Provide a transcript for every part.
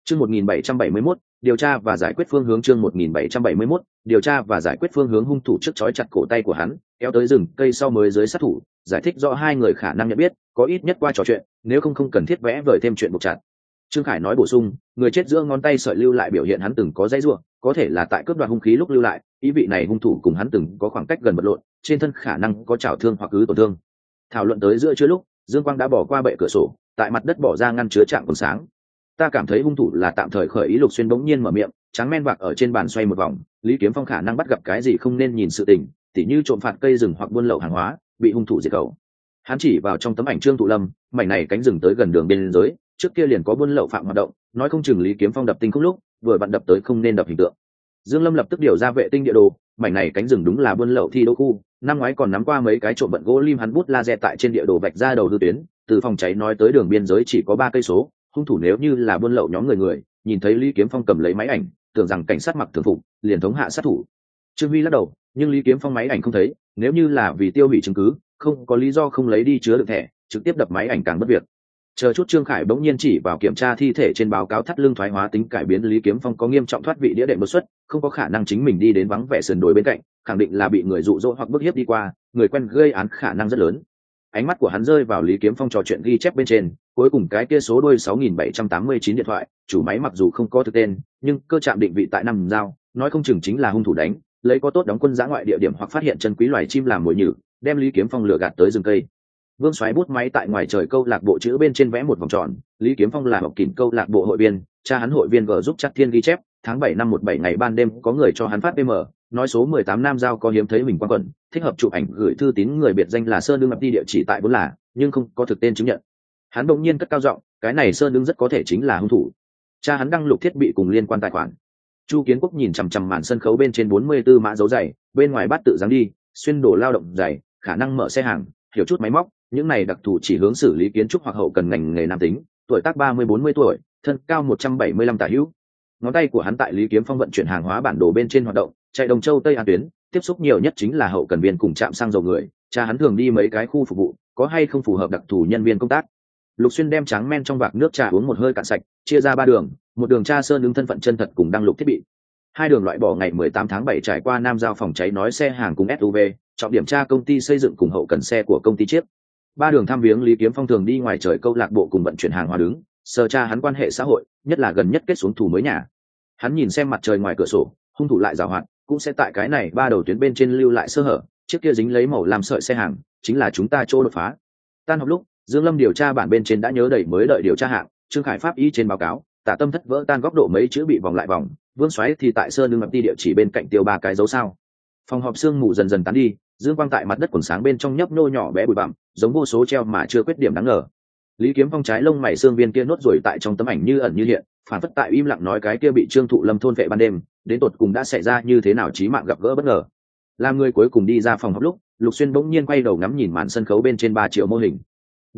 Chương 1771, điều tra và giải quyết phương hướng. Chương 1771, điều tra và giải quyết phương hướng. Hung thủ trước trói chặt cổ tay của hắn, kéo tới rừng cây sau mới dưới sát thủ, giải thích rõ hai người khả năng nhận biết, có ít nhất qua trò chuyện, nếu không cần thiết vẽ vời thêm chuyện buộc chặt. Trương Khải nói bổ sung, người chết giữa ngón tay sợi lưu lại biểu hiện hắn từng có dãy rủa, có thể là tại cướp đoạt hung khí lúc lưu lại, ý vị này hung thủ cùng hắn từng có khoảng cách gần vật lộn, trên thân khả năng có chảo thương hoặc cứ tổn thương. Thảo luận tới giữa trưa lúc, Dương Quang đã bỏ qua bệ cửa sổ, tại mặt đất bỏ ra ngăn chứa trạng còn sáng. Ta cảm thấy hung thủ là tạm thời khởi ý. Lục Xuyên bỗng nhiên mở miệng, trắng men vạc ở trên bàn xoay một vòng. Lý Kiếm Phong khả năng bắt gặp cái gì không nên nhìn sự tình, tỉ như trộm phạt cây rừng hoặc buôn lậu hàng hóa, bị hung thủ diệt khẩu. Hắn chỉ vào trong tấm ảnh Trương Thụ Lâm, mảnh này cánh rừng tới gần đường biên giới, trước kia liền có buôn lậu phạm hoạt động, nói không chừng Lý Kiếm Phong đập tinh khúc lúc vừa bạn đập tới không nên đập hình tượng. Dương Lâm lập tức điều ra vệ tinh địa đồ, mảnh này cánh rừng đúng là buôn lậu thi đô khu, năm ngoái còn nắm qua mấy cái trộm vận gỗ lim. Hắn bút laser tại trên địa đồ vạch ra đầu tư tuyến, từ phòng cháy nói tới đường biên giới chỉ có 3 cây số. Hung thủ nếu như là buôn lậu nhóm người nhìn thấy Lý Kiếm Phong cầm lấy máy ảnh, tưởng rằng cảnh sát mặc thường phục, liền thống hạ sát thủ. Trương Huy lắc đầu, nhưng Lý Kiếm Phong máy ảnh không thấy, nếu như là vì tiêu hủy chứng cứ, không có lý do không lấy đi chứa đựng thẻ, trực tiếp đập máy ảnh càng bất việc. Chờ chút, Trương Khải bỗng nhiên chỉ vào kiểm tra thi thể trên báo cáo thắt lưng thoái hóa tính cải biến. Lý Kiếm Phong có nghiêm trọng thoát vị đĩa đệm đột xuất, không có khả năng chính mình đi đến vắng vẻ sườn đồi bên cạnh, khẳng định là bị người dụ dỗ hoặc bức hiếp đi qua, người quen gây án khả năng rất lớn. Ánh mắt của hắn rơi vào Lý Kiếm Phong trò chuyện ghi chép bên trên, cuối cùng cái kia số đuôi 6789 điện thoại, chủ máy mặc dù không có thực tên, nhưng cơ trạm định vị tại Nam Giao, nói không chừng chính là hung thủ đánh, lấy có tốt đóng quân dã ngoại địa điểm hoặc phát hiện chân quý loài chim làm mồi nhử, đem Lý Kiếm Phong lừa gạt tới rừng cây. Vương Soái bút máy tại ngoài trời câu lạc bộ chữ bên trên vẽ một vòng tròn, Lý Kiếm Phong là học kỉnh câu lạc bộ hội viên, cha hắn hội viên vợ giúp chắc thiên ghi chép, tháng 7 năm 17 ngày ban đêm có người cho hắn phát PM, nói số 18 Nam Giao có hiếm thấy mình quan quẩn, thích hợp chụp ảnh gửi thư tín, người biệt danh là Sơn Đương, đi địa chỉ tại Bốn Là, nhưng không có thực tên chứng nhận. Hắn bỗng nhiên cất cao giọng, cái này Sơn Đương rất có thể chính là hung thủ. Cha hắn đăng lục thiết bị cùng liên quan tài khoản. Chu Kiến Quốc nhìn chằm chằm màn sân khấu bên trên 44 mã dấu giày, bên ngoài bắt tự dáng đi, xuyên đồ lao động giày, khả năng mở xe hàng, hiểu chút máy móc, những này đặc thù chỉ hướng xử lý kiến trúc hoặc hậu cần ngành nghề nam tính, tuổi tác 30-40 tuổi, thân cao 175 tả hữu. Ngón tay của hắn tại Lý Kiếm Phong vận chuyển hàng hóa bản đồ bên trên hoạt động, chạy Đồng Châu Tây An tuyến, tiếp xúc nhiều nhất chính là hậu cần viên cùng trạm xăng dầu người, cha hắn thường đi mấy cái khu phục vụ, có hay không phù hợp đặc thù nhân viên công tác. Lục Xuyên đem trắng men trong vạc nước trà uống một hơi cạn sạch, chia ra 3 đường, một đường tra Sơn Đương thân phận chân thật cùng đăng lục thiết bị. 2 đường loại bỏ ngày 18 tháng 7 trải qua Nam Giao phòng cháy nói xe hàng cùng SUV, trọng điểm tra công ty xây dựng cùng hậu cần xe của công ty chiếc. 3 đường thăm viếng Lý Kiếm Phong thường đi ngoài trời câu lạc bộ cùng vận chuyển hàng hóa đứng, sơ tra hắn quan hệ xã hội, nhất là gần nhất kết xuống thủ mới nhà. Hắn nhìn xem mặt trời ngoài cửa sổ, hung thủ lại giàu hoạt, cũng sẽ tại cái này 3 đầu tuyến bên trên lưu lại sơ hở, chiếc kia dính lấy màu làm sợi xe hàng, chính là chúng ta chỗ đột phá. Tan học lúc, Dương Lâm điều tra bản bên trên đã nhớ đầy mới đợi điều tra hạng, Trương Khải pháp y trên báo cáo, Tả Tâm thất vỡ tan góc độ mấy chữ bị vòng lại vòng, Vương Soái thì tại Sơn Đương đi địa chỉ bên cạnh tiêu 3 cái dấu sao. Phòng họp sương mù dần dần tán đi, dương quang tại mặt đất quần sáng bên trong nhấp nô nhỏ bé bụi bặm, giống vô số treo mà chưa quyết điểm đáng ngờ. Lý Kiếm Phong trái lông mày xương viên kia nốt rồi tại trong tấm ảnh như ẩn như hiện, phản phất tại im lặng nói cái kia bị Trương Thụ Lâm thôn vệ ban đêm, đến tột cùng đã xảy ra như thế nào chí mạng gặp gỡ bất ngờ. Làm người cuối cùng đi ra phòng họp lúc, Lục Xuyên bỗng nhiên quay đầu ngắm nhìn màn sân khấu bên trên 3 triệu mô hình.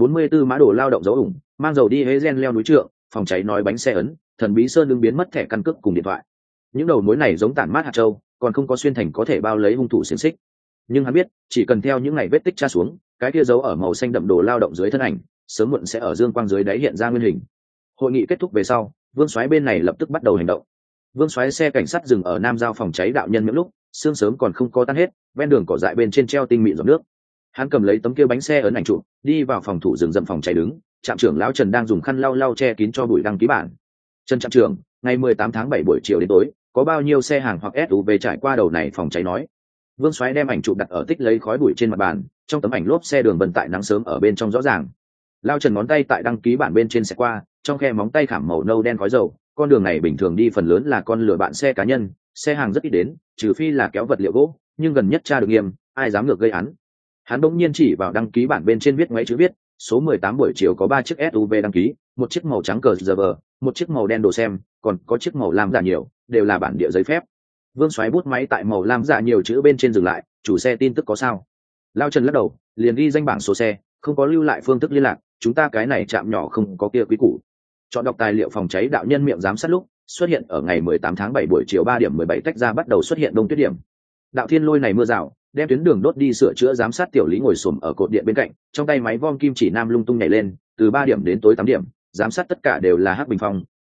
44 mã đồ lao động dấu ủng, mang dầu đi hế gen leo núi trượng, phòng cháy nói bánh xe ấn, thần bí Sơn Đương biến mất thẻ căn cước cùng điện thoại. Những đầu mối này giống tản mát hạt châu, còn không có xuyên thành có thể bao lấy hung thủ xiềng xích. Nhưng hắn biết, chỉ cần theo những ngày vết tích tra xuống, cái kia dấu ở màu xanh đậm đồ lao động dưới thân ảnh, sớm muộn sẽ ở dương quang dưới đáy hiện ra nguyên hình. Hội nghị kết thúc về sau, Vương Soái bên này lập tức bắt đầu hành động. Vương Soái xe cảnh sát dừng ở Nam Giao phòng cháy đạo nhân miệng lúc, sương sớm còn không có tan hết, ven đường cỏ dại bên trên treo tinh mịn giọt nước. Hắn cầm lấy tấm kia bánh xe ấn ảnh chụp, đi vào phòng thủ rừng rậm phòng cháy đứng, trạm trưởng lão Trần đang dùng khăn lau lau che kín cho bụi đăng ký bản. Trần trạm trưởng, ngày 18 tháng 7 buổi chiều đến tối, có bao nhiêu xe hàng hoặc SUV trải qua đầu này phòng cháy nói. Vương Soái đem ảnh chụp đặt ở tích lấy khói bụi trên mặt bàn, trong tấm ảnh lốp xe đường vân tại nắng sớm ở bên trong rõ ràng. Lao Trần ngón tay tại đăng ký bản bên trên sẽ qua, trong khe móng tay khảm màu nâu đen khói dầu, con đường này bình thường đi phần lớn là con lừa bạn xe cá nhân, xe hàng rất ít đến, trừ phi là kéo vật liệu gỗ, nhưng gần nhất tra được nghiêm, ai dám ngược gây án. Hắn bỗng nhiên chỉ vào đăng ký bản bên trên viết ngoáy chữ viết, số 18 buổi chiều có 3 chiếc SUV đăng ký, một chiếc màu trắng cờ giờ vờ, một chiếc màu đen đồ xem, còn có chiếc màu lam giả nhiều, đều là bản địa giấy phép. Vương Soái bút máy tại màu lam giả nhiều chữ bên trên dừng lại, chủ xe tin tức có sao? Lao Trần lắc đầu, liền ghi danh bảng số xe, không có lưu lại phương thức liên lạc, chúng ta cái này chạm nhỏ không có kia quý củ. Chọn đọc tài liệu phòng cháy đạo nhân miệng giám sát lúc xuất hiện ở ngày 18 tháng 7 buổi chiều 3 điểm 17 tách ra bắt đầu xuất hiện đông tuyết điểm. Đạo Thiên Lôi này mưa rào, đem tuyến đường đốt đi sửa chữa giám sát tiểu Lý ngồi xổm ở cột điện bên cạnh, trong tay máy vom kim chỉ nam lung tung nhảy lên, từ 3 điểm đến tối 8 điểm, giám sát tất cả đều là hắc bình phong,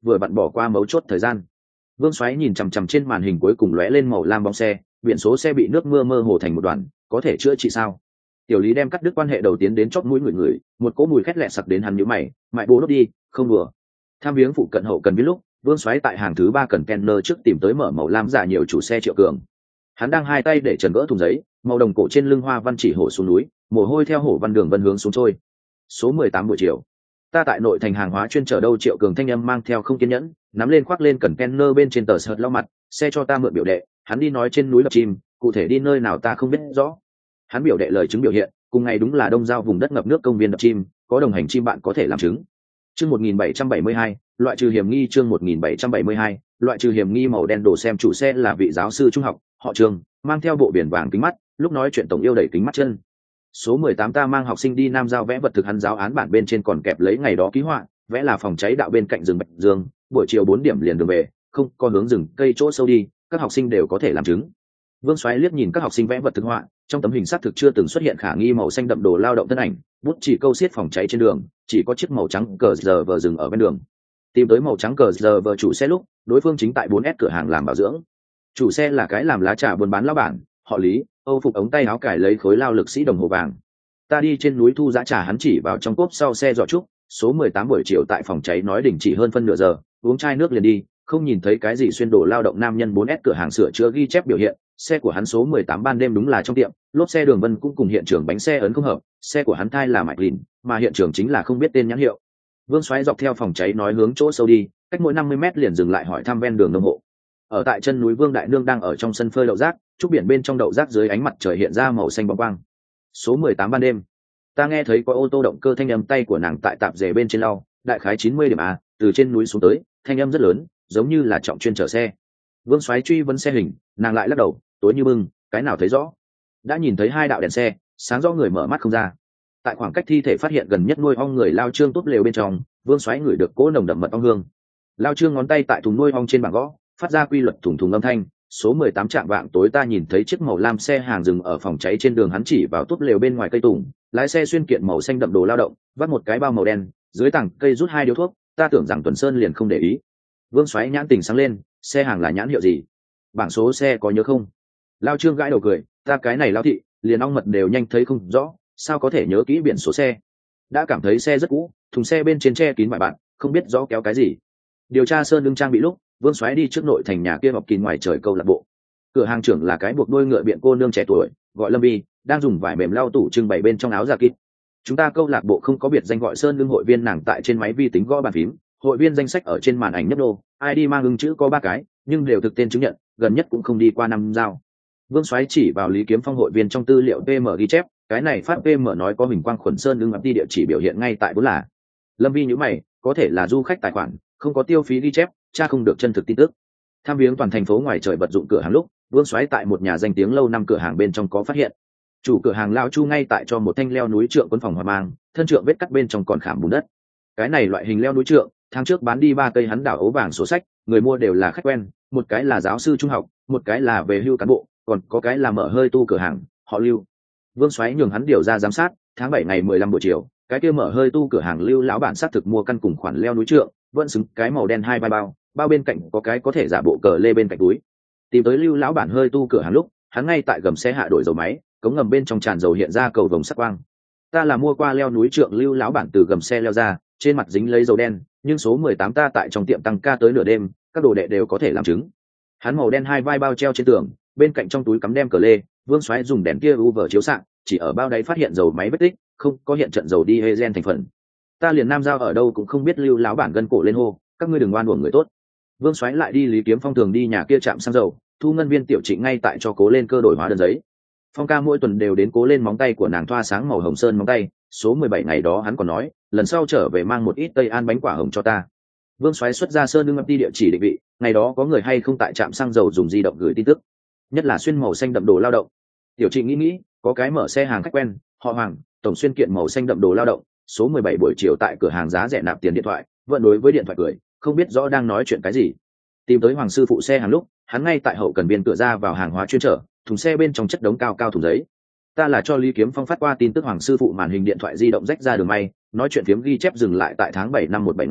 vừa vặn bỏ qua mấu chốt thời gian. Vương Soái nhìn chằm chằm trên màn hình cuối cùng lóe lên màu lam bóng xe, biển số xe bị nước mưa mơ hồ thành một đoàn, có thể chữa trị sao? Tiểu Lý đem cắt đứt quan hệ đầu tiến đến chóp mũi người, một cỗ mùi khét lẹt sặc đến hắn nhíu mày, mại bố đốt đi, không đùa. Tham viếng phụ cận hậu cần biết lúc, Vương Soái tại hàng thứ 3 container trước tìm tới mở màu lam giả nhiều chủ xe Triệu Cường. Hắn đang hai tay để trần gỡ thùng giấy, màu đồng cổ trên lưng hoa văn chỉ hổ xuống núi, mồ hôi theo hổ văn đường vân hướng xuống trôi. Số 18 buổi chiều. Ta tại nội thành hàng hóa chuyên chở đâu? Triệu Cường thanh âm mang theo không kiên nhẫn, nắm lên khoác lên container bên trên tờ sợt lau mặt, xe cho ta mượn biểu đệ, hắn đi nói trên núi lập chim, cụ thể đi nơi nào ta không biết rõ. Hắn biểu đệ lời chứng biểu hiện, cùng ngày đúng là đông giao vùng đất ngập nước công viên đập chim, có đồng hành chim bạn có thể làm chứng. Chương 1772, loại trừ hiểm nghi. Chương 1772, loại trừ hiểm nghi. Màu đen đồ xem chủ xe là vị giáo sư trung học, họ Trường, mang theo bộ biển vàng kính mắt, lúc nói chuyện tổng yêu đẩy kính mắt chân. Số 18 ta mang học sinh đi Nam Giao vẽ vật thực, hắn giáo án bản bên trên còn kẹp lấy ngày đó ký họa, vẽ là phòng cháy đạo bên cạnh rừng Bạch Dương, buổi chiều 4 điểm liền đường về, không có hướng rừng cây chỗ sâu đi, các học sinh đều có thể làm chứng. Vương Soái liếc nhìn các học sinh vẽ vật thực họa, trong tấm hình xác thực chưa từng xuất hiện khả nghi màu xanh đậm đồ lao động thân ảnh, bút chỉ câu xiết phòng cháy trên đường, chỉ có chiếc màu trắng cờ giờ vờ dừng ở bên đường. Tìm tới màu trắng cờ giờ vờ chủ xe lúc, đối phương chính tại 4S cửa hàng làm bảo dưỡng. Chủ xe là cái làm lá trà buôn bán lão bản, họ Lý, Âu phục ống tay áo cải lấy khối lao lực sĩ đồng hồ vàng. Ta đi trên núi thu dã trà, hắn chỉ vào trong cốp sau xe giỏ trúc, số 18 buổi chiều tại phòng cháy nói đình chỉ hơn phân nửa giờ, uống chai nước liền đi, không nhìn thấy cái gì xuyên đồ lao động nam nhân. 4S cửa hàng sửa chữa ghi chép biểu hiện, xe của hắn số 18 ban đêm đúng là trong tiệm, lốp xe đường vân cũng cùng hiện trường bánh xe ấn không hợp, xe của hắn thai là mạch lìn, mà hiện trường chính là không biết tên nhãn hiệu. Vương Soái dọc theo phòng cháy nói hướng chỗ sâu đi, cách mỗi 50 mét liền dừng lại hỏi thăm ven đường nông hộ. Ở tại chân núi Vương Đại Nương đang ở trong sân phơi đậu rác, trúc biển bên trong đậu rác dưới ánh mặt trời hiện ra màu xanh bóng quang. Số 18 ban đêm. Ta nghe thấy có ô tô động cơ, thanh âm tay của nàng tại tạp dề bên trên lau, đại khái 90 điểm a, từ trên núi xuống tới, thanh âm rất lớn, giống như là trọng chuyên chở xe. Vương Soái truy vấn xe hình, nàng lại lắc đầu, tối như bưng, cái nào thấy rõ. Đã nhìn thấy 2 đạo đèn xe, sáng rõ người mở mắt không ra. Tại khoảng cách thi thể phát hiện gần nhất nuôi ong người Lao Trương tốt lều bên trong, Vương Soái ngửi được cỗ nồng đậm mật ong hương. Lao Trương ngón tay tại thùng nuôi ong trên bảng gõ, phát ra quy luật thùng thùng âm thanh. Số 18 trạm vạng tối ta nhìn thấy chiếc màu lam xe hàng dừng ở phòng cháy trên đường, hắn chỉ vào tốt lều bên ngoài cây tùng, lái xe xuyên kiện màu xanh đậm đồ lao động, vắt một cái bao màu đen, dưới tảng cây rút 2 điếu thuốc, ta tưởng rằng Tuần Sơn liền không để ý. Vương Soái nhãn tình sáng lên, xe hàng là nhãn hiệu gì? Bảng số xe có nhớ không? Lao Trương gãi đầu cười, ta cái này lao thị, liền ong mật đều nhanh thấy không rõ, sao có thể nhớ kỹ biển số xe? Đã cảm thấy xe rất cũ, thùng xe bên trên che kín vài bạn, không biết rõ kéo cái gì. Điều tra Sơn Lương trang bị lúc, Vương Soái đi trước nội thành nhà kia họp kín ngoài trời câu lạc bộ. Cửa hàng trưởng là cái buộc đuôi ngựa biện cô nương trẻ tuổi, gọi Lâm Vi, đang dùng vải mềm lau tủ trưng bày bên trong áo giả kít. Chúng ta câu lạc bộ không có biệt danh gọi Sơn Lương hội viên, nàng tại trên máy vi tính gõ bàn phím, hội viên danh sách ở trên màn ảnh nhấp đô, ID mang ưng chữ có 3 cái, nhưng đều thực tên chứng nhận, gần nhất cũng không đi qua 5 giao. Vương Soái chỉ vào Lý Kiếm Phong hội viên trong tư liệu PM ghi chép, cái này phát PM nói có hình quang khuẩn Sơn Lương ập đi địa chỉ biểu hiện ngay tại 4 là. Lâm Vi nhíu mày, có thể là du khách tài khoản, không có tiêu phí ghi chép, tra không được chân thực tin tức. Tham viếng toàn thành phố ngoài trời vật dụng cửa hàng lúc, Vương Soái tại một nhà danh tiếng lâu năm cửa hàng bên trong có phát hiện. Chủ cửa hàng Lão Chu ngay tại cho một thanh leo núi trượng quân phòng hòa mang, thân trượng vết cắt bên trong còn khảm bùn đất. Cái này loại hình leo núi trượng, tháng trước bán đi 3 cây, hắn đảo ấu vàng sổ sách, người mua đều là khách quen, một cái là giáo sư trung học, một cái là về hưu cán bộ, còn có cái là mở hơi tu cửa hàng, họ Lưu. Vương Soái nhường hắn điều ra giám sát, tháng 7 ngày 15 buổi chiều, cái kia mở hơi tu cửa hàng Lưu lão bản xác thực mua căn cùng khoản leo núi trượng, vẫn xứng cái màu đen 2 vai bao, bao bên cạnh có cái có thể giả bộ cờ lê bên cạnh túi. Tìm tới Lưu lão bản hơi tu cửa hàng lúc, hắn ngay tại gầm xe hạ đổi dầu máy, cống ngầm bên trong tràn dầu hiện ra cầu vồng sắc quang. Ta là mua qua leo núi trượng Lưu lão bản từ gầm xe leo ra, trên mặt dính lấy dầu đen, nhưng số 18 ta tại trong tiệm tăng ca tới nửa đêm, các đồ đệ đều có thể làm chứng. Hắn màu đen 2 vai bao treo trên tường, bên cạnh trong túi cắm đem cờ lê, Vương Soái dùng đèn kia UV chiếu xạ, chỉ ở bao đáy phát hiện dầu máy vết tích, không có hiện trận dầu diesel thành phần. Ta liền Nam Giao ở đâu cũng không biết, Lưu lão bản gân cổ lên hô, các ngươi đừng oan uổng người tốt. Vương Soái lại đi Lý Kiếm Phong thường đi nhà kia trạm xăng dầu, thu ngân viên Tiểu Trịnh ngay tại cho Cố Lên cơ đổi hóa đơn giấy. Phong ca mỗi tuần đều đến Cố Lên móng tay của nàng thoa sáng màu hồng sơn móng tay, số 17 ngày đó hắn còn nói, lần sau trở về mang một ít Tây An bánh quả hồng cho ta. Vương Soái xuất ra Sơn Lương ấp đi địa chỉ định vị, ngày đó có người hay không tại trạm xăng dầu dùng di động gửi tin tức, nhất là xuyên màu xanh đậm đồ lao động. Tiểu Trịnh nghĩ, có cái mở xe hàng khách quen, họ Hoàng, tổng xuyên kiện màu xanh đậm đồ lao động, số 17 buổi chiều tại cửa hàng giá rẻ nạp tiền điện thoại, vẫn đối với điện thoại cười, không biết rõ đang nói chuyện cái gì. Tìm tới Hoàng sư phụ xe hàng lúc, hắn ngay tại hậu cần biên cửa ra vào hàng hóa chuyên trở, thùng xe bên trong chất đống cao cao thùng giấy. Ta là cho Lý Kiếm Phong phát qua tin tức, Hoàng sư phụ màn hình điện thoại di động rách ra đường may, nói chuyện phiếm ghi chép dừng lại tại tháng 7 năm 17 ngày,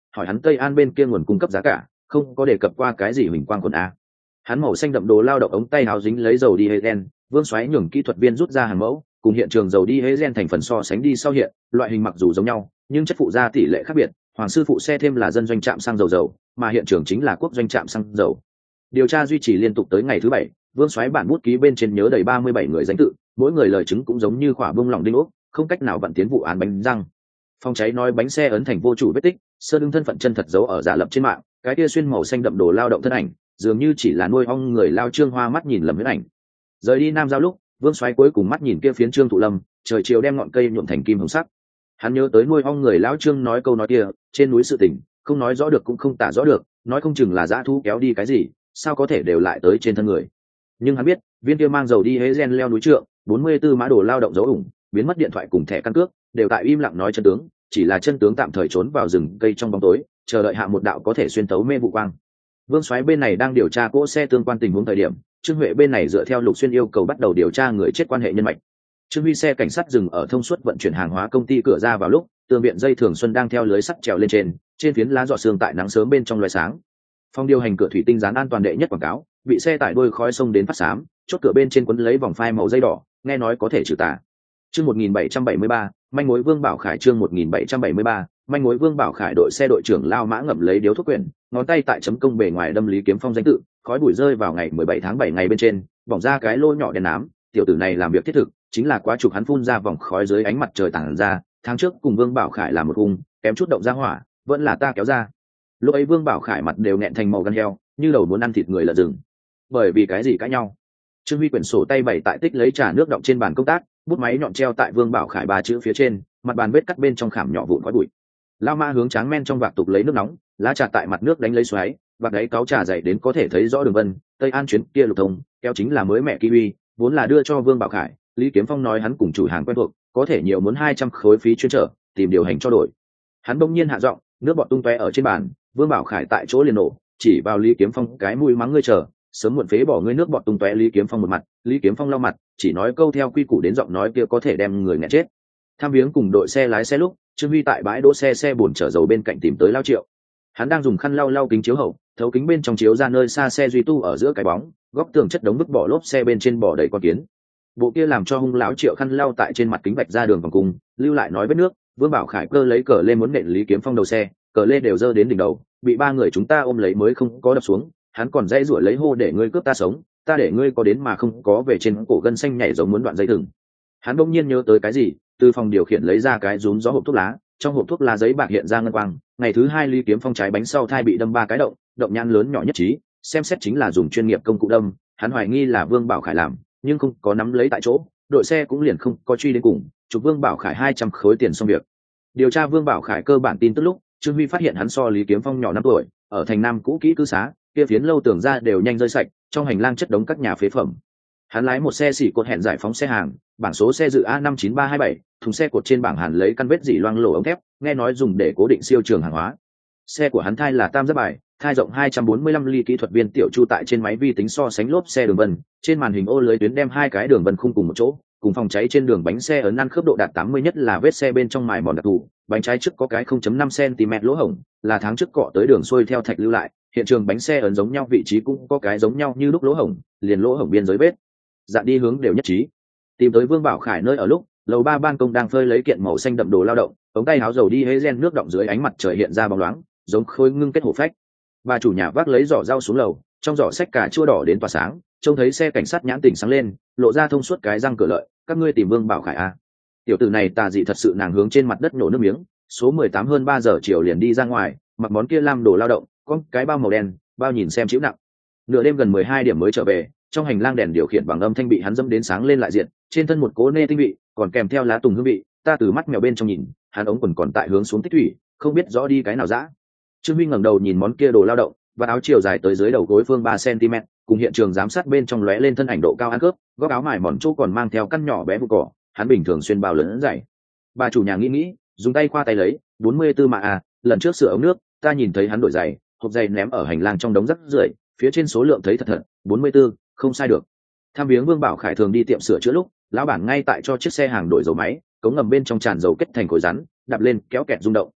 hỏi hắn Tây An bên kia nguồn cung cấp giá cả, không có đề cập qua cái gì huỳnh quang quần a. Hắn màu xanh đậm đồ lao động ống tay áo dính lấy dầu diesel, Vương Soái nhường kỹ thuật viên rút ra hàng mẫu, cùng hiện trường dầu diesel thành phần so sánh đi sau hiện, loại hình mặc dù giống nhau, nhưng chất phụ gia tỷ lệ khác biệt. Hoàng sư phụ xe thêm là dân doanh trạm xăng dầu, mà hiện trường chính là quốc doanh trạm xăng dầu. Điều tra duy trì liên tục tới ngày thứ 7, Vương Soái bản bút ký bên trên nhớ đầy 37 người danh tự, mỗi người lời chứng cũng giống như khỏa bông lỏng đinh ốc, không cách nào vận tiến vụ án bánh răng. Phòng cháy nói bánh xe ấn thành vô chủ vết tích, sơn đương thân phận chân thật giấu ở giả lập trên mạng, cái kia xuyên màu xanh đậm đồ lao động thân ảnh, dường như chỉ là nuôi ong người lao Trương Hoa mắt nhìn lầm huyễn ảnh. Rời đi Nam Giao lúc, Vương Soái cuối cùng mắt nhìn kia phiến Trương Thụ Lâm, trời chiều đem ngọn cây nhuộm thành kim hồng sắc. Hắn nhớ tới nuôi ong người lão Trương nói câu nói kia, trên núi sự tình, không nói rõ được cũng không tả rõ được, nói không chừng là dã thú kéo đi cái gì, sao có thể đều lại tới trên thân người. Nhưng hắn biết, viên kia mang dầu đi hế gen leo núi trượng, 44 mã đồ lao động dấu ủng, biến mất điện thoại cùng thẻ căn cước, đều tại im lặng nói chân tướng, chỉ là chân tướng tạm thời trốn vào rừng cây trong bóng tối, chờ đợi hạ một đạo có thể xuyên tấu mê vụ quang. Vương Soái bên này đang điều tra cỗ xe tương quan tình huống thời điểm, Trương Huệ bên này dựa theo Lục Xuyên yêu cầu bắt đầu điều tra người chết quan hệ nhân mạch. Trương Huy xe cảnh sát dừng ở thông suốt vận chuyển hàng hóa công ty cửa ra vào lúc, tường viện dây thường xuân đang theo lưới sắt trèo lên trên phiến lá giọt sương tại nắng sớm bên trong loé sáng. Phòng điều hành cửa thủy tinh dán an toàn đệ nhất quảng cáo, bị xe tải đuôi khói xông đến phát xám, chốt cửa bên trên quấn lấy vòng phai màu dây đỏ, nghe nói có thể trừ tà. Chương 1773, manh mối Vương Bảo Khải chương 1773, manh mối Vương Bảo Khải đội xe đội trưởng lao mã ngậm lấy điếu thuốc quyển, ngón tay tại chấm công bề ngoài đâm Lý Kiếm Phong danh tự, khói bụi rơi vào ngày 17 tháng 7 ngày bên trên, bỏng ra cái lô nhỏ đen ám, tiểu tử này làm việc thiết thực, chính là quá chụp hắn phun ra vòng khói dưới ánh mặt trời tản ra, tháng trước cùng Vương Bảo Khải làm một hung, kém chút động ra hỏa, vẫn là ta kéo ra. Lúc ấy Vương Bảo Khải mặt đều nghẹn thành màu gan heo, như đầu muốn ăn thịt người lợn rừng. Bởi vì cái gì cãi nhau? Trương Huy quyển sổ tay bày tại tích lấy trà nước đọng trên bàn công tác, bút máy nhọn treo tại Vương Bảo Khải ba chữ phía trên, mặt bàn vết cắt bên trong khảm nhỏ vụn khói bụi. Lao ma hướng tráng men trong vạc tục lấy nước nóng, lá trà tại mặt nước đánh lấy xoáy, vạc đáy cáo trà dày đến có thể thấy rõ đường vân. Tây An chuyến kia Lục Thông kéo chính là mới mẹ kiwi, vốn là đưa cho Vương Bảo Khải. Lý Kiếm Phong nói hắn cùng chủ hàng quen thuộc, có thể nhiều muốn 200 khối phí chuyên trở, tìm điều hành cho đổi. Hắn bỗng nhiên hạ giọng, nước bọt tung tóe ở trên bàn. Vương Bảo Khải tại chỗ liền nổ, chỉ vào Lý Kiếm Phong cái mũi mắng ngươi chờ, sớm muộn phế bỏ ngươi nước bọt tung tóe. Lý Kiếm Phong một mặt, Lý Kiếm Phong lau mặt, chỉ nói câu theo quy củ đến giọng nói kia có thể đem người nghẹn chết. Tham viếng cùng đội xe lái xe lúc, Trương Huy tại bãi đỗ xe bồn chở dầu bên cạnh tìm tới Lao Triệu. Hắn đang dùng khăn lau kính chiếu hậu, thấu kính bên trong chiếu ra nơi xa xe duy tu ở giữa cái bóng, góc tường chất đống vứt bỏ lốp xe bên trên bỏ đầy con kiến. Bộ kia làm cho hung lão Triệu khăn lau tại trên mặt kính vạch ra đường vòng cung, lưu lại nói vết nước. Vương Bảo Khải cơ lấy cờ lên muốn nện Lý Kiếm Phong đầu xe, cờ lê đều giơ đến đỉnh đầu, bị ba người chúng ta ôm lấy mới không có đập xuống. Hắn còn dây rủa lấy hô để ngươi cướp ta sống, ta để ngươi có đến mà không có về, trên cổ gân xanh nhảy giống muốn đoạn dây thừng. Hắn bỗng nhiên nhớ tới cái gì, từ phòng điều khiển lấy ra cái rúm gió hộp thuốc lá, trong hộp thuốc lá giấy bạc hiện ra ngân quang. Ngày thứ 2 Lý Kiếm Phong trái bánh sau thai bị đâm 3 cái động nhăn lớn nhỏ nhất trí, xem xét chính là dùng chuyên nghiệp công cụ đâm. Hắn hoài nghi là Vương Bảo Khải làm, nhưng không có nắm lấy tại chỗ, đội xe cũng liền không có truy đến cùng, chụp Vương Bảo Khải 200 khối tiền xong việc. Điều tra Vương Bảo Khải cơ bản tin tức lúc, Trương Huy phát hiện hắn so Lý Kiếm Phong nhỏ 5 tuổi, ở thành Nam cũ kỹ cư xá, kia phiến lâu tường ra đều nhanh rơi sạch, trong hành lang chất đống các nhà phế phẩm. Hắn lái một xe xỉ cột hẹn giải phóng xe hàng, bảng số xe dự A59327, thùng xe cột trên bảng hàn lấy căn vết dỉ loang lổ ống thép, nghe nói dùng để cố định siêu trường hàng hóa. Xe của hắn thai là tam giác bài, thai rộng 245 ly, kỹ thuật viên Tiểu Chu tại trên máy vi tính so sánh lốp xe đường vân, trên màn hình ô lưới tuyến đem hai cái đường vân khung cùng một chỗ, cùng phòng cháy trên đường bánh xe ấn ăn khớp độ đạt 80 nhất là vết xe bên trong mài mòn đặc thù, bánh trái trước có cái 0.5 cm lỗ hổng, là tháng trước cọ tới đường xuôi theo thạch lưu lại, hiện trường bánh xe ấn giống nhau vị trí cũng có cái giống nhau như lúc lỗ hổng, liền lỗ hổng biên giới vết dạn đi hướng đều nhất trí. Tìm tới Vương Bảo Khải nơi ở lúc, lầu 3 ban công đang phơi lấy kiện màu xanh đậm đồ lao động, ống tay áo dầu đi hế gen nước động dưới ánh mặt trời hiện ra bóng loáng, giống khối ngưng kết hổ phách. Bà chủ nhà vác lấy giỏ rau xuống lầu, trong giỏ xách cà chua đỏ đến tỏa sáng, trông thấy xe cảnh sát nhãn tỉnh sáng lên, lộ ra thông suốt cái răng cửa lợi, các ngươi tìm Vương Bảo Khải à? Tiểu tử này tà dị thật sự, nàng hướng trên mặt đất nổ nước miếng. Số 18 hơn 3 giờ chiều liền đi ra ngoài, mặc món kia lam đồ lao động, có cái bao màu đen, bao nhìn xem chịu nặng. Nửa đêm gần 12 điểm mới trở về, trong hành lang đèn điều khiển bằng âm thanh bị hắn dẫm đến sáng lên lại diện, trên thân một cố nê tinh vị, còn kèm theo lá tùng hương vị. Ta từ mắt mèo bên trong nhìn, hắn ống quần còn tại hướng xuống tích thủy, không biết rõ đi cái nào dã. Trương Huy ngẩng đầu nhìn món kia đồ lao động, và áo chiều dài tới dưới đầu gối phương 3 cm, cùng hiện trường giám sát bên trong lóe lên thân ảnh độ cao ăn cướp, góc áo mài mòn chỗ còn mang theo căn nhỏ bé vụ cỏ, hắn bình thường xuyên bao lớn dày. Bà chủ nhà nghĩ, dùng tay qua tay lấy, 44 mà à, lần trước sửa ống nước, ta nhìn thấy hắn đổi giày, hộp giày ném ở hành lang trong đống rác rưởi, phía trên số lượng thấy thật, 44, không sai được. Tham viếng Vương Bảo Khải thường đi tiệm sửa chữa lúc, lão bản ngay tại cho chiếc xe hàng đổi dầu máy, cống ngầm bên trong tràn dầu kết thành khối rắn, đạp lên kéo kẹt rung động.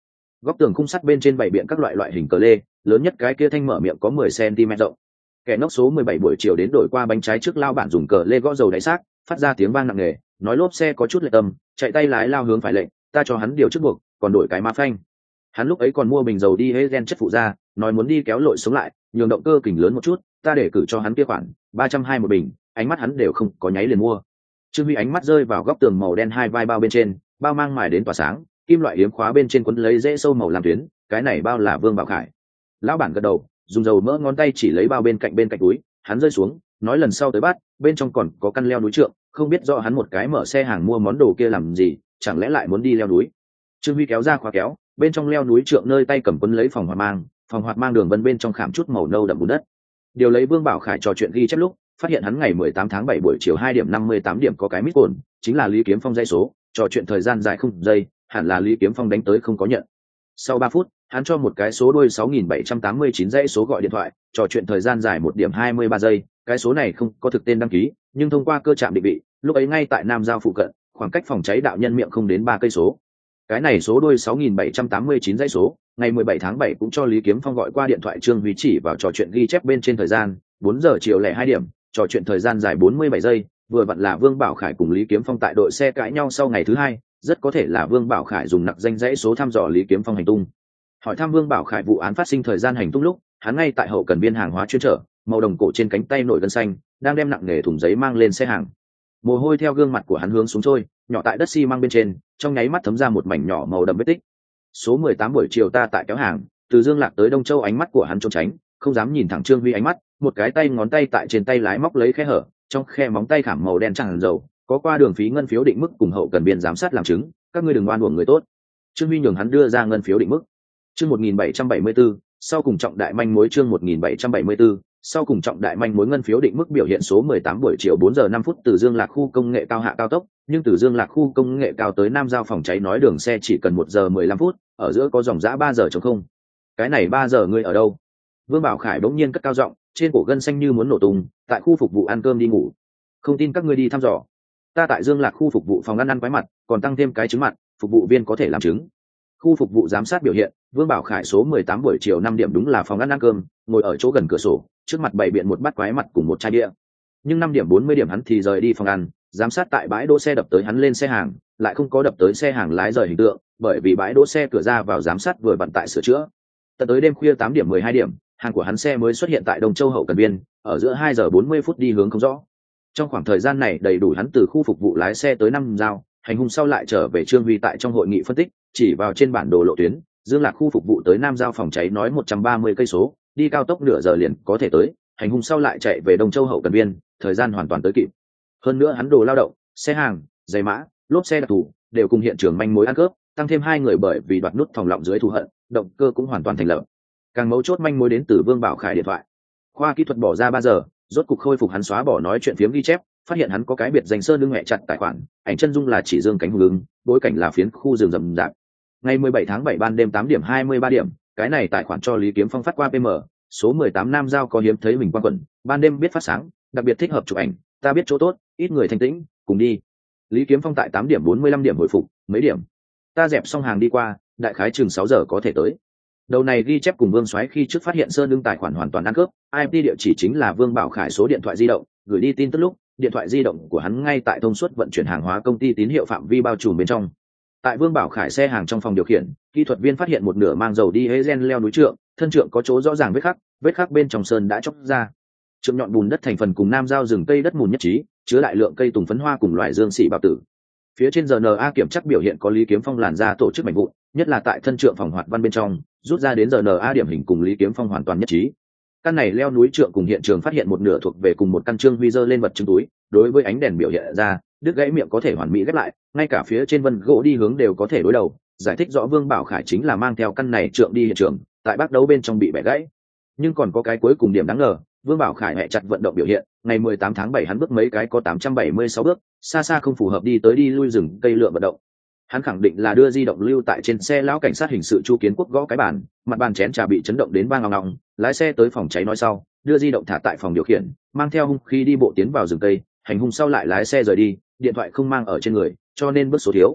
Góc tường khung sắt bên trên bày biện các loại hình cờ lê, lớn nhất cái kia thanh mở miệng có 10 cm rộng. Kẻ nóc số 17 buổi chiều đến đổi qua bánh trái trước lao bản dùng cờ lê gõ dầu đáy xác, phát ra tiếng vang nặng nề, nói lốp xe có chút lệch tâm, chạy tay lái lao hướng phải lệnh, ta cho hắn điều trước buộc, còn đổi cái má phanh. Hắn lúc ấy còn mua bình dầu đi gen chất phụ ra, nói muốn đi kéo lội sống lại, nhường động cơ kình lớn một chút, ta để cử cho hắn kia khoản 320 một bình, ánh mắt hắn đều không có nháy liền mua. Trương Huy ánh mắt rơi vào góc tường màu đen hai vai bao bên trên, bao mang mài đến tỏa sáng, kim loại hiếm khóa bên trên quấn lấy rễ sâu màu làm tuyến, cái này bao là Vương Bảo Khải. Lão bản gật đầu, dùng dầu mỡ ngón tay chỉ lấy bao bên cạnh túi, hắn rơi xuống, nói lần sau tới bắt, bên trong còn có căn leo núi trượng, không biết rõ hắn một cái mở xe hàng mua món đồ kia làm gì, chẳng lẽ lại muốn đi leo núi. Trương Huy kéo ra khóa kéo, bên trong leo núi trượng nơi tay cầm quấn lấy phòng hoạt mang đường vân bên trong khảm chút màu nâu đậm bùn đất. Điều lấy Vương Bảo Khải trò chuyện ghi chép lúc, phát hiện hắn ngày 18 tháng 7 buổi chiều 2:58 điểm có cái mít cồn, chính là Lý Kiếm Phong dãy số, trò chuyện thời gian dài không giây, hẳn là Lý Kiếm Phong đánh tới không có nhận. Sau 3 phút, hắn cho một cái số đuôi 6789 dãy số gọi điện thoại, trò chuyện thời gian dài 1:23 giây, cái số này không có thực tên đăng ký, nhưng thông qua cơ trạm định vị, lúc ấy ngay tại Nam Giao phụ cận, khoảng cách phòng cháy đạo nhân miệng không đến 3 cây số. Cái này số đuôi 6789 dãy số, ngày 17 tháng 7 cũng cho Lý Kiếm Phong gọi qua điện thoại. Trương Huy chỉ vào trò chuyện ghi chép bên trên thời gian, 4 giờ chiều lẻ 2 điểm, trò chuyện thời gian dài 47 giây, vừa vặn là Vương Bảo Khải cùng Lý Kiếm Phong tại đội xe cãi nhau sau ngày thứ hai, rất có thể là Vương Bảo Khải dùng nặc danh dãy số thăm dò Lý Kiếm Phong hành tung. Hỏi thăm Vương Bảo Khải vụ án phát sinh thời gian hành tung lúc, hắn ngay tại hậu cần biên hàng hóa chuyên trở, màu đồng cổ trên cánh tay nổi gân xanh, đang đem nặng nghề thùng giấy mang lên xe hàng. Mồ hôi theo gương mặt của hắn hướng xuống trôi, nhỏ tại đất xi măng bên trên, trong nháy mắt thấm ra một mảnh nhỏ màu đậm vết tích. Số 18 buổi chiều ta tại kéo hàng, từ Dương Lạc tới Đông Châu, ánh mắt của hắn trốn tránh, không dám nhìn thẳng Trương Huy ánh mắt, một cái tay ngón tay tại trên tay lái móc lấy khe hở, trong khe móng tay khảm màu đen tràn dầu, có qua đường phí ngân phiếu định mức cùng hậu cần biên giám sát làm chứng, các ngươi đừng oan uổng người tốt. Trương Huy nhường hắn đưa ra ngân phiếu định mức. Chương 1774, sau cùng trọng đại manh mối. Chương 1774, sau cùng trọng đại manh mối. Ngân phiếu định mức biểu hiện số 18 buổi chiều 4 giờ 5 phút từ Dương Lạc khu công nghệ cao hạ cao tốc, nhưng từ Dương Lạc khu công nghệ cao tới Nam Giao phòng cháy nói đường xe chỉ cần 1 giờ 15 phút, ở giữa có dòng dã 3 giờ trống không. Cái này 3 giờ ngươi ở đâu? Vương Bảo Khải bỗng nhiên cất cao giọng, trên cổ gân xanh như muốn nổ tung, tại khu phục vụ ăn cơm đi ngủ. Không tin các ngươi đi thăm dò. Ta tại Dương Lạc khu phục vụ phòng ăn quái mặt, còn tăng thêm cái trứng mặt, phục vụ viên có thể làm chứng. Khu phục vụ giám sát biểu hiện, Vương Bảo Khải số 18 buổi chiều 5 điểm đúng là phòng ăn cơm, ngồi ở chỗ gần cửa sổ, trước mặt bày biện một bát quái mặt cùng một chai bia. Nhưng 5:40 điểm hắn thì rời đi phòng ăn, giám sát tại bãi đỗ xe đập tới hắn lên xe hàng, lại không có đập tới xe hàng lái rời hình tượng, bởi vì bãi đỗ xe cửa ra vào giám sát vừa bận tại sửa chữa. Tận tới đêm khuya 8:12 điểm, hàng của hắn xe mới xuất hiện tại Đông Châu hậu cần biên, ở giữa 2 giờ 40 phút đi hướng không rõ. Trong khoảng thời gian này đầy đủ hắn từ khu phục vụ lái xe tới Nam Giao, hành hung sau lại trở về. Trương Huy tại trong hội nghị phân tích, chỉ vào trên bản đồ lộ tuyến, Dương Lạc khu phục vụ tới Nam Giao phòng cháy nói 130 cây số, đi cao tốc nửa giờ liền có thể tới, hành hung sau lại chạy về Đông Châu hậu cần biên, thời gian hoàn toàn tới kịp. Hơn nữa hắn đồ lao động, xe hàng, giày mã, lốp xe đặc thù đều cùng hiện trường manh mối ăn cướp, tăng thêm 2 người bởi vì đoạt nút phòng lọng dưới thù hận, động cơ cũng hoàn toàn thành lập. Càng mấu chốt manh mối đến từ Vương Bảo Khải điện thoại. Khoa kỹ thuật bỏ ra 3 giờ, rốt cục khôi phục hắn xóa bỏ nói chuyện phiếm ghi chép, phát hiện hắn có cái biệt danh sơn lưng mẹ chặt tài khoản, ảnh chân dung là chỉ Dương cánh hùng ứng, bối cảnh là phiến khu rừng rậm rạp. Ngày 17 tháng 7 ban đêm 8:23 điểm, cái này tài khoản cho Lý Kiếm Phong phát qua PM, số 18 Nam Giao có hiếm thấy mình quan quẩn, ban đêm biết phát sáng, đặc biệt thích hợp chụp ảnh, ta biết chỗ tốt, ít người thanh tĩnh, cùng đi. Lý Kiếm Phong tại 8:45 điểm hồi phục, mấy điểm. Ta dẹp xong hàng đi qua, đại khái chừng 6 giờ có thể tới. Đầu này ghi chép cùng Vương Soái khi trước phát hiện sơn lưng tài khoản hoàn toàn ăn cướp, IP địa chỉ chính là Vương Bảo Khải số điện thoại di động, gửi đi tin tức lúc, điện thoại di động của hắn ngay tại thông suất vận chuyển hàng hóa công ty tín hiệu phạm vi bao trùm bên trong. Tại Vương Bảo Khải xe hàng trong phòng điều khiển, kỹ thuật viên phát hiện một nửa mang dầu đi hê leo núi trượng, thân trượng có chỗ rõ ràng vết khắc bên trong sơn đã chóc ra. Trượng nhọn bùn đất thành phần cùng Nam Giao rừng cây đất mùn nhất trí, chứa đại lượng cây tùng phấn hoa cùng loại dương xỉ bào tử. Phía trên RNA kiểm chắc biểu hiện có Lý Kiếm Phong làn da tổ chức mảnh vụn, nhất là tại thân trượng phòng hoạt văn bên trong, rút ra đến RNA điểm hình cùng Lý Kiếm Phong hoàn toàn nhất trí. Căn này leo núi trượng cùng hiện trường phát hiện một nửa thuộc về cùng một căn. Trương Huy giơ lên vật chứng túi, đối với ánh đèn biểu hiện ra, đứt gãy miệng có thể hoàn mỹ ghép lại, ngay cả phía trên vân gỗ đi hướng đều có thể đối đầu, giải thích rõ Vương Bảo Khải chính là mang theo căn này trượng đi hiện trường, tại bác đấu bên trong bị bẻ gãy. Nhưng còn có cái cuối cùng điểm đáng ngờ, Vương Bảo Khải hẹ chặt vận động biểu hiện, ngày 18 tháng 7 hắn bước mấy cái có 876 bước, xa xa không phù hợp đi tới đi lui rừng cây lượng vận động. Hắn khẳng định là đưa di động lưu tại trên xe. Lão cảnh sát hình sự Chu Kiến Quốc gõ cái bàn, mặt bàn chén trà bị chấn động đến vang ngọng, lái xe tới phòng cháy nói sau, đưa di động thả tại phòng điều khiển, mang theo hung khí đi bộ tiến vào rừng cây, hành hung sau lại lái xe rời đi, điện thoại không mang ở trên người, cho nên bước số thiếu.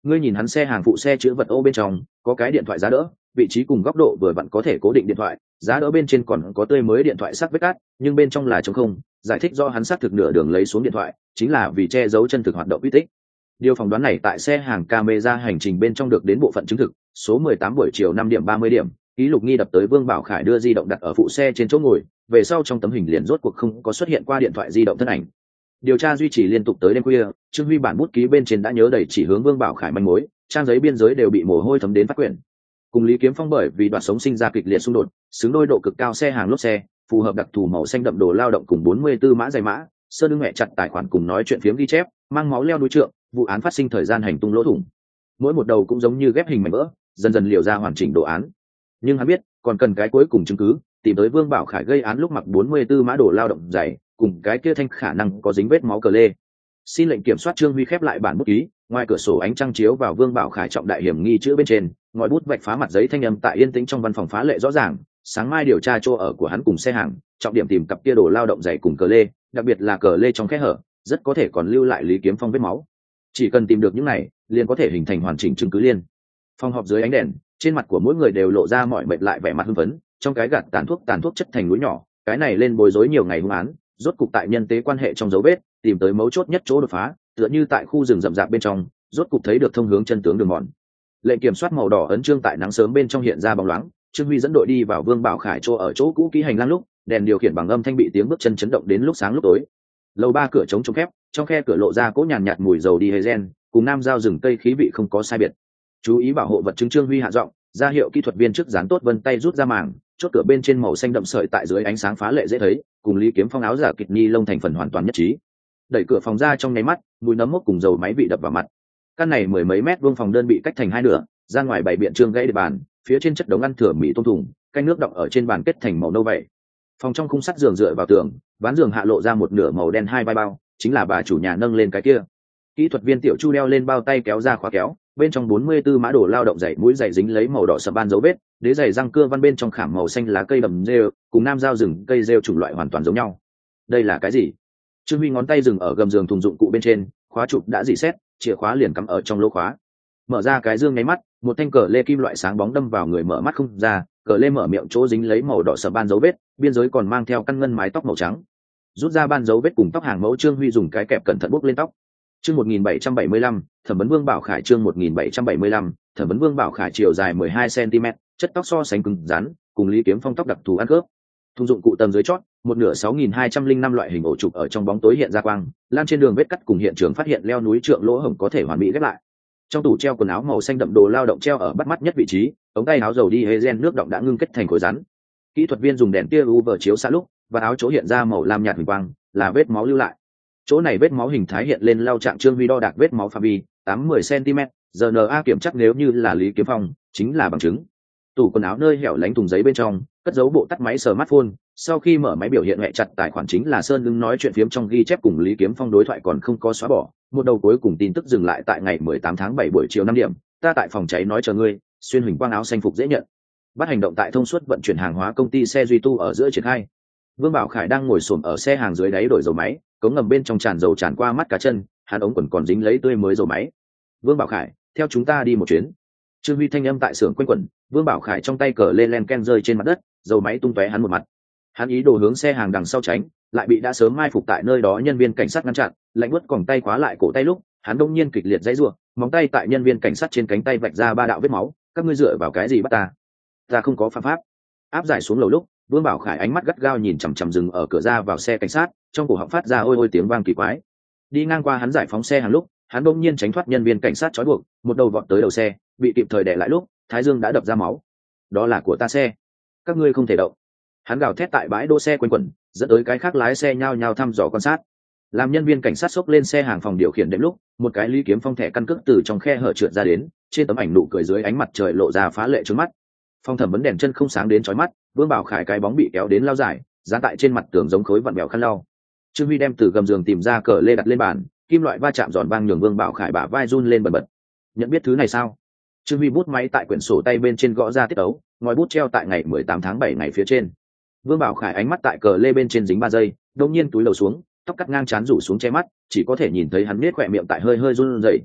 ngươi nhìn hắn xe hàng phụ xe chữ vật ô bên trong có cái điện thoại giá đỡ, vị trí cùng góc độ vừa vặn có thể cố định điện thoại, giá đỡ bên trên còn có tươi mới điện thoại sắc vết cát, nhưng bên trong là trống không, giải thích do hắn xác thực nửa đường lấy xuống điện thoại chính là vì che giấu chân thực hoạt động uy tích. Điều phỏng đoán này tại xe hàng camera hành trình bên trong được đến bộ phận chứng thực, số 18 buổi chiều 5:30 điểm, ký lục nghi đập tới Vương Bảo Khải đưa di động đặt ở phụ xe trên chỗ ngồi, về sau trong tấm hình liền rốt cuộc không có xuất hiện qua điện thoại di động thân ảnh. Điều tra duy trì liên tục tới đêm khuya, Trương Huy bản bút ký bên trên đã nhớ đầy chỉ hướng Vương Bảo Khải manh mối, trang giấy biên giới đều bị mồ hôi thấm đến phát quyển. Cùng Lý Kiếm Phong bởi vì đoạt sống sinh ra kịch liệt xung đột, xứng đôi độ cực cao xe hàng lốp xe, phù hợp đặc thù màu xanh đậm đồ lao động cùng 44 mã dày mã, sơn đương mẹ chặt tài khoản cùng nói chuyện phiếm ghi chép, mang máu leo núi trượng, vụ án phát sinh thời gian hành tung lỗ thủng. Mỗi một đầu cũng giống như ghép hình mảnh vỡ, dần dần liều ra hoàn chỉnh đồ án. Nhưng hắn biết, còn cần cái cuối cùng chứng cứ, tìm tới Vương Bảo Khải gây án lúc mặc 44 mã đồ lao động dày, cùng cái kia thanh khả năng có dính vết máu cờ lê. Xin lệnh kiểm soát. Trương Huy khép lại bản bút ký, ngoài cửa sổ ánh trăng chiếu vào Vương Bảo Khải trọng đại hiểm nghi chữ bên trên, ngòi bút vạch phá mặt giấy thanh âm tại yên tĩnh trong văn phòng phá lệ rõ ràng. Sáng mai điều tra chỗ ở của hắn cùng xe hàng, trọng điểm tìm cặp kia đồ lao động dày cùng cờ lê, đặc biệt là cờ lê trong kẽ hở, rất có thể còn lưu lại Lý Kiếm Phong vết máu. Chỉ cần tìm được những này, liền có thể hình thành hoàn chỉnh chứng cứ liên. Phòng họp dưới ánh đèn, trên mặt của mỗi người đều lộ ra mỏi mệt lại vẻ mặt hưng phấn, trong cái gạt tàn thuốc chất thành núi nhỏ, cái này lên bối rối nhiều ngày hung án, rốt cục tại nhân tế quan hệ trong dấu vết, tìm tới mấu chốt nhất chỗ đột phá, tựa như tại khu rừng rậm rạp bên trong, rốt cục thấy được thông hướng chân tướng đường mòn. Lệnh kiểm soát màu đỏ ấn chương tại nắng sớm bên trong hiện ra bóng loáng, Trương Huy dẫn đội đi vào Vương Bảo Khải chỗ ở chỗ cũ kỹ hành lang lúc, đèn điều khiển bằng âm thanh bị tiếng bước chân chấn động đến lúc sáng lúc tối. Lầu 3 cửa trống khép, trong khe cửa lộ ra cỗ nhàn nhạt mùi dầu diesel, cùng nam giao rừng cây khí vị không có sai biệt. Chú ý bảo hộ vật chứng. Trương Huy hạ giọng, ra hiệu kỹ thuật viên trước dán tốt vân tay rút ra màng, chốt cửa bên trên màu xanh đậm sợi tại dưới ánh sáng phá lệ dễ thấy, cùng Lý Kiếm Phong áo giả kịch ni lông thành phần hoàn toàn nhất trí. Đẩy cửa phòng ra trong nháy mắt, mùi nấm mốc cùng dầu máy bị đập vào mặt. Căn này mười mấy mét vuông phòng đơn bị cách thành hai nửa, ra ngoài bảy biện trương gãy địa bàn, phía trên chất đống ăn thừa mì tôm thùng, canh nước đọng ở trên bàn kết thành màu nâu vậy. Phòng trong khung sắt giường dựa vào tường, ván giường hạ lộ ra một nửa màu đen hai vai bao, chính là bà chủ nhà nâng lên cái kia. Kỹ thuật viên Tiểu Chu đeo lên bao tay kéo ra khóa kéo, bên trong 44 mã đồ lao động dày mũi dày dính lấy màu đỏ sậm ban dấu vết, đế dày răng cưa văn bên trong khảm màu xanh lá cây đầm rêu, cùng nam giao rừng cây rêu chủng loại hoàn toàn giống nhau. Đây là cái gì? Trương Huy ngón tay dừng ở gầm giường thùng dụng cụ bên trên, khóa chụp đã rỉ sét, chìa khóa liền cắm ở trong lỗ khóa. Mở ra cái dương nháy mắt, một thanh cờ lê kim loại sáng bóng đâm vào người mở mắt không ra, cờ lê mở miệng chỗ dính lấy màu đỏ sậm ban dấu vết, biên giới còn mang theo căn ngân mái tóc màu trắng. Rút ra ban dấu vết cùng tóc hàng mẫu, Trương Huy dùng cái kẹp cẩn thận buốc lên tóc. Chương 1775, thẩm vấn Vương Bảo Khải. Chương 1775, thẩm vấn Vương Bảo Khải chiều dài 12 cm, chất tóc so sánh cứng rắn, cùng Lý Kiếm Phong tóc đặc thù ăn khớp. Thùng dụng cụ tầng dưới chót, một nửa 6205 loại hình ổ trục ở trong bóng tối hiện ra quang, lan trên đường vết cắt cùng hiện trường phát hiện leo núi trượng lỗ hổng có thể hoàn mỹ ghép lại. Trong tủ treo quần áo màu xanh đậm đồ lao động treo ở bắt mắt nhất vị trí, ống tay áo dầu đi diesel nước động đã ngưng kết thành khối rắn. Kỹ thuật viên dùng đèn tia UV chiếu xa lúc, và áo chỗ hiện ra màu lam nhạt huỳnh quang, là vết máu lưu lại. Chỗ này vết máu hình thái hiện lên lao trạng. Trương Huy đo đạc vết máu phạm vi 8-10 cm, RNA kiểm chắc nếu như là Lý Kiếm Phong, chính là bằng chứng. Tủ quần áo nơi hẻo lánh thùng giấy bên trong, cất giấu bộ tắt máy smartphone, sau khi mở máy biểu hiện hệ chặt tài khoản chính là Sơn Lưng nói chuyện phiếm trong ghi chép cùng Lý Kiếm Phong đối thoại còn không có xóa bỏ. Một đầu cuối cùng tin tức dừng lại tại ngày 18 tháng 7 buổi chiều 5 điểm, ta tại phòng cháy nói chờ ngươi, xuyên huỳnh quang áo xanh phục dễ nhận. Bắt hành động tại thông suốt vận chuyển hàng hóa công ty xe duy tu ở giữa triển khai. Vương Bảo Khải đang ngồi xổm ở xe hàng dưới đáy đổi dầu máy, cống ngầm bên trong tràn dầu tràn qua mắt cá chân, hắn ống quần còn dính lấy tươi mới dầu máy. Vương Bảo Khải, theo chúng ta đi một chuyến. Trương Huy thanh âm tại xưởng quanh quẩn, Vương Bảo Khải trong tay cờ lên len ken rơi trên mặt đất, dầu máy tung tóe hắn một mặt. Hắn ý đồ hướng xe hàng đằng sau tránh, lại bị đã sớm mai phục tại nơi đó nhân viên cảnh sát ngăn chặn, lạnh buốt còng tay khóa lại cổ tay lúc, hắn đông nhiên kịch liệt dãy rủa, móng tay tại nhân viên cảnh sát trên cánh tay vạch ra 3 đạo vết máu, các ngươi dựa vào cái gì bắt ta? Ta không có phạm pháp. Áp giải xuống lầu lúc, Vương Bảo Khải ánh mắt gắt gao nhìn chằm chằm dừng ở cửa ra vào xe cảnh sát, trong cổ họng phát ra ôi ôi tiếng vang kỳ quái. Đi ngang qua hắn giải phóng xe hàng lúc, hắn bỗng nhiên tránh thoát nhân viên cảnh sát trói buộc, một đầu vọt tới đầu xe, bị kịp thời đè lại lúc, thái dương đã đập ra máu. Đó là của ta xe, các ngươi không thể động. Hắn gào thét tại bãi đỗ xe quanh quẩn, dẫn tới cái khác lái xe nhao nhao thăm dò quan sát. Làm nhân viên cảnh sát xốc lên xe hàng phòng điều khiển đệm lúc, một cái Lý Kiếm Phong thẻ căn cước từ trong khe hở trượt ra đến, trên tấm ảnh nụ cười dưới ánh mặt trời lộ ra phá lệ trướng mắt. Phong thẩm vấn đèn chân không sáng đến chói mắt, Vương Bảo Khải cái bóng bị kéo đến lao dài, dán tại trên mặt tường giống khối vặn bèo khăn lau. Trương Huy đem từ gầm giường tìm ra cờ lê đặt lên bàn, kim loại va chạm giòn vang nhường Vương Bảo Khải bả vai run lên bần bật. Nhận biết thứ này sao? Trương Huy bút máy tại quyển sổ tay bên trên gõ ra tiết ấu, ngòi bút treo tại ngày 18 tháng 7 ngày phía trên. Vương Bảo Khải ánh mắt tại cờ lê bên trên dính 3 giây, đột nhiên túi lầu xuống, tóc cắt ngang trán rủ xuống che mắt, chỉ có thể nhìn thấy hắn nhếch khóe miệng tại hơi hơi run rẩy.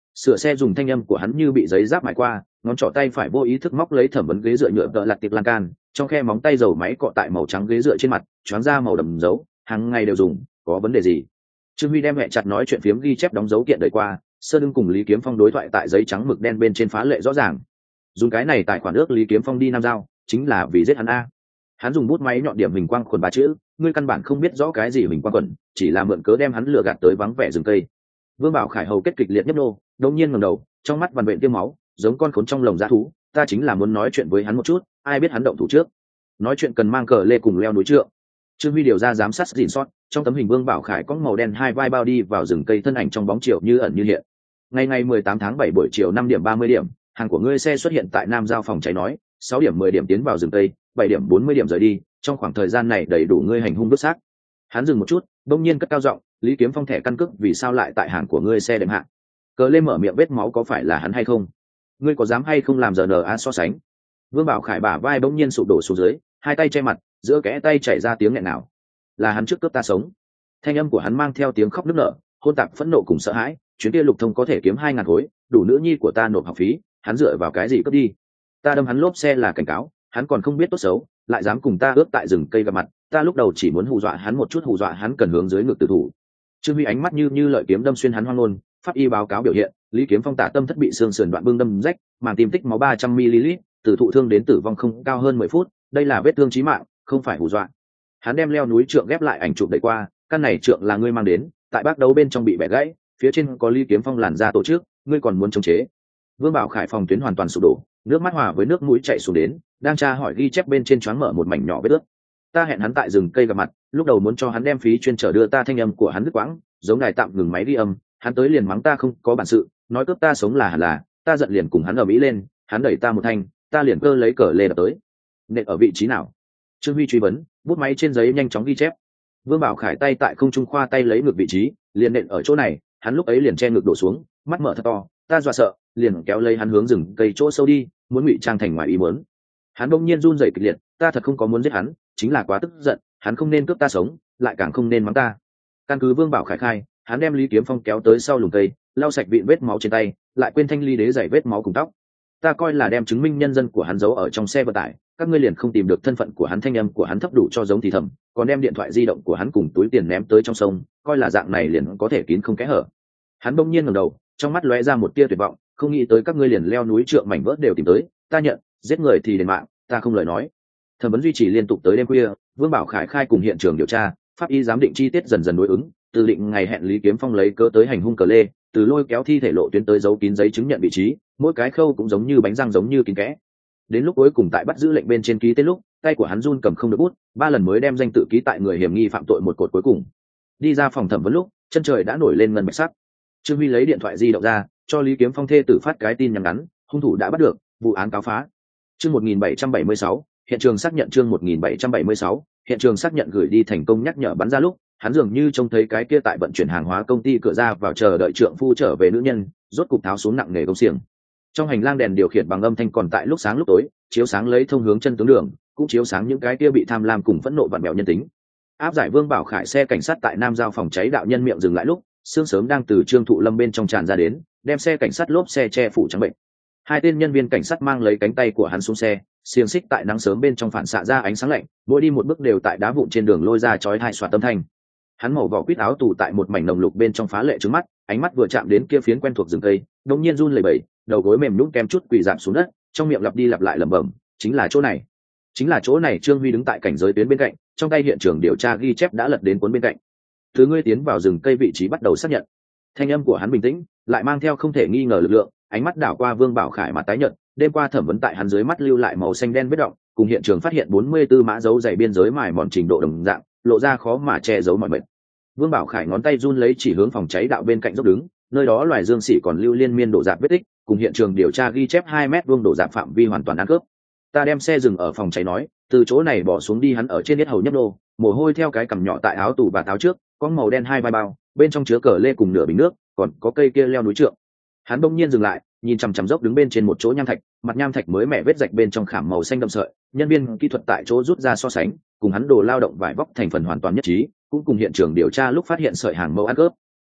Sửa xe dùng thanh âm của hắn như bị giấy giáp mài qua, ngón trỏ tay phải vô ý thức móc lấy thẩm vấn ghế dựa nhựa tợ lặt tiệp lan can, trong khe móng tay dầu máy cọ tại màu trắng ghế dựa trên mặt, choáng ra màu đầm dấu, hàng ngày đều dùng, có vấn đề gì? Trương Huy đem hẹ chặt nói chuyện phiếm ghi chép đóng dấu kiện đợi qua, Sơ Đương cùng Lý Kiếm Phong đối thoại tại giấy trắng mực đen bên trên phá lệ rõ ràng. Dùng cái này tài khoản ước Lý Kiếm Phong đi Nam Giao, chính là vì giết hắn a. Hắn dùng bút máy nhọn điểm hình quang khuẩn 3 chữ, ngươi căn bản không biết rõ cái gì hình quang khuẩn, chỉ là mượn cớ đem hắn lừa gạt tới vắng vẻ rừng cây. Vương Bảo Khải hầu kết kịch liệt nhấp nô, đột nhiên ngẩng đầu, trong mắt vằn vện tiêm máu, giống con khốn trong lồng dã thú, ta chính là muốn nói chuyện với hắn một chút, ai biết hắn động thủ trước. Nói chuyện cần mang cờ lê cùng leo núi trượng. Trương Huy điều ra giám sát gìn sót, trong tấm hình Vương Bảo Khải có màu đen hai vai bao đi vào rừng cây, thân ảnh trong bóng chiều như ẩn như hiện. Ngày 18 tháng 7 buổi chiều 5:30, hàng của ngươi xe xuất hiện tại Nam Giao phòng cháy nói, 6:10 tiến vào rừng cây, 7:40 rời đi, trong khoảng thời gian này đầy đủ ngươi hành hung vứt xác. Hắn dừng một chút, đột nhiên cất cao giọng, Lý Kiếm Phong thẻ căn cước vì sao lại tại hàng của ngươi xe đệm hạng? Cờ lên mở miệng vết máu có phải là hắn hay không? Ngươi có dám hay không làm RNA so sánh? Vương Bảo Khải bả vai bỗng nhiên sụp đổ xuống dưới, hai tay che mặt, giữa kẽ tay chảy ra tiếng nghẹn nào. Là hắn trước cướp ta sống. Thanh âm của hắn mang theo tiếng khóc nức nở, hôn tạp phẫn nộ cùng sợ hãi, chuyến kia Lục Thông có thể kiếm 2.000 khối, đủ nữ nhi của ta nộp học phí, hắn dựa vào cái gì cướp đi? Ta đâm hắn lốp xe là cảnh cáo, hắn còn không biết tốt xấu, lại dám cùng ta ướp tại rừng cây gặp mặt, ta lúc đầu chỉ muốn hù dọa hắn một chút, hù dọa hắn cần hướng dưới ngực tự thủ. Trương Huy ánh mắt như lợi kiếm đâm xuyên hắn hoang ngôn, pháp y báo cáo biểu hiện, Lý Kiếm Phong tả tâm thất bị xương sườn đoạn bưng đâm rách, màng tim tích máu 300 ml, từ thụ thương đến tử vong không cao hơn 10 phút, đây là vết thương chí mạng, không phải hù dọa. Hắn đem leo núi trượng ghép lại ảnh chụp đẩy qua, căn này trượng là ngươi mang đến, tại bác đấu bên trong bị bẻ gãy, phía trên có Lý Kiếm Phong làn ra tổ chức, ngươi còn muốn chống chế? Vương Bảo Khải phòng tuyến hoàn toàn sụp đổ, nước mắt hòa với nước mũi chảy xuống đến, đang tra hỏi ghi chép bên trên choáng mở một mảnh nhỏ vết ướt. Ta hẹn hắn tại rừng cây gặp mặt, lúc đầu muốn cho hắn đem phí chuyên trở đưa ta, thanh âm của hắn đứt quãng, giống đài tạm ngừng máy ghi âm, hắn tới liền mắng ta không có bản sự, nói cướp ta sống là hẳn là, ta giận liền cùng hắn ở mỹ lên, hắn đẩy ta một thanh, ta liền cơ lấy cờ lê đập tới. Nện ở vị trí nào? Trương Huy truy vấn, bút máy trên giấy nhanh chóng ghi chép. Vương Bảo Khải tay tại không trung khoa tay lấy ngược vị trí, liền nện ở chỗ này, hắn lúc ấy liền che ngực đổ xuống, mắt mở thật to, ta dọa sợ, liền kéo lấy hắn hướng rừng cây chỗ sâu đi, muốn ngụy trang thành ngoài ý muốn. Hắn bỗng nhiên run rẩy kịch liệt, ta thật không có muốn giết hắn, chính là quá tức giận, hắn không nên cướp ta sống, lại càng không nên mắng ta. Căn cứ Vương Bảo Khải khai, hắn đem Lý Kiếm Phong kéo tới sau lùm cây, lau sạch vịn vết máu trên tay, lại quên thanh ly đế giày vết máu cùng tóc. Ta coi là đem chứng minh nhân dân của hắn giấu ở trong xe vận tải, các ngươi liền không tìm được thân phận của hắn, thanh âm của hắn thấp đủ cho giống thì thầm, còn đem điện thoại di động của hắn cùng túi tiền ném tới trong sông, coi là dạng này liền có thể kín không kẽ hở. Hắn bỗng nhiên ngẩng đầu, trong mắt lóe ra một tia tuyệt vọng, không nghĩ tới các ngươi liền leo núi trượng mảnh vỡ đều tìm tới, ta nhận, giết người thì đền mạng, ta không lời nói. Thẩm vấn duy trì liên tục tới đêm khuya, Vương Bảo Khải khai cùng hiện trường điều tra, pháp y giám định chi tiết dần dần đối ứng, từ định ngày hẹn Lý Kiếm Phong lấy cớ tới hành hung cờ lê, từ lôi kéo thi thể lộ tuyến tới giấu kín giấy chứng nhận vị trí, mỗi cái khâu cũng giống như bánh răng giống như kín kẽ. Đến lúc cuối cùng tại bắt giữ lệnh bên trên ký tên lúc, tay của hắn run cầm không được bút, 3 lần mới đem danh tự ký tại người hiểm nghi phạm tội một cột cuối cùng. Đi ra phòng thẩm vấn lúc, chân trời đã nổi lên ngân bạch sắc. Trương Huy lấy điện thoại di động ra, cho Lý Kiếm Phong thê tử phát cái tin nhắn ngắn, hung thủ đã bắt được, vụ án cáo phá. Chương 1776, hiện trường xác nhận, chương 1776, hiện trường xác nhận gửi đi thành công nhắc nhở bắn ra lúc, hắn dường như trông thấy cái kia tại vận chuyển hàng hóa công ty cửa ra vào chờ đợi trượng phu trở về nữ nhân, rốt cục tháo xuống nặng nề công xiềng. Trong hành lang đèn điều khiển bằng âm thanh còn tại lúc sáng lúc tối, chiếu sáng lấy thông hướng chân tướng đường, cũng chiếu sáng những cái kia bị tham lam cùng phẫn nộ vặn vẹo nhân tính. Áp giải Vương Bảo Khải xe cảnh sát tại Nam Giao phòng cháy đạo nhân miệng dừng lại lúc, sương sớm đang từ Trương Thụ Lâm bên trong tràn ra đến, đem xe cảnh sát lốp xe che phủ trắng bệnh. Hai tên nhân viên cảnh sát mang lấy cánh tay của hắn xuống xe, xiềng xích tại nắng sớm bên trong phản xạ ra ánh sáng lạnh, mỗi đi một bước đều tại đá vụn trên đường lôi ra chói tai xoạt âm thanh. Hắn màu vỏ quýt áo tù tại một mảnh nồng lục bên trong phá lệ trứng mắt, ánh mắt vừa chạm đến kia phiến quen thuộc rừng cây, đột nhiên run lẩy bẩy, đầu gối mềm nhũn kem chút quỳ rạp xuống đất, trong miệng lặp đi lặp lại lẩm bẩm, chính là chỗ này, chính là chỗ này. Trương Huy đứng tại cảnh giới tuyến bên cạnh, trong tay hiện trường điều tra ghi chép đã lật đến cuốn bên cạnh. Thứ ngươi tiến vào rừng cây vị trí bắt đầu xác nhận. Thanh âm của hắn bình tĩnh, lại mang theo không thể nghi ngờ lực lượng, ánh mắt đảo qua Vương Bảo Khải mặt tái nhợt, đêm qua thẩm vấn tại hắn dưới mắt lưu lại màu xanh đen vết đọng, cùng hiện trường phát hiện 44 mã dấu dày biên giới mài mòn trình độ đồng dạng, lộ ra khó mà che giấu mọi mệt. Vương Bảo Khải ngón tay run lấy chỉ hướng phòng cháy đạo bên cạnh dốc đứng, nơi đó loài dương xỉ còn lưu liên miên đổ dạp vết tích, cùng hiện trường điều tra ghi chép 2 mét vuông đổ dạp phạm vi hoàn toàn ăn cướp. Ta đem xe dừng ở phòng cháy nói, từ chỗ này bỏ xuống đi. Hắn ở trên yết hầu nhấp nô, mồ hôi theo cái cằm nhỏ tại áo tù và áo trước, có màu đen 2 vai bao, bên trong chứa cờ lê cùng nửa bình nước, còn có cây kia leo núi trượng. Hắn bỗng nhiên dừng lại, nhìn chằm chằm dốc đứng bên trên một chỗ nham thạch, mặt nham thạch mới mẻ vết rạch bên trong khảm màu xanh đậm sợi, nhân viên kỹ thuật tại chỗ rút ra so sánh, cùng hắn đồ lao động vải vóc thành phần hoàn toàn nhất trí, cũng cùng hiện trường điều tra lúc phát hiện sợi hàng mẫu ăn cướp.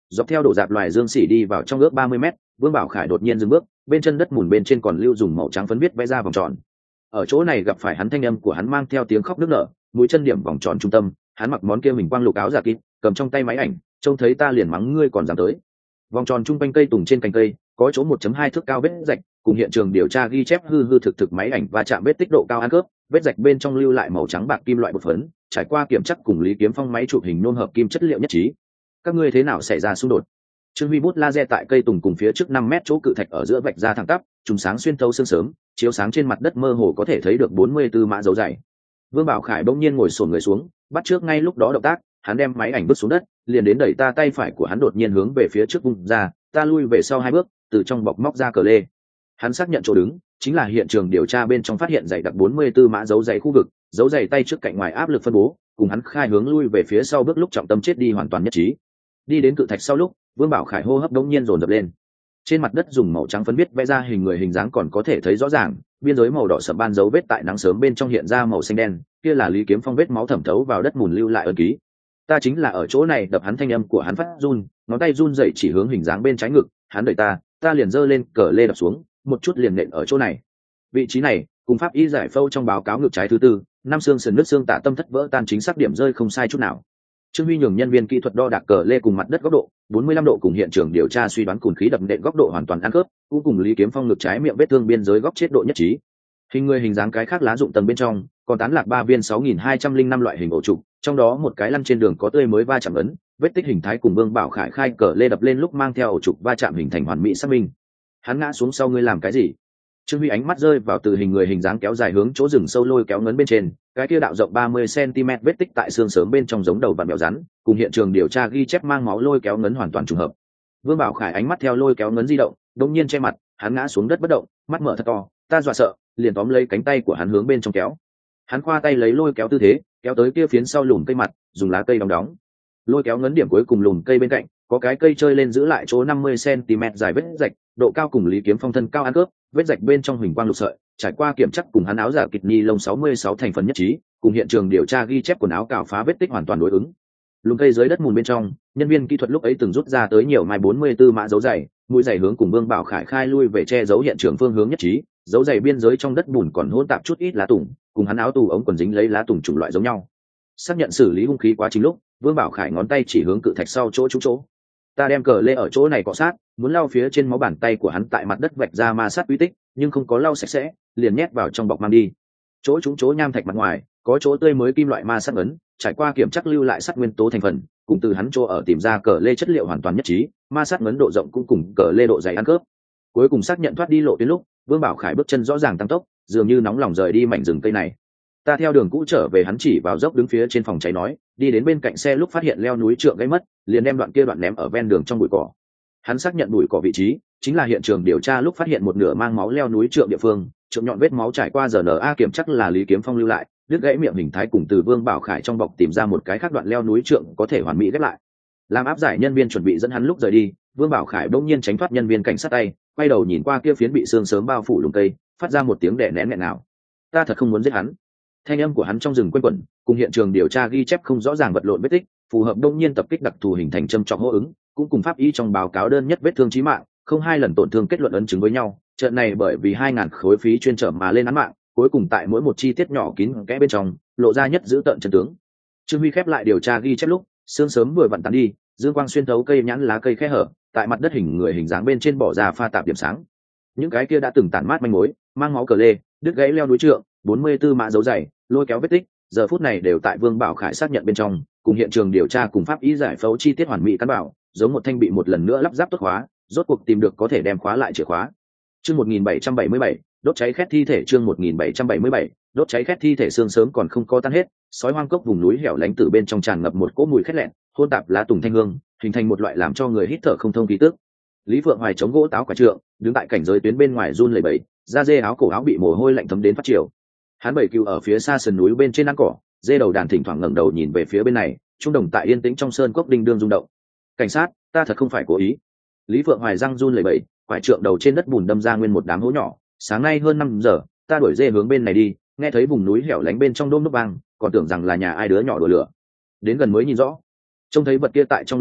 dọc theo đổ dạp loài dương xỉ đi vào trong ước 30 mét. Vương Bảo Khải đột nhiên dừng bước, bên chân đất mùn bên trên còn lưu dùng màu trắng phấn viết vẽ ra vòng tròn. Ở chỗ này gặp phải hắn, thanh âm của hắn mang theo tiếng khóc nức nở, mũi chân điểm vòng tròn trung tâm. Hắn mặc món kia mình quang lục áo giả kín, cầm trong tay máy ảnh, trông thấy ta liền mắng ngươi còn dám tới. Vòng tròn trung quanh cây tùng trên cành cây có chỗ 1.2 thước cao vết rạch, cùng hiện trường điều tra ghi chép hư thực máy ảnh và chạm vết tích độ cao ăn cướp. Vết rạch bên trong lưu lại màu trắng bạc kim loại bột phấn, trải qua kiểm chắc cùng Lý Kiếm Phong máy chụp hình nôn hợp kim chất liệu nhất trí. Các ngươi thế nào xảy ra xung đột? Trương Huy bút laser tại cây tùng cùng phía trước 5 mét chỗ cự thạch ở giữa vạch ra thẳng tắp, trùng sáng xuyên thấu sương sớm, chiếu sáng trên mặt đất mơ hồ có thể thấy được 44 mã dấu dày. Vương Bảo Khải bỗng nhiên ngồi xổm người xuống, bắt trước ngay lúc đó động tác, hắn đem máy ảnh vứt xuống đất, liền đến đẩy ta tay phải của hắn đột nhiên hướng về phía trước vung ra, ta lui về sau 2 bước, từ trong bọc móc ra cờ lê. Hắn xác nhận chỗ đứng, chính là hiện trường điều tra bên trong phát hiện dày đặc 44 mã dấu dày khu vực, dấu dày tay trước cạnh ngoài áp lực phân bố, cùng hắn khai hướng lui về phía sau bước lúc trọng tâm chết đi hoàn toàn nhất trí. Đi đến cự thạch sau lúc, Vương Bảo Khải hô hấp đống nhiên dồn dập lên. Trên mặt đất dùng màu trắng phấn viết vẽ ra hình người hình dáng còn có thể thấy rõ ràng, biên giới màu đỏ sậm ban dấu vết tại nắng sớm bên trong hiện ra màu xanh đen, kia là Lý Kiếm Phong vết máu thẩm thấu vào đất mùn lưu lại ấn ký. Ta chính là ở chỗ này đập hắn, thanh âm của hắn phát run, ngón tay run dậy chỉ hướng hình dáng bên trái ngực, hắn đẩy ta liền giơ lên cờ lê đập xuống, một chút liền nện ở chỗ này. Vị trí này, cùng pháp y giải phẫu trong báo cáo ngực trái thứ tư, năm xương sườn nứt xương tạ tâm thất vỡ tan, chính xác điểm rơi không sai chút nào. Trương Huy nhường nhân viên kỹ thuật đo đạc cờ lê cùng mặt đất góc độ 45 độ, cùng hiện trường điều tra suy đoán cùn khí đập nện góc độ hoàn toàn ăn khớp, cũng cùng Lý Kiếm Phong ngực trái miệng vết thương biên giới góc chết độ nhất trí. Hình người hình dáng cái khác lá dụng tầng bên trong còn tán lạc 3 viên 6205 loại hình ổ trục, trong đó một cái lăn trên đường có tươi mới va chạm ấn, vết tích hình thái cùng Vương Bảo Khải khai cờ lê đập lên lúc mang theo ổ trục va chạm hình thành hoàn mỹ xác minh. Hắn ngã xuống sau, ngươi làm cái gì? Trương Huy ánh mắt rơi vào từ hình người hình dáng kéo dài hướng chỗ rừng sâu lôi kéo ngấn bên trên, cái kia đạo rộng 30 cm vết tích tại xương sớm bên trong giống đầu vặn bẹo rắn, cùng hiện trường điều tra ghi chép mang máu lôi kéo ngấn hoàn toàn trùng hợp. Vương Bảo Khải ánh mắt theo lôi kéo ngấn di động, đột nhiên che mặt, hắn ngã xuống đất bất động, mắt mở thật to, ta dọa sợ, liền tóm lấy cánh tay của hắn hướng bên trong kéo. Hắn khoa tay lấy lôi kéo tư thế, kéo tới kia phiến sau lùm cây mặt, dùng lá cây đóng đóng. Lôi kéo ngấn điểm cuối cùng lùm cây bên cạnh, có cái cây chơi lên giữ lại chỗ 50 cm dài vết rạch, độ cao cùng Lý Kiếm Phong thân cao ăn cướp, vết rạch bên trong huỳnh quang lục sợi, trải qua kiểm chắc cùng hắn áo giả kịch ni lông 66 thành phần nhất trí, cùng hiện trường điều tra ghi chép quần áo cào phá vết tích hoàn toàn đối ứng. Lùm cây dưới đất mùn bên trong, nhân viên kỹ thuật lúc ấy từng rút ra tới nhiều mai 44 mã dấu dày, mũi dày hướng cùng Vương Bảo Khải khai lui về che giấu hiện trường phương hướng nhất trí, dấu dày biên giới trong đất bùn còn hỗn tạp chút ít lá tùng, cùng hắn áo tù ống quần dính lấy lá tùng chủng loại giống nhau. Xác nhận xử lý hung khí quá trình lúc, Vương Bảo Khải ngón tay chỉ hướng cự thạch sau chỗ trúng chỗ. Ta đem cờ lê ở chỗ này cọ sát, muốn lau phía trên máu bàn tay của hắn tại mặt đất vạch ra ma sát uy tích, nhưng không có lau sạch sẽ, liền nhét vào trong bọc mang đi. Chỗ trúng chỗ nham thạch mặt ngoài, có chỗ tươi mới kim loại ma sát ấn, trải qua kiểm chắc lưu lại sắt nguyên tố thành phần, cùng từ hắn chỗ ở tìm ra cờ lê chất liệu hoàn toàn nhất trí, ma sát ấn độ rộng cũng cùng cờ lê độ dày ăn khớp. Cuối cùng xác nhận thoát đi lộ tuyến lúc, Vương Bảo Khải bước chân rõ ràng tăng tốc, dường như nóng lòng rời đi mảnh rừng cây này. Ta theo đường cũ trở về, hắn chỉ vào dốc đứng phía trên phòng cháy nói, đi đến bên cạnh xe lúc phát hiện leo núi trượng gãy mất, liền đem đoạn kia đoạn ném ở ven đường trong bụi cỏ. Hắn xác nhận bụi cỏ vị trí chính là hiện trường điều tra lúc phát hiện một nửa mang máu leo núi trượng địa phương, trượng nhọn vết máu trải qua RNA kiểm chắc là Lý Kiếm Phong lưu lại, đứt gãy miệng hình thái cùng từ Vương Bảo Khải trong bọc tìm ra một cái khác đoạn leo núi trượng có thể hoàn mỹ ghép lại. Làm áp giải nhân viên chuẩn bị dẫn hắn lúc rời đi, Vương Bảo Khải bỗng nhiên tránh thoát nhân viên cảnh sát tay, quay đầu nhìn qua kia phiến bị sương sớm bao phủ lùm cây, phát ra một tiếng đẻ nén nghẹn nào. Ta thật không muốn giết hắn. Thanh âm của hắn trong rừng quanh quẩn, cùng hiện trường điều tra ghi chép không rõ ràng vật lộn vết tích, phù hợp đông nhiên tập kích đặc thù hình thành châm trọng hô ứng, cũng cùng pháp y trong báo cáo đơn nhất vết thương chí mạng, không 2 lần tổn thương kết luận ấn chứng với nhau. Trận này bởi vì 2000 khối phí chuyên trở mà lên án mạng, cuối cùng tại mỗi một chi tiết nhỏ kín kẽ bên trong, lộ ra nhất giữ tận chân tướng. Trương Huy khép lại điều tra ghi chép lúc, sương sớm vừa vặn tàn đi, dương quang xuyên thấu cây nhãn lá cây khe hở, tại mặt đất hình người hình dáng bên trên bỏ ra pha tạp điểm sáng. Những cái kia đã từng tản mát manh mối, mang máu cờ lê, đứt gãy leo núi trượng, 44 mã dấu dày, lôi kéo vết tích, giờ phút này đều tại Vương Bảo Khải xác nhận bên trong, cùng hiện trường điều tra cùng pháp y giải phẫu chi tiết hoàn mỹ căn bảo, giống một thanh bị một lần nữa lắp ráp tốt khóa, rốt cuộc tìm được có thể đem khóa lại chìa khóa. Chương 1777, đốt cháy khét thi thể. Chương 1777, đốt cháy khét thi thể. Sương sớm còn không có tan hết, sói hoang cốc vùng núi hẻo lánh từ bên trong tràn ngập một cỗ mùi khét lẹn, hôn tạp lá tùng thanh hương, hình thành một loại làm cho người hít thở không thông khí tức. Lý Phượng Hoài chống gỗ táo quả trượng, đứng tại cảnh giới tuyến bên ngoài run lẩy bẩy, da dê áo cổ áo bị mồ hôi lạnh thấm đến phát chiều. Hắn bảy cừu ở phía xa sườn núi bên trên ăn cỏ, dê đầu đàn thỉnh thoảng ngẩng đầu nhìn về phía bên này, trung đồng tại yên tĩnh trong sơn cốc đinh đương rung động. Cảnh sát, ta thật không phải cố ý. Lý Phượng Hoài răng run lẩy bẩy, quải trượng đầu trên đất bùn đâm ra nguyên một đám hố nhỏ. Sáng nay hơn 5 giờ, ta đuổi dê hướng bên này đi, nghe thấy vùng núi hẻo lánh bên trong đôm nốt vang, còn tưởng rằng là nhà ai đứa nhỏ đùa lửa. Đến gần mới nhìn rõ, trông thấy vật kia tại trong lửa đốt,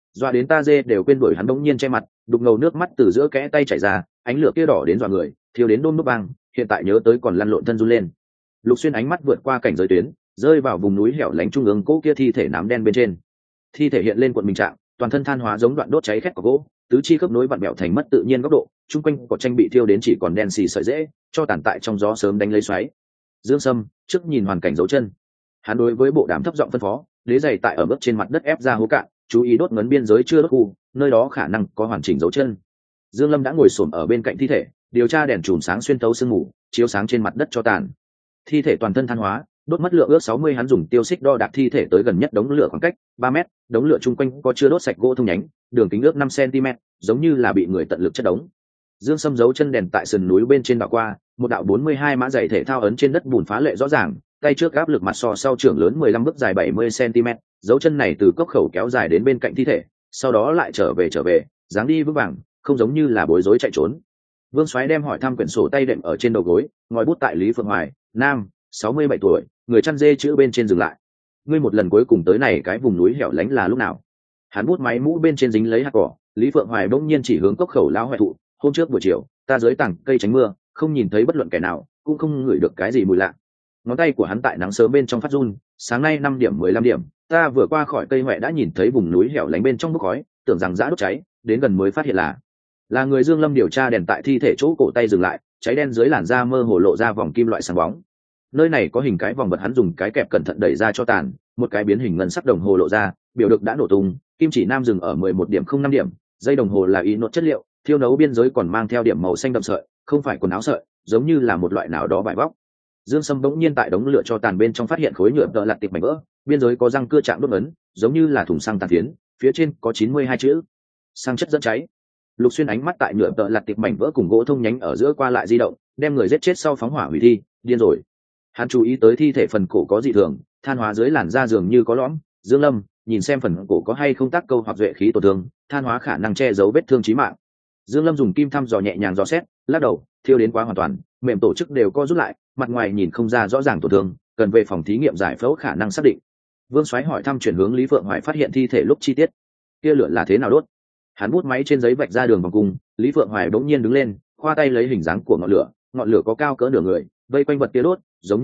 Doa đến ta dê đều quên đuổi hắn, bỗng nhiên che mặt, đục ngầu nước mắt từ giữa kẽ tay chảy ra, ánh lửa kia đỏ đến dọa người, thiêu đến đôm nốt vang, hiện tại nhớ tới còn lăn lộn thân run lên. Lục Xuyên ánh mắt vượt qua cảnh giới tuyến, rơi vào vùng núi hẻo lánh trung ương cỗ kia thi thể nám đen bên trên. Thi thể hiện lên cuộn mình trạng, toàn thân than hóa giống đoạn đốt cháy khét của gỗ, tứ chi khớp nối vặn bẹo thành mất tự nhiên góc độ, chung quanh cỏ tranh bị thiêu đến chỉ còn đen xì sợi rễ, cho tàn tại trong gió sớm đánh lấy xoáy. Dương Sâm trước nhìn hoàn cảnh dấu chân, hắn đối với bộ đàm thấp giọng phân phó, đế giày tại ở bước trên mặt đất ép ra hố cạn, chú ý đốt ngấn biên giới chưa đốt khu, nơi đó khả năng có hoàn chỉnh dấu chân. Dương Lâm đã ngồi xổm ở bên cạnh thi thể, điều tra đèn chùm sáng xuyên thấu sương mù, chiếu sáng trên mặt đất cho tàn. Thi thể toàn thân than hóa, đốt mất lượng ước 60, hắn dùng tiêu xích đo đạc thi thể tới gần nhất đống lửa khoảng cách 3 mét, đống lửa chung quanh có chưa đốt sạch gỗ thông nhánh, đường kính ước 5 cm, giống như là bị người tận lực chất đống. Dương Sâm giấu chân đèn tại sườn núi bên trên đảo qua, một đạo 42 mã giày thể thao ấn trên đất bùn phá lệ rõ ràng, tay trước áp lực mặt so sau trưởng lớn 15 bước dài 70 cm, dấu chân này từ cốc khẩu kéo dài đến bên cạnh thi thể, sau đó lại trở về, dáng đi vững vàng, không giống như là bối rối chạy trốn. Vương Soái đem hỏi thăm quyển sổ tay đệm ở trên đầu gối, ngòi bút tại Lý Phượng Hoài, nam, 67 tuổi, người chăn dê chữ bên trên dừng lại. Ngươi một lần cuối cùng tới này cái vùng núi hẻo lánh là lúc nào? Hắn bút máy mũ bên trên dính lấy hạt cỏ, Lý Phượng Hoài bỗng nhiên chỉ hướng cốc khẩu lão hoại thụ, hôm trước buổi chiều, ta dưới tảng cây tránh mưa, không nhìn thấy bất luận kẻ nào, cũng không ngửi được cái gì mùi lạ. Ngón tay của hắn tại nắng sớm bên trong phát run, sáng nay 5:15, ta vừa qua khỏi cây hoẹ đã nhìn thấy vùng núi hẻo lánh bên trong bốc khói, tưởng rằng dã đốt cháy, đến gần mới phát hiện là người. Dương Lâm điều tra đèn tại thi thể chỗ cổ tay dừng lại, cháy đen dưới làn da mơ hồ lộ ra vòng kim loại sáng bóng. Nơi này có hình cái vòng vật, hắn dùng cái kẹp cẩn thận đẩy ra cho tàn, một cái biến hình ngân sắc đồng hồ lộ ra, biểu được đã nổ tung, kim chỉ nam dừng ở 11:05, dây đồng hồ là ý nốt chất liệu, thiêu nấu biên giới còn mang theo điểm màu xanh đậm sợi, không phải quần áo sợi, giống như là một loại nào đó vải vóc. Dương Sâm bỗng nhiên tại đống lửa cho tàn bên trong phát hiện khối nhựa tợ lặt tiệp mảnh vỡ, biên giới có răng cưa chạm đốt ấn, giống như là thùng xăng tàn phiến, phía trên có 92 chữ xăng chất dẫn cháy. Lục Xuyên ánh mắt tại nhựa tợ lặt tiệp mảnh vỡ cùng gỗ thông nhánh ở giữa qua lại di động, đem người giết chết sau phóng hỏa hủy thi, điên rồi. Hắn chú ý tới thi thể phần cổ có dị thường, than hóa dưới làn da dường như có lõm. Dương Lâm nhìn xem phần cổ có hay không tác câu hoặc duệ khí tổn thương, than hóa khả năng che giấu vết thương chí mạng. Dương Lâm dùng kim thăm dò nhẹ nhàng dò xét, lắc đầu, thiêu đến quá hoàn toàn, mềm tổ chức đều co rút lại, mặt ngoài nhìn không ra rõ ràng tổn thương, cần về phòng thí nghiệm giải phẫu khả năng xác định. Vương Soái hỏi thăm chuyển hướng Lý Phượng Hoài phát hiện thi thể lúc chi tiết. Kia lửa là thế nào đốt? Hắn bút máy trên giấy vạch ra đường vòng cung, Lý Phượng Hoài bỗng nhiên đứng lên, khoa tay lấy hình dáng của ngọn lửa có cao cỡ nửa người, vây quanh vật kia đốt, giống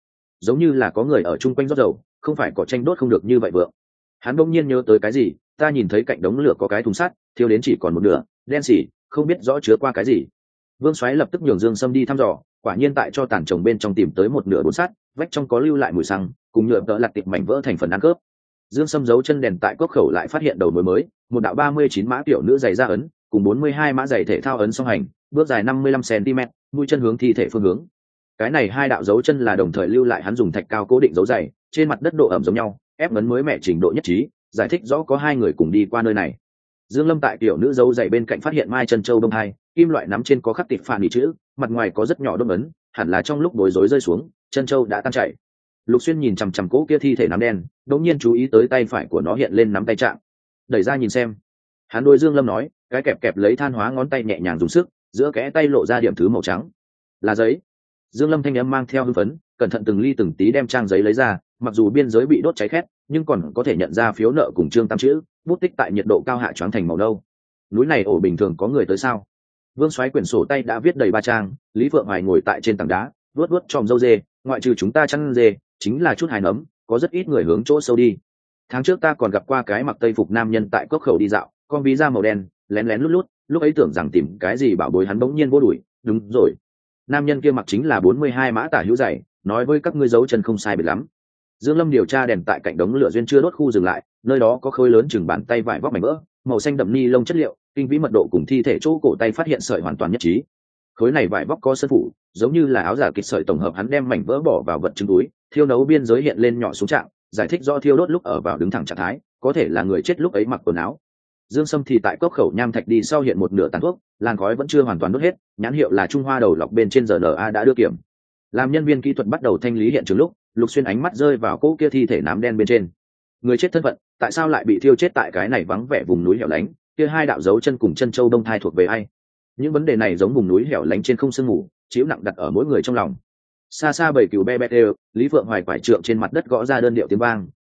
như là có người ở chung quanh rót dầu, không phải cỏ tranh đốt không được như vậy vượng. Hắn bỗng nhiên nhớ tới cái gì, ta nhìn thấy cạnh đống lửa có cái thùng sắt, thiêu đến chỉ còn một nửa, đen xỉ, không biết rõ chứa qua cái gì. Vương Soái lập tức nhường Dương Sâm đi thăm dò, quả nhiên tại cho tàn chồng bên trong tìm tới một nửa bốn sắt, vách trong có lưu lại mùi xăng, cùng nhựa tợ lặt tiệp mảnh vỡ thành phần ăn cướp. Dương Sâm giấu chân đèn tại cốc khẩu lại phát hiện đầu mối mới, một đạo 39 mã tiểu nữ giày da ấn, cùng 42 mã giày thể thao ấn song hành, bước dài 55 cm, mũi chân hướng thi thể phương hướng. Cái này hai đạo dấu chân là đồng thời lưu lại, hắn dùng thạch cao cố định dấu giày, trên mặt đất độ ẩm giống nhau, ép ngấn mới mẹ trình độ nhất trí, giải thích rõ có hai người cùng đi qua nơi này. Dương Lâm tại tiểu nữ dấu giày bên cạnh phát hiện mai chân châu đông hai, kim loại nắm trên có khắc tịch phản nhị chữ, mặt ngoài có rất nhỏ đông ấn, hẳn là trong lúc bối rối rơi xuống, chân châu đã tan chảy. Lục Xuyên nhìn chằm chằm cỗ kia thi thể nắm đen, đột nhiên chú ý tới tay phải của nó hiện lên nắm tay trạng. Đẩy ra nhìn xem. Hắn đôi Dương Lâm nói, cái kẹp kẹp lấy than hóa ngón tay nhẹ nhàng dùng sức, giữa kẽ tay lộ ra điểm thứ màu trắng. Là giấy. Dương Lâm thanh âm mang theo hưng phấn, cẩn thận từng ly từng tí đem trang giấy lấy ra, mặc dù biên giới bị đốt cháy khét, nhưng còn có thể nhận ra phiếu nợ cùng chương tam chữ, bút tích tại nhiệt độ cao hạ choáng thành màu nâu. Núi này ổ bình thường có người tới sao? Vương Soái quyển sổ tay đã viết đầy 3 trang, Lý Phượng Hoài ngồi tại trên tảng đá, vuốt chòm râu dê, ngoại trừ chúng ta chăn dê, chính là chút hài nấm, có rất ít người hướng chỗ sâu đi. Tháng trước ta còn gặp qua cái mặc tây phục nam nhân tại cốc khẩu đi dạo, con ví da màu đen, lén lén lút, lúc ấy tưởng rằng tìm cái gì bảo bối, hắn bỗng nhiên vô đuổi, đúng rồi. Nam nhân kia mặc chính là 42 mã tả hữu dày, nói với các ngươi dấu chân không sai biệt lắm. Dương Lâm điều tra đèn tại cạnh đống lửa duyên chưa đốt khu dừng lại, nơi đó có khối lớn chừng bàn tay vải vóc mảnh vỡ, màu xanh đậm ni lông chất liệu, kinh vĩ mật độ cùng thi thể chỗ cổ tay phát hiện sợi hoàn toàn nhất trí. Khối này vải vóc có sơn phủ, giống như là áo giả kịch sợi tổng hợp, hắn đem mảnh vỡ bỏ vào vật chứng túi, thiêu nấu biên giới hiện lên nhỏ xuống trạng, giải thích do thiêu đốt lúc ở vào đứng thẳng trạng thái, có thể là người chết lúc ấy mặc quần áo. Dương Sâm thì tại cốc khẩu nham thạch đi sau hiện một nửa tàn thuốc, làn khói vẫn chưa hoàn toàn đốt hết, nhãn hiệu là Trung Hoa đầu lọc bên trên RNA đã đưa kiểm. Làm nhân viên kỹ thuật bắt đầu thanh lý hiện trường lúc, Lục Xuyên ánh mắt rơi vào cỗ kia thi thể nám đen bên trên. Người chết thân phận, tại sao lại bị thiêu chết tại cái này vắng vẻ vùng núi hẻo lánh, kia hai đạo dấu chân cùng chân châu đông thai thuộc về ai? Những vấn đề này giống vùng núi hẻo lánh trên không sương mù, chịu nặng đặt ở mỗi người trong lòng. Xa xa bầy cừu be be đều, Lý Phượng Hoài quải trượng trên mặt đất gõ ra đơn điệu tiếng vang,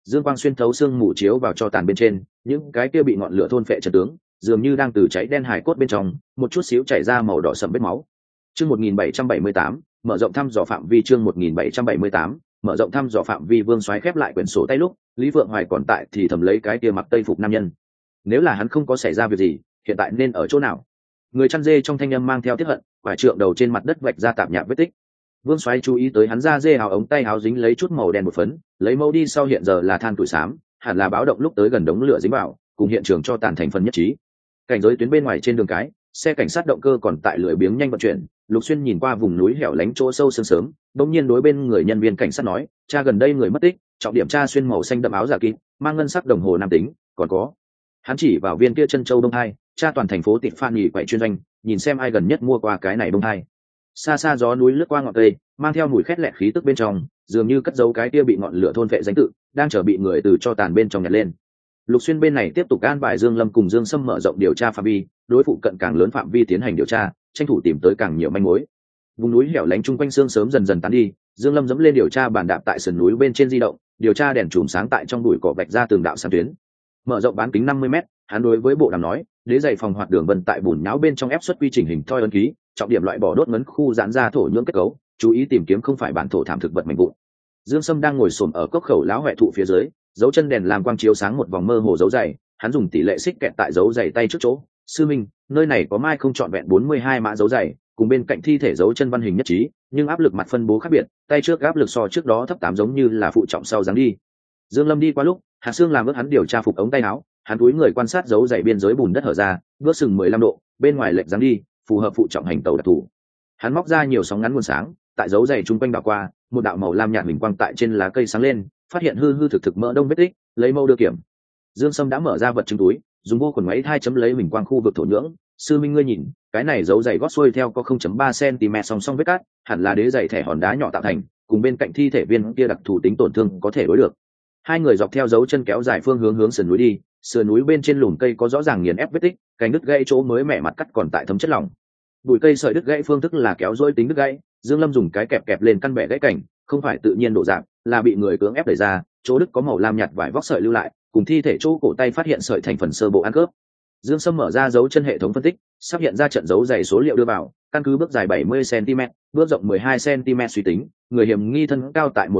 dương quang xuyên thấu xương mù chiếu vào cho tàn bên trên, những cái kia bị ngọn lửa thôn phệ trận tướng dường như đang từ cháy đen hài cốt bên trong một chút xíu chảy ra màu đỏ sẫm vết máu. Chương 1778, mở rộng thăm dò phạm vi. Chương 1778, mở rộng thăm dò phạm vi. Vương Soái khép lại quyển sổ tay lúc, Lý Vượng Hoài còn tại thì thầm lấy cái kia mặc tây phục nam nhân. Nếu là hắn không có xảy ra việc gì, hiện tại nên ở chỗ nào? Người chăn dê trong thanh âm mang theo tiết hận, quải trượng đầu trên mặt đất vạch ra tạm nhạp vết tích. Vương Soái chú ý tới hắn da dê hào ống tay háo dính lấy chút màu đen một phấn, lấy mẫu đi sau hiện giờ là than tuổi xám, hẳn là báo động lúc tới gần đống lửa dính vào, cùng hiện trường cho tàn thành phần nhất trí. Cảnh giới tuyến bên ngoài trên đường cái, xe cảnh sát động cơ còn tại lưỡi biếng nhanh vận chuyển. Lục Xuyên nhìn qua vùng núi hẻo lánh chỗ sâu sương sớm, đột nhiên đối bên người nhân viên cảnh sát nói, cha gần đây người mất tích, trọng điểm tra xuyên màu xanh đậm áo giả kín, mang ngân sắc đồng hồ nam tính, còn có. Hắn chỉ vào viên kia chân châu đông hai, cha toàn thành phố tịt phan nghỉ quậy chuyên doanh, nhìn xem ai gần nhất mua qua cái này đông hai. Xa xa gió núi lướt qua ngọn cây, mang theo mùi khét lẹt khí tức bên trong, dường như cất giấu cái kia bị ngọn lửa thôn phệ danh tự, đang chờ bị người từ cho tàn bên trong nhặt lên. Lục Xuyên bên này tiếp tục an bài Dương Lâm cùng Dương Sâm mở rộng điều tra phạm vi, đối phụ cận càng lớn phạm vi tiến hành điều tra, tranh thủ tìm tới càng nhiều manh mối. Vùng núi hẻo lánh chung quanh sương sớm dần dần tán đi, Dương Lâm dẫm lên điều tra bàn đạp tại sườn núi bên trên di động, điều tra đèn chùm sáng tại trong bụi cỏ vạch ra từng đạo sáng tuyến. Mở rộng bán kính 50m, hắn đối với bộ đàm nói, đế dày phòng hoạt đường vân tại bùn nhão bên trong ép xuất quy trình hình thoi ấn ký, trọng điểm loại bỏ đốt ngấn khu giãn ra thổ nhưỡng kết cấu, chú ý tìm kiếm không phải bản thổ thảm thực vật mạnh vụn. Dương Sâm đang ngồi xổm ở cốc khẩu lão huệ thụ phía dưới, dấu chân đèn làm quang chiếu sáng một vòng mơ hồ dấu giày, hắn dùng tỷ lệ xích kẹt tại dấu giày tay trước chỗ. Sư minh, nơi này có mai không trọn vẹn 42 mã dấu giày, cùng bên cạnh thi thể dấu chân văn hình nhất trí, nhưng áp lực mặt phân bố khác biệt, tay trước áp lực so trước đó thấp 8 giống như là phụ trọng sau dáng đi. Dương Lâm đi qua lúc, Hạt Xương làm ước hắn điều tra phục ống tay áo, hắn cúi người quan sát dấu giày biên giới bùn đất hở ra, bước sừng 15 độ, bên ngoài lệch dáng đi, phù hợp phụ trọng hành tàu đặc thù. Hắn móc ra nhiều sóng ngắn nguồn sáng, tại dấu giày trung quanh đảo qua, một đạo màu lam nhạt huỳnh quang tại trên lá cây sáng lên, phát hiện hư hư thực thực mỡ đông vết tích, lấy mâu đưa kiểm. Dương Sâm đã mở ra vật chứng túi, dùng vô khuẩn máy thai chấm lấy huỳnh quang khu vực thổ nhưỡng. Sư minh ngươi nhìn, cái này dấu giày gót xuôi theo có 0.3 cm song song vết cát, hẳn là đế giày thẻ hòn đá nhỏ tạo thành, cùng bên cạnh thi thể viên kia đặc thù tính tổn thương có thể đối được. Hai người dọc theo dấu chân kéo dài phương hướng sườn núi đi, sườn núi bên trên lùm cây có rõ ràng nghiền ép vết tích, cành đứt gãy chỗ mới mẻ mặt cắt còn tại thấm chất lỏng. Bụi cây sợi đứt gãy phương thức là kéo dối tính đứt gãy, Dương Lâm dùng cái kẹp lên căn bẻ gãy cảnh, không phải tự nhiên đổ dạng, là bị người cưỡng ép đẩy ra, chỗ đứt có màu lam nhạt vải vóc sợi lưu lại, cùng thi thể chỗ cổ tay phát hiện sợi thành phần sơ bộ ăn cướp. Dương Sâm mở ra dấu chân hệ thống phân tích, sắp hiện ra trận dấu dày số liệu đưa vào, căn cứ bước dài 70 cm, bước rộng 12 cm suy tính, người hiểm nghi thân cao tại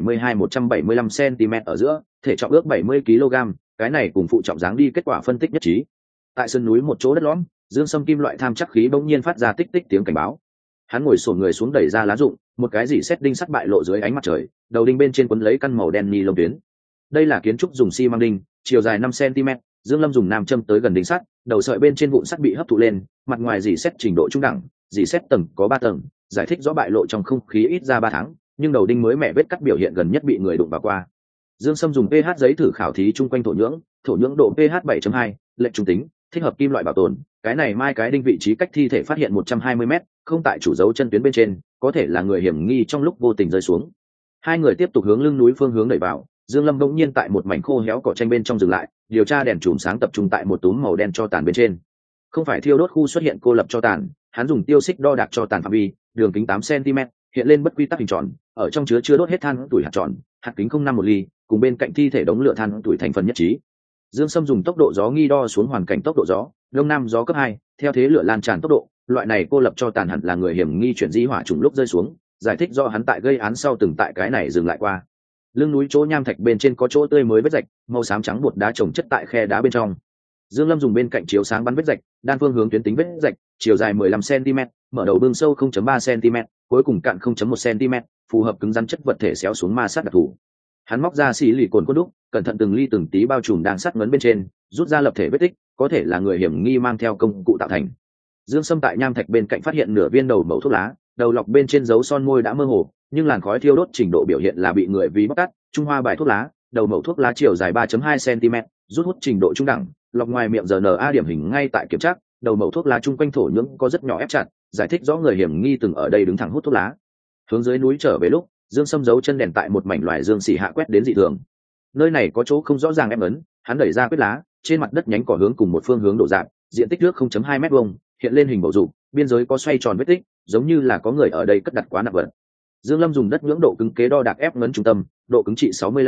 172-175 cm ở giữa, thể trọng ước 70 kg, cái này cùng phụ trọng dáng đi kết quả phân tích nhất trí. Tại sườn núi một chỗ đất lõm, Dương Sâm kim loại tham chắc khí bỗng nhiên phát ra tích tích tiếng cảnh báo. Hắn ngồi xổm người xuống đẩy ra lá rụng, một cái gì xét đinh sắt bại lộ dưới ánh mặt trời, đầu đinh bên trên quấn lấy căn màu đen ni lông tuyến. Đây là kiến trúc dùng xi măng đinh, chiều dài 5 cm, Dương Lâm dùng nam châm tới gần đinh sắt, đầu sợi bên trên vụn sắt bị hấp thụ lên, mặt ngoài dỉ xét trình độ trung đẳng, dỉ xét tầng có 3 tầng, giải thích rõ bại lộ trong không khí ít ra 3 tháng, nhưng đầu đinh mới mẻ vết cắt biểu hiện gần nhất bị người đụng vào qua. Dương Sâm dùng pH giấy thử khảo thí chung quanh thổ nhưỡng độ pH 7.2, lệnh trung tính, thích hợp kim loại bảo tồn. Cái này mai cái đinh vị trí cách thi thể phát hiện 120m, không tại chủ dấu chân tuyến bên trên, có thể là người hiểm nghi trong lúc vô tình rơi xuống. Hai người tiếp tục hướng lưng núi phương hướng đẩy vào. Dương Lâm bỗng nhiên tại một mảnh khô héo cỏ tranh bên trong dừng lại, điều tra đèn chùm sáng tập trung tại một túm màu đen cho tàn bên trên. Không phải thiêu đốt khu xuất hiện cô lập cho tàn, hắn dùng tiêu xích đo đạc cho tàn phạm vi, đường kính 8 cm, hiện lên bất quy tắc hình tròn, ở trong chứa chưa đốt hết than tuổi hạt tròn, hạt kính 0,5 ly, cùng bên cạnh thi thể đống lửa than tuổi thành phần nhất trí. Dương Sâm dùng tốc độ gió nghi đo xuống hoàn cảnh tốc độ gió, đông nam gió cấp 2, theo thế lửa lan tràn tốc độ, loại này cô lập cho tàn hẳn là người hiểm nghi chuyển di hỏa trùng lúc rơi xuống, giải thích do hắn tại gây án sau từng tại cái này dừng lại qua. Lưng núi chỗ nham thạch bên trên có chỗ tươi mới vết rạch, màu xám trắng bột đá trồng chất tại khe đá bên trong. Dương Lâm dùng bên cạnh chiếu sáng bắn vết rạch, đan phương hướng tuyến tính vết rạch, chiều dài 15 cm, mở đầu bương sâu 0.3 cm, cuối cùng cạn 0.1 cm, phù hợp cứng rắn chất vật thể xéo xuống ma sát đặc thù. Hắn móc ra xì lì cồn cốt đúc, cẩn thận từng ly từng tí bao trùm đang sắt ngấn bên trên, rút ra lập thể vết tích, có thể là người hiểm nghi mang theo công cụ tạo thành. Dương Sâm tại nham thạch bên cạnh phát hiện nửa viên đầu mẩu thuốc lá, đầu lọc bên trên dấu son môi đã mơ hồ, nhưng làn khói thiêu đốt trình độ biểu hiện là bị người vì bóc tắt. Trung hoa bài thuốc lá, đầu mẩu thuốc lá chiều dài 3.2 cm, rút hút trình độ trung đẳng, lọc ngoài miệng RNA điểm hình ngay tại kiểm tra, đầu mẩu thuốc lá chung quanh thổ nhưỡng có rất nhỏ ép chặt, giải thích rõ người hiểm nghi từng ở đây đứng thẳng hút thuốc lá. Hướng dưới núi trở về lúc, Dương Sâm giấu chân đèn tại một mảnh loài dương xỉ hạ quét đến dị thường. Nơi này có chỗ không rõ ràng ép ấn, hắn đẩy ra quyết lá, trên mặt đất nhánh cỏ hướng cùng một phương hướng đổ dạng, diện tích nước 0.2 mét vuông, hiện lên hình bầu dục, biên giới có xoay tròn vết tích, giống như là có người ở đây cất đặt quá nặng vật. Dương Lâm dùng đất nhưỡng độ cứng kế đo đạc ép ngấn trung tâm, độ cứng trị 65,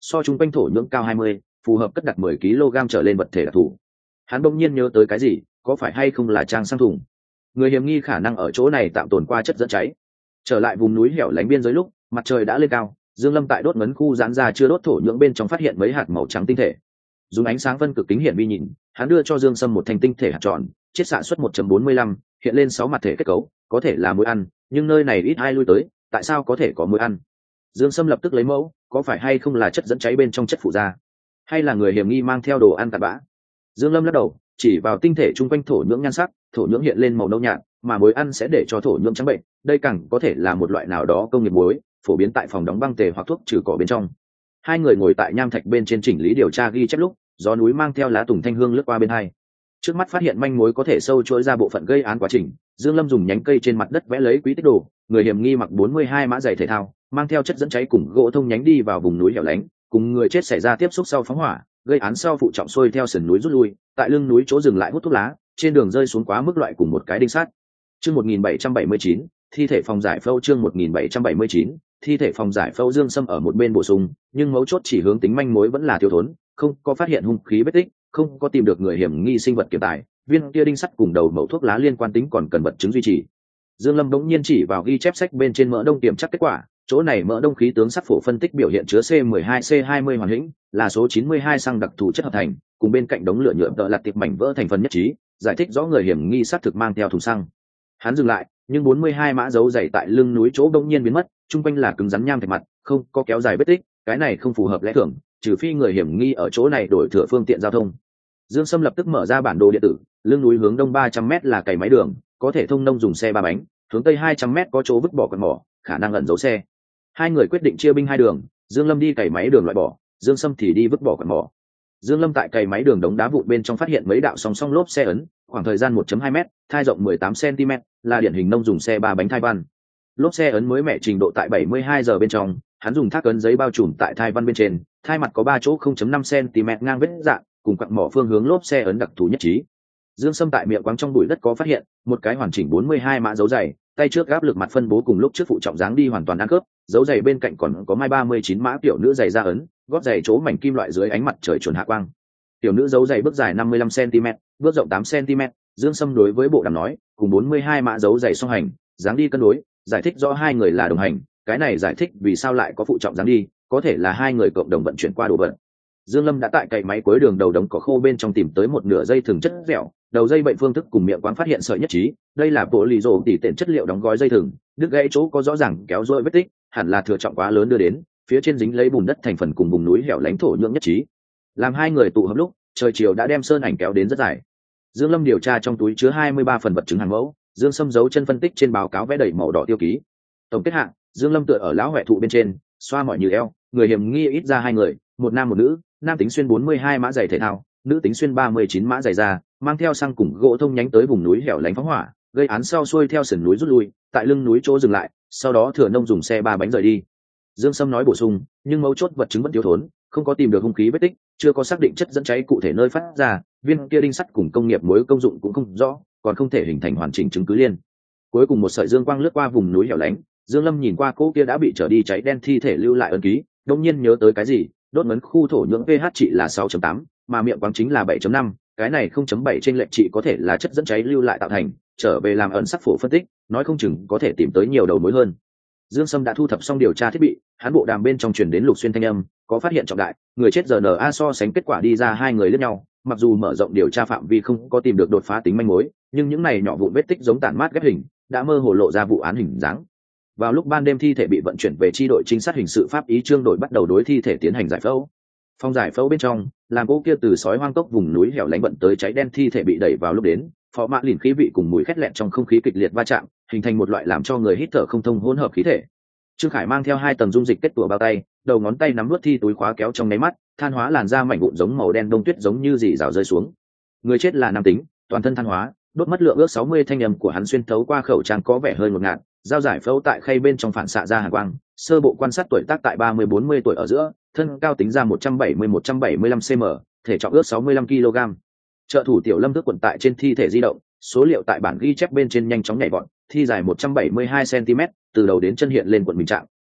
so chung quanh thổ nhưỡng cao 20, phù hợp cất đặt 10 kg trở lên vật thể đặc thù. Hắn bỗng nhiên nhớ tới cái gì, có phải hay không là trang sang thùng? Người hiểm nghi khả năng ở chỗ này tạm tồn qua chất dẫn cháy. Trở lại vùng núi hẻo lánh biên giới lúc mặt trời đã lên cao, Dương Lâm tại đốt ngấn khu giãn ra chưa đốt thổ nhưỡng bên trong phát hiện mấy hạt màu trắng tinh thể. Dùng ánh sáng phân cực kính hiển vi nhìn, hắn đưa cho Dương Sâm một thanh tinh thể hạt tròn, chiết xạ suất 1.45, hiện lên 6 mặt thể kết cấu, có thể là muối ăn, nhưng nơi này ít ai lui tới, tại sao có thể có muối ăn? Dương Sâm lập tức lấy mẫu, có phải hay không là chất dẫn cháy bên trong chất phụ gia, hay là người hiểm nghi mang theo đồ ăn cặn bã? Dương Lâm lắc đầu, chỉ vào tinh thể chung quanh thổ nhưỡng nhan sắc, thổ nhưỡng hiện lên màu nâu nhạt, mà muối ăn sẽ để cho thổ nhưỡng trắng bệnh, đây càng có thể là một loại nào đó công nghiệp muối, phổ biến tại phòng đóng băng tề hoặc thuốc trừ cỏ bên trong. Hai người ngồi tại nham thạch bên trên chỉnh lý điều tra ghi chép lúc, gió núi mang theo lá tùng thanh hương lướt qua bên hai. Trước mắt phát hiện manh mối có thể sâu chuỗi ra bộ phận gây án quá trình, Dương Lâm dùng nhánh cây trên mặt đất vẽ lấy quý tích đồ, người hiểm nghi mặc 42 mã giày thể thao, mang theo chất dẫn cháy cùng gỗ thông nhánh đi vào vùng núi hẻo lánh, cùng người chết xảy ra tiếp xúc sau phóng hỏa, gây án sau phụ trọng xuôi theo sườn núi rút lui, tại lưng núi chỗ dừng lại hút thuốc lá, trên đường rơi xuống quá mức loại cùng một cái đinh sắt. Chương 1779, thi thể phòng giải phẫu. Chương 1779, thi thể phòng giải phẫu. Dương Sâm ở một bên bổ sung, nhưng mấu chốt chỉ hướng tính manh mối vẫn là thiếu thốn, không có phát hiện hung khí vết tích, không có tìm được người hiểm nghi sinh vật kiểm tài, viên kia đinh sắt cùng đầu mẩu thuốc lá liên quan tính còn cần vật chứng duy trì. Dương Lâm đống nhiên chỉ vào ghi chép sách bên trên mỡ đông kiểm chắc kết quả, chỗ này mỡ đông khí tướng sắc phổ phân tích biểu hiện chứa C12C20 hoàn hĩnh, là số 92 xăng đặc thù chất hợp thành, cùng bên cạnh đống lửa nhựa tợ lặt tiệp mảnh vỡ thành phần nhất trí, giải thích rõ người hiểm nghi xác thực mang theo thùng xăng. Hắn dừng lại, nhưng 42 mã dấu dày tại lưng núi chỗ đống nhiên biến mất, trung quanh là cứng rắn nham thạch mặt, không có kéo dài vết tích, cái này không phù hợp lẽ thường, trừ phi người hiểm nghi ở chỗ này đổi thừa phương tiện giao thông. Dương Sâm lập tức mở ra bản đồ điện tử, lưng núi hướng đông 300m là cày máy đường, có thể thông nông dùng xe ba bánh, hướng tây 200m có chỗ vứt bỏ quần mỏ, khả năng ẩn giấu xe. Hai người quyết định chia binh hai đường, Dương Lâm đi cày máy đường loại bỏ, Dương Sâm thì đi vứt bỏ quần mỏ. Dương Lâm tại cày máy đường đống đá vụn bên trong phát hiện mấy đạo song song lốp xe ấn, khoảng thời gian 1.2m, thai rộng 18cm, là điển hình nông dùng xe ba bánh thai văn. Lốp xe ấn mới mẻ trình độ tại 72 giờ bên trong, hắn dùng thác ấn giấy bao trùm tại thai văn bên trên, thai mặt có 3 chỗ 0.5cm ngang vết dạng, cùng quặng mỏ phương hướng lốp xe ấn đặc thù nhất trí. Dương Sâm tại miệng quáng trong bụi đất có phát hiện một cái hoàn chỉnh 42 mã dấu dày, tay trước gáp lực mặt phân bố cùng lúc trước phụ trọng dáng đi hoàn toàn ăn khớp, dấu giày bên cạnh còn có mai 39 mã tiểu nữ giày da ấn, gót giày chỗ mảnh kim loại dưới ánh mặt trời chuẩn hạ quang. Tiểu nữ dấu giày bước dài 55 cm, bước rộng 8 cm, Dương Sâm đối với bộ đàm nói, cùng 42 mã dấu giày song hành, dáng đi cân đối, giải thích rõ hai người là đồng hành, cái này giải thích vì sao lại có phụ trọng dáng đi, có thể là hai người cộng đồng vận chuyển qua đồ vật. Dương Lâm đã tại cày máy cuối đường đầu đống cỏ khô bên trong tìm tới một nửa dây thừng chất dẻo, đầu dây bệnh phương thức cùng miệng quáng phát hiện sợi nhất trí, đây là bộ lì rồ tỉ tện chất liệu đóng gói dây thừng, đứt gãy chỗ có rõ ràng kéo rỗi vết tích, hẳn là thừa trọng quá lớn đưa đến, phía trên dính lấy bùn đất thành phần cùng vùng núi hẻo lánh thổ nhưỡng nhất trí. Làm hai người tụ hợp lúc, trời chiều đã đem sơn ảnh kéo đến rất dài. Dương Lâm điều tra trong túi chứa 23 phần vật chứng hàng mẫu, Dương Sâm dấu chân phân tích trên báo cáo vẽ đầy màu đỏ tiêu ký. Tổng kết hạng, Dương Lâm tựa ở lão huệ thụ bên trên, xoa mỏi như eo, người hiểm nghi ít ra hai người, một nam một nữ, nam tính xuyên 42 mã giày thể thao, nữ tính xuyên 39 mã giày da, mang theo xăng cùng gỗ thông nhánh tới vùng núi hẻo lánh phóng hỏa, gây án sau xuôi theo sườn núi rút lui, tại lưng núi chỗ dừng lại, sau đó thừa nông dùng xe ba bánh rời đi. Dương Sâm nói bổ sung, nhưng mấu chốt vật chứng vẫn thiếu thốn, không có tìm được hung khí vết tích, chưa có xác định chất dẫn cháy cụ thể nơi phát ra, viên kia đinh sắt cùng công nghiệp muối công dụng cũng không rõ, còn không thể hình thành hoàn chỉnh chứng cứ liên. Cuối cùng một sợi dương quang lướt qua vùng núi hẻo lánh, Dương Lâm nhìn qua cỗ kia đã bị trở đi cháy đen thi thể lưu lại ấn ký, đột nhiên nhớ tới cái gì, đốt ngấn khu thổ nhưỡng pH trị là 6.8, mà miệng quáng chính là 7.5, cái này 0.7 trên lệch trị có thể là chất dẫn cháy lưu lại tạo thành, trở về làm ẩn sắc phổ phân tích, nói không chừng có thể tìm tới nhiều đầu mối hơn. Dương Sâm đã thu thập xong điều tra thiết bị, hắn bộ đàm bên trong truyền đến Lục Xuyên thanh âm, có phát hiện trọng đại, người chết RNA so sánh kết quả đi ra hai người lẫn nhau, mặc dù mở rộng điều tra phạm vi không có tìm được đột phá tính manh mối, nhưng những này nhỏ vụn vết tích giống tản mát ghép hình, đã mơ hồ lộ ra vụ án hình dáng. Vào lúc ban đêm thi thể bị vận chuyển về chi đội trinh sát hình sự pháp ý trương đội bắt đầu đối thi thể tiến hành giải phẫu. Phòng giải phẫu bên trong, làm gỗ kia từ sói hoang cốc vùng núi hẻo lánh vận tới cháy đen thi thể bị đẩy vào lúc đến, phó mã lìn khí vị cùng mùi khét lẹn trong không khí kịch liệt va chạm, hình thành một loại làm cho người hít thở không thông hỗn hợp khí thể. Trương Khải mang theo 2 tầng dung dịch kết tủa bao tay, đầu ngón tay nắm nuốt thi túi khóa kéo trong nháy mắt, than hóa làn da mảnh vụn giống màu đen đông tuyết giống như dì rào rơi xuống. Người chết là nam tính, toàn thân than hóa, đốt mất lượng ước 60, thanh âm của hắn xuyên thấu qua khẩu trang có vẻ hơi ngột ngạt, dao giải phẫu tại khay bên trong phản xạ ra hàn quang, sơ bộ quan sát tuổi tác tại 30-40 tuổi ở giữa, thân cao tính ra 170-175 cm, thể trọng ước 65 kg. Trợ thủ Tiểu Lâm tước quần tại trên thi thể di động, số liệu tại bản ghi chép bên trên nhanh chóng nhảy vọt, thi dài 172 cm, từ đầu đến chân hiện lên quận bình trạng,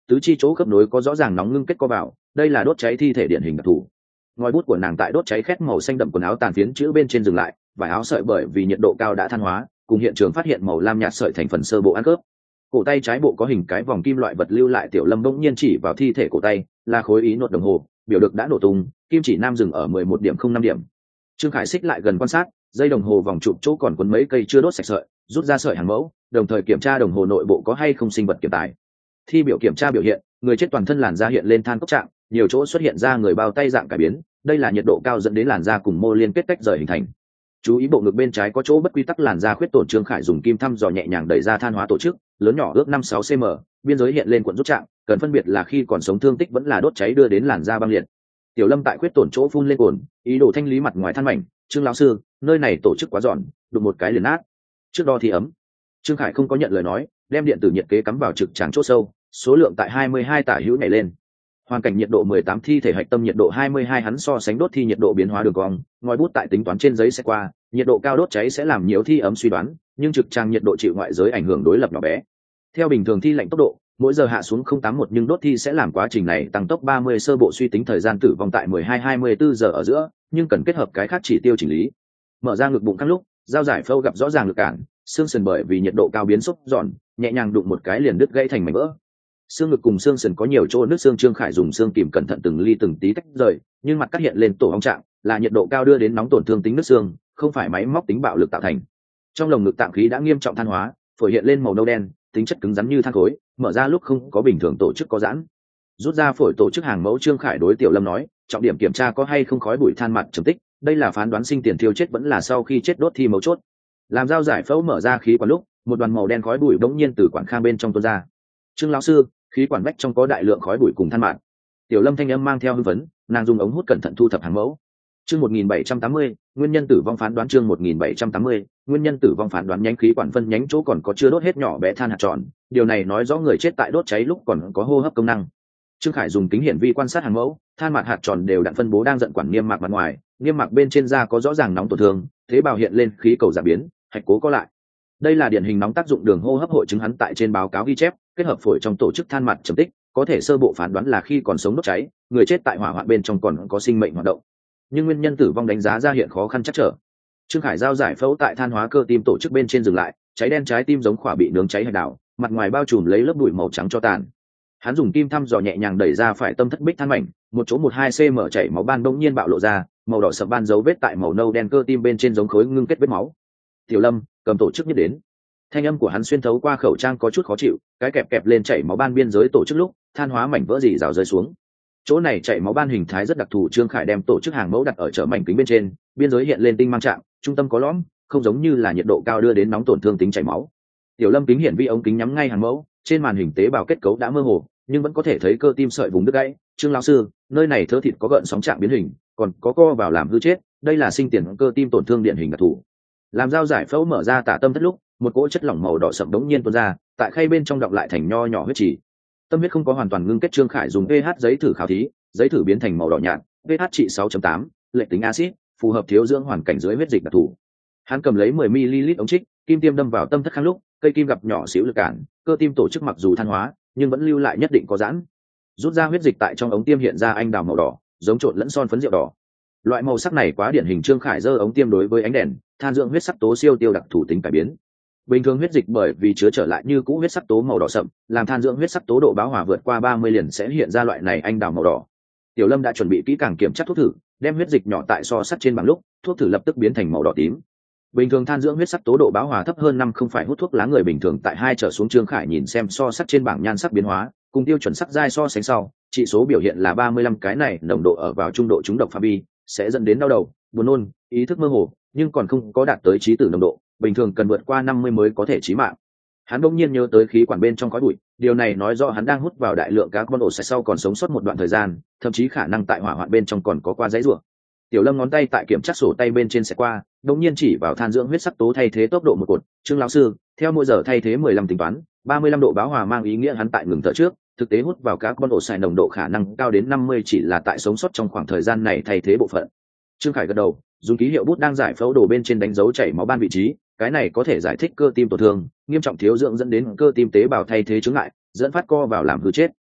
tứ chi chỗ khớp nối có rõ ràng nóng ngưng kết co vào, đây là đốt cháy thi thể điển hình đặc thù. Ngòi bút của nàng tại đốt cháy khét màu xanh đậm quần áo tàn phiến chữ bên trên dừng lại, vải áo sợi bởi vì nhiệt độ cao đã than hóa, cùng hiện trường phát hiện màu lam nhạt sợi thành phần sơ bộ ăn khớp. Cổ tay trái bộ có hình cái vòng kim loại vật lưu lại. Tiểu Lâm bỗng nhiên chỉ vào thi thể cổ tay, là khối ý nốt đồng hồ, biểu được đã nổ tung, kim chỉ nam dừng ở 11.05 điểm. Trương Khải xích lại gần quan sát, dây đồng hồ vòng trụ chỗ còn quấn mấy cây chưa đốt sạch sợi, rút ra sợi hàng mẫu, đồng thời kiểm tra đồng hồ nội bộ có hay không sinh vật kiểm tài. Thi biểu kiểm tra biểu hiện, người chết toàn thân làn da hiện lên than cốc trạng, nhiều chỗ xuất hiện ra người bao tay dạng cải biến, đây là nhiệt độ cao dẫn đến làn da cùng mô liên kết tách rời hình thành. Chú ý bộ ngực bên trái có chỗ bất quy tắc làn da khuyết tổn. Trương Khải dùng kim thăm dò nhẹ nhàng đẩy ra than hóa tổ chức, lớn nhỏ ước 5-6 cm, biên giới hiện lên cuộn rút trạng, cần phân biệt là khi còn sống thương tích vẫn là đốt cháy đưa đến làn da băng liệt. Tiểu Lâm tại khuyết tổn chỗ phun lên cồn, ý đồ thanh lý mặt ngoài than mảnh. Trương lão sư, nơi này tổ chức quá giòn, đụng một cái liền nát. Trước đo thì ấm. Trương Khải không có nhận lời nói, đem điện tử nhiệt kế cắm vào trực tràng chỗ sâu, số lượng tại 22 tả hữu nhảy lên. Hoàn cảnh nhiệt độ 18, thi thể hạch tâm nhiệt độ 22, hắn so sánh đốt thi nhiệt độ biến hóa đường cong, ngòi bút tại tính toán trên giấy sẽ qua, nhiệt độ cao đốt cháy sẽ làm nhiều thi ấm suy đoán, nhưng trực tràng nhiệt độ chịu ngoại giới ảnh hưởng đối lập nhỏ bé. Theo bình thường thi lạnh tốc độ, mỗi giờ hạ xuống 081, nhưng đốt thi sẽ làm quá trình này tăng tốc 30, sơ bộ suy tính thời gian tử vong tại 12-24 giờ ở giữa, nhưng cần kết hợp cái khác chỉ tiêu chỉnh lý. Mở ra ngực bụng căng lúc, dao giải phẫu gặp rõ ràng lực cản, xương sườn bởi vì nhiệt độ cao biến xúc giòn, nhẹ nhàng đụng một cái liền đứt gãy thành mảnh vỡ. Xương ngực cùng xương sườn có nhiều chỗ nứt xương. Trương Khải dùng xương kìm cẩn thận từng ly từng tí tách rời, nhưng mặt cắt hiện lên tổ ong trạng, là nhiệt độ cao đưa đến nóng tổn thương tính nứt xương, không phải máy móc tính bạo lực tạo thành. Trong lồng ngực tạng khí đã nghiêm trọng than hóa, phổi hiện lên màu nâu đen, tính chất cứng rắn như than khối, mở ra lúc không có bình thường tổ chức có giãn. Rút ra phổi tổ chức hàng mẫu. Trương Khải đối Tiểu Lâm nói, trọng điểm kiểm tra có hay không khói bụi than mặt trầm tích, đây là phán đoán sinh tiền thiêu chết vẫn là sau khi chết đốt thi mấu chốt. Làm dao giải phẫu mở ra khí quản lúc, một đoàn màu đen khói bụi bỗng nhiên từ quản khang bên trong tuôn ra. Trương lão sư, khí quản vách trong có đại lượng khói bụi cùng than mạt. Tiểu Lâm thanh âm mang theo hưng phấn, nàng dùng ống hút cẩn thận thu thập hàng mẫu. Chương 1780, nguyên nhân tử vong phán đoán. Chương 1780, nguyên nhân tử vong phán đoán. Nhánh khí quản phân nhánh chỗ còn có chưa đốt hết nhỏ bé than hạt tròn, điều này nói rõ người chết tại đốt cháy lúc còn có hô hấp công năng. Trương Khải dùng kính hiển vi quan sát hàng mẫu, than mạt hạt tròn đều đặn phân bố đang giận quản niêm mạc mặt ngoài, niêm mạc bên trên da có rõ ràng nóng tổn thương, tế bào hiện lên khí cầu giảm biến, hạch cố có lại. Đây là điển hình nóng tác dụng đường hô hấp hội chứng. Hắn tại trên báo cáo ghi chép, kết hợp phổi trong tổ chức than mạt trầm tích, có thể sơ bộ phán đoán là khi còn sống đốt cháy, người chết tại hỏa hoạn bên trong còn có sinh mệnh hoạt động, nhưng nguyên nhân tử vong đánh giá ra hiện khó khăn chắc trở. Trương Khải giao giải phẫu tại than hóa cơ tim tổ chức bên trên dừng lại, cháy đen trái tim giống khỏa bị nướng cháy hạch đảo, mặt ngoài bao trùm lấy lớp bụi màu trắng cho tàn. Hắn dùng kim thăm dò nhẹ nhàng đẩy ra phải tâm thất bích than mảnh, một chỗ 12 cm chảy máu ban bỗng nhiên bạo lộ ra, màu đỏ sậm ban dấu vết tại màu nâu đen cơ tim bên trên giống khối ngưng kết vết máu. Tiểu Lâm, cầm tổ chức nhất đến. Thanh âm của hắn xuyên thấu qua khẩu trang có chút khó chịu, cái kẹp kẹp lên chảy máu ban biên giới tổ chức lúc, than hóa mảnh vỡ rỉ rào rơi xuống. Chỗ này chảy máu ban hình thái rất đặc thù. Trương Khải đem tổ chức hàng mẫu đặt ở chở mảnh kính bên trên, biên giới hiện lên tinh mang trạng, trung tâm có lõm, không giống như là nhiệt độ cao đưa đến nóng tổn thương tính chảy máu. Tiểu Lâm kính hiển vi ống kính nhắm ngay hàng mẫu, trên màn hình tế bào kết cấu đã mơ hồ, nhưng vẫn có thể thấy cơ tim sợi vùng đứt gãy. Trương lão sư, nơi này thớ thịt có gợn sóng trạng biến hình, còn có co vào làm hư chết, đây là sinh tiền cơ tim tổn thương điển hình đặc thù. Làm dao giải phẫu mở ra tả tâm thất lúc, một cỗ chất lỏng màu đỏ sậm đống nhiên tuôn ra, tại khay bên trong đọng lại thành nho nhỏ huyết chỉ. Tâm huyết không có hoàn toàn ngưng kết. Trương Khải dùng pH giấy thử khảo thí, giấy thử biến thành màu đỏ nhạt, pH trị 6.8, lệch tính axit, phù hợp thiếu dưỡng hoàn cảnh dưới huyết dịch đặc thù. Hắn cầm lấy 10 ml ống trích, kim tiêm đâm vào tâm thất khang lúc, cây kim gặp nhỏ xíu lực cản, cơ tim tổ chức mặc dù than hóa, nhưng vẫn lưu lại nhất định có giãn. Rút ra huyết dịch tại trong ống tiêm hiện ra anh đào màu đỏ, giống trộn lẫn son phấn rượu đỏ. Loại màu sắc này quá điển hình. Trương Khải giơ ống tiêm đối với ánh đèn, than dưỡng huyết sắc tố siêu tiêu đặc thù tính cải biến. Bình thường huyết dịch bởi vì chứa trở lại như cũ huyết sắc tố màu đỏ sậm, làm than dưỡng huyết sắc tố độ bão hòa vượt qua 30 liền sẽ hiện ra loại này anh đào màu đỏ. Tiểu Lâm đã chuẩn bị kỹ càng kiểm tra thuốc thử, đem huyết dịch nhỏ tại so sắt trên bảng lúc, thuốc thử lập tức biến thành màu đỏ tím. Bình thường than dưỡng huyết sắc tố độ bão hòa thấp hơn 5, không phải hút thuốc lá người bình thường tại 2 trở xuống. Trương Khải nhìn xem so sắt trên bảng nhan sắc biến hóa, cùng tiêu chuẩn sắc giai so sánh sau, chỉ số biểu hiện là 35, cái này nồng độ ở vào trung độ trúng độc phạm vi, sẽ dẫn đến đau đầu, buồn nôn, ý thức mơ hồ, nhưng còn không có đạt tới chí tử nồng độ, bình thường cần vượt qua 50 mới có thể chí mạng. Hắn đột nhiên nhớ tới khí quản bên trong khói bụi, điều này nói rõ hắn đang hút vào đại lượng carbon dioxide sau còn sống sót một đoạn thời gian, thậm chí khả năng tại hỏa hoạn bên trong còn có qua giấy rủa. Tiểu Lâm ngón tay tại kiểm tra sổ tay bên trên sẽ qua, đột nhiên chỉ vào than dưỡng huyết sắc tố thay thế tốc độ một cột. Trương lão sư, theo mỗi giờ thay thế 15 tính toán, 35 độ bão hòa mang ý nghĩa hắn tại ngừng thở trước, thực tế hút vào carbon dioxide nồng độ khả năng cao đến 50, chỉ là tại sống sót trong khoảng thời gian này thay thế bộ phận. Trương Khải gật đầu, dùng ký hiệu bút đang giải phẫu đồ bên trên đánh dấu chảy máu ban vị trí, cái này có thể giải thích cơ tim tổn thương nghiêm trọng thiếu dưỡng dẫn đến cơ tim tế bào thay thế chứng lại, dẫn phát co vào làm hư chết.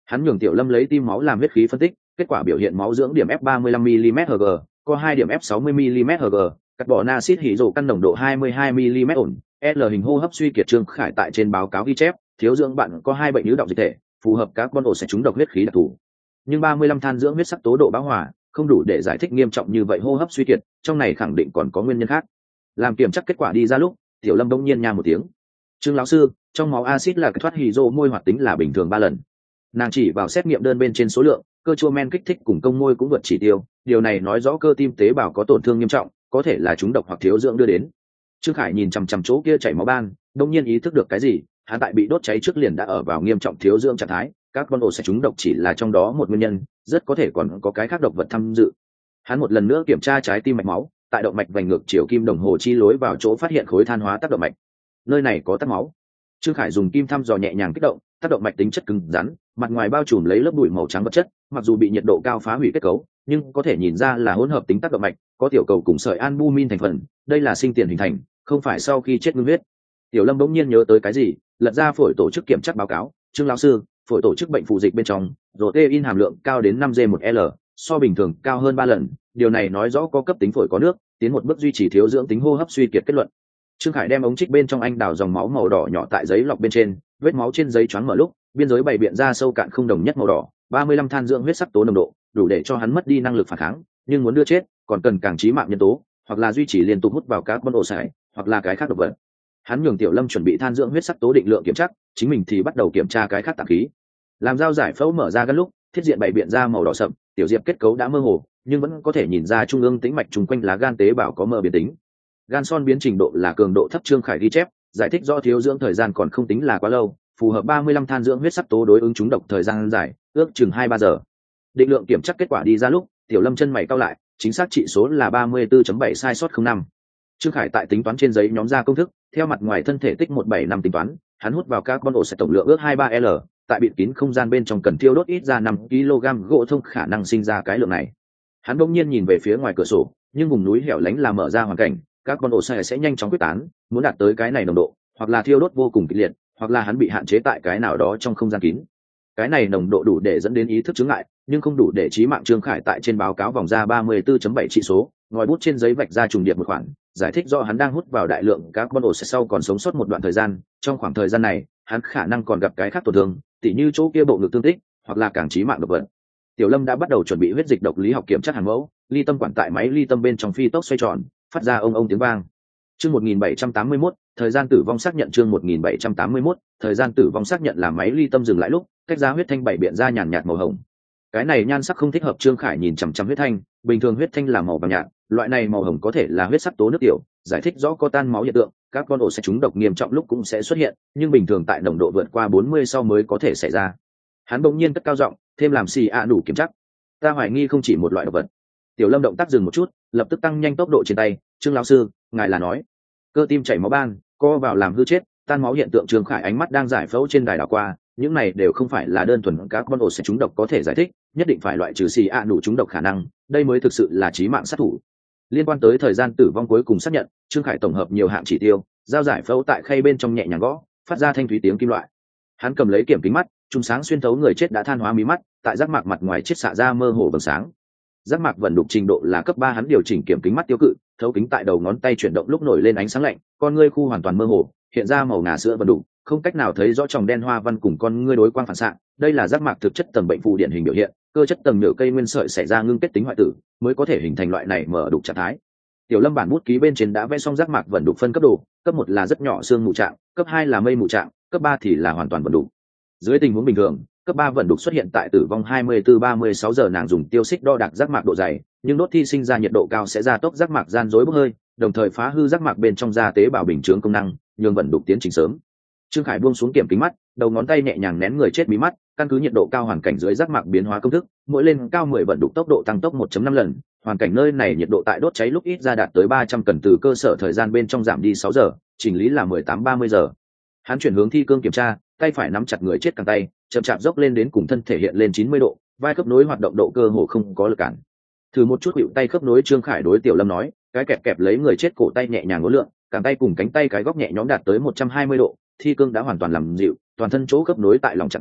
Hắn nhường Tiểu Lâm lấy tim máu làm huyết khí phân tích, kết quả biểu hiện máu dưỡng điểm F35 mm Hg, có 2 điểm F60 mm Hg, cắt bỏ axit hỉ rổ căn nồng độ 22 mm ổn. L hình hô hấp suy kiệt. Trương Khải tại trên báo cáo ghi chép, thiếu dưỡng bạn có 2 bệnh ứ động dịch thể, phù hợp các con ổ sẽ trúng độc huyết khí đặc thù. Nhưng 35 than dưỡng huyết sắc tố độ bão hòa không đủ để giải thích nghiêm trọng như vậy hô hấp suy kiệt, trong này khẳng định còn có nguyên nhân khác. Làm kiểm tra kết quả đi ra lúc, Tiểu Lâm bỗng nhiên nha một tiếng. Trương lão sư, trong máu axit là cái thoát hydro môi hoạt tính là bình thường 3 lần. Nàng chỉ vào xét nghiệm đơn bên trên số lượng, cơ chua men kích thích cùng công môi cũng vượt chỉ tiêu, điều này nói rõ cơ tim tế bào có tổn thương nghiêm trọng, có thể là trúng độc hoặc thiếu dưỡng đưa đến. Trương Khải nhìn chằm chằm chỗ kia chảy máu ban, đột nhiên ý thức được cái gì, hắn tại bị đốt cháy trước liền đã ở vào nghiêm trọng thiếu dưỡng trạng thái, các con ổ sẽ trúng độc chỉ là trong đó một nguyên nhân, rất có thể còn có cái khác độc vật tham dự. Hắn một lần nữa kiểm tra trái tim mạch máu, tại động mạch vành ngược chiều kim đồng hồ chi lối vào chỗ phát hiện khối than hóa tác động mạch. Nơi này có tắc máu. Trương Khải dùng kim thăm dò nhẹ nhàng kích động, tác động mạch tính chất cứng rắn, mặt ngoài bao trùm lấy lớp bụi màu trắng vật chất, mặc dù bị nhiệt độ cao phá hủy kết cấu, nhưng có thể nhìn ra là hỗn hợp tính tác động mạch, có tiểu cầu cùng sợi albumin thành phần, đây là sinh tiền hình thành, không phải sau khi chết ngưng huyết. Tiểu Lâm bỗng nhiên nhớ tới cái gì, lật ra phổi tổ chức kiểm tra báo cáo. Trương lão sư, phổi tổ chức bệnh phụ dịch bên trong, protein hàm lượng cao đến 5G1L, so bình thường cao hơn 3 lần, điều này nói rõ có cấp tính phổi có nước, tiến một bước duy trì thiếu dưỡng tính hô hấp suy kiệt kết luận. Trương Khải đem ống trích bên trong anh đào dòng máu màu đỏ nhỏ tại giấy lọc bên trên, vết máu trên giấy choáng mở lúc, biên giới bày biện ra sâu cạn không đồng nhất màu đỏ, 35 than dưỡng huyết sắc tố nồng độ, đủ để cho hắn mất đi năng lực phản kháng, nhưng muốn đưa chết, còn cần càng chí mạng nhân tố, hoặc là duy trì liên tục hút vào carbon oxide, hoặc là cái khác độc vật. Hắn nhường Tiểu Lâm chuẩn bị than dưỡng huyết sắc tố định lượng kiểm tra, chính mình thì bắt đầu kiểm tra cái khác tạng khí. Làm dao giải phẫu mở ra gan lúc, thiết diện bày biện ra màu đỏ sậm, tiểu diệp kết cấu đã mơ hồ, nhưng vẫn có thể nhìn ra trung ương tĩnh mạch chung quanh lá gan tế bào có mờ biến tính. Gan son biến trình độ là cường độ thấp. Trương Khải ghi chép, giải thích do thiếu dưỡng thời gian còn không tính là quá lâu, phù hợp 35 than dưỡng huyết sắc tố đối ứng trúng độc thời gian dài, ước chừng 2-3 giờ. Định lượng kiểm tra kết quả đi ra lúc, Tiểu Lâm chân mày cau lại, chính xác trị số là 34.7 sai sót 05. Trương Khải tại tính toán trên giấy nhóm ra công thức, theo mặt ngoài thân thể tích 175 tính toán, hắn hút vào carbon oxide tổng lượng ước 23L, tại bịt kín không gian bên trong cần thiêu đốt ít ra 5 kg gỗ thông khả năng sinh ra cái lượng này. Hắn bỗng nhiên nhìn về phía ngoài cửa sổ, nhưng vùng núi hẻo lánh là mở ra hoàn cảnh, carbon oxide sẽ nhanh chóng quyết tán, muốn đạt tới cái này nồng độ, hoặc là thiêu đốt vô cùng kịch liệt, hoặc là hắn bị hạn chế tại cái nào đó trong không gian kín. Cái này nồng độ đủ để dẫn đến ý thức chứng ngại, nhưng không đủ để chí mạng. Trương Khải tại trên báo cáo vòng ra 34.7 trị số, ngòi bút trên giấy vạch ra trùng điệp một khoản, giải thích do hắn đang hút vào đại lượng carbon oxide sau còn sống sót một đoạn thời gian, trong khoảng thời gian này, hắn khả năng còn gặp cái khác tổn thương, tỉ như chỗ kia bộ ngực thương tích, hoặc là càng chí mạng độc vật. Tiểu Lâm đã bắt đầu chuẩn bị huyết dịch độc lý học kiểm tra hàng mẫu, ly tâm quản tại máy ly tâm bên trong phi tốc xoay tròn, phát ra ông ông tiếng vang. Chương 1781, thời gian tử vong xác nhận. Chương 1781, thời gian tử vong xác nhận. Là máy ly tâm dừng lại lúc, tách ra huyết thanh bảy biện ra nhàn nhạt màu hồng. Cái này nhan sắc không thích hợp. Trương Khải nhìn chằm chằm huyết thanh, bình thường huyết thanh là màu vàng nhạt, loại này màu hồng có thể là huyết sắc tố nước tiểu, giải thích rõ có tan máu hiện tượng, các con ổ sẽ trúng độc nghiêm trọng lúc cũng sẽ xuất hiện, nhưng bình thường tại nồng độ vượt qua 40 sau mới có thể xảy ra. Hắn bỗng nhiên cất cao giọng, thêm làm xì ạ đủ kiểm chắc. Ta hoài nghi không chỉ một loại độc vật. Tiểu Lâm động tác dừng một chút, lập tức tăng nhanh tốc độ trên tay. Trương lão sư, ngài là nói cơ tim chảy máu ban, co vào làm hư chết, tan máu hiện tượng. Trương Khải ánh mắt đang giải phẫu trên đài đảo qua, những này đều không phải là đơn thuần các con ổ sẽ trúng độc có thể giải thích, nhất định phải loại trừ xì ạ đủ trúng độc khả năng, đây mới thực sự là chí mạng sát thủ. Liên quan tới thời gian tử vong cuối cùng xác nhận, Trương Khải tổng hợp nhiều hạng chỉ tiêu, giao giải phẫu tại khay bên trong nhẹ nhàng gõ, phát ra thanh thúy tiếng kim loại. Hắn cầm lấy kiểm kính mắt, trùng sáng xuyên thấu người chết đã than hóa mí mắt, tại giác mạc mặt ngoài chết xạ ra mơ hồ vầng sáng. Giác mạc vận đục trình độ là cấp 3, hắn điều chỉnh kiểm kính mắt tiêu cự, thấu kính tại đầu ngón tay chuyển động lúc nổi lên ánh sáng lạnh, con ngươi khu hoàn toàn mơ hồ, hiện ra màu ngà sữa vận đục, không cách nào thấy rõ tròng đen hoa văn cùng con ngươi đối quang phản xạ. Đây là giác mạc thực chất tầng bệnh phù điển hình biểu hiện, cơ chất tầng nhựa cây nguyên sợi xảy ra ngưng kết tính hoại tử, mới có thể hình thành loại này mở đục trạng thái. Tiểu Lâm bản bút ký bên trên đã vẽ xong giác mạc vận đục phân cấp độ, cấp 1 là rất nhỏ xương mù trạng, cấp 2 là mây mù trạng, cấp 3 thì là hoàn toàn vận đục. Dưới tình huống bình thường, cấp 3 vận đục xuất hiện tại tử vong 24-36 giờ. Nàng dùng tiêu xích đo đạc giác mạc độ dày, nhưng đốt thi sinh ra nhiệt độ cao sẽ gia tốc giác mạc gian rối bốc hơi, đồng thời phá hư giác mạc bên trong da tế bào bình chướng công năng, nhường vận đục tiến trình sớm. Trương Khải buông xuống kiểm kính mắt, đầu ngón tay nhẹ nhàng nén người chết mí mắt, căn cứ nhiệt độ cao hoàn cảnh dưới giác mạc biến hóa công thức, mỗi lên cao 10 vận đục tốc độ tăng tốc 1.5 lần, hoàn cảnh nơi này nhiệt độ tại đốt cháy lúc ít ra đạt tới 300 cần từ cơ sở thời gian bên trong giảm đi 6 giờ, chỉnh lý là 18-30 giờ. Hắn chuyển hướng thi cương kiểm tra, tay phải nắm chặt người chết cẳng tay, chậm chạp dốc lên đến cùng thân thể hiện lên 90 độ, vai khớp nối hoạt động độ cơ hồ không có lực cản. Thử một chút hữu tay khớp nối. Trương Khải đối Tiểu Lâm nói, cái kẹp lấy người chết cổ tay nhẹ nhàng uốn lượn, cẳng tay cùng cánh tay cái góc nhẹ nhõm đạt tới 120 độ, thi cương đã hoàn toàn làm dịu, toàn thân chỗ khớp nối tại lòng trạng thái,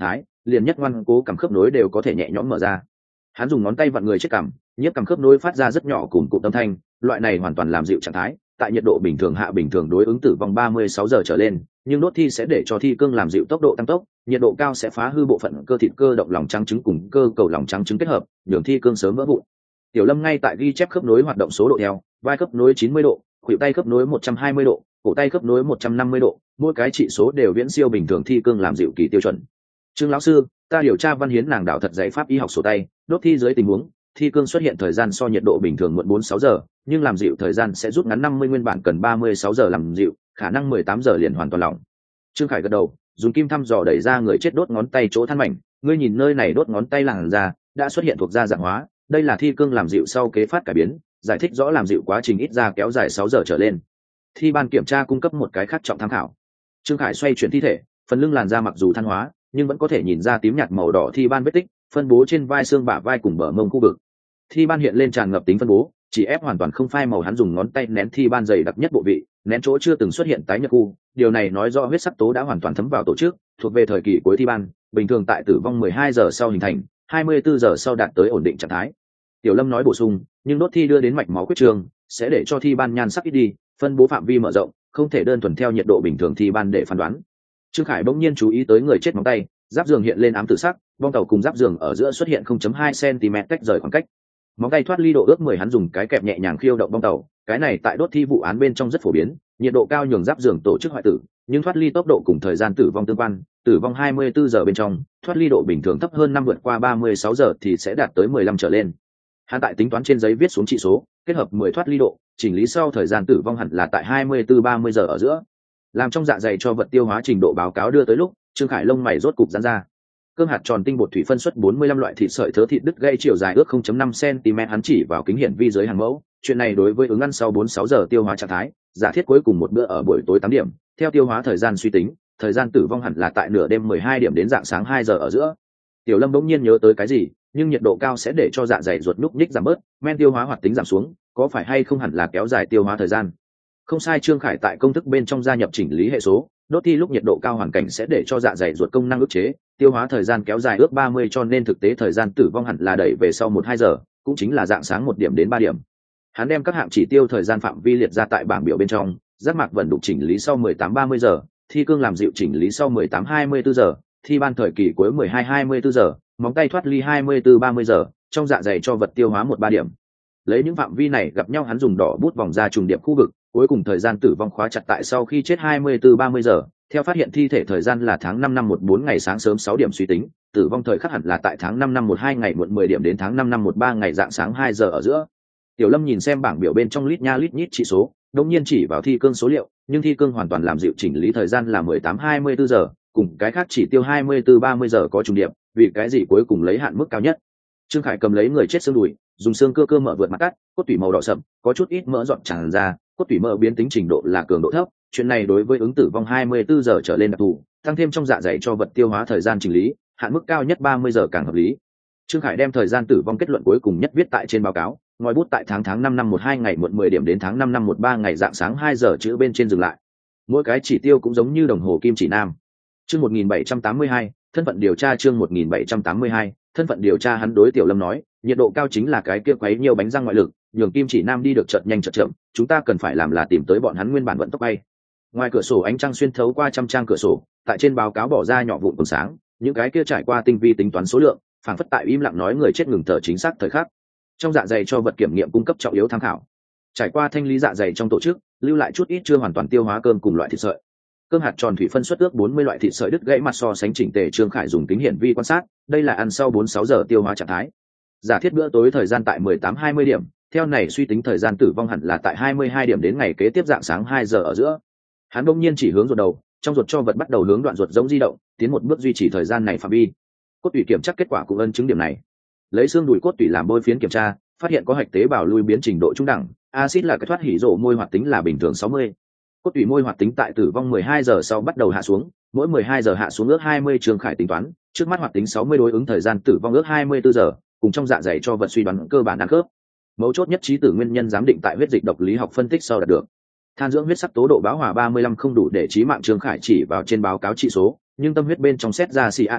liền nhất ngoan cố cằm khớp nối đều có thể nhẹ nhõm mở ra. Hắn dùng ngón tay vặn người chết cằm, nhiếp cằm khớp nối phát ra rất nhỏ cùng cụm âm thanh, loại này hoàn toàn làm dịu trạng thái, tại nhiệt độ bình thường hạ bình thường đối ứng tử vong 36 giờ trở lên, nhưng đốt thi sẽ để cho thi cương làm dịu tốc độ tăng tốc, nhiệt độ cao sẽ phá hư bộ phận cơ thịt cơ động lòng trắng trứng cùng cơ cầu lòng trắng trứng kết hợp, nhường thi cương sớm vỡ vụn. Tiểu Lâm ngay tại ghi chép khớp nối hoạt động số độ theo, vai khớp nối 90 độ, khuỷu tay khớp nối 120 độ, cổ tay khớp nối 150 độ, mỗi cái trị số đều viễn siêu bình thường thi cương làm dịu kỳ tiêu chuẩn. Trương lão sư, ta điều tra văn hiến nàng đạo thật giải pháp y học sổ tay, đốt thi dưới tình huống thi cương xuất hiện thời gian so nhiệt độ bình thường muộn 4-6 giờ, nhưng làm dịu thời gian sẽ rút ngắn 50, nguyên bản cần 36 giờ làm dịu, khả năng 18 giờ liền hoàn toàn lỏng. Trương Khải gật đầu, dùng kim thăm dò đẩy ra người chết đốt ngón tay chỗ than mảnh, ngươi nhìn nơi này đốt ngón tay làn da đã xuất hiện thuộc da dạng hóa, đây là thi cương làm dịu sau kế phát cải biến, giải thích rõ làm dịu quá trình ít ra kéo dài 6 giờ trở lên. Thi ban kiểm tra cung cấp một cái khác trọng tham khảo. Trương Khải xoay chuyển thi thể, phần lưng làn da mặc dù than hóa, nhưng vẫn có thể nhìn ra tím nhạt màu đỏ thi ban vết tích, phân bố trên vai xương bả vai cùng bờ mông khu vực. Thi ban hiện lên tràn ngập tính phân bố, chỉ ép hoàn toàn không phai màu, hắn dùng ngón tay nén thi ban dày đặc nhất bộ vị, nén chỗ chưa từng xuất hiện tái nhợt khu, điều này nói rõ huyết sắc tố đã hoàn toàn thấm vào tổ chức, thuộc về thời kỳ cuối thi ban, bình thường tại tử vong 12 giờ sau hình thành, 24 giờ sau đạt tới ổn định trạng thái. Tiểu Lâm nói bổ sung, nhưng đốt thi đưa đến mạch máu huyết trường, sẽ để cho thi ban nhan sắc ít đi, phân bố phạm vi mở rộng, không thể đơn thuần theo nhiệt độ bình thường thi ban để phán đoán. Trương Khải bỗng nhiên chú ý tới người chết móng tay, giáp giường hiện lên ám tử sắc, bong tàu cùng giáp giường ở giữa xuất hiện 0.2 cm cách rời khoảng cách. Móng tay thoát ly độ ước 10, hắn dùng cái kẹp nhẹ nhàng khiêu động bong tàu, cái này tại đốt thi vụ án bên trong rất phổ biến, nhiệt độ cao nhường giáp giường tổ chức hoại tử, nhưng thoát ly tốc độ cùng thời gian tử vong tương quan, tử vong 24 giờ bên trong, thoát ly độ bình thường thấp hơn 5, vượt qua 36 giờ thì sẽ đạt tới 15 trở lên. Hắn tại tính toán trên giấy viết xuống trị số, kết hợp 10 thoát ly độ, chỉnh lý sau thời gian tử vong hẳn là tại 24-30 giờ ở giữa. Làm trong dạ dày cho vật tiêu hóa trình độ báo cáo đưa tới lúc, Trương Khải lông mày rốt cục giãn ra. Cơm hạt tròn tinh bột thủy phân xuất 45 loại thịt sợi thớ thịt đứt gãy chiều dài ước 0.5 cm, hắn chỉ vào kính hiển vi dưới hàng mẫu, chuyện này đối với ứng ăn sau 4-6 giờ tiêu hóa trạng thái, giả thiết cuối cùng một bữa ở buổi tối 8 điểm, theo tiêu hóa thời gian suy tính, thời gian tử vong hẳn là tại nửa đêm 12 điểm đến rạng sáng 2 giờ ở giữa. Tiểu Lâm bỗng nhiên nhớ tới cái gì, nhưng nhiệt độ cao sẽ để cho dạ dày ruột núc nhích giảm bớt, men tiêu hóa hoạt tính giảm xuống, có phải hay không hẳn là kéo dài tiêu hóa thời gian. Không sai, Trương Khải tại công thức bên trong gia nhập chỉnh lý hệ số, đốt thi lúc nhiệt độ cao hoàn cảnh sẽ để cho dạ dày ruột công năng ức chế, tiêu hóa thời gian kéo dài ước 30, cho nên thực tế thời gian tử vong hẳn là đẩy về sau 1-2 giờ, cũng chính là rạng sáng 1 điểm đến 3 điểm. Hắn đem các hạng chỉ tiêu thời gian phạm vi liệt ra tại bảng biểu bên trong, giác mạc vận đục chỉnh lý sau 18-30 giờ, thi cương làm dịu chỉnh lý sau 18-24 giờ, thi ban thời kỳ cuối 12-24 giờ, móng tay thoát ly 24-30 giờ, trong dạ dày cho vật tiêu hóa 1-3 điểm. Lấy những phạm vi này gặp nhau, hắn dùng đỏ bút vòng ra trùng điệp khu vực, cuối cùng thời gian tử vong khóa chặt tại sau khi chết 24-30 giờ, theo phát hiện thi thể thời gian là tháng 5 năm 14 ngày sáng sớm 6 điểm suy tính, tử vong thời khắc hẳn là tại tháng 5 năm 12 ngày muộn 10 điểm đến tháng 5 năm 13 ngày rạng sáng 2 giờ ở giữa. Tiểu Lâm nhìn xem bảng biểu bên trong lít nha lít nhít chỉ số, đột nhiên chỉ vào thi cương số liệu, nhưng thi cương hoàn toàn làm dịu chỉnh lý thời gian là 18-24 giờ, cùng cái khác chỉ tiêu 24-30 giờ có trùng điệp, vì cái gì cuối cùng lấy hạn mức cao nhất. Trương Khải cầm lấy người chết xương đùi, dùng xương cơ mở vượt mặt cắt, cốt tủy màu đỏ sậm, có chút ít mỡ dọn tràn ra, cốt tủy mỡ biến tính trình độ là cường độ thấp, chuyện này đối với ứng tử vong 24 giờ trở lên đặc thù, tăng thêm trong dạ dày cho vật tiêu hóa thời gian chỉnh lý, hạn mức cao nhất 30 giờ càng hợp lý. Trương Khải đem thời gian tử vong kết luận cuối cùng nhất viết tại trên báo cáo, ngòi bút tại tháng 5 năm 12 ngày muộn 10 điểm đến tháng 5 năm 13 ngày rạng sáng 2 giờ chữ bên trên dừng lại. Mỗi cái chỉ tiêu cũng giống như đồng hồ kim chỉ nam. Chương 1782, thân phận điều tra. Chương 1782, thân phận điều tra. Hắn đối Tiểu Lâm nói, nhiệt độ cao chính là cái kia quấy nhiều bánh răng ngoại lực, nhường kim chỉ nam đi được chợt nhanh chợt chậm, chúng ta cần phải làm là tìm tới bọn hắn nguyên bản vận tốc bay. Ngoài cửa sổ ánh trăng xuyên thấu qua trăm trang cửa sổ, tại trên báo cáo bỏ ra nhỏ vụn còn sáng, những cái kia trải qua tinh vi tính toán số lượng, phảng phất tại im lặng nói người chết ngừng thở chính xác thời khắc. Trong dạ dày cho vật kiểm nghiệm cung cấp trọng yếu tham khảo, trải qua thanh lý dạ dày trong tổ chức, lưu lại chút ít chưa hoàn toàn tiêu hóa cơm cùng loại thịt sợi. Cơm hạt tròn thủy phân xuất ước 40 loại thịt sợi đứt gãy mặt so sánh chỉnh tề. Trương Khải dùng kính hiển vi quan sát, đây là ăn sau 4-6 giờ tiêu hóa trạng thái. Giả thiết bữa tối thời gian tại 18-20 điểm, theo này suy tính thời gian tử vong hẳn là tại 22 điểm đến ngày kế tiếp rạng sáng 2 giờ ở giữa. Hắn bỗng nhiên chỉ hướng ruột đầu, trong ruột cho vật bắt đầu hướng đoạn ruột giống di động, tiến một bước duy trì thời gian này phạm vi. Cốt tủy kiểm tra kết quả cũng ân chứng điểm này. Lấy xương đùi cốt tủy làm bôi phiến kiểm tra, phát hiện có hạch tế bào lui biến trình độ trung đẳng, axit là cái thoát hỉ rổ môi hoạt tính là bình thường 60. Cốt tủy môi hoạt tính tại tử vong 12 giờ sau bắt đầu hạ xuống, mỗi 12 giờ hạ xuống ước 20. Trương Khải tính toán, trước mắt hoạt tính 60 đối ứng thời gian tử vong ước 24 giờ, cùng trong dạ dày cho vật suy đoán cơ bản ăn khớp. Mấu chốt nhất trí tử nguyên nhân giám định tại huyết dịch độc lý học phân tích sau đạt được. Than dưỡng huyết sắc tố độ bão hòa 35 không đủ để chí mạng. Trương Khải chỉ vào trên báo cáo trị số, nhưng tâm huyết bên trong xét ra si a đủ,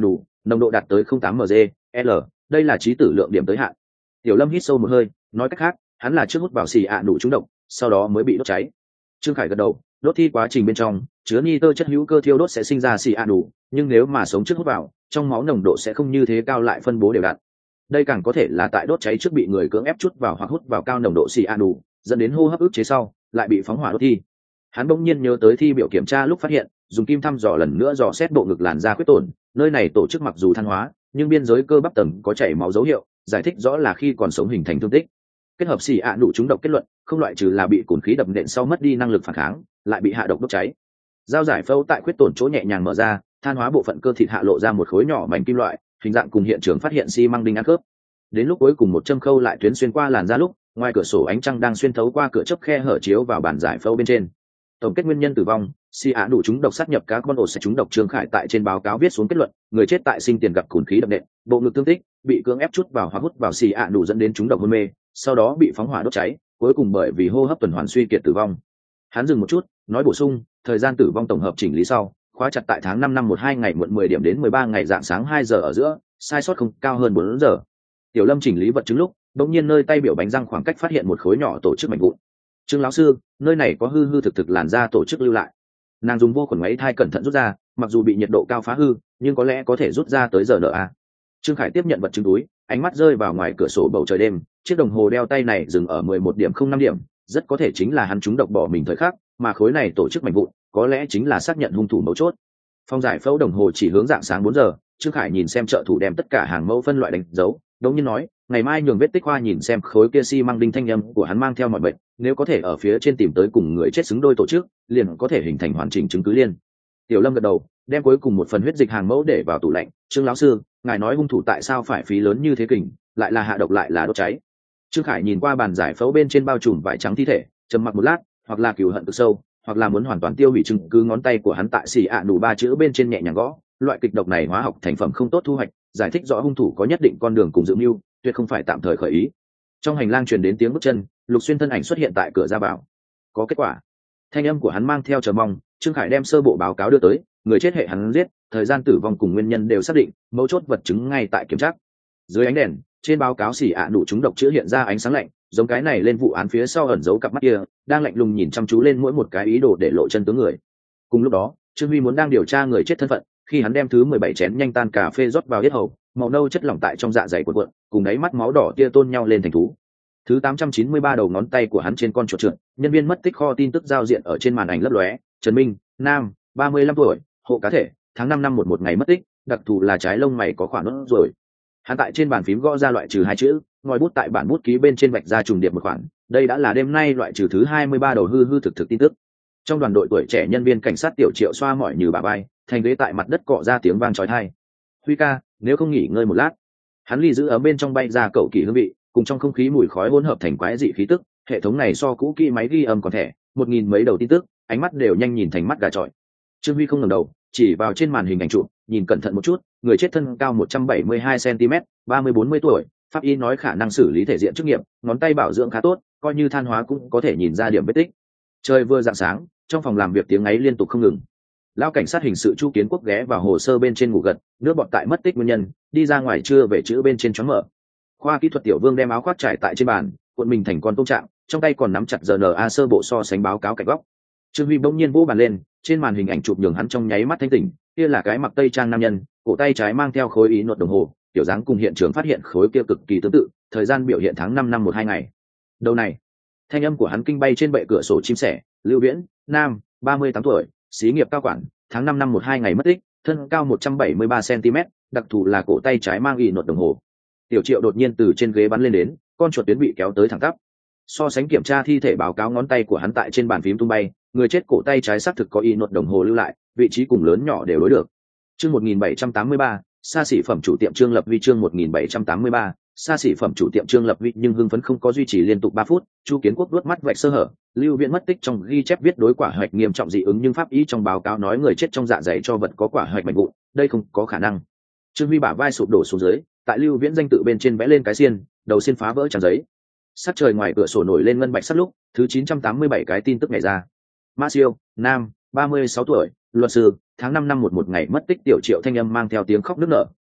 nồng độ đạt tới 08 mg l, đây là trí tử lượng điểm tới hạn. Tiểu Lâm hít sâu một hơi, nói cách khác hắn là trước hút vào xì ạ nụ trúng độc, sau đó mới bị đốt cháy. Trương Khải gật đầu, đốt thi quá trình bên trong chứa nitơ chất hữu cơ thiêu đốt sẽ sinh ra xì ạ nụ, nhưng nếu mà sống trước hút vào, trong máu nồng độ sẽ không như thế cao lại phân bố đều đặn. Đây càng có thể là tại đốt cháy trước bị người cưỡng ép chút vào hoặc hút vào cao nồng độ xì ạ nụ, dẫn đến hô hấp ức chế sau lại bị phóng hỏa đốt thi. Hắn bỗng nhiên nhớ tới thi biểu kiểm tra lúc phát hiện dùng kim thăm dò lần nữa dò xét bộ ngực làn da khuyết tổn, nơi này tổ chức mặc dù than hóa nhưng biên giới cơ bắp tầng có chảy máu dấu hiệu, giải thích rõ là khi còn sống hình thành thương tích. Kết hợp xì ạ nụ trúng độc kết luận không loại trừ là bị cồn khí đập nện sau mất đi năng lực phản kháng, lại bị hạ độc đốt cháy. Dao giải phẫu tại khuyết tổn chỗ nhẹ nhàng mở ra, than hóa bộ phận cơ thịt hạ lộ ra một khối nhỏ mảnh kim loại, hình dạng cùng hiện trường phát hiện xi măng đinh ăn khớp. Đến lúc cuối cùng một châm khâu lại tuyến xuyên qua làn da lúc, ngoài cửa sổ ánh trăng đang xuyên thấu qua cửa chớp khe hở chiếu vào bàn giải phẫu bên trên. Tổng kết nguyên nhân tử vong, xì ạ nụ trúng độc sát nhập carbon oxide trúng độc. Trương Khải tại trên báo cáo viết xuống kết luận, người chết tại sinh tiền gặp cồn khí đập nện, bộ ngực thương tích, bị cưỡng ép chút vào hoặc hút vào xì ạ nụ dẫn đến trúng độc hôn mê, sau đó bị phóng hỏa đốt cháy, cuối cùng bởi vì hô hấp tuần hoàn suy kiệt tử vong. Hắn dừng một chút, nói bổ sung, thời gian tử vong tổng hợp chỉnh lý sau, khóa chặt tại tháng 5 năm 12 ngày muộn 10 điểm đến 13 ngày dạng sáng 2 giờ ở giữa, sai sót không cao hơn 4 giờ. Tiểu Lâm chỉnh lý vật chứng lúc, đột nhiên nơi tay biểu bánh răng khoảng cách phát hiện một khối nhỏ tổ chức mảnh vụn. Trương lão sư, nơi này có hư hư thực thực làn da tổ chức lưu lại. Nàng dùng vô khuẩn máy thai cẩn thận rút ra, mặc dù bị nhiệt độ cao phá hư, nhưng có lẽ có thể rút ra tới giờ NA. Trương Khải tiếp nhận vật chứng túi, ánh mắt rơi vào ngoài cửa sổ bầu trời đêm, chiếc đồng hồ đeo tay này dừng ở 11 điểm 05 điểm, rất có thể chính là hắn trúng độc bỏ mình thời khắc, mà khối này tổ chức mảnh vụn, có lẽ chính là xác nhận hung thủ mấu chốt. Phòng giải phẫu đồng hồ chỉ hướng dạng sáng 4 giờ, Trương Khải nhìn xem trợ thủ đem tất cả hàng mẫu phân loại đánh dấu, đống nhiên nói, ngày mai nhường vết tích khoa nhìn xem khối kia xi măng đinh thanh âm của hắn mang theo mọi bệnh, nếu có thể ở phía trên tìm tới cùng người chết xứng đôi tổ chức, liền có thể hình thành hoàn chỉnh chứng cứ liên. Tiểu Lâm gật đầu, đem cuối cùng một phần huyết dịch hàng mẫu để vào tủ lạnh. Trương lão sư, ngài nói hung thủ tại sao phải phí lớn như thế kình, lại là hạ độc lại là đốt cháy. Trương Khải nhìn qua bàn giải phẫu bên trên bao trùm vải trắng thi thể, trầm mặc một lát, hoặc là cừu hận cực sâu, hoặc là muốn hoàn toàn tiêu hủy chứng cứ. Ngón tay của hắn tại xì ạ nụ 3 chữ bên trên nhẹ nhàng gõ, loại kịch độc này hóa học thành phẩm không tốt thu hoạch, giải thích rõ hung thủ có nhất định con đường cùng dự mưu, tuyệt không phải tạm thời khởi ý. Trong hành lang truyền đến tiếng bước chân, Lục Xuyên thân ảnh xuất hiện tại cửa ra vào. Có kết quả. Thanh âm của hắn mang theo chờ mong. Trương Khải đem sơ bộ báo cáo đưa tới, người chết hệ hắn giết, thời gian tử vong cùng nguyên nhân đều xác định, mấu chốt vật chứng ngay tại kiểm tra. Dưới ánh đèn, trên báo cáo xỉ ạ nụ trúng độc chữ hiện ra ánh sáng lạnh, giống cái này lên vụ án phía sau ẩn giấu cặp mắt kia, đang lạnh lùng nhìn chăm chú lên mỗi một cái ý đồ để lộ chân tướng người. Cùng lúc đó, Trương Huy muốn đang điều tra người chết thân phận, khi hắn đem thứ 17 chén nhanh tan cà phê rót vào yết hầu, màu nâu chất lỏng tại trong dạ dày cuộn, cùng đáy mắt máu đỏ tia tôn nhau lên thành thú. Thứ 893 đầu ngón tay của hắn trên con chuột trượt, nhân viên mất tích kho tin tức giao diện ở trên màn ảnh lấp lóe, Trần Minh, nam, 35 tuổi, hộ cá thể, tháng 5 năm 11 ngày mất tích, đặc thù là trái lông mày có khoảng nốt rồi. Hắn tại trên bàn phím gõ ra loại trừ 2 chữ, ngòi bút tại bản bút ký bên trên vạch ra trùng điệp một khoản, đây đã là đêm nay loại trừ thứ 23 đầu hư hư thực thực tin tức. Trong đoàn đội tuổi trẻ nhân viên cảnh sát Tiểu Triệu xoa mỏi như bà bay, thành ghế tại mặt đất cọ ra tiếng vang chói tai. Huy ca, nếu không nghỉ ngơi một lát. Hắn ly giữ ấm bên trong bay ra cậu kỳ hương vị, cùng trong không khí mùi khói hỗn hợp thành quái dị khí tức. Hệ thống này so cũ kỹ máy ghi âm còn thẻ, 1000 mấy đầu tin tức, ánh mắt đều nhanh nhìn thành mắt gà trọi. Trương Huy không ngẩng đầu, chỉ vào trên màn hình ảnh chụp, nhìn cẩn thận một chút, người chết thân cao 172 cm, 30-40 tuổi, pháp y nói khả năng xử lý thể diện chức nghiệp, ngón tay bảo dưỡng khá tốt, coi như than hóa cũng có thể nhìn ra điểm vết tích. Trời vừa rạng sáng, trong phòng làm việc tiếng ngáy liên tục không ngừng. Lão cảnh sát hình sự Chu Kiến Quốc ghé vào hồ sơ bên trên ngủ gật, nước bọt tại mất tích nguyên nhân, đi ra ngoài chưa về chữ bên trên choáng mở. Khoa kỹ thuật Tiểu Vương đem áo khoác trải tại trên bàn, cuộn mình thành con tôm trạng, trong tay còn nắm chặt RNA sơ bộ so sánh báo cáo cạnh góc. Trương Huy bỗng nhiên vỗ bàn lên, trên màn hình ảnh chụp nhường hắn trong nháy mắt thanh tỉnh, kia là cái mặc tây trang nam nhân, cổ tay trái mang theo khối ý nốt đồng hồ, tiểu dáng cùng hiện trường phát hiện khối kia cực kỳ tương tự, thời gian biểu hiện tháng 5 năm 12 ngày. Đầu này, thanh âm của hắn kinh bay trên bệ cửa sổ chim sẻ, Lưu Viễn, nam, 38 tuổi, xí nghiệp cao quản, tháng 5 năm 12 ngày mất tích, thân cao 173 cm, đặc thù là cổ tay trái mang ý nốt đồng hồ. Tiểu Triệu đột nhiên từ trên ghế bắn lên đến, con chuột tuyến bị kéo tới thẳng tắp. So sánh kiểm tra thi thể báo cáo, ngón tay của hắn tại trên bàn phím tung bay, người chết cổ tay trái xác thực có y nốt đồng hồ lưu lại, vị trí cùng lớn nhỏ đều đối được. Chương 1783, xa xỉ phẩm chủ tiệm Trương Lập Vi. Chương 1783, xa xỉ phẩm chủ tiệm Trương Lập Vi. Nhưng hưng phấn không có duy trì liên tục 3 phút, Chu Kiến Quốc đuốt mắt vạch sơ hở. Lưu Viễn mất tích trong ghi chép viết đối quả hoạch nghiêm trọng dị ứng, nhưng pháp y trong báo cáo nói người chết trong dạ dày cho vật có quả hoạch mạnh vụn, đây không có khả năng. Trương Huy bả vai sụp đổ xuống dưới, tại Lưu Viễn danh tự bên trên vẽ lên cái xiên, đầu xiên phá vỡ trang giấy. Sắc trời ngoài cửa sổ nổi lên ngân bạch sắt lúc, thứ 987 cái tin tức ngày ra. Mã Siêu, nam, 36 tuổi, luật sư, tháng 5 năm 11 ngày mất tích. Tiểu Triệu thanh âm mang theo tiếng khóc nức nở,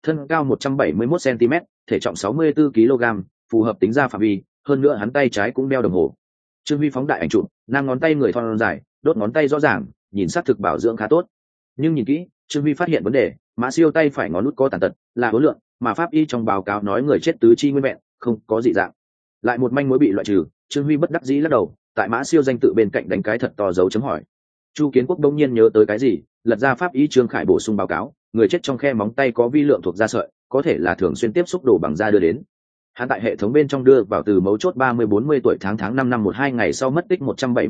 thân cao 171 cm, thể trọng 64 kg, phù hợp tính ra phạm vi, hơn nữa hắn tay trái cũng đeo đồng hồ. Trương Huy phóng đại ảnh chụp, năm ngón tay người thon dài, đốt ngón tay rõ ràng, nhìn sắc thực bảo dưỡng khá tốt. Nhưng nhìn kỹ, Trương Huy phát hiện vấn đề, Mã Siêu tay phải ngón út có tàn tật, là hối lượng, mà pháp y trong báo cáo nói người chết tứ chi nguyên vẹn, không có dị dạng. Lại một manh mối bị loại trừ, Trương Huy bất đắc dĩ lắc đầu, tại Mã Siêu danh tự bên cạnh đánh cái thật to dấu chấm hỏi. Chu Kiến Quốc đông nhiên nhớ tới cái gì, lật ra pháp y Trương Khải bổ sung báo cáo, người chết trong khe móng tay có vi lượng thuộc da sợi, có thể là thường xuyên tiếp xúc đồ bằng da đưa đến. Hắn tại hệ thống bên trong đưa vào từ mấu chốt 30-40 tuổi tháng 5 năm 12 ngày sau mất tích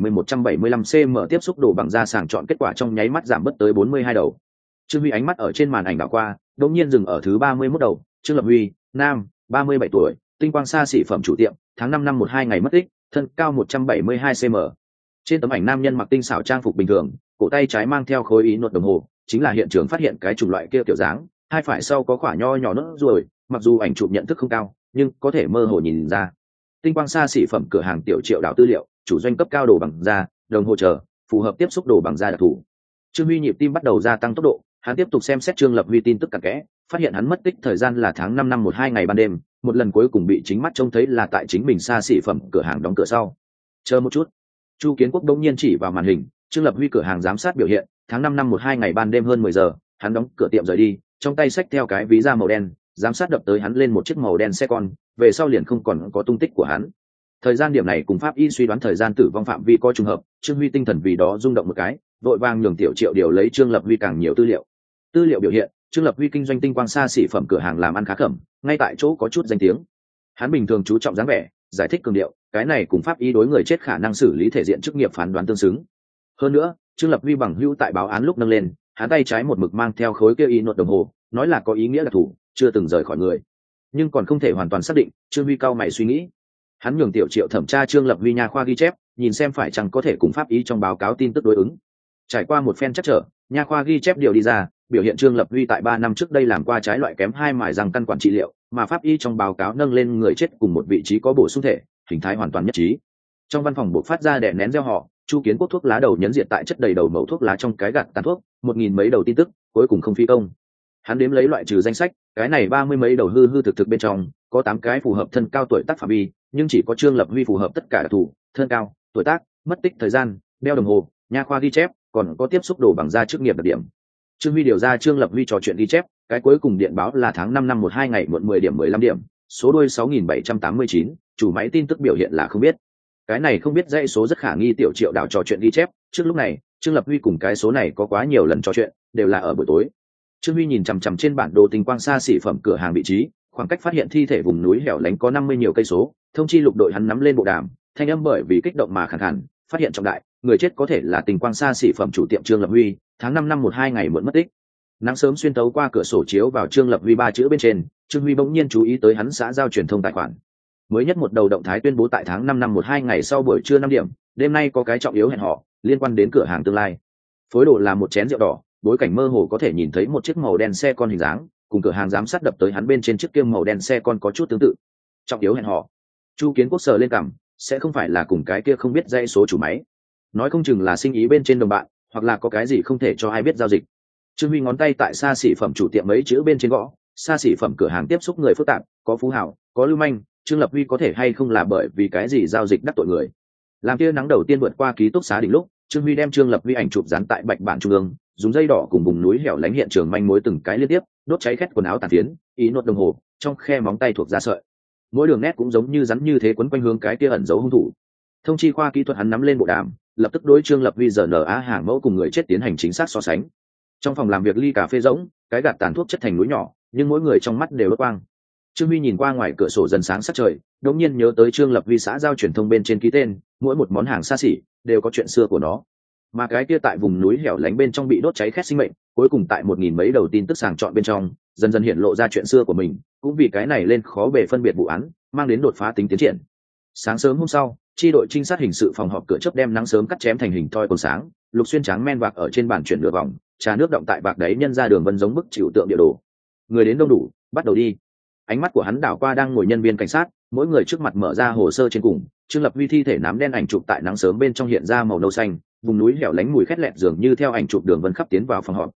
170-175 cm tiếp xúc đồ bằng da sàng chọn kết quả trong nháy mắt giảm bớt tới 42 đầu. Trương Huy ánh mắt ở trên màn ảnh đảo qua, đột nhiên dừng ở thứ 31 đầu, Trương Lập Huy, nam, 37 tuổi, tinh quang xa xỉ phẩm chủ tiệm, tháng 5 năm 12 ngày mất tích, thân cao 172 cm. Trên tấm ảnh nam nhân mặc tinh xảo trang phục bình thường, cổ tay trái mang theo khối ý nốt đồng hồ, chính là hiện trường phát hiện cái chủng loại kia kiểu dáng, hai phải sau có khỏa nho nhỏ nốt ruồi, mặc dù ảnh chụp nhận thức không cao, nhưng có thể mơ hồ nhìn ra. Tinh quang xa xỉ phẩm cửa hàng tiểu Triệu đảo tư liệu, chủ doanh cấp cao đồ bằng da, đồng hồ chờ, phù hợp tiếp xúc đồ bằng da đặc thù. Trương Huy nhịp tim bắt đầu gia tăng tốc độ, hắn tiếp tục xem xét Trương Lập Huy tin tức cặn kẽ, phát hiện hắn mất tích thời gian là tháng 5 năm 12 ngày ban đêm, một lần cuối cùng bị chính mắt trông thấy là tại chính mình xa xỉ phẩm cửa hàng đóng cửa sau. Chờ một chút. Chu Kiến Quốc đông nhiên chỉ vào màn hình, Trương Lập Huy cửa hàng giám sát biểu hiện, tháng 5 năm 12 ngày ban đêm hơn 10 giờ, hắn đóng cửa tiệm rời đi, trong tay xách theo cái ví da màu đen, giám sát đập tới hắn lên một chiếc màu đen xe con, về sau liền không còn có tung tích của hắn. Thời gian điểm này cùng pháp y suy đoán thời gian tử vong phạm vi có trùng hợp, Trương Huy tinh thần vì đó rung động một cái, vội vàng nhường tiểu Triệu điều lấy Trương Lập Huy càng nhiều tư liệu. Tư liệu biểu hiện, Trương Lập Huy kinh doanh tinh quang xa xỉ phẩm cửa hàng làm ăn khá khẩm, ngay tại chỗ có chút danh tiếng. Hắn bình thường chú trọng dáng vẻ, giải thích cường điệu, cái này cùng pháp y đối người chết khả năng xử lý thể diện chức nghiệp phán đoán tương xứng. Hơn nữa, Trương Lập Huy bằng hữu tại báo án lúc nâng lên, hắn tay trái một mực mang theo khối kia y nốt đồng hồ, nói là có ý nghĩa đặc thù, chưa từng rời khỏi người. Nhưng còn không thể hoàn toàn xác định, Trương Huy cao mày suy nghĩ. Hắn nhường tiểu Triệu thẩm tra Trương Lập Huy nha khoa ghi chép, nhìn xem phải chăng có thể cùng pháp y trong báo cáo tin tức đối ứng. Trải qua một phen chắc trở, nha khoa ghi chép điều đi ra, biểu hiện Trương Lập Huy tại 3 năm trước đây làm qua trái loại kém 2 mài răng căn quản trị liệu, mà pháp y trong báo cáo nâng lên người chết cùng một vị trí có bổ sung thể, hình thái hoàn toàn nhất trí. Trong văn phòng buộc phát ra đè nén gieo họ, Chu Kiến Quốc thuốc lá đầu nhấn diệt tại chất đầy đầu mẩu thuốc lá trong cái gạt tàn thuốc, 1000 mấy đầu tin tức, cuối cùng không phi công. Hắn đếm lấy loại trừ danh sách, cái này 30 mấy đầu hư hư thực thực bên trong, có 8 cái phù hợp thân cao tuổi tác phạm vi, nhưng chỉ có Trương Lập Huy phù hợp tất cả đặc thù, thân cao, tuổi tác, mất tích thời gian, đeo đồng hồ, nha khoa ghi chép, còn có tiếp xúc đồ bằng da chức nghiệp đặc điểm. Trương Huy điều ra Trương Lập Huy trò chuyện ghi chép, cái cuối cùng điện báo là tháng 5 năm 12 ngày muộn 10 điểm 15 điểm, số đuôi 6789, chủ máy tin tức biểu hiện là không biết. Cái này không biết dãy số rất khả nghi tiểu Triệu đảo trò chuyện ghi chép, trước lúc này, Trương Lập Huy cùng cái số này có quá nhiều lần trò chuyện, đều là ở buổi tối. Trương Huy nhìn chằm chằm trên bản đồ tinh quang xa xỉ phẩm cửa hàng vị trí, khoảng cách phát hiện thi thể vùng núi hẻo lánh có 50 nhiều cây số, thông chi lục đội hắn nắm lên bộ đàm, thanh âm bởi vì kích động mà khàn khàn, phát hiện trọng đại, người chết có thể là tinh quang xa xỉ phẩm chủ tiệm Trương Lập Huy, tháng 5 năm 12 ngày muộn mất tích. Nắng sớm xuyên tấu qua cửa sổ chiếu vào Trương Lập Huy 3 chữ bên trên, Trương Huy bỗng nhiên chú ý tới hắn xã giao truyền thông tài khoản. Mới nhất một đầu động thái tuyên bố tại tháng 5 năm 12 ngày sau buổi trưa 5 điểm, đêm nay có cái trọng yếu hẹn hò, liên quan đến cửa hàng tương lai. Phối đồ là một chén rượu đỏ, bối cảnh mơ hồ có thể nhìn thấy một chiếc màu đen xe con hình dáng, cùng cửa hàng giám sát đập tới hắn bên trên chiếc kia màu đen xe con có chút tương tự. Trọng yếu hẹn hò. Chu Kiến Quốc sờ lên cằm, sẽ không phải là cùng cái kia không biết dãy số chủ máy. Nói không chừng là sinh ý bên trên đồng bạn, hoặc là có cái gì không thể cho ai biết giao dịch. Trương Huy ngón tay tại xa xỉ phẩm chủ tiệm mấy chữ bên trên gõ, xa xỉ phẩm cửa hàng tiếp xúc người phức tạp, có phú hào, có lưu manh, Trương Lập Huy có thể hay không là bởi vì cái gì giao dịch đắc tội người. Làm tia nắng đầu tiên vượt qua ký túc xá đỉnh lúc, Trương Huy đem Trương Lập Huy ảnh chụp dán tại bạch bản trung ương, dùng dây đỏ cùng vùng núi hẻo lánh hiện trường manh mối từng cái liên tiếp, đốt cháy khét quần áo tàn phiến, ý nốt đồng hồ, trong khe móng tay thuộc da sợi. Mỗi đường nét cũng giống như rắn như thế quấn quanh hướng cái kia ẩn giấu hung thủ. Thông chi khoa kỹ thuật hắn nắm lên bộ đàm, lập tức đối Trương Lập Huy RNA hàng mẫu cùng người chết tiến hành chính xác so sánh. Trong phòng làm việc ly cà phê rỗng, cái gạt tàn thuốc chất thành núi nhỏ, nhưng mỗi người trong mắt đều đốt quang. Trương Huy nhìn qua ngoài cửa sổ dần sáng sắc trời, đột nhiên nhớ tới Trương Lập Huy xã giao truyền thông bên trên ký tên, mỗi một món hàng xa xỉ đều có chuyện xưa của nó. Mà cái kia tại vùng núi hẻo lánh bên trong bị đốt cháy khét sinh mệnh, cuối cùng tại 1000 mấy đầu tin tức sàng chọn bên trong, dần dần hiện lộ ra chuyện xưa của mình, cũng vì cái này lên khó bề phân biệt vụ án, mang đến đột phá tính tiến triển. Sáng sớm hôm sau, chi đội trinh sát hình sự phòng họp cửa chớp đem nắng sớm cắt chém thành hình thoi còn sáng, Lục Xuyên tráng men vạc ở trên bàn chuyển nửa vòng, trà nước động tại bạc đáy nhân ra đường vân giống bức chịu tượng địa đồ. Người đến đông đủ, bắt đầu đi. Ánh mắt của hắn đảo qua đang ngồi nhân viên cảnh sát, mỗi người trước mặt mở ra hồ sơ trên cùng, Trương Lập Huy thi thể nám đen ảnh chụp tại nắng sớm bên trong hiện ra màu nâu xanh, vùng núi hẻo lánh mùi khét lẹt dường như theo ảnh chụp đường vân khắp tiến vào phòng họp.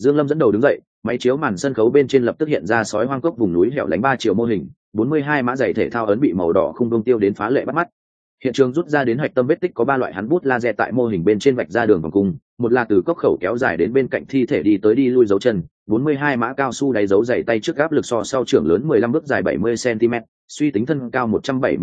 Dương Lâm dẫn đầu đứng dậy, máy chiếu màn sân khấu bên trên lập tức hiện ra sói hoang cốc vùng núi hẻo lánh 3 chiều mô hình, 42 mã giày thể thao ấn bị màu đỏ không đông tiêu đến phá lệ bắt mắt. Hiện trường rút ra đến hoạch tâm vết tích có 3 loại hắn bút laser tại mô hình bên trên vạch ra đường vòng cung, một là từ cốc khẩu kéo dài đến bên cạnh thi thể đi tới đi lui dấu chân, 42 mã cao su đáy dấu giày tay trước áp lực so sau trưởng lớn 15 bước dài 70 cm, suy tính thân cao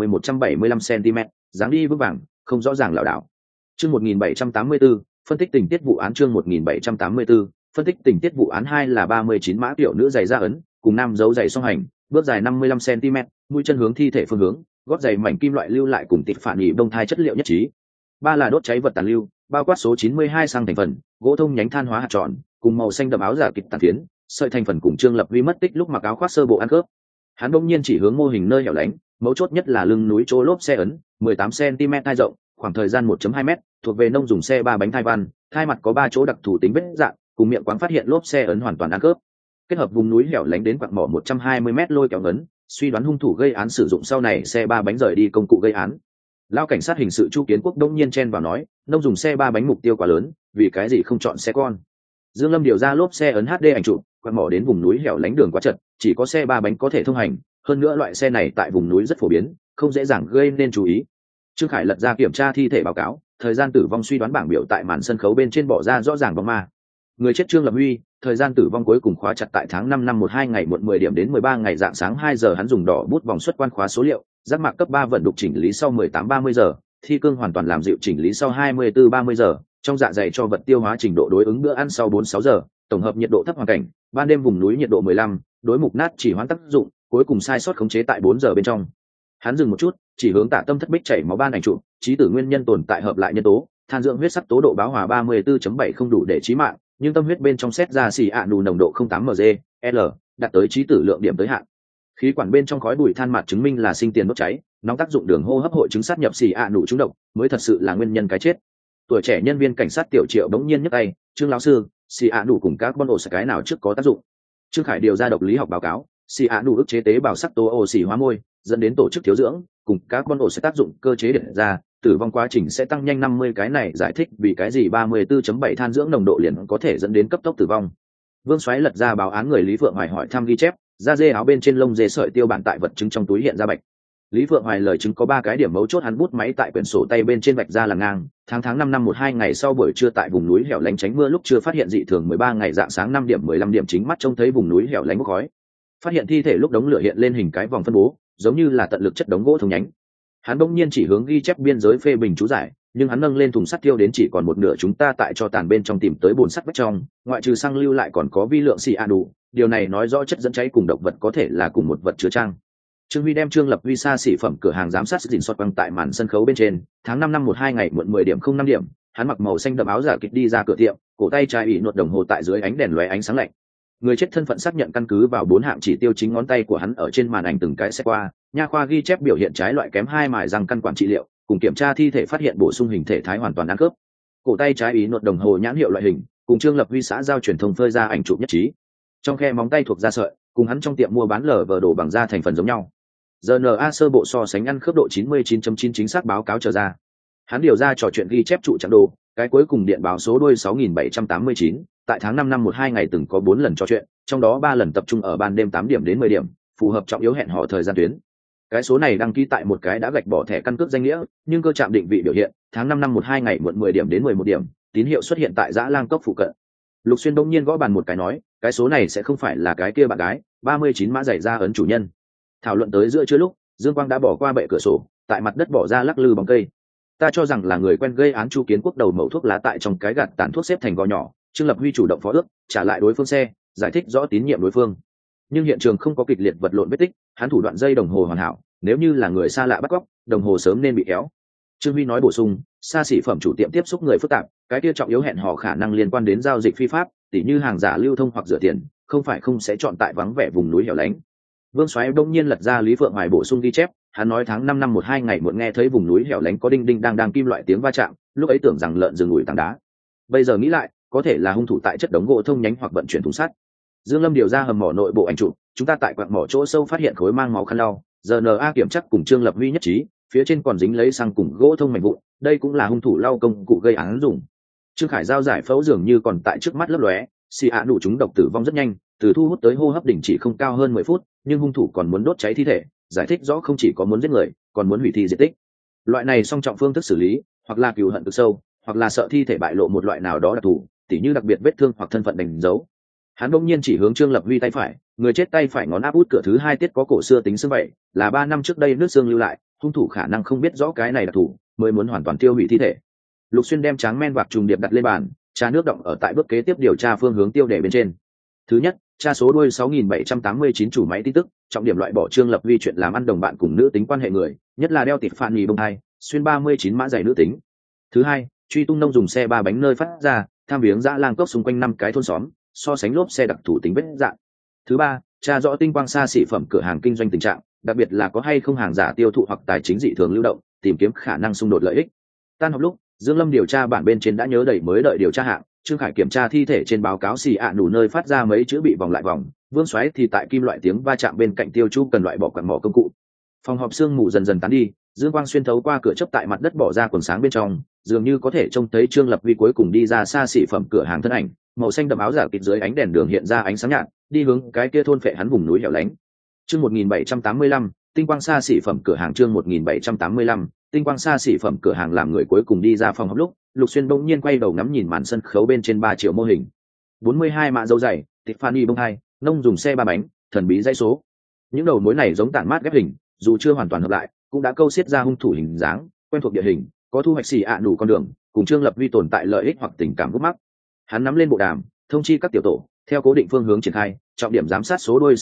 170-175 cm, dáng đi vững vàng, không rõ ràng lảo đảo. Chương 1784, phân tích tình tiết vụ án. Chương 1784, phân tích tình tiết vụ án. 2 là 39 mã tiểu nữ giày da ấn, cùng nam dấu giày song hành, bước dài 55 cm, mũi chân hướng thi thể phương hướng, gót giày mảnh kim loại lưu lại cùng tịt phản nhị bông thai chất liệu nhất trí. 3 là đốt cháy vật tàn lưu, bao quát số 92 sang thành phần, gỗ thông nhánh than hóa hạt tròn, cùng màu xanh đậm áo giả kịch tàn phiến, sợi thành phần cùng Trương Lập Huy mất tích lúc mặc áo khoác sơ bộ ăn cướp. Hắn bỗng nhiên chỉ hướng mô hình nơi hẻo lánh, mấu chốt nhất là lưng núi chỗ lốp xe ấn, 18 cm thai rộng, khoảng thời gian 1.2 m, thuộc về nông dùng xe 3 bánh thai văn, thai mặt có 3 chỗ đặc thù tính vết dạng, cùng miệng quáng phát hiện lốp xe ấn hoàn toàn ăn cướp. Kết hợp vùng núi hẻo lánh đến quặng mỏ 120 m lôi kéo ấn, suy đoán hung thủ gây án sử dụng sau này xe 3 bánh rời đi công cụ gây án. Lao cảnh sát hình sự Chu Kiến Quốc đông nhiên chen vào nói, nông dùng xe 3 bánh mục tiêu quá lớn, vì cái gì không chọn xe con? Dương Lâm điều ra lốp xe ấn HD ảnh chụp, quặng mỏ đến vùng núi hẻo lánh đường quá chật, chỉ có xe 3 bánh có thể thông hành, hơn nữa loại xe này tại vùng núi rất phổ biến, không dễ dàng gây nên chú ý. Trương Khải lật ra kiểm tra thi thể báo cáo, thời gian tử vong suy đoán bảng biểu tại màn sân khấu bên trên bỏ ra rõ ràng bóng ma. Người chết Trương Lập Huy, thời gian tử vong cuối cùng khóa chặt tại tháng 5 năm 12 ngày muộn 10 điểm đến 13 ngày dạng sáng 2 giờ. Hắn dùng đỏ bút vòng xuất quan khóa số liệu, giác mạc cấp 3 vận đục chỉnh lý sau 18-30 giờ, thi cương hoàn toàn làm dịu chỉnh lý sau 24-30 giờ, trong dạ dày cho vật tiêu hóa trình độ đối ứng bữa ăn sau 4-6 giờ, tổng hợp nhiệt độ thấp hoàn cảnh, ban đêm vùng núi nhiệt độ 15, đối mục nát chỉ hoãn tác dụng, cuối cùng sai sót khống chế tại 4 giờ bên trong. Hắn dừng một chút, chỉ hướng Tạ Tâm thất bích chảy máu ban ảnh trụ, chí tử nguyên nhân tồn tại hợp lại nhân tố, than dưỡng huyết sắc tố độ báo hòa 34.7 không đủ để chí mạng, nhưng tâm huyết bên trong xét ra xì ạ nù nồng độ 08 mg l, đạt tới chí tử lượng điểm tới hạn. Khí quản bên trong khói bụi than mạt chứng minh là sinh tiền đốt cháy, nóng tác dụng đường hô hấp hội chứng sát nhập xì ạ nù trúng độc, mới thật sự là nguyên nhân cái chết. Tuổi trẻ nhân viên cảnh sát Tiểu Triệu bỗng nhiên nhấc tay, Trương lão sư, xì ạ nù cùng các bon oxy cái nào trước có tác dụng? Trương Khải điều ra độc lý học báo cáo, xì ạ nù ức chế tế bào sắc tố oxy hóa môi, dẫn đến tổ chức thiếu dưỡng, cùng các bon oxy tác dụng cơ chế điện ra, tử vong quá trình sẽ tăng nhanh 50. Cái này giải thích vì cái gì 34.7 than dưỡng nồng độ liền có thể dẫn đến cấp tốc tử vong. Vương Soái lật ra báo án người Lý Phượng Hoài hỏi thăm ghi chép, da dê áo bên trên lông dê sợi tiêu bản tại vật chứng trong túi hiện ra bạch. Lý Phượng Hoài lời chứng có 3 cái điểm mấu chốt, hắn bút máy tại quyển sổ tay bên trên vạch ra là ngang, tháng 5 năm 12 ngày sau buổi trưa tại vùng núi hẻo lánh tránh mưa lúc chưa phát hiện dị thường 13 ngày dạng sáng 5 điểm 15 điểm chính mắt trông thấy vùng núi hẻo lánh bốc khói. Phát hiện thi thể lúc đống lửa hiện lên hình cái vòng phân bố, giống như là tận lực chất đống gỗ thông nhánh. Hắn bỗng nhiên chỉ hướng ghi chép biên giới phê bình chú giải, nhưng hắn nâng lên thùng sắt tiêu đến chỉ còn một nửa. Chúng ta tại cho tàn bên trong tìm tới bồn sắt vách trong, ngoại trừ xăng lưu lại còn có vi lượng xì a đủ, điều này nói rõ chất dẫn cháy cùng độc vật có thể là cùng một vật chứa trang. Trương Huy đem Trương Lập Huy xa xỉ phẩm cửa hàng giám sát dình soát băng tại màn sân khấu bên trên, tháng 5 năm 12 ngày muộn 10 điểm 05 điểm, hắn mặc màu xanh đậm áo giả kịch đi ra cửa tiệm, cổ tay trái ỉ nuột đồng hồ tại dưới ánh đèn lóe ánh sáng lạnh. Người chết thân phận xác nhận căn cứ vào 4 hạng chỉ tiêu chính ngón tay của hắn ở trên màn ảnh từng cái xét qua, nha khoa ghi chép biểu hiện trái loại kém 2 mài răng căn quản trị liệu, cùng kiểm tra thi thể phát hiện bổ sung hình thể thái hoàn toàn ăn khớp. Cổ tay trái ý nuột đồng hồ nhãn hiệu loại hình, cùng Trương Lập Huy xã giao truyền thông phơi ra ảnh chụp nhất trí. Trong khe móng tay thuộc da sợi, cùng hắn trong tiệm mua bán lở vờ đồ bằng da thành phần giống nhau. RNA sơ bộ so sánh ăn khớp độ 99.9 chính xác báo cáo trở ra. Hắn điều ra trò chuyện ghi chép trụ trạng đồ, cái cuối cùng điện báo số đuôi 6789, tại tháng 5 năm 12 ngày từng có 4 lần trò chuyện, trong đó 3 lần tập trung ở ban đêm 8 điểm đến 10 điểm, phù hợp trọng yếu hẹn hò thời gian tuyến. Cái số này đăng ký tại một cái đã gạch bỏ thẻ căn cước danh nghĩa, nhưng cơ trạm định vị biểu hiện, tháng 5 năm 12 ngày muộn 10 điểm đến 11 điểm, tín hiệu xuất hiện tại Dã Lang Cốc phụ cận. Lục Xuyên bỗng nhiên gõ bàn một cái nói, cái số này sẽ không phải là cái kia bạn gái, 39 mã giày ra ấn chủ nhân. Thảo luận tới giữa trưa lúc, Dương Quang đã bỏ qua bệ cửa sổ, tại mặt đất bỏ ra lắc lư bóng cây. Ta cho rằng là người quen gây án Chu Kiến Quốc đầu mẩu thuốc lá tại trong cái gạt tàn thuốc xếp thành gò nhỏ, Trương Lập Huy chủ động phó ước, trả lại đối phương xe, giải thích rõ tín nhiệm đối phương. Nhưng hiện trường không có kịch liệt vật lộn vết tích, hắn thủ đoạn dây đồng hồ hoàn hảo, nếu như là người xa lạ bắt cóc, đồng hồ sớm nên bị kéo. Trương Huy nói bổ sung, xa xỉ phẩm chủ tiệm tiếp xúc người phức tạp, cái kia trọng yếu hẹn hò khả năng liên quan đến giao dịch phi pháp, tỉ như hàng giả lưu thông hoặc rửa tiền, không phải không sẽ chọn tại vắng vẻ vùng núi hẻo lánh. Vương Soái đông nhiên lật ra Lý Phượng Hoài bổ sung ghi chép, hắn nói tháng 5 năm 12 ngày muộn nghe thấy vùng núi hẻo lánh có đinh đinh đang kim loại tiếng va chạm, lúc ấy tưởng rằng lợn rừng ủi tảng đá. Bây giờ nghĩ lại, có thể là hung thủ tại chất đống gỗ thông nhánh hoặc vận chuyển thùng sắt. Dương Lâm điều ra hầm mỏ nội bộ ảnh chụp, chúng ta tại quặng mỏ chỗ sâu phát hiện khối mang máu khăn lau, RNA kiểm chắc cùng Trương Lập Huy nhất trí, phía trên còn dính lấy xăng cùng gỗ thông mảnh vụn, đây cũng là hung thủ lau công cụ gây án dùng. Trương Khải giao giải phẫu dường như còn tại trước mắt lấp lóe, xì ạ nụ chúng độc tử vong rất nhanh, từ thu hút tới hô hấp đình chỉ không cao hơn 10 phút, nhưng hung thủ còn muốn đốt cháy thi thể, giải thích rõ không chỉ có muốn giết người, còn muốn hủy thi diệt tích. Loại này song trọng phương thức xử lý, hoặc là cừu hận cực sâu, hoặc là sợ thi thể bại lộ một loại nào đó đặc thù, tỉ như đặc biệt vết thương hoặc thân phận đánh dấu. Hắn bỗng nhiên chỉ hướng Trương Lập Huy tay phải, người chết tay phải ngón áp út cửa thứ hai tiết có cổ xưa tính xương vậy, là 3 năm trước đây nước xương lưu lại, hung thủ khả năng không biết rõ cái này đặc thù, mới muốn hoàn toàn tiêu hủy thi thể. Lục Xuyên đem tráng men vạc trùng điệp đặt lên bàn, trà nước động ở tại bước kế tiếp điều tra phương hướng tiêu đề bên trên. Thứ nhất, tra số đuôi 6789 chủ máy tin tức, trọng điểm loại bỏ Trương Lập Huy chuyện làm ăn đồng bạn cùng nữ tính quan hệ người, nhất là đeo tịt phản nhì bông hai, xuyên 39 mã giày nữ tính. Thứ hai, truy tung nông dùng xe 3 bánh nơi phát ra, tham viếng dã lang cốc xung quanh 5 cái thôn xóm, so sánh lốp xe đặc thù tính vết dạng. Thứ ba, tra rõ tinh quang xa xỉ phẩm cửa hàng kinh doanh tình trạng, đặc biệt là có hay không hàng giả tiêu thụ hoặc tài chính dị thường lưu động, tìm kiếm khả năng xung đột lợi ích. Tan học lúc, Dương Lâm điều tra bản bên trên đã nhớ đầy mới đợi điều tra hạng, Trương Khải kiểm tra thi thể trên báo cáo xì ạ nủ nơi phát ra mấy chữ bị vòng lại vòng, Vương Soái thì tại kim loại tiếng va chạm bên cạnh tiêu chu cần loại bỏ quặng mỏ công cụ. Phòng họp sương mù dần dần tán đi, dương quang xuyên thấu qua cửa chớp tại mặt đất bỏ ra quần sáng bên trong, dường như có thể trông thấy Trương Lập Vi cuối cùng đi ra xa xỉ phẩm cửa hàng thân ảnh, màu xanh đậm áo giả kịt dưới ánh đèn đường hiện ra ánh sáng nhạt, đi hướng cái kia thôn phệ hắn vùng núi hẻo lánh. Chương 1785, tinh quang xa xỉ phẩm cửa hàng. Chương 1785, tinh quang xa xỉ phẩm cửa hàng làm người cuối cùng đi ra phòng họp lúc, Lục Xuyên bỗng nhiên quay đầu ngắm nhìn màn sân khấu bên trên 3 triệu mô hình. 42 mã dấu dày, Tiffany bông hai, nông dùng xe 3 bánh, thần bí dãy số. Những đầu mối này giống tản mát ghép hình, dù chưa hoàn toàn hợp lại, cũng đã câu xiết ra hung thủ hình dáng, quen thuộc địa hình, có thu hoạch xì ạ đủ con đường, cùng Trương Lập Vi tồn tại lợi ích hoặc tình cảm gút mắc. Hắn nắm lên bộ đàm, thông chi các tiểu tổ, theo cố định phương hướng triển khai, trọng điểm giám sát số đuôi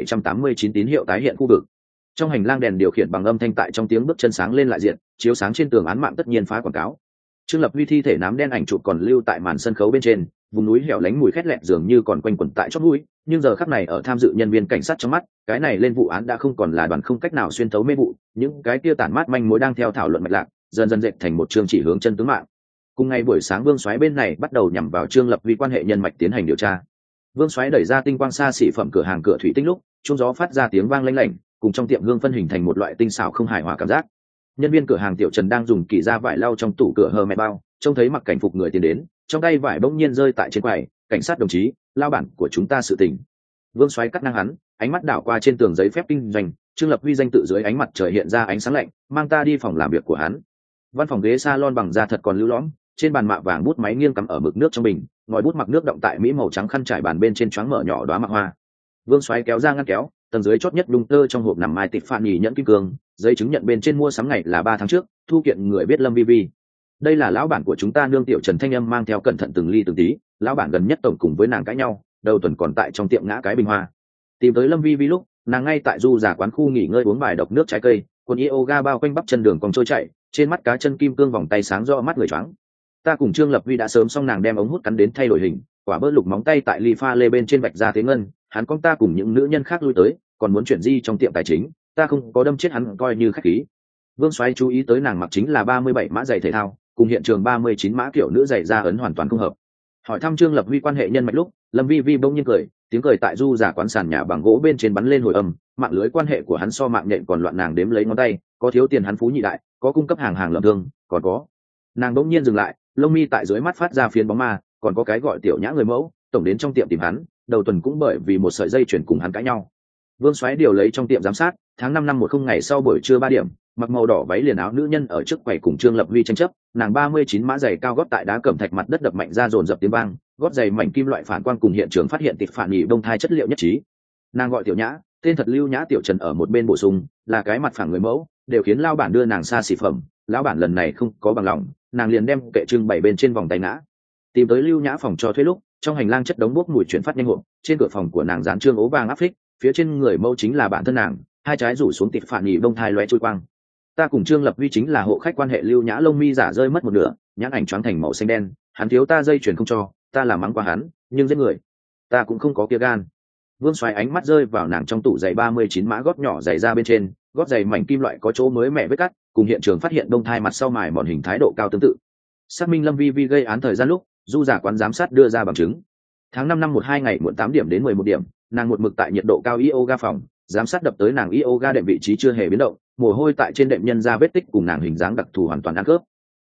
6789 tín hiệu tái hiện khu vực. Trong hành lang đèn điều khiển bằng âm thanh tại trong tiếng bước chân sáng lên lại diện, chiếu sáng trên tường án mạng tất nhiên phá quảng cáo. Trương Lập Vi thi thể nám đen ảnh chụp còn lưu tại màn sân khấu bên trên, vùng núi hẻo lánh mùi khét lẹt dường như còn quanh quẩn tại chót mũi, nhưng giờ khắc này ở tham dự nhân viên cảnh sát trong mắt, cái này lên vụ án đã không còn là đoàn không cách nào xuyên thấu mê vụ, những cái kia tản mát manh mối đang theo thảo luận mạch lạc, dần dần dệt thành một chương chỉ hướng chân tướng mạng. Cùng ngày buổi sáng Vương Soái bên này bắt đầu nhằm vào Trương Lập Vi quan hệ nhân mạch tiến hành điều tra. Vương Soái đẩy ra tinh quang xa xỉ phẩm cửa hàng cửa thủy tinh lúc, chuông gió phát ra tiếng vang lanh lảnh, cùng trong tiệm hương phân hình thành một loại tinh xảo không hài hòa cảm giác. Nhân viên cửa hàng Tiểu Trần đang dùng kỷ ra vải lau trong tủ cửa hờ mẹ bao, trông thấy mặc cảnh phục người tiến đến, trong tay vải bỗng nhiên rơi tại trên quầy, cảnh sát đồng chí, lao bản của chúng ta sự tình. Vương Soái cắt ngang hắn, ánh mắt đảo qua trên tường giấy phép kinh doanh, Trương Lập Huy danh tự dưới ánh mặt trời hiện ra ánh sáng lạnh, mang ta đi phòng làm việc của hắn. Văn phòng ghế salon bằng da thật còn lưu lõm, trên bàn mạ vàng bút máy nghiêng cắm ở mực nước trong bình, ngòi bút mặc nước động tại mỹ màu trắng khăn trải bàn bên trên choáng mở nhỏ đóa mạ hoa. Vương Soái kéo ra ngăn kéo, tầng dưới chót nhất đung tơ trong hộp nằm mai tịch phản nhì nhẫn kim cương, giấy chứng nhận bên trên mua sắm ngày là 3 tháng trước, thu kiện người biết Lâm Vi Vi. Đây là lão bản của chúng ta nương Tiểu Trần thanh âm mang theo cẩn thận từng ly từng tí, lão bản gần nhất tổng cùng với nàng cãi nhau, đầu tuần còn tại trong tiệm ngã cái bình hoa. Tìm tới Lâm Vi Vi lúc, nàng ngay tại du giả quán khu nghỉ ngơi uống bài độc nước trái cây, quần yoga bao quanh bắp chân đường còn trôi chạy, trên mắt cá chân kim cương vòng tay sáng do mắt người choáng. Ta cùng Trương Lập Vi đã sớm xong nàng đem ống hút cắn đến thay đổi hình, quả bơ lục móng tay tại ly pha lê bên trên vạch ra thế ngân, hắn con ta cùng những nữ nhân khác lui tới, còn muốn chuyển di trong tiệm tài chính, ta không có đâm chết hắn coi như khách khí. Vương Soái chú ý tới nàng mặc chính là 37 mã giày thể thao, cùng hiện trường 39 mã kiểu nữ giày da ấn hoàn toàn không hợp. Hỏi thăm Trương Lập Huy quan hệ nhân mạch lúc, Lâm Vi Vi bỗng nhiên cười, tiếng cười tại du giả quán sàn nhà bằng gỗ bên trên bắn lên hồi âm, mạng lưới quan hệ của hắn so mạng nhện còn loạn, nàng đếm lấy ngón tay, có thiếu tiền hắn phú nhị đại, có cung cấp hàng hàng lợm thương, còn có. Nàng bỗng nhiên dừng lại, lông mi tại dưới mắt phát ra phiến bóng ma, còn có cái gọi tiểu nhã người mẫu, tổng đến trong tiệm tìm hắn, đầu tuần cũng bởi vì một sợi dây chuyển cùng hắn cãi nhau. Vương Soái điều lấy trong tiệm giám sát, tháng 5 năm 10 ngày sau buổi trưa 3 điểm, mặc màu đỏ váy liền áo nữ nhân ở trước quầy cùng Trương Lập Huy tranh chấp, nàng 39 mã giày cao gót tại đá cẩm thạch mặt đất đập mạnh ra dồn dập tiếng vang, gót giày mảnh kim loại phản quang cùng hiện trường phát hiện tịt phản nhì đông thai chất liệu nhất trí. Nàng gọi Tiểu Nhã, tên thật Lưu Nhã. Tiểu Trần ở một bên bổ sung, là cái mặt phẳng người mẫu, đều khiến lão bản đưa nàng xa xỉ phẩm, lão bản lần này không có bằng lòng, nàng liền đem kệ trưng bày bên trên vòng tay ngã. Tìm tới Lưu Nhã phòng cho thuê lúc, trong hành lang chất đống bốc mùi chuyển phát nhanh hộp, trên cửa phòng của nàng dán trương ố vàng áp phích, phía trên người mẫu chính là bản thân nàng, hai trái rủ xuống tịt phản nhì đông thai loé trôi quang. Ta cùng Trương Lập Huy chính là hộ khách quan hệ. Lưu Nhã lông mi giả rơi mất một nửa, nhãn ảnh choáng thành màu xanh đen, hắn thiếu ta dây chuyền không cho, ta làm mắng qua hắn, nhưng giết người ta cũng không có kia gan. Vương Soái ánh mắt rơi vào nàng trong tủ giày 39 mã gót nhỏ giày ra bên trên, gót giày mảnh kim loại có chỗ mới mẻ vết cắt, cùng hiện trường phát hiện đông thai mặt sau mài mòn hình thái độ cao tương tự. Xác minh Lâm Vi Vi gây án thời gian lúc, du giả quán giám sát đưa ra bằng chứng. Tháng 5 năm 12 ngày muộn 8 điểm đến 11 điểm, nàng một mực tại nhiệt độ cao yoga phòng, giám sát đập tới nàng yoga đệm vị trí chưa hề biến động, mồ hôi tại trên đệm nhân ra vết tích cùng nàng hình dáng đặc thù hoàn toàn ăn khớp.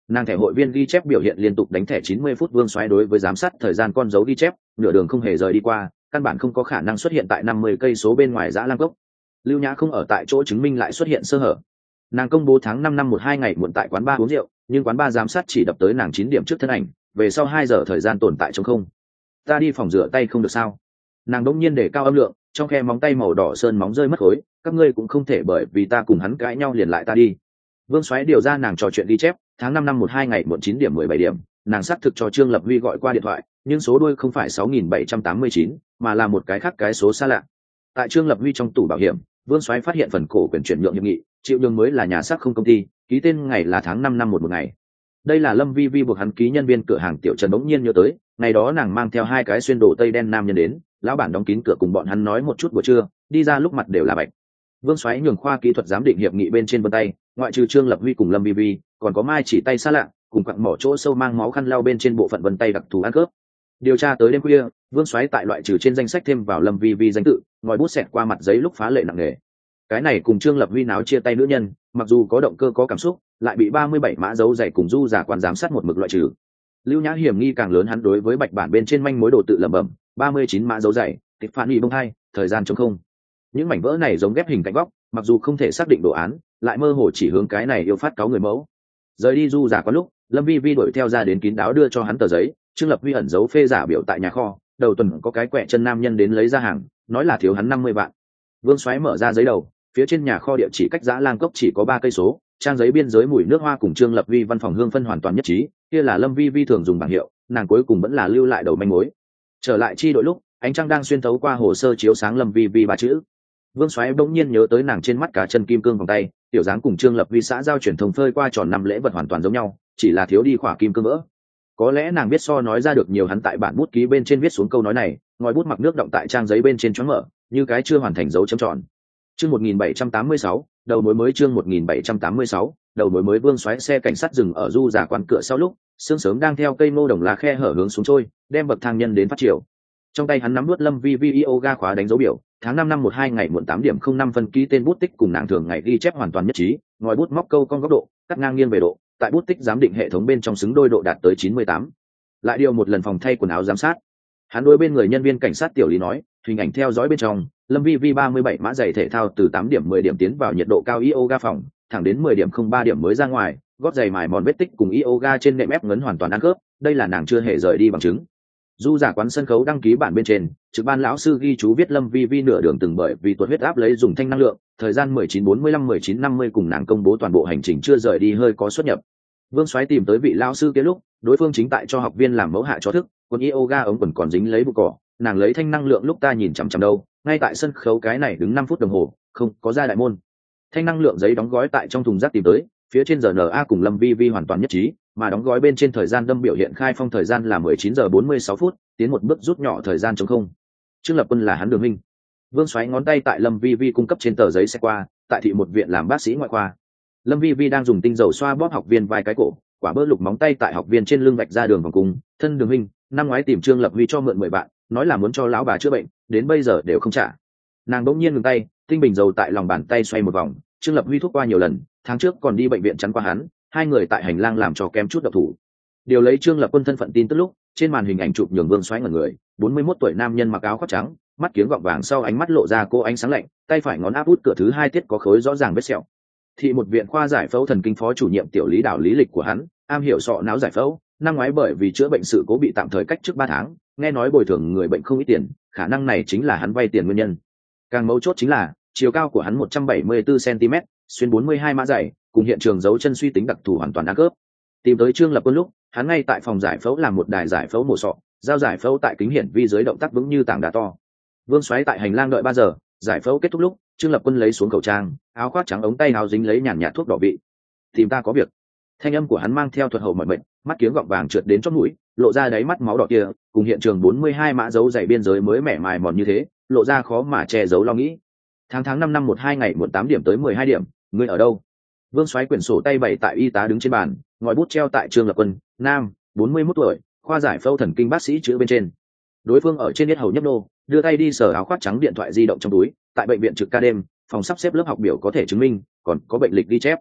Nàng thẻ hội viên ghi chép biểu hiện liên tục đánh thẻ 90 phút. Vương Soái đối với giám sát thời gian con dấu ghi chép nửa đường không hề rời đi qua, căn bản không có khả năng xuất hiện tại 50 cây số bên ngoài Dã Lam Cốc. Lưu Nhã không ở tại chỗ chứng minh lại xuất hiện sơ hở. Nàng công bố tháng 5 năm 12 ngày muộn tại quán bar uống rượu, nhưng quán bar giám sát chỉ đập tới nàng 9 điểm trước thân ảnh, về sau 2 giờ thời gian tồn tại trống không. Ta đi phòng rửa tay không được sao? Nàng đống nhiên để cao âm lượng, trong khe móng tay màu đỏ sơn móng rơi mất khối, các ngươi cũng không thể bởi vì ta cùng hắn cãi nhau liền lại ta đi. Vương Soái điều ra nàng trò chuyện ghi chép, tháng 5 năm 12 ngày muộn 9 điểm 17 điểm, nàng xác thực cho Trương Lập Huy gọi qua điện thoại, nhưng số đuôi không phải 6789, mà là một cái khác cái số xa lạ. Tại Trương Lập Huy trong tủ bảo hiểm, Vương Soái phát hiện phần cổ quyền chuyển nhượng hiệp nghị, chịu nhường mới là nhà xác không công ty, ký tên ngày là tháng 5 năm một ngày. Đây là Lâm Vi Vi buộc hắn ký. Nhân viên cửa hàng Tiểu Trần bỗng nhiên nhớ tới, ngày đó nàng mang theo 2 cái xuyên đồ tây đen nam nhân đến, lão bản đóng kín cửa cùng bọn hắn nói một chút buổi trưa, đi ra lúc mặt đều là bạch. Vương Soái nhường khoa kỹ thuật giám định hiệp nghị bên trên vân tay, ngoại trừ Trương Lập Huy cùng Lâm Vi Vi, còn có Mai chỉ tay xa lạ, cùng quặng mỏ chỗ sâu mang máu khăn lau bên trên bộ phận vân tay đặc thù ăn cướp. Điều tra tới đêm khuya, Vương Soái tại loại trừ trên danh sách thêm vào Lâm Vi Vi danh tự, ngòi bút xẹt qua mặt giấy lúc phá lệ nặng nề. Cái này cùng Trương Lập Huy náo chia tay nữ nhân, mặc dù có động cơ có cảm xúc, lại bị 37 mã dấu dày cùng du giả quan giám sát một mực loại trừ. Lưu Nhã hiểm nghi càng lớn, hắn đối với bạch bản bên trên manh mối đồ tự lẩm bẩm, 39 mã dấu dày, tịch phản nghị bông hai, thời gian trống không. Những mảnh vỡ này giống ghép hình cạnh góc, mặc dù không thể xác định đồ án, lại mơ hồ chỉ hướng cái này yêu phát cáo người mẫu. Rời đi du giả có lúc, Lâm Vi Vi đuổi theo ra đến kín đáo đưa cho hắn tờ giấy, Trương Lập Huy ẩn giấu phê giả biểu tại nhà kho, đầu tuần có cái quẹ chân nam nhân đến lấy ra hàng, nói là thiếu hắn 50 vạn. Vương Soái mở ra giấy đầu, phía trên nhà kho địa chỉ cách Dã Lang Cốc chỉ có 3 cây số, trang giấy biên giới mùi nước hoa cùng Trương Lập Huy văn phòng hương phân hoàn toàn nhất trí, kia là Lâm Vi Vi thường dùng bảng hiệu, nàng cuối cùng vẫn là lưu lại đầu manh mối. Trở lại chi đội lúc, ánh trăng đang xuyên thấu qua hồ sơ chiếu sáng Lâm Vi Vi 3 chữ. Vương Soái bỗng nhiên nhớ tới nàng trên mắt cá chân kim cương vòng tay, tiểu dáng cùng Trương Lập Huy xã giao truyền thông phơi qua tròn 5 lễ vật hoàn toàn giống nhau, chỉ là thiếu đi khỏa kim cương vỡ. Có lẽ nàng biết so nói ra được nhiều, hắn tại bản bút ký bên trên viết xuống câu nói này, ngòi bút mặc nước động tại trang giấy bên trên choáng mở, như cái chưa hoàn thành dấu chấm tròn. Chương 1786, đầu mối mới. Chương 1786, đầu mối mới. Vương Soái xe cảnh sát dừng ở du giả quán cửa sau lúc, sương sớm đang theo cây ngô đồng lá khe hở hướng xuống trôi, đem bậc thang nhân đến phát triển. Trong tay hắn nắm nuốt Lâm Vi Vi yoga khóa đánh dấu biểu, tháng 5 năm 12 ngày muộn 8 điểm 05 phân ký tên bút tích cùng nàng thường ngày ghi chép hoàn toàn nhất trí, ngòi bút móc câu cong góc độ, cắt ngang nghiêng về độ, tại bút tích giám định hệ thống bên trong xứng đôi độ đạt tới 98. Lại điều một lần phòng thay quần áo giám sát. Hắn đối bên người nhân viên cảnh sát Tiểu Lý nói, hình ảnh theo dõi bên trong, Lâm Vi Vi 37 mã giày thể thao từ 8 điểm 10 điểm tiến vào nhiệt độ cao yoga phòng, thẳng đến 10 điểm 03 điểm mới ra ngoài, gót giày mài mòn vết tích cùng yoga trên nệm ép ngấn hoàn toàn ăn khớp, đây là nàng chưa hề rời đi bằng chứng. Du giả quán sân khấu đăng ký bản bên trên, trực ban lão sư ghi chú viết Lâm Vi Vi nửa đường từng bởi vì tuột huyết áp lấy dùng thanh năng lượng, thời gian 1945-1950 cùng nàng công bố toàn bộ hành trình chưa rời đi hơi có xuất nhập. Vương Soái tìm tới vị lão sư kia lúc, đối phương chính tại cho học viên làm mẫu hạ chó thức, quần yoga ống quần còn dính lấy bụi cỏ, nàng lấy thanh năng lượng lúc ta nhìn chằm chằm đâu, ngay tại sân khấu cái này đứng 5 phút đồng hồ, không có ra đại môn. Thanh năng lượng giấy đóng gói tại trong thùng rác tìm tới, phía trên RNA cùng Lâm Vi Vi hoàn toàn nhất trí, mà đóng gói bên trên thời gian đâm biểu hiện khai phong thời gian là 19 giờ 46 phút, tiến một bước rút nhỏ thời gian trống không. Trương Lập Quân là hắn đường huynh. Vương Soái ngón tay tại Lâm Vi Vi cung cấp trên tờ giấy xe qua, tại thị một viện làm bác sĩ ngoại khoa. Lâm Vi Vi đang dùng tinh dầu xoa bóp học viên vai cái cổ, quả bơ lục móng tay tại học viên trên lưng vạch ra đường vòng cung, thân đường huynh, năm ngoái tìm Trương Lập Huy cho mượn 10 vạn, nói là muốn cho lão bà chữa bệnh, đến bây giờ đều không trả. Nàng bỗng nhiên ngừng tay, tinh bình dầu tại lòng bàn tay xoay một vòng, Trương Lập Huy thuốc qua nhiều lần, tháng trước còn đi bệnh viện chắn qua hắn, hai người tại hành lang làm cho kém chút độc thủ. Điều lấy Trương Lập Quân thân phận tin tức lúc, trên màn hình ảnh chụp nhường Vương Soái ngẩn người, 41 tuổi nam nhân mặc áo khoác trắng, mắt kiếng gọng vàng sau ánh mắt lộ ra cô ánh sáng lạnh, tay phải ngón áp út cửa thứ 2 tiết có khối rõ ràng vết sẹo. Thị một viện khoa giải phẫu thần kinh phó chủ nhiệm Tiểu Lý đảo lý lịch của hắn, am hiểu sọ não giải phẫu, năm ngoái bởi vì chữa bệnh sự cố bị tạm thời cách trước 3 tháng, nghe nói bồi thường người bệnh không ít tiền, khả năng này chính là hắn vay tiền nguyên nhân. Càng mấu chốt chính là chiều cao của hắn 174 cm, xuyên 42 mã dày, cùng hiện trường dấu chân suy tính đặc thù hoàn toàn ăn khớp. Tìm tới Trương Lập Quân lúc, hắn ngay tại phòng giải phẫu làm một đài giải phẫu mổ sọ, dao giải phẫu tại kính hiển vi dưới động tác vững như tảng đá to. Vương Soái tại hành lang đợi 3 giờ, giải phẫu kết thúc lúc, Trương Lập Quân lấy xuống khẩu trang, áo khoác trắng ống tay áo dính lấy nhàn nhạt thuốc đỏ vị. Tìm ta có việc. Thanh âm của hắn mang theo thuật hậu mọi mệnh, mắt kiếng gọng vàng trượt đến chót mũi, lộ ra đáy mắt máu đỏ kia, cùng hiện trường 42 mã dấu dày biên giới mới mẻ mài mòn như thế, lộ ra khó mà che giấu lo nghĩ. Tháng 5 năm 12 ngày muộn 8 điểm tới 12 điểm, ngươi ở đâu? Vương Soái quyển sổ tay bày tại y tá đứng trên bàn, ngòi bút treo tại Trương Lập Quân, nam, 41 tuổi, khoa giải phẫu thần kinh bác sĩ chữ bên trên. Đối phương ở trên yết hầu nhấp nô, đưa tay đi sờ áo khoác trắng điện thoại di động trong túi, tại bệnh viện trực ca đêm, phòng sắp xếp lớp học biểu có thể chứng minh, còn có bệnh lịch ghi chép.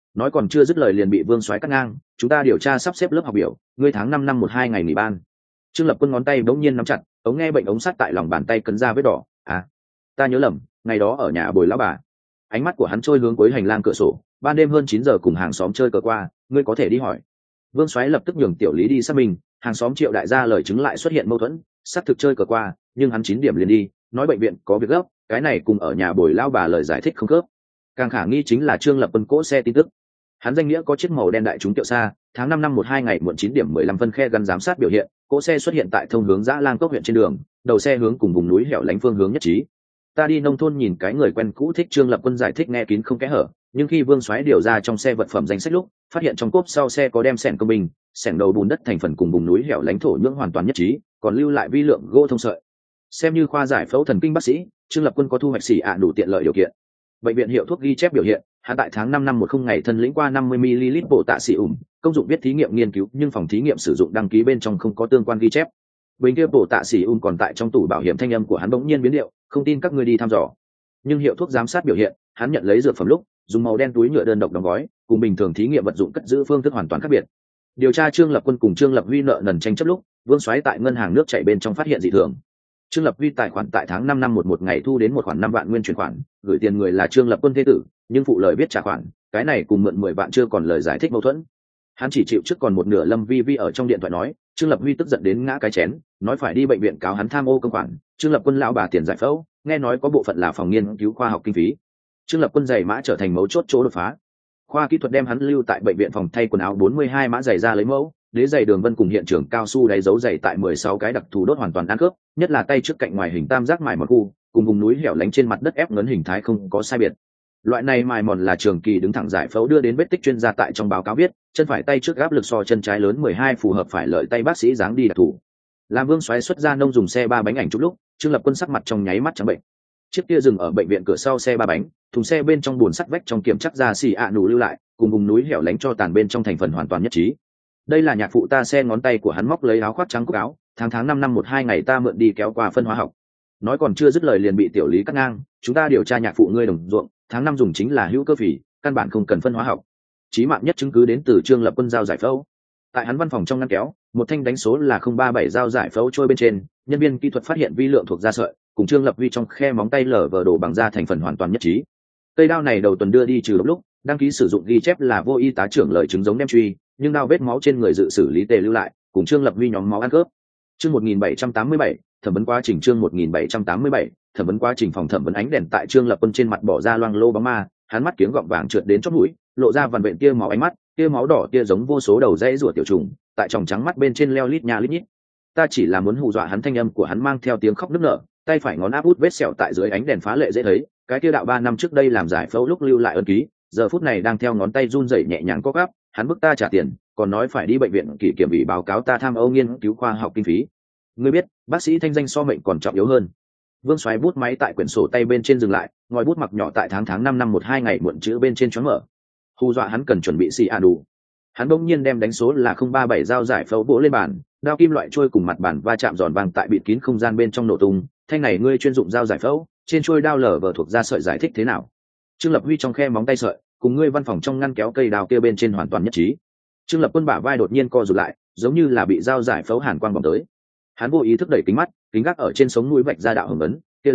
nói còn chưa dứt lời liền bị Vương Soái cắt ngang. Chúng ta điều tra sắp xếp lớp học biểu, ngươi tháng 5 năm 12 ngày nghỉ ban. Trương Lập Quân ngón tay bỗng nhiên nắm chặt, ống nghe bệnh ống sắt tại lòng bàn tay cấn ra vết đỏ. À, ta nhớ lầm, ngày đó ở nhà bồi lão bà. Ánh mắt của hắn trôi hướng cuối hành lang cửa sổ, ban đêm hơn 9 giờ cùng hàng xóm chơi cờ qua, ngươi có thể đi hỏi. Vương Soái lập tức nhường Tiểu Lý đi xác minh, hàng xóm Triệu đại gia lời chứng lại xuất hiện mâu thuẫn, xác thực chơi cờ qua, nhưng hắn 9 điểm liền đi, nói bệnh viện có việc gấp, cái này cùng ở nhà bồi lão bà lời giải thích không khớp. Càng khả nghi chính là Trương Lập Quân cỗ xe tin tức. Hắn danh nghĩa có chiếc màu đen đại chúng Tiệu Xa, tháng 5 năm 12 ngày muộn 9 điểm 15 phân khe gắn giám sát biểu hiện, cỗ xe xuất hiện tại thông hướng Dã Lang Cốc huyện trên đường, đầu xe hướng cùng vùng núi hẻo lánh phương hướng nhất trí. Ta đi nông thôn nhìn cái người quen cũ thích Trương Lập Quân giải thích nghe kín không kẽ hở, nhưng khi Vương Soái điều ra trong xe vật phẩm danh sách lúc, phát hiện trong cốp sau xe có đem xẻng công binh, xẻng đầu bùn đất thành phần cùng vùng núi hẻo lánh thổ nhưỡng hoàn toàn nhất trí, còn lưu lại vi lượng gỗ thông sợi. Xem như khoa giải phẫu thần kinh bác sĩ, Trương Lập Quân có thu hoạch xỉ ạ đủ tiện lợi điều kiện. Bệnh viện hiệu thuốc ghi chép biểu hiện, hắn tại tháng 5 năm 10 ngày thân lĩnh qua 50 ml bộ tạ xỉ ủm, công dụng viết thí nghiệm nghiên cứu, nhưng phòng thí nghiệm sử dụng đăng ký bên trong không có tương quan ghi chép. Bình kia bộ tạ xỉ ủm còn tại trong tủ bảo hiểm, thanh âm của hắn bỗng nhiên biến điệu, không tin các ngươi đi thăm dò. Nhưng hiệu thuốc giám sát biểu hiện, hắn nhận lấy dược phẩm lúc dùng màu đen túi nhựa đơn độc đóng gói, cùng bình thường thí nghiệm vật dụng cất giữ phương thức hoàn toàn khác biệt. Điều tra Trương Lập Quân cùng Trương Lập Huy nợ nần tranh chấp lúc, Vương Soái tại ngân hàng nước chảy bên trong phát hiện dị thường. Trương Lập Huy tài khoản tại tháng 5 năm 11 ngày thu đến một khoản 5 vạn nguyên chuyển khoản, gửi tiền người là Trương Lập Quân thế tử, nhưng phụ lời biết trả khoản, cái này cùng mượn 10 vạn chưa còn lời giải thích mâu thuẫn. Hắn chỉ chịu trước còn một nửa. Lâm Vi Vi ở trong điện thoại nói, Trương Lập Huy tức giận đến ngã cái chén, nói phải đi bệnh viện cáo hắn tham ô công khoản, Trương Lập Quân lão bà tiền giải phẫu, nghe nói có bộ phận là phòng nghiên cứu khoa học kinh phí. Trương Lập Quân giày mã trở thành mấu chốt chỗ đột phá. Khoa kỹ thuật đem hắn lưu tại bệnh viện phòng thay quần áo 42 mã giày ra lấy mẫu, đế giày đường vân cùng hiện trường cao su đáy dấu giày tại 16 cái đặc thù đốt hoàn toàn ăn khớp, nhất là tay trước cạnh ngoài hình tam giác mài mòn khu, cùng vùng núi hẻo lánh trên mặt đất ép ngấn hình thái không có sai biệt. Loại này mài mòn là trường kỳ đứng thẳng giải phẫu đưa đến vết tích chuyên gia tại trong báo cáo viết, chân phải tay trước áp lực so chân trái lớn 12 phù hợp phải lợi tay bác sĩ dáng đi đặc thù. Làm Vương Soái xuất ra nông dùng xe 3 bánh ảnh chụp lúc, Trương Lập Quân sắc mặt trong nháy mắt trắng bệnh. Chiếc kia dừng ở bệnh viện cửa sau xe 3 bánh, thùng xe bên trong buồn sắt vách trong kiểm chắc ra xì ạ nụ lưu lại, cùng vùng núi hẻo lánh cho tàn bên trong thành phần hoàn toàn nhất trí. Đây là nhạc phụ ta xe, ngón tay của hắn móc lấy áo khoác trắng cúc áo, tháng 5 năm 12 ngày ta mượn đi kéo qua phân hóa học. Nói còn chưa dứt lời liền bị Tiểu Lý cắt ngang, chúng ta điều tra nhạc phụ ngươi đồng ruộng, tháng 5 dùng chính là hữu cơ phỉ, căn bản không cần phân hóa học. Chí mạng nhất chứng cứ đến từ Trương Lập Quân giao giải phẫu. Tại hắn văn phòng trong ngăn kéo, một thanh đánh số là 037 dao giải phẫu trôi bên trên, nhân viên kỹ thuật phát hiện vi lượng thuộc da sợi, cùng Trương Lập Huy trong khe móng tay lở vờ đổ bằng da thành phần hoàn toàn nhất trí. Cây đao này đầu tuần đưa đi trừ độc lúc, đăng ký sử dụng ghi chép là vô y tá trưởng lời chứng giống đem truy, nhưng đao vết máu trên người dự xử lý tề lưu lại, cùng Trương Lập Huy nhóm máu ăn cướp. Chương 1787, thẩm vấn quá trình. Chương 1787, thẩm vấn quá trình. Phòng thẩm vấn ánh đèn tại Trương Lập Quân trên mặt bỏ ra loang lô bóng ma, hắn mắt kiếng gọng vàng trượt đến chóp mũi, lộ ra vằn vện tia máu ánh mắt, tia máu đỏ tia giống vô số đầu rãy rùa tiểu trùng, tại tròng trắng mắt bên trên leo lít nha lít nhít. Ta chỉ là muốn hù dọa hắn, thanh âm của hắn mang theo tiếng khóc nức nở, tay phải ngón áp út vết sẹo tại dưới ánh đèn phá lệ dễ thấy, cái kia đạo 3 năm trước đây làm giải phẫu lúc lưu lại ân ký, giờ phút này đang theo ngón tay run rẩy nhẹ nhàng co gắp. Hắn bức ta trả tiền, còn nói phải đi bệnh viện kỷ kiểm ủy báo cáo ta tham ô nghiên cứu khoa học kinh phí. Ngươi biết, bác sĩ thanh danh so mệnh còn trọng yếu hơn. Vương Soái bút máy tại quyển sổ tay bên trên dừng lại, ngòi bút mặc nhỏ tại tháng 5 năm 12 ngày muộn chữ bên trên choáng mở. Hù dọa hắn cần chuẩn bị xì đủ. Hắn bỗng nhiên đem đánh số là 037 dao giải phẫu vỗ lên bàn, đao kim loại trôi cùng mặt bàn va chạm giòn vang tại bịt kín không gian bên trong nổ tung. Thanh này ngươi chuyên dụng dao giải phẫu, trên trôi đao lở vờ thuộc da sợi giải thích thế nào? Trương Lập Huy trong khe móng tay sợi, cùng ngươi văn phòng trong ngăn kéo cây đào kia bên trên hoàn toàn nhất trí. Trương Lập Quân bả vai đột nhiên co rụt lại, giống như là bị dao giải phẫu hàn quang bỏng tới. Hắn vô ý thức đẩy kính mắt, kính gác ở trên sống mũi vạch ra đạo hồng ấn, kia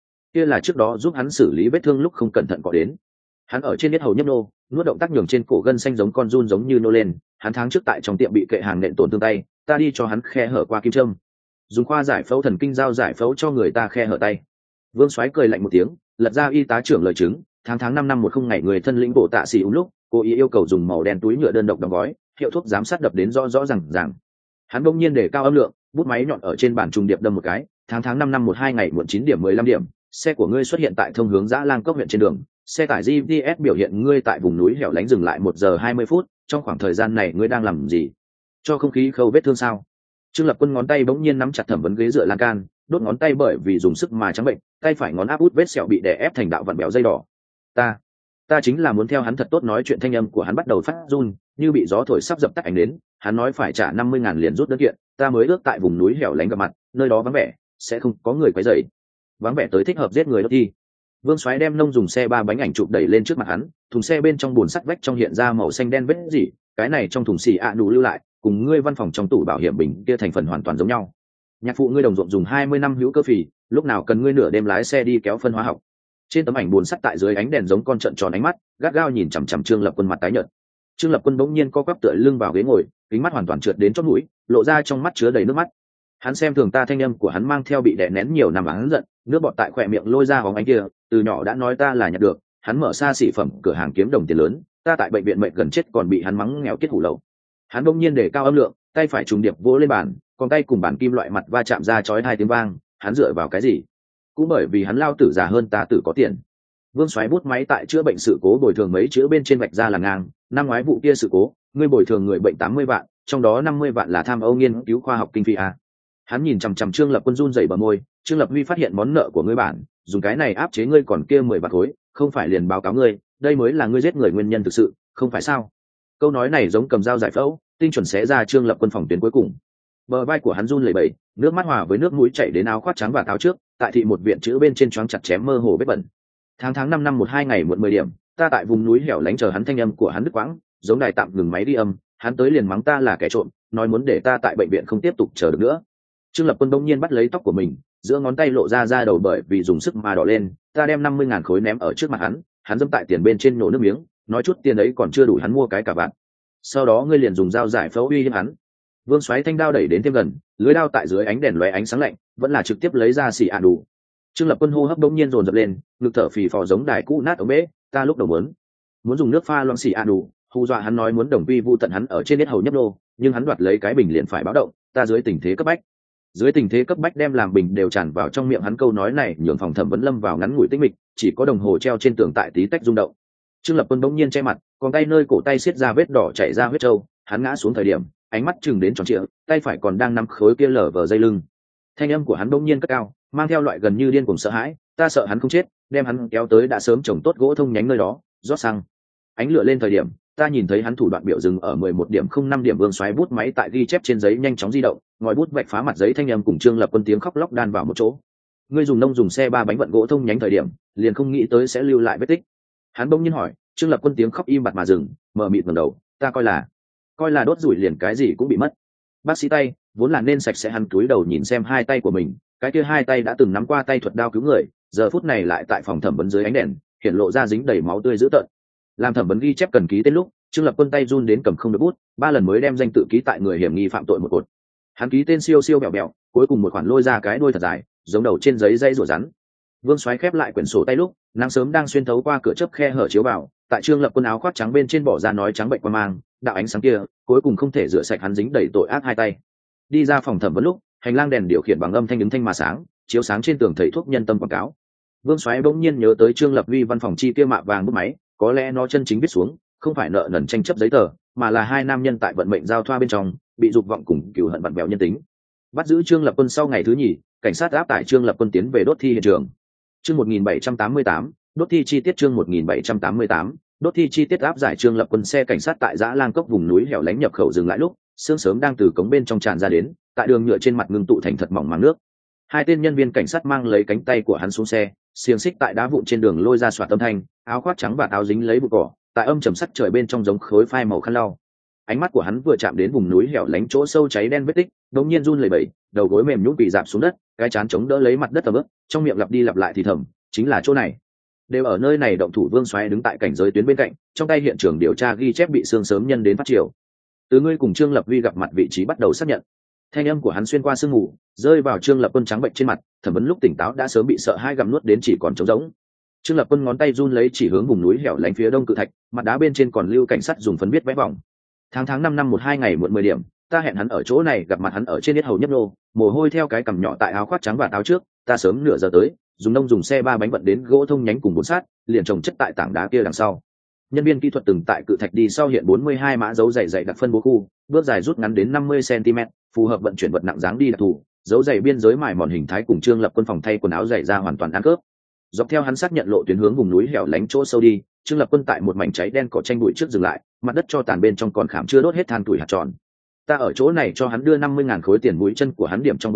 là trước đó giúp hắn xử lý vết thương lúc không cẩn thận cọ đến. Hắn ở trên yết hầu nhấp nô, nuốt động tác nhường trên cổ gân xanh giống con giun giống như nô lên. Hắn tháng trước tại trong tiệm bị kệ hàng nện tổn thương tay, ta đi cho hắn khe hở qua kim châm, dùng khoa giải phẫu thần kinh dao giải phẫu cho người ta khe hở tay. Vương Soái cười lạnh một tiếng, lật ra y tá trưởng lời chứng, tháng 5 năm 10 ngày người thân lĩnh bộ tạ xỉ lúc cố ý yêu cầu dùng màu đen túi nhựa đơn độc đóng gói, hiệu thuốc giám sát đập đến rõ ràng. Hắn bỗng nhiên để cao âm lượng, bút máy nhọn ở trên bàn trùng điệp đâm một cái, tháng 5 năm 12 ngày muộn 9 điểm 15 điểm, xe của ngươi xuất hiện tại thông hướng Dã Lang Cốc huyện trên đường, xe tải GPS biểu hiện ngươi tại vùng núi hẻo lánh dừng lại 1 giờ 20 phút, trong khoảng thời gian này ngươi đang làm gì? Cho không khí khâu vết thương sao? Trương Lập Quân ngón tay bỗng nhiên nắm chặt thẩm vấn ghế dựa lan can, đốt ngón tay bởi vì dùng sức mà trắng bệnh, tay phải ngón áp út vết sẹo bị đè ép thành đạo vặn bèo dây đỏ. Ta chính là muốn theo hắn thật tốt nói chuyện, thanh âm của hắn bắt đầu phát run, như bị gió thổi sắp dập tắt ánh đến. Hắn nói phải trả 50.000 liền rút đơn kiện, ta mới ước tại vùng núi hẻo lánh gặp mặt, nơi đó vắng vẻ, sẽ không có người quấy rầy. Vắng vẻ tới thích hợp giết người đốt thi. Vương Soái đem nông dùng xe ba bánh ảnh chụp đẩy lên trước mặt hắn, thùng xe bên trong bồn sắt vách trong hiện ra màu xanh đen vết gì, cái này trong thùng xì đủ lưu lại, cùng ngươi văn phòng trong tủ bảo hiểm bình kia thành phần hoàn toàn giống nhau. Nhạc phụ ngươi đồng ruộng dùng 20 năm hữu cơ phì, lúc nào cần ngươi nửa đêm lái xe đi kéo phân hóa học. Trên tấm ảnh bồn sắt tại dưới ánh đèn giống con trợn tròn ánh mắt, gắt gao nhìn chằm chằm Trương Lập Quân mặt tái nhợt. Trương Lập Quân bỗng nhiên co quắp tựa lưng vào ghế ngồi, kính mắt hoàn toàn trượt đến chót mũi, lộ ra trong mắt chứa đầy nước mắt. Hắn xem thường ta, thanh âm của hắn mang theo bị đè nén nhiều năm hắn giận, nước bọt tại khỏe miệng lôi ra hóng ánh kia, từ nhỏ đã nói ta là nhặt được, hắn mở xa xỉ phẩm cửa hàng kiếm đồng tiền lớn, ta tại bệnh viện mệt gần chết còn bị hắn mắng nghèo kết hủ lậu. Hắn bỗng nhiên để cao âm lượng, tay phải trùng điệp vỗ lên bàn, còn tay cùng bàn kim loại mặt va chạm ra chói hai tiếng vang. Hắn dựa vào cái gì? Cũng bởi vì hắn lao tử già hơn ta, tử có tiền. Vương Soái bút máy tại chữa bệnh sự cố bồi thường mấy chữ bên trên vạch ra là ngang. Năm ngoái vụ kia sự cố, ngươi bồi thường người bệnh 80 vạn, trong đó 50 vạn là tham ô nghiên cứu khoa học kinh phí a. Hắn nhìn chằm chằm Trương Lập Quân run rẩy bờ môi. Trương Lập Huy phát hiện món nợ của ngươi bản, dùng cái này áp chế ngươi còn kia 10 vạn khối, không phải liền báo cáo ngươi, đây mới là ngươi giết người nguyên nhân thực sự, không phải sao? Câu nói này giống cầm dao giải phẫu, tinh chuẩn xé ra Trương Lập Quân phòng tuyến cuối cùng. Bờ vai của hắn run lẩy bẩy, nước mắt hòa với nước mũi chảy đến áo khoác trắng và áo trước, tại thị một viện chữ bên trên choáng chặt chém mơ hồ vết bẩn. Tháng 5 năm 12 ngày muộn 10 điểm, ta tại vùng núi hẻo lánh chờ hắn, thanh âm của hắn đứt quãng, giống đài tạm ngừng máy đi âm, hắn tới liền mắng ta là kẻ trộm, nói muốn để ta tại bệnh viện không tiếp tục chờ được nữa. Trương Lập Quân bỗng nhiên bắt lấy tóc của mình, giữa ngón tay lộ ra đầu bởi vì dùng sức mà đỏ lên, ta đem 50.000 khối ném ở trước mặt hắn, hắn dẫm tại tiền bên trên nhổ nước miếng, nói chút tiền ấy còn chưa đủ hắn mua cái cả vạn. Sau đó ngươi liền dùng dao giải phẫu uy hiếp hắn. Vương Soái thanh đao đẩy đến thêm gần, lưới đao tại dưới ánh đèn lóe ánh sáng lạnh, vẫn là trực tiếp lấy ra xì đủ. Trương Lập Quân hô hấp bỗng nhiên dồn dập lên, ngực thở phì phò giống đài cũ nát ống bể, ta lúc đầu muốn dùng nước pha loãng xì đủ, hù dọa hắn nói muốn đồng quy vu tận hắn ở trên nết hầu nhấp nô, nhưng hắn đoạt lấy cái bình liền phải báo động, ta dưới tình thế cấp bách đem làm bình đều tràn vào trong miệng hắn, câu nói này nhường phòng thẩm vấn lâm vào ngắn ngủi tĩnh mịch, chỉ có đồng hồ treo trên tường tại tí tách rung động. Trương Lập Quân bỗng nhiên che mặt, còn tay nơi cổ tay xiết ra vết đỏ chảy ra huyết trâu, hắn ngã xuống thời điểm ánh mắt chừng đến tròn trịa, tay phải còn đang nắm khối kia lở vờ dây lưng. Thanh âm của hắn bỗng nhiên cất cao, mang theo loại gần như điên cuồng sợ hãi, ta sợ hắn không chết, đem hắn kéo tới đã sớm trồng tốt gỗ thông nhánh nơi đó, rót xăng. Ánh lửa lên thời điểm, ta nhìn thấy hắn thủ đoạn biểu dừng ở 11 điểm 05 điểm. Vương Soái bút máy tại ghi chép trên giấy nhanh chóng di động, ngòi bút vạch phá mặt giấy, thanh âm cùng Trương Lập Quân tiếng khóc lóc đan vào một chỗ. Ngươi dùng xe ba bánh vận gỗ thông nhánh thời điểm, liền không nghĩ tới sẽ lưu lại vết tích. Hắn bỗng nhiên hỏi. Trương Lập Quân tiếng khóc im bặt mà dừng, mờ mịt ngẩng đầu, ta coi là đốt rủi liền cái gì cũng bị mất. Bác sĩ tay vốn là nên sạch sẽ, hắn cúi đầu nhìn xem hai tay của mình, cái kia hai tay đã từng nắm qua tay thuật đao cứu người, giờ phút này lại tại phòng thẩm vấn dưới ánh đèn hiện lộ ra dính đầy máu tươi dữ tợn. Làm thẩm vấn ghi chép cần ký tên lúc, Trương Lập Quân tay run đến cầm không được bút, 3 lần mới đem danh tự ký tại người hiểm nghi phạm tội một cột. Hắn ký tên siêu siêu bẹo bẹo, cuối cùng một khoản lôi ra cái đuôi thật dài, giống đầu trên giấy dây rủa rắn. Vương Soái khép lại quyển sổ tay lúc, nắng sớm đang xuyên thấu qua cửa chớp khe hở chiếu vào, tại Trương Lập Quân áo khoác trắng bên trên bỏ ra nói trắng bệnh qua mang, đạo ánh sáng kia cuối cùng không thể rửa sạch hắn dính đầy tội ác hai tay. Đi ra phòng thẩm vấn lúc, hành lang đèn điều khiển bằng âm thanh ứng thanh mà sáng, chiếu sáng trên tường thầy thuốc nhân tâm quảng cáo. Vương Soái bỗng nhiên nhớ tới Trương Lập Huy văn phòng chi kia mạ vàng bút máy, có lẽ nó chân chính viết xuống, không phải nợ nần tranh chấp giấy tờ, mà là hai nam nhân tại vận mệnh giao thoa bên trong, bị dục vọng cùng cừu hận vặn vẹo nhân tính. Bắt giữ Trương Lập Quân sau ngày thứ nhì, cảnh sát áp tải Trương Lập Quân tiến về đốt thi hiện trường. Chương 1788, đốt thi chi tiết. Chương 1788, đốt thi chi tiết. Áp giải Trương Lập Quân, xe cảnh sát tại Dã Lang Cốc vùng núi hẻo lánh nhập khẩu dừng lại lúc, sương sớm đang từ cống bên trong tràn ra đến, tại đường nhựa trên mặt ngưng tụ thành thật mỏng màng nước. Hai tên nhân viên cảnh sát mang lấy cánh tay của hắn xuống xe, xiềng xích tại đá vụn trên đường lôi ra xoạt âm thanh, áo khoác trắng và áo dính lấy bụi cỏ, tại âm trầm sắt trời bên trong giống khối phai màu khăn lau. Ánh mắt của hắn vừa chạm đến vùng núi hẻo lánh chỗ sâu cháy đen vết tích, đột nhiên run lẩy bẩy, đầu gối mềm nhũn quỳ rạp xuống đất, cái trán chống đỡ lấy mặt đất ẩm ướt, trong miệng lặp đi lặp lại thì thầm, chính là chỗ này. Đều ở nơi này. Động thủ Vương Soái đứng tại cảnh giới tuyến bên cạnh, trong tay hiện trường điều tra ghi chép bị sương sớm nhân đến phát triều. Từ ngươi cùng Trương Lập Huy gặp mặt vị trí bắt đầu xác nhận. Thanh âm của hắn xuyên qua sương mù, rơi vào Trương Lập Quân trắng bệnh trên mặt, thẩm vấn lúc tỉnh táo đã sớm bị sợ hai gặm nuốt đến chỉ còn trống rỗng. Trương Lập Quân ngón tay run lấy chỉ hướng vùng núi hẻo lánh phía đông cự thạch, mặt đá bên trên còn lưu cảnh sát dùng phấn viết vẽ vòng. Tháng 5 năm 12 ngày muộn 10 điểm, ta hẹn hắn ở chỗ này, gặp mặt hắn ở trên nết hầu nhấp nô, mồ hôi theo cái cằm nhỏ tại áo khoác trắng và áo trước, ta sớm nửa giờ tới, dùng xe ba bánh vận đến gỗ thông nhánh cùng bốn sát, liền trồng chất tại tảng đá kia đằng sau. Nhân viên kỹ thuật từng tại cự thạch đi sau hiện 42 mã dấu dày đặc phân bố khu, bước dài rút ngắn đến 50 cm, phù hợp vận chuyển vật nặng dáng đi đặc thù, dấu dày biên giới mài mòn hình thái cùng Trương Lập Quân phòng thay quần áo dày ra hoàn toàn ăn khớp. Dọc theo hắn xác nhận lộ tuyến hướng vùng núi hẻo lánh chỗ sâu đi, Trương Lập Quân tại một mảnh cháy đen cỏ tranh bụi trước dừng lại, mặt đất cho tàn bên trong còn khảm chưa đốt hết than tuổi hạt tròn. Ta ở chỗ này cho hắn đưa 50.000 khối tiền, mũi chân của hắn điểm trong bụi cỏ,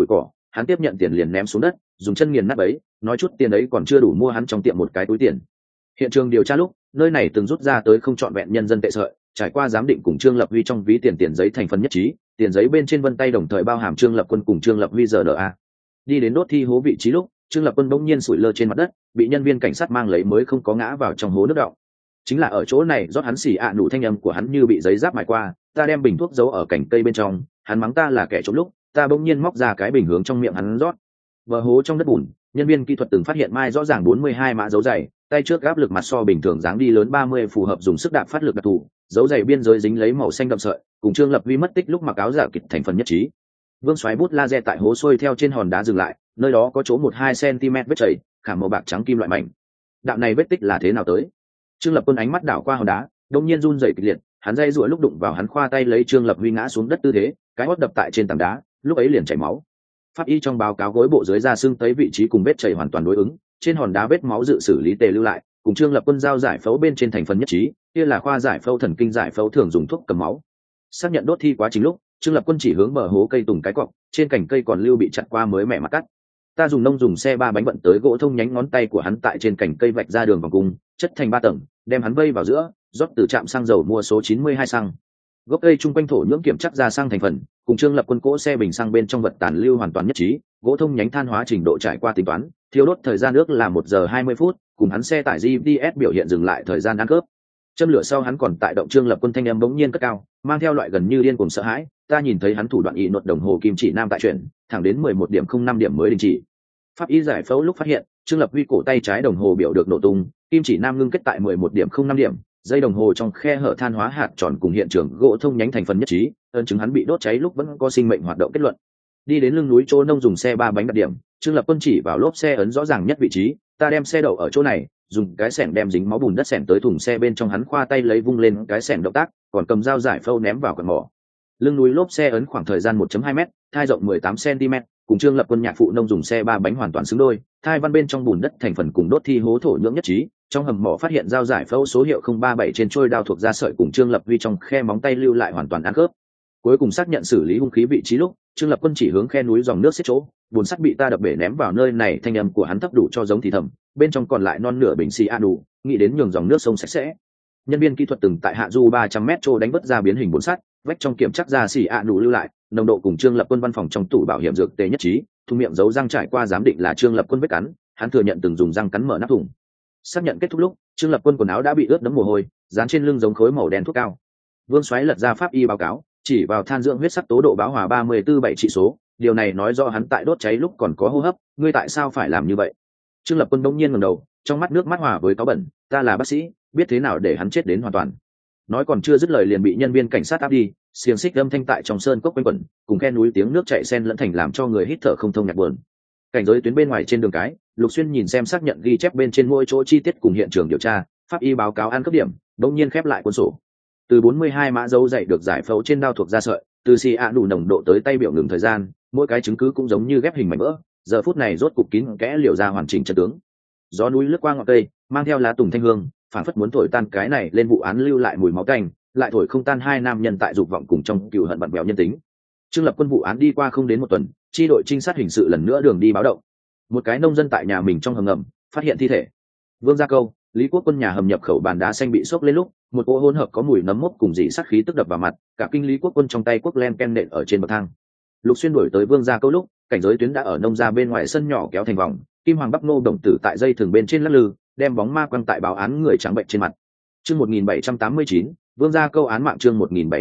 hắn tiếp nhận tiền liền ném xuống đất, dùng chân nghiền nát ấy, nói chút tiền ấy còn chưa đủ mua hắn trong tiệm một cái túi tiền. Hiện trường điều tra lúc, nơi này từng rút ra tới không trọn vẹn nhân dân tệ sợi, trải qua giám định cùng Trương Lập Huy trong ví tiền giấy thành phần nhất trí, tiền giấy bên trên vân tay đồng thời bao hàm Trương Lập Quân cùng Trương Lập Huy RNA. Đi đến đốt thi hố vị trí lúc, Trương Lập Quân bỗng nhiên sủi lơ trên mặt đất, bị nhân viên cảnh sát mang lấy mới không có ngã vào trong hố nước đọng. Chính là ở chỗ này rót hắn xì nụ thanh âm của hắn như bị giấy giáp mài qua, ta đem bình thuốc giấu ở cành cây bên trong, hắn mắng ta là kẻ trộm lúc, ta bỗng nhiên móc ra cái bình hướng trong miệng hắn rót. Bờ hố trong đất bùn, nhân viên kỹ thuật từng phát hiện mai rõ ràng 42 mã dấu giày, tay trước áp lực mặt so bình thường dáng đi lớn 30 phù hợp dùng sức đạp phát lực đặc thù, dấu giày biên giới dính lấy màu xanh đậm sợi, cùng Trương Lập Huy mất tích lúc mặc áo giả kịch thành phần nhất trí. Vương xoáy bút laser tại hố xuôi theo trên hòn đá dừng lại, nơi đó có chỗ 1-2 cm vết chảy, khảm màu bạc trắng kim loại mảnh. Đạo này vết tích là thế nào tới? Trương Lập Quân ánh mắt đảo qua hòn đá, đột nhiên run rẩy kịch liệt, hắn dây rủa lúc đụng vào hắn khoa tay lấy Trương Lập Huy ngã xuống đất tư thế, cái hót đập tại trên tảng đá, lúc ấy liền chảy máu. Pháp y trong báo cáo gối bộ dưới da xương thấy vị trí cùng vết chảy hoàn toàn đối ứng, trên hòn đá vết máu dự xử lý tề lưu lại, cùng Trương Lập Quân giao giải phẫu bên trên thành phần nhất trí, kia là khoa giải phẫu thần kinh giải phẫu thường dùng thuốc cầm máu. Xác nhận đốt thi quá trình lúc, Trương Lập Quân chỉ hướng bờ hố cây tùng cái cọc, trên cành cây còn lưu bị chặt qua mới mẹ mặt cắt. Ta dùng xe 3 bánh vận tới gỗ thông nhánh ngón tay của hắn tại trên cành cây vạch ra đường vòng cung, chất thành 3 tầng, đem hắn vây vào giữa, rót từ trạm xăng dầu mua số 92 xăng. Gốc cây chung quanh thổ nhưỡng kiểm chắc ra xăng thành phần, cùng Trương Lập Quân cỗ xe bình xăng bên trong vật tàn lưu hoàn toàn nhất trí, gỗ thông nhánh than hóa trình độ trải qua tính toán, thiêu đốt thời gian nước là 1 giờ 20 phút, cùng hắn xe tải GPS biểu hiện dừng lại thời gian ăn cướp. Châm lửa sau hắn còn tại động. Trương Lập Quân thanh âm bỗng nhiên cất cao, mang theo loại gần như điên cuồng sợ hãi, ta nhìn thấy hắn thủ đoạn y nốt đồng hồ kim chỉ nam tại chuyển, thẳng đến 11:05 mới đình chỉ. Pháp y giải phẫu lúc phát hiện, Trương Lập Huy cổ tay trái đồng hồ biểu được nổ tung, kim chỉ nam ngưng kết tại 11:05, dây đồng hồ trong khe hở than hóa hạt tròn cùng hiện trường gỗ thông nhánh thành phần nhất trí, ấn chứng hắn bị đốt cháy lúc vẫn có sinh mệnh hoạt động kết luận. Đi đến lưng núi chỗ nông dùng xe 3 bánh đặt điểm, Trương Lập Quân chỉ vào lốp xe ấn rõ ràng nhất vị trí, ta đem xe đậu ở chỗ này, dùng cái xẻng đem dính máu bùn đất xẻng tới thùng xe bên trong hắn khoa tay lấy vung lên cái xẻng động tác, còn cầm dao giải phẫu ném vào quần mỏ. Lưng núi lốp xe ấn khoảng thời gian 1.2 m, thai rộng 18 cm, cùng Trương Lập Quân nhạc phụ nông dùng xe 3 bánh hoàn toàn xứng đôi, thai văn bên trong bùn đất thành phần cùng đốt thi hố thổ nhưỡng nhất trí, trong hầm mỏ phát hiện dao giải phẫu số hiệu 037 trên trôi đao thuộc da sợi cùng Trương Lập Huy trong khe móng tay lưu lại hoàn toàn ăn khớp. Cuối cùng xác nhận xử lý hung khí vị trí lúc, Trương Lập Quân chỉ hướng khe núi dòng nước xiết chỗ, bùn sắt bị ta đập bể ném vào nơi này, thanh âm của hắn thấp đủ cho giống thì thầm, bên trong còn lại non nửa bình xì a đủ, nghĩ đến nhường dòng nước sông sạch sẽ. Nhân viên kỹ thuật từng tại hạ du 300 m trô đánh vớt ra biến hình bùn sắt, vách trong kiểm chắc ra xì a đủ lưu lại, nồng độ cùng Trương Lập Quân văn phòng trong tủ bảo hiểm dược tề nhất trí, thùng miệng dấu răng trải qua giám định là Trương Lập Quân vết cắn, hắn thừa nhận từng dùng răng cắn mở nắp thùng. Xác nhận kết thúc lúc, Trương Lập Quân quần áo đã bị ướt đẫm mồ hôi, dán trên lưng giống khối màu đen thuốc cao. Vương xoáy lật ra pháp y báo cáo, chỉ vào than dưỡng huyết sắc tố độ bão hòa 34/7 trị số, điều này nói rõ hắn tại đốt cháy lúc còn có hô hấp, ngươi tại sao phải làm như vậy? Trương Lập Quân bỗng nhiên ngẩng đầu, trong mắt nước mắt hòa với cáu bẩn, ta là bác sĩ, biết thế nào để hắn chết đến hoàn toàn. Nói còn chưa dứt lời liền bị nhân viên cảnh sát áp đi, xiềng xích âm thanh tại trong sơn cốc quanh quẩn, cùng khe núi tiếng nước chảy xen lẫn thành làm cho người hít thở không thông nhạt buồn. Cảnh giới tuyến bên ngoài trên đường cái, Lục Xuyên nhìn xem xác nhận ghi chép bên trên mỗi chỗ chi tiết cùng hiện trường điều tra, pháp y báo cáo ăn cấp điểm, bỗng nhiên khép lại cuốn sổ. Từ 42 mã dấu dày được giải phẫu trên đao thuộc da sợi, từ xì ạ đủ nồng độ tới tay biểu ngừng thời gian, mỗi cái chứng cứ cũng giống như ghép hình mảnh vỡ, giờ phút này rốt cục kín kẽ liều ra hoàn chỉnh chân tướng. Gió núi lướt qua ngọn cây, mang theo lá tùng thanh hương, phản phất muốn thổi tan cái này lên vụ án lưu lại mùi máu tanh, lại thổi không tan hai nam nhân tại dục vọng cùng trong cừu hận bặn bèo nhân tính. Trương Lập Quân vụ án đi qua không đến 1 tuần, chi đội trinh sát hình sự lần nữa đường đi báo động. Một cái nông dân tại nhà mình trong hầm ngầm phát hiện thi thể. Vương Gia Câu, Lý Quốc Quân nhà hầm nhập khẩu bàn đá xanh bị sốc lên lúc, một cỗ hỗn hợp có mùi nấm mốc cùng dị sát khí tức đập vào mặt, cả kinh Lý Quốc Quân trong tay quốc len ken nện ở trên bậc thang. Lục Xuyên đuổi tới Vương Gia Câu lúc, cảnh giới tuyến đã ở nông gia bên ngoài sân nhỏ kéo thành vòng, kim hoàng bắc nô đồng tử tại dây thường bên trên lắc lư, đem bóng ma quăng tại báo án người trắng bệnh trên mặt. Chương 1789, Vương Gia Câu án mạng. Chương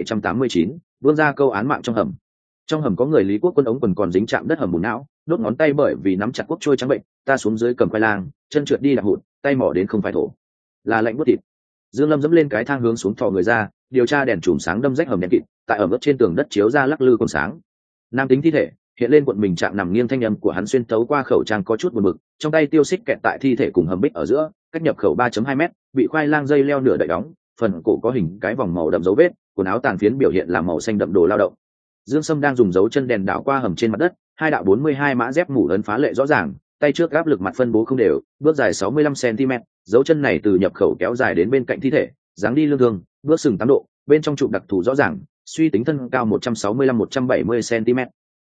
1789, Vương Gia Câu án mạng trong hầm. Trong hầm có người Lý Quốc Quân ống quần còn dính chạm đất hầm bùn não, đốt ngón tay bởi vì nắm chặt quốc trôi trắng bệnh, ta xuống dưới cầm khoai lang, chân trượt đi đạp hụt, tay mỏ đến không phải thổ, là lạnh buốt thịt. Dương Lâm dẫm lên cái thang hướng xuống thò người ra, điều tra đèn chùm sáng đâm rách hầm đèn kịt, tại ở mức trên tường đất chiếu ra lắc lư còn sáng. Nam tính thi thể hiện lên cuộn mình chạm nằm nghiêng, thanh âm của hắn xuyên tấu qua khẩu trang có chút buồn bực, trong tay tiêu xích kẹt tại thi thể cùng hầm bích ở giữa, cách nhập khẩu 3.2 mét, bị khoai lang dây leo nửa đậy đóng, phần cổ có hình cái vòng màu đậm dấu vết, quần áo tàn phiến biểu hiện là màu xanh đậm đồ lao động. Dương Sâm đang dùng dấu chân đèn đảo qua hầm trên mặt đất, hai đạo 42 mã dép mủ ấn phá lệ rõ ràng, tay trước áp lực mặt phân bố không đều, bước dài 65 cm, dấu chân này từ nhập khẩu kéo dài đến bên cạnh thi thể, dáng đi lương thường, bước sừng 8 độ, bên trong trụ đặc thù rõ ràng, suy tính thân cao 165-170 cm.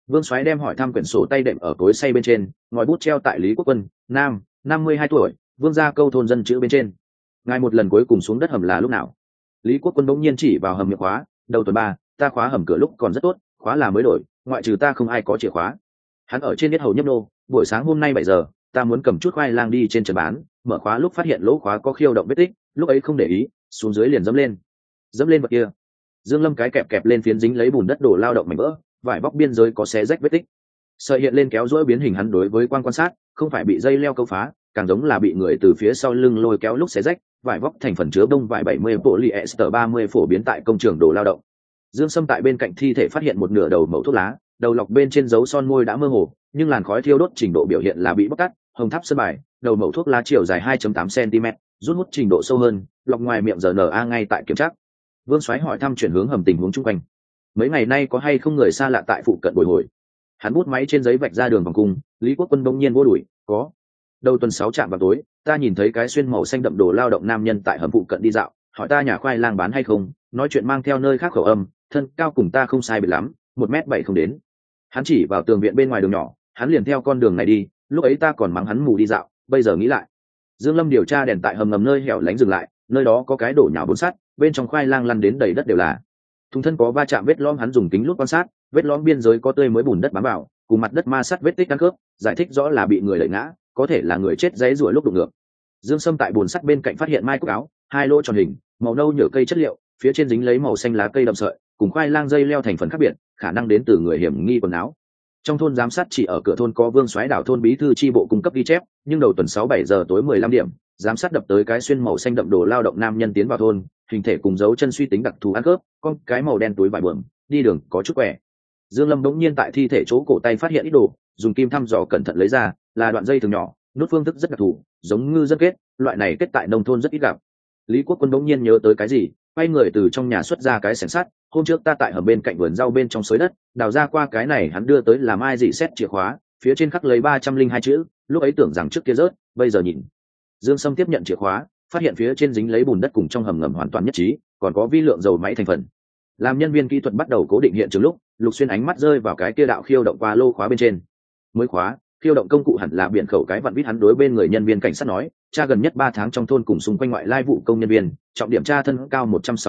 Vương Soái đem hỏi thăm quyển sổ tay đệm ở cối xay bên trên, ngòi bút treo tại Lý Quốc Quân, nam, 52 tuổi, Vương gia câu thôn dân chữ bên trên. Ngài một lần cuối cùng xuống đất hầm là lúc nào? Lý Quốc Quân bỗng nhiên chỉ vào hầm miệng khóa, đầu tuần 3, ta khóa hầm cửa lúc còn rất tốt, khóa là mới đổi, ngoại trừ ta không ai có chìa khóa. Hắn ở trên biết hầu nhấp nô, buổi sáng hôm nay 7 giờ, ta muốn cầm chút khoai lang đi trên trần bán, mở khóa lúc phát hiện lỗ khóa có khiêu động vết tích, lúc ấy không để ý, xuống dưới liền dẫm lên vật kia. Dương Lâm cái kẹp lên phiến dính lấy bùn đất đổ lao động mảnh vỡ, vải bóc biên giới có xé rách vết tích. Sợi hiện lên kéo duỗi biến hình hắn đối với quan sát, không phải bị dây leo câu phá, càng giống là bị người từ phía sau lưng lôi kéo lúc xé rách, vải vóc thành phần chứa đông vải 70 polyester 30 phổ biến tại công trường đổ lao động. Dương Sâm tại bên cạnh thi thể phát hiện một nửa đầu mẩu thuốc lá, đầu lọc bên trên dấu son môi đã mơ hồ, nhưng làn khói thiêu đốt trình độ biểu hiện là bị bóc tắt. Hồng tháp sơn bài, đầu mẩu thuốc lá chiều dài 2.8 cm, rút hút trình độ sâu hơn, lọc ngoài miệng RNA ngay tại kiểm tra. Vương Soái hỏi thăm chuyển hướng hầm tình huống chung quanh. Mấy ngày nay có hay không người xa lạ tại phụ cận bồi hồi? Hắn bút máy trên giấy vạch ra đường vòng cung. Lý Quốc Quân bỗng nhiên vô đuổi, có. Đầu tuần 6 trạm vào tối, ta nhìn thấy cái xuyên màu xanh đậm đồ lao động nam nhân tại hầm phụ cận đi dạo, hỏi ta nhà khoai lang bán hay không, nói chuyện mang theo nơi khác khẩu âm, thân cao cùng ta không sai biệt lắm, 1m7 không đến. Hắn chỉ vào tường viện bên ngoài đường nhỏ, hắn liền theo con đường này đi, lúc ấy ta còn mắng hắn mù đi dạo, bây giờ nghĩ lại. Dương Lâm điều tra đèn tại hầm ngầm nơi hẻo lánh dừng lại, nơi đó có cái đổ nhào bốn sắt, bên trong khoai lang lăn đến đầy đất đều là. Thùng thân có va chạm vết lõm, hắn dùng kính lúp quan sát, vết lõm biên giới có tươi mới bùn đất bám vào, cùng mặt đất ma sát vết tích ăn khớp, giải thích rõ là bị người đẩy ngã, có thể là người chết giãy giụa lúc đụng ngược. Dương Sâm tại bùn sắt bên cạnh phát hiện mai cúc áo, 2 lỗ tròn hình, màu nâu nhựa cây chất liệu, phía trên dính lấy màu xanh lá cây đậm sợi, cùng khoai lang dây leo thành phần khác biệt, khả năng đến từ người hiểm nghi quần áo. Trong thôn giám sát chỉ ở cửa thôn có Vương Soái đảo thôn bí thư chi bộ cung cấp ghi chép, nhưng đầu tuần 6-7 giờ tối 15 điểm, giám sát đập tới cái xuyên màu xanh đậm đồ lao động nam nhân tiến vào thôn, hình thể cùng dấu chân suy tính đặc thù ăn khớp, con cái màu đen túi vải bờm, đi đường có chút quẻ. Dương Lâm đống nhiên tại thi thể chỗ cổ tay phát hiện ít đồ, dùng kim thăm dò cẩn thận lấy ra, là đoạn dây thường nhỏ, nút phương thức rất đặc thù, giống ngư dân kết, loại này kết tại nông thôn rất ít gặp. Lý Quốc Quân đống nhiên nhớ tới cái gì, quay người từ trong nhà xuất ra cái xẻng sắt, hôm trước ta tại hầm bên cạnh vườn rau bên trong xới đất, đào ra qua cái này hắn đưa tới làm ai dị xét chìa khóa, phía trên khắc lấy 302 chữ, lúc ấy tưởng rằng trước kia rớt, bây giờ nhìn. Dương Sâm tiếp nhận chìa khóa, phát hiện phía trên dính lấy bùn đất cùng trong hầm ngầm hoàn toàn nhất trí, còn có vi lượng dầu máy thành phần. Làm nhân viên kỹ thuật bắt đầu cố định hiện trường lúc, Lục Xuyên ánh mắt rơi vào cái kia đạo khiêu động qua lô khóa bên trên. Mới khóa, khiêu động công cụ hẳn là biển khẩu cái vặn vít, hắn đối bên người nhân viên cảnh sát nói, tra gần nhất 3 tháng trong thôn cùng xung quanh ngoại lai vụ công nhân viên, trọng điểm tra thân cao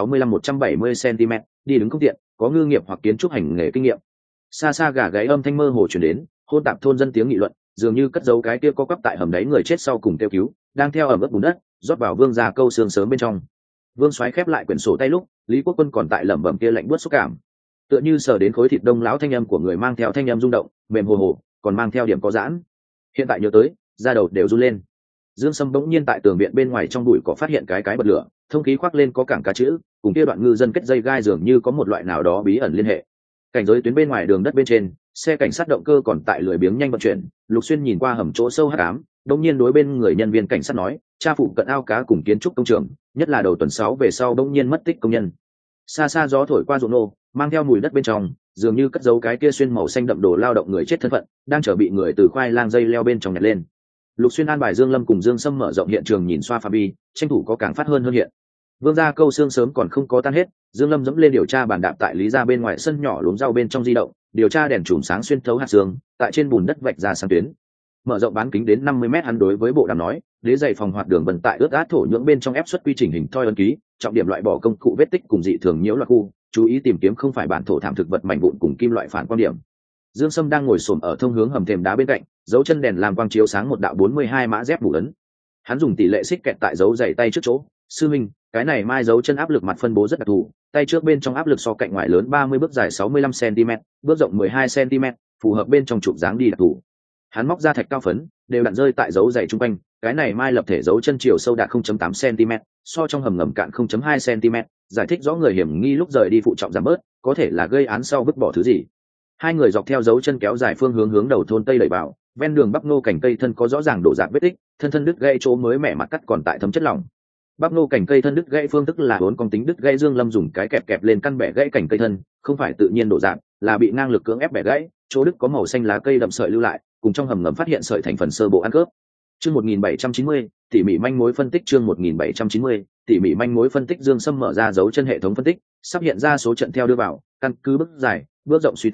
165-170 cm, đi đứng không tiện, có ngư nghiệp hoặc kiến trúc hành nghề kinh nghiệm. Xa xa gà gáy âm thanh mơ hồ truyền đến, hôn tạp thôn dân tiếng nghị luận, dường như cất giấu cái kia có quắp tại hầm đáy người chết sau cùng kêu cứu, đang theo ẩm ướt bùn đất, rót vào Vương gia câu xương sớm bên trong. Vương Soái khép lại quyển sổ tay lúc, Lý Quốc Quân còn tại lẩm bẩm kia lạnh buốt xúc cảm, tựa như sờ đến khối thịt đông lão, thanh âm của người mang theo thanh âm rung động, mềm hồ hồ, còn mang theo điểm có giãn. Hiện tại nhớ tới, da đầu đều run lên. Dương Sâm bỗng nhiên tại tường viện bên ngoài trong bụi cỏ phát hiện cái bật lửa, thông khí khoác lên có cảng cá chữ, cùng kia đoạn ngư dân kết dây gai dường như có một loại nào đó bí ẩn liên hệ. Cảnh giới tuyến bên ngoài đường đất bên trên, xe cảnh sát động cơ còn tại lười biếng nhanh vận chuyển. Lục Xuyên nhìn qua hầm chỗ sâu hắc ám, đột nhiên đối bên người nhân viên cảnh sát nói, cha phụ cận ao cá cùng kiến trúc công trường, nhất là đầu tuần 6 về sau đột nhiên mất tích công nhân. Xa xa gió thổi qua ruộng nô, mang theo mùi đất bên trong, dường như cất giấu cái kia xuyên màu xanh đậm đồ lao động người chết thân phận, đang chờ bị người từ khoai lang dây leo bên trong nhặt lên. Lục Xuyên an bài Dương Lâm cùng Dương Sâm mở rộng hiện trường nhìn xoa Fabi, tranh thủ có càng phát hơn hiện. Vương gia câu xương sớm còn không có tan hết, Dương Lâm dẫm lên điều tra bàn đạp tại Lý gia bên ngoài sân nhỏ luống rau bên trong di động, điều tra đèn chùm sáng xuyên thấu hạt xương, tại trên bùn đất vạch ra sáng tuyến. Mở rộng bán kính đến 50m, hắn đối với bộ đàm nói, đế dày phòng hoạt đường vận tại ướt át thổ nhưỡng bên trong ép xuất quy trình hình thoi ấn ký, trọng điểm loại bỏ công cụ vết tích cùng dị thường nhiễu loạn khu, chú ý tìm kiếm không phải bản thổ thảm thực vật mảnh vụn cùng kim loại phản quan điểm. Dương Sâm đang ngồi xổm ở thông hướng hầm thềm đá bên cạnh, dấu chân đèn làm quang chiếu sáng một đạo 42 mã dép bù ấn. Hắn dùng tỷ lệ xích kẹt tại dấu giày tay trước chỗ. Sư minh, cái này mai dấu chân áp lực mặt phân bố rất đặc thù, tay trước bên trong áp lực so cạnh ngoài lớn 30 bước dài 65 cm, bước rộng 12 cm, phù hợp bên trong trục dáng đi đặc thù. Hắn móc ra thạch cao phấn, đều đặn rơi tại dấu giày trung quanh, cái này mai lập thể dấu chân chiều sâu đạt 0.8 cm, so trong hầm ngầm cạn 0.2 cm, giải thích rõ người hiểm nghi lúc rời đi phụ trọng giảm bớt, có thể là gây án sau vứt bỏ thứ gì. Hai người dọc theo dấu chân kéo dài phương hướng đầu thôn tây đẩy vào, ven đường bắp ngô cành cây thân có rõ ràng đổ rạc vết tích, thân đứt gãy chỗ mới mẻ mặt cắt còn tại thấm chất lỏng. Bắp ngô cành cây thân đứt gãy phương thức là vốn công tính đứt gãy. Dương Lâm dùng cái kẹp lên căn bẻ gãy cành cây thân, không phải tự nhiên đổ rạc, là bị ngang lực cưỡng ép bẻ gãy, chỗ đứt có màu xanh lá cây đậm sợi lưu lại, cùng trong hầm ngầm phát hiện sợi thành phần sơ bộ ăn cướp. Chương 1790, tỉ mỉ manh mối phân tích. Chương 1790, tỉ mỉ manh mối phân tích. Dương Sâm mở ra dấu chân hệ thống phân tích, sắp hiện ra số trận theo đưa vào, căn cứ bước dài, bước rộng suy tính,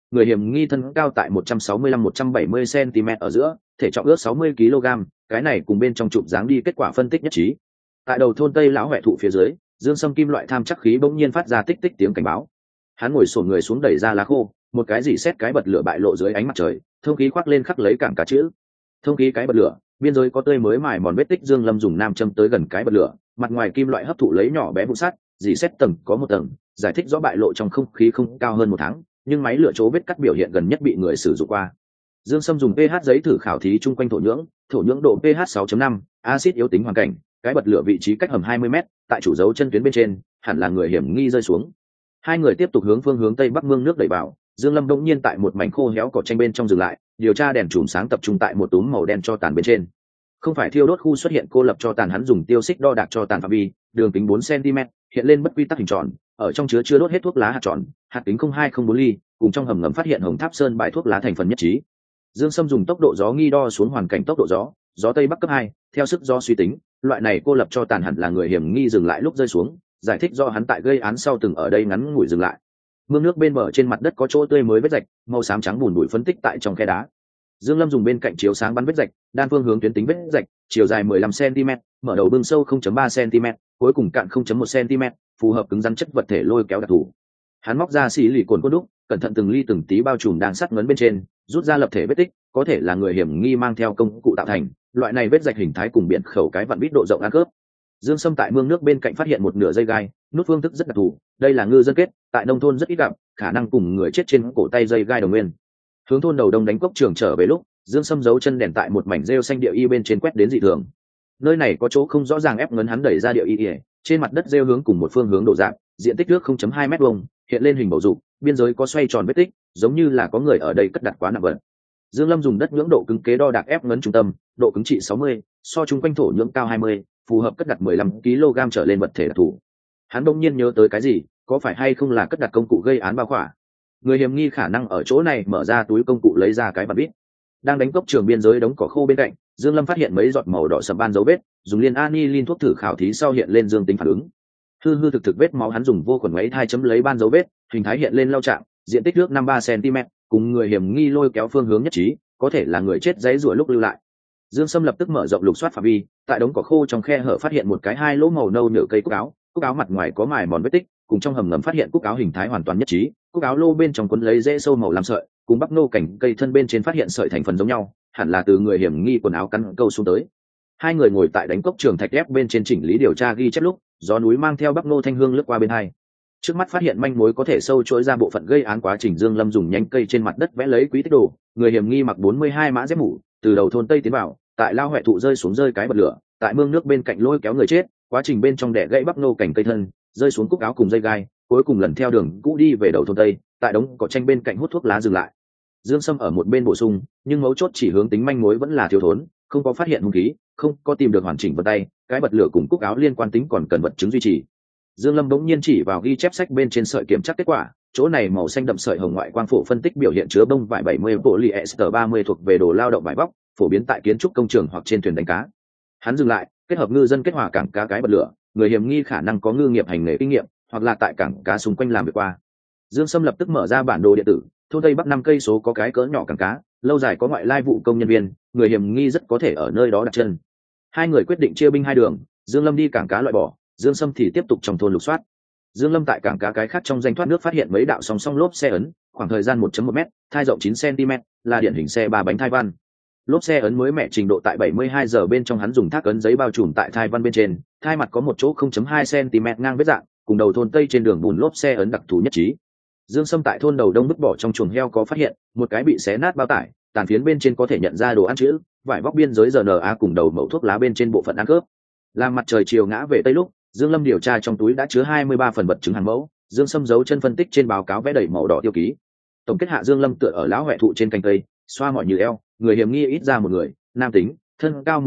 người hiểm nghi thân cao tại 165-170 cm ở giữa, thể trọng ước 60 kg, cái này cùng bên trong chụp dáng đi kết quả phân tích nhất trí. Tại đầu thôn Tây lão huệ thụ phía dưới, Dương Sâm kim loại tham chắc khí bỗng nhiên phát ra tích tích tiếng cảnh báo. Hắn ngồi xổm người xuống đẩy ra lá khô, một cái gì xét cái bật lửa bại lộ dưới ánh mặt trời, thông khí khoác lên khắc lấy cảng cá chữ. Thông khí cái bật lửa, biên giới có tươi mới mài mòn vết tích. Dương Lâm dùng nam châm tới gần cái bật lửa, mặt ngoài kim loại hấp thụ lấy nhỏ bé vụn sắt, dì xét tầng có một tầng, giải thích rõ bại lộ trong không khí không cao hơn 1 tháng, nhưng máy lửa chỗ vết cắt biểu hiện gần nhất bị người sử dụng qua. Dương Sâm dùng pH giấy thử khảo thí chung quanh thổ nhưỡng độ pH 6.5, axit yếu tính hoàn cảnh, cái bật lửa vị trí cách hầm 20 m, tại chủ dấu chân tuyến bên trên, hẳn là người hiểm nghi rơi xuống. Hai người tiếp tục hướng phương hướng tây bắc mương nước đẩy vào. Dương Lâm đột nhiên tại một mảnh khô héo cỏ tranh bên trong dừng lại, điều tra đèn chùm sáng tập trung tại một túm màu đen cho tàn bên trên. Không phải thiêu đốt khu xuất hiện cô lập cho tàn, hắn dùng tiêu xích đo đạc cho tàn phạm vi, đường kính 4 cm, hiện lên bất quy tắc hình tròn, ở trong chứa chưa đốt hết thuốc lá hạt tròn, hạt kính 0204 ly, cùng trong hầm ngầm phát hiện Hồng Tháp Sơn bãi thuốc lá thành phần nhất trí. Dương Sâm dùng tốc độ gió nghi đo xuống hoàn cảnh tốc độ gió tây bắc cấp 2, theo sức gió suy tính, loại này cô lập cho tàn hẳn là người hiểm nghi dừng lại lúc rơi xuống, giải thích do hắn tại gây án sau từng ở đây ngắn ngủi dừng lại. Mương nước bên bờ trên mặt đất có chỗ tươi mới vết rạch, màu xám trắng bùn bụi phân tích tại trong khe đá. Dương Lâm dùng bên cạnh chiếu sáng bắn vết rạch, đan phương hướng tuyến tính vết rạch, chiều dài 15 cm, mở đầu bưng sâu 0.3 cm, cuối cùng cạn 0.1 cm, phù hợp cứng rắn chất vật thể lôi kéo đặc thù. Hắn móc ra xì lì cồn cốt đúc, cẩn thận từng ly từng tí bao trùm đang sắt ngấn bên trên, rút ra lập thể vết tích, có thể là người hiểm nghi mang theo công cụ tạo thành. Loại này vết rạch hình thái cùng biển khẩu cái vặn bít độ rộng ăn khớp. Dương Sâm tại mương nước bên cạnh phát hiện một nửa dây gai, nút phương thức rất đặc thù, đây là ngư dân kết, tại nông thôn rất ít gặp, khả năng cùng người chết trên cổ tay dây gai đồng nguyên. Hướng thôn đầu đông đánh cốc trường trở về lúc, Dương Sâm giấu chân đèn tại một mảnh rêu xanh địa y bên trên quét đến dị thường. Nơi này có chỗ không rõ ràng ép ngấn, hắn đẩy ra địa y, trên mặt đất rêu hướng cùng một phương hướng đổ dạng, diện tích nước 0.2 mét vuông, hiện lên hình bầu dục, biên giới có xoay tròn vết tích, giống như là có người ở đây cất đặt quá nặng vật. Dương Lâm dùng đất nhưỡng độ cứng kế đo đạc ép ngấn trung tâm, độ cứng trị 60, so chung quanh thổ nhưỡng cao 20, phù hợp cất đặt 15 kg trở lên vật thể đặc thù. Hắn đột nhiên nhớ tới cái gì, có phải hay không là cất đặt công cụ gây án bao khỏa? Người hiểm nghi khả năng ở chỗ này mở ra túi công cụ lấy ra cái bạt bít. Đang đánh cốc trường biên giới đống cỏ khô bên cạnh, Dương Lâm phát hiện mấy giọt màu đỏ sẫm ban dấu vết, dùng liên aniline thuốc thử khảo thí sau hiện lên dương tính phản ứng. Hư thực vết máu hắn dùng vô khuẩn máy thai chấm lấy ban dấu vết, hình thái hiện lên lao trạng, diện tích nước 53 cm, cùng người hiểm nghi lôi kéo phương hướng nhất trí, có thể là người chết giấy rủa lúc lưu lại. Dương Sâm lập tức mở rộng lục soát phạm vi, tại đống cỏ khô trong khe hở phát hiện một cái 2 lỗ màu nâu nửa cây cúc áo mặt ngoài có mài mòn vết tích, cùng trong hầm ngầm phát hiện cúc áo hình thái hoàn toàn nhất trí, cúc áo lô bên trong quấn lấy rễ sâu màu lam sợi, cùng bắp nô cảnh cây thân bên trên phát hiện sợi thành phần giống nhau, hẳn là từ người hiểm nghi quần áo cắn câu xuống tới. Hai người ngồi tại đánh cốc trường thạch ép bên trên chỉnh lý điều tra ghi chép lúc, gió núi mang theo bắp nô thanh hương lướt qua bên hai. Trước mắt phát hiện manh mối có thể sâu chuỗi ra bộ phận gây án quá trình. Dương Lâm dùng nhánh cây trên mặt đất vẽ lấy quý tích đồ, người hiểm nghi mặc 42 mã dép mũ, từ đầu thôn tây tiến vào, tại lao huệ thụ rơi xuống rơi cái bật lửa, tại mương nước bên cạnh lôi kéo người chết, quá trình bên trong đẻ gãy bắp nô cảnh cây thân, rơi xuống cúc áo cùng dây gai, cuối cùng lần theo đường cũ đi về đầu thôn tây, tại đống cỏ tranh bên cạnh hút thuốc lá dừng lại. Dương Sâm ở một bên bổ sung, nhưng mấu chốt chỉ hướng tính manh mối vẫn là thiếu thốn, không có phát hiện hung khí, không có tìm được hoàn chỉnh vân tay, cái bật lửa cùng cúc áo liên quan tính còn cần vật chứng duy trì. Dương Lâm bỗng nhiên chỉ vào ghi chép sách bên trên sợi kiểm tra kết quả, chỗ này màu xanh đậm sợi hồng ngoại quang phổ phân tích biểu hiện chứa bông vải 70 polyester 30 thuộc về đồ lao động vải vóc, phổ biến tại kiến trúc công trường hoặc trên thuyền đánh cá. Hắn dừng lại, kết hợp ngư dân kết hỏa cảng cá cái bật lửa, người hiểm nghi khả năng có ngư nghiệp hành nghề kinh nghiệm, hoặc là tại cảng cá xung quanh làm việc qua. Dương Sâm lập tức mở ra bản đồ điện tử, thôn tây bắc 5 cây số có cái cỡ nhỏ cảng cá, lâu dài có ngoại lai vụ công nhân viên, người hiểm nghi rất có thể ở nơi đó đặt chân. Hai người quyết định chia binh hai đường, Dương Lâm đi cảng cá loại bỏ, Dương Sâm thì tiếp tục trong thôn lục soát. Dương Lâm tại cảng cá cái khác trong danh thoát nước phát hiện mấy đạo song song lốp xe ấn, khoảng thời gian 1.1 m, thai rộng 9 cm, là điển hình xe 3 bánh thai văn. Lốp xe ấn mới mẹ trình độ tại 72 giờ bên trong, hắn dùng thác ấn giấy bao trùm tại thai văn bên trên, thai mặt có một chỗ 0.2 cm ngang vết dạng, cùng đầu thôn tây trên đường bùn lốp xe ấn đặc thù nhất trí. Dương Sâm tại thôn đầu đông vứt bỏ trong chuồng heo có phát hiện một cái bị xé nát bao tải, tàn phiến bên trên có thể nhận ra đồ ăn chữ, vải vóc biên giới RNA cùng đầu mẩu thuốc lá bên trên bộ phận ăn khớp. Làm mặt trời chiều ngã về tây lúc, Dương Lâm điều tra trong túi đã chứa 23 phần vật chứng hàng mẫu, Dương Sâm giấu chân phân tích trên báo cáo vẽ đầy màu đỏ tiêu ký. Tổng kết hạ, Dương Lâm tựa ở lão huệ thụ trên cành cây, xoa mỏi như eo, người hiểm nghi ít ra một người, nam tính, thân cao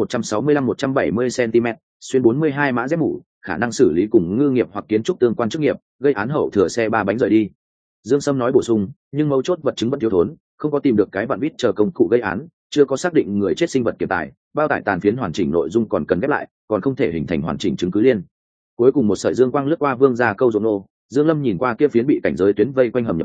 165-170 cm, xuyên 42 mã dép mũ, khả năng xử lý cùng ngư nghiệp hoặc kiến trúc tương quan chức nghiệp, gây án hậu thừa xe 3 bánh rời đi. Dương Sâm nói bổ sung, nhưng mấu chốt vật chứng vẫn thiếu thốn, không có tìm được cái vặn vít chờ công cụ gây án, chưa có xác định người chết sinh vật kiểm tài, bao tải tàn phiến hoàn chỉnh nội dung còn cần ghép lại, còn không thể hình thành hoàn chỉnh chứng cứ liên. Cuối cùng một sợi dương quang lướt qua vương gia câu ruộng nô, Dương Lâm nhìn qua kia phiến bị cảnh giới tuyến vây quanh hầm nhập khẩu,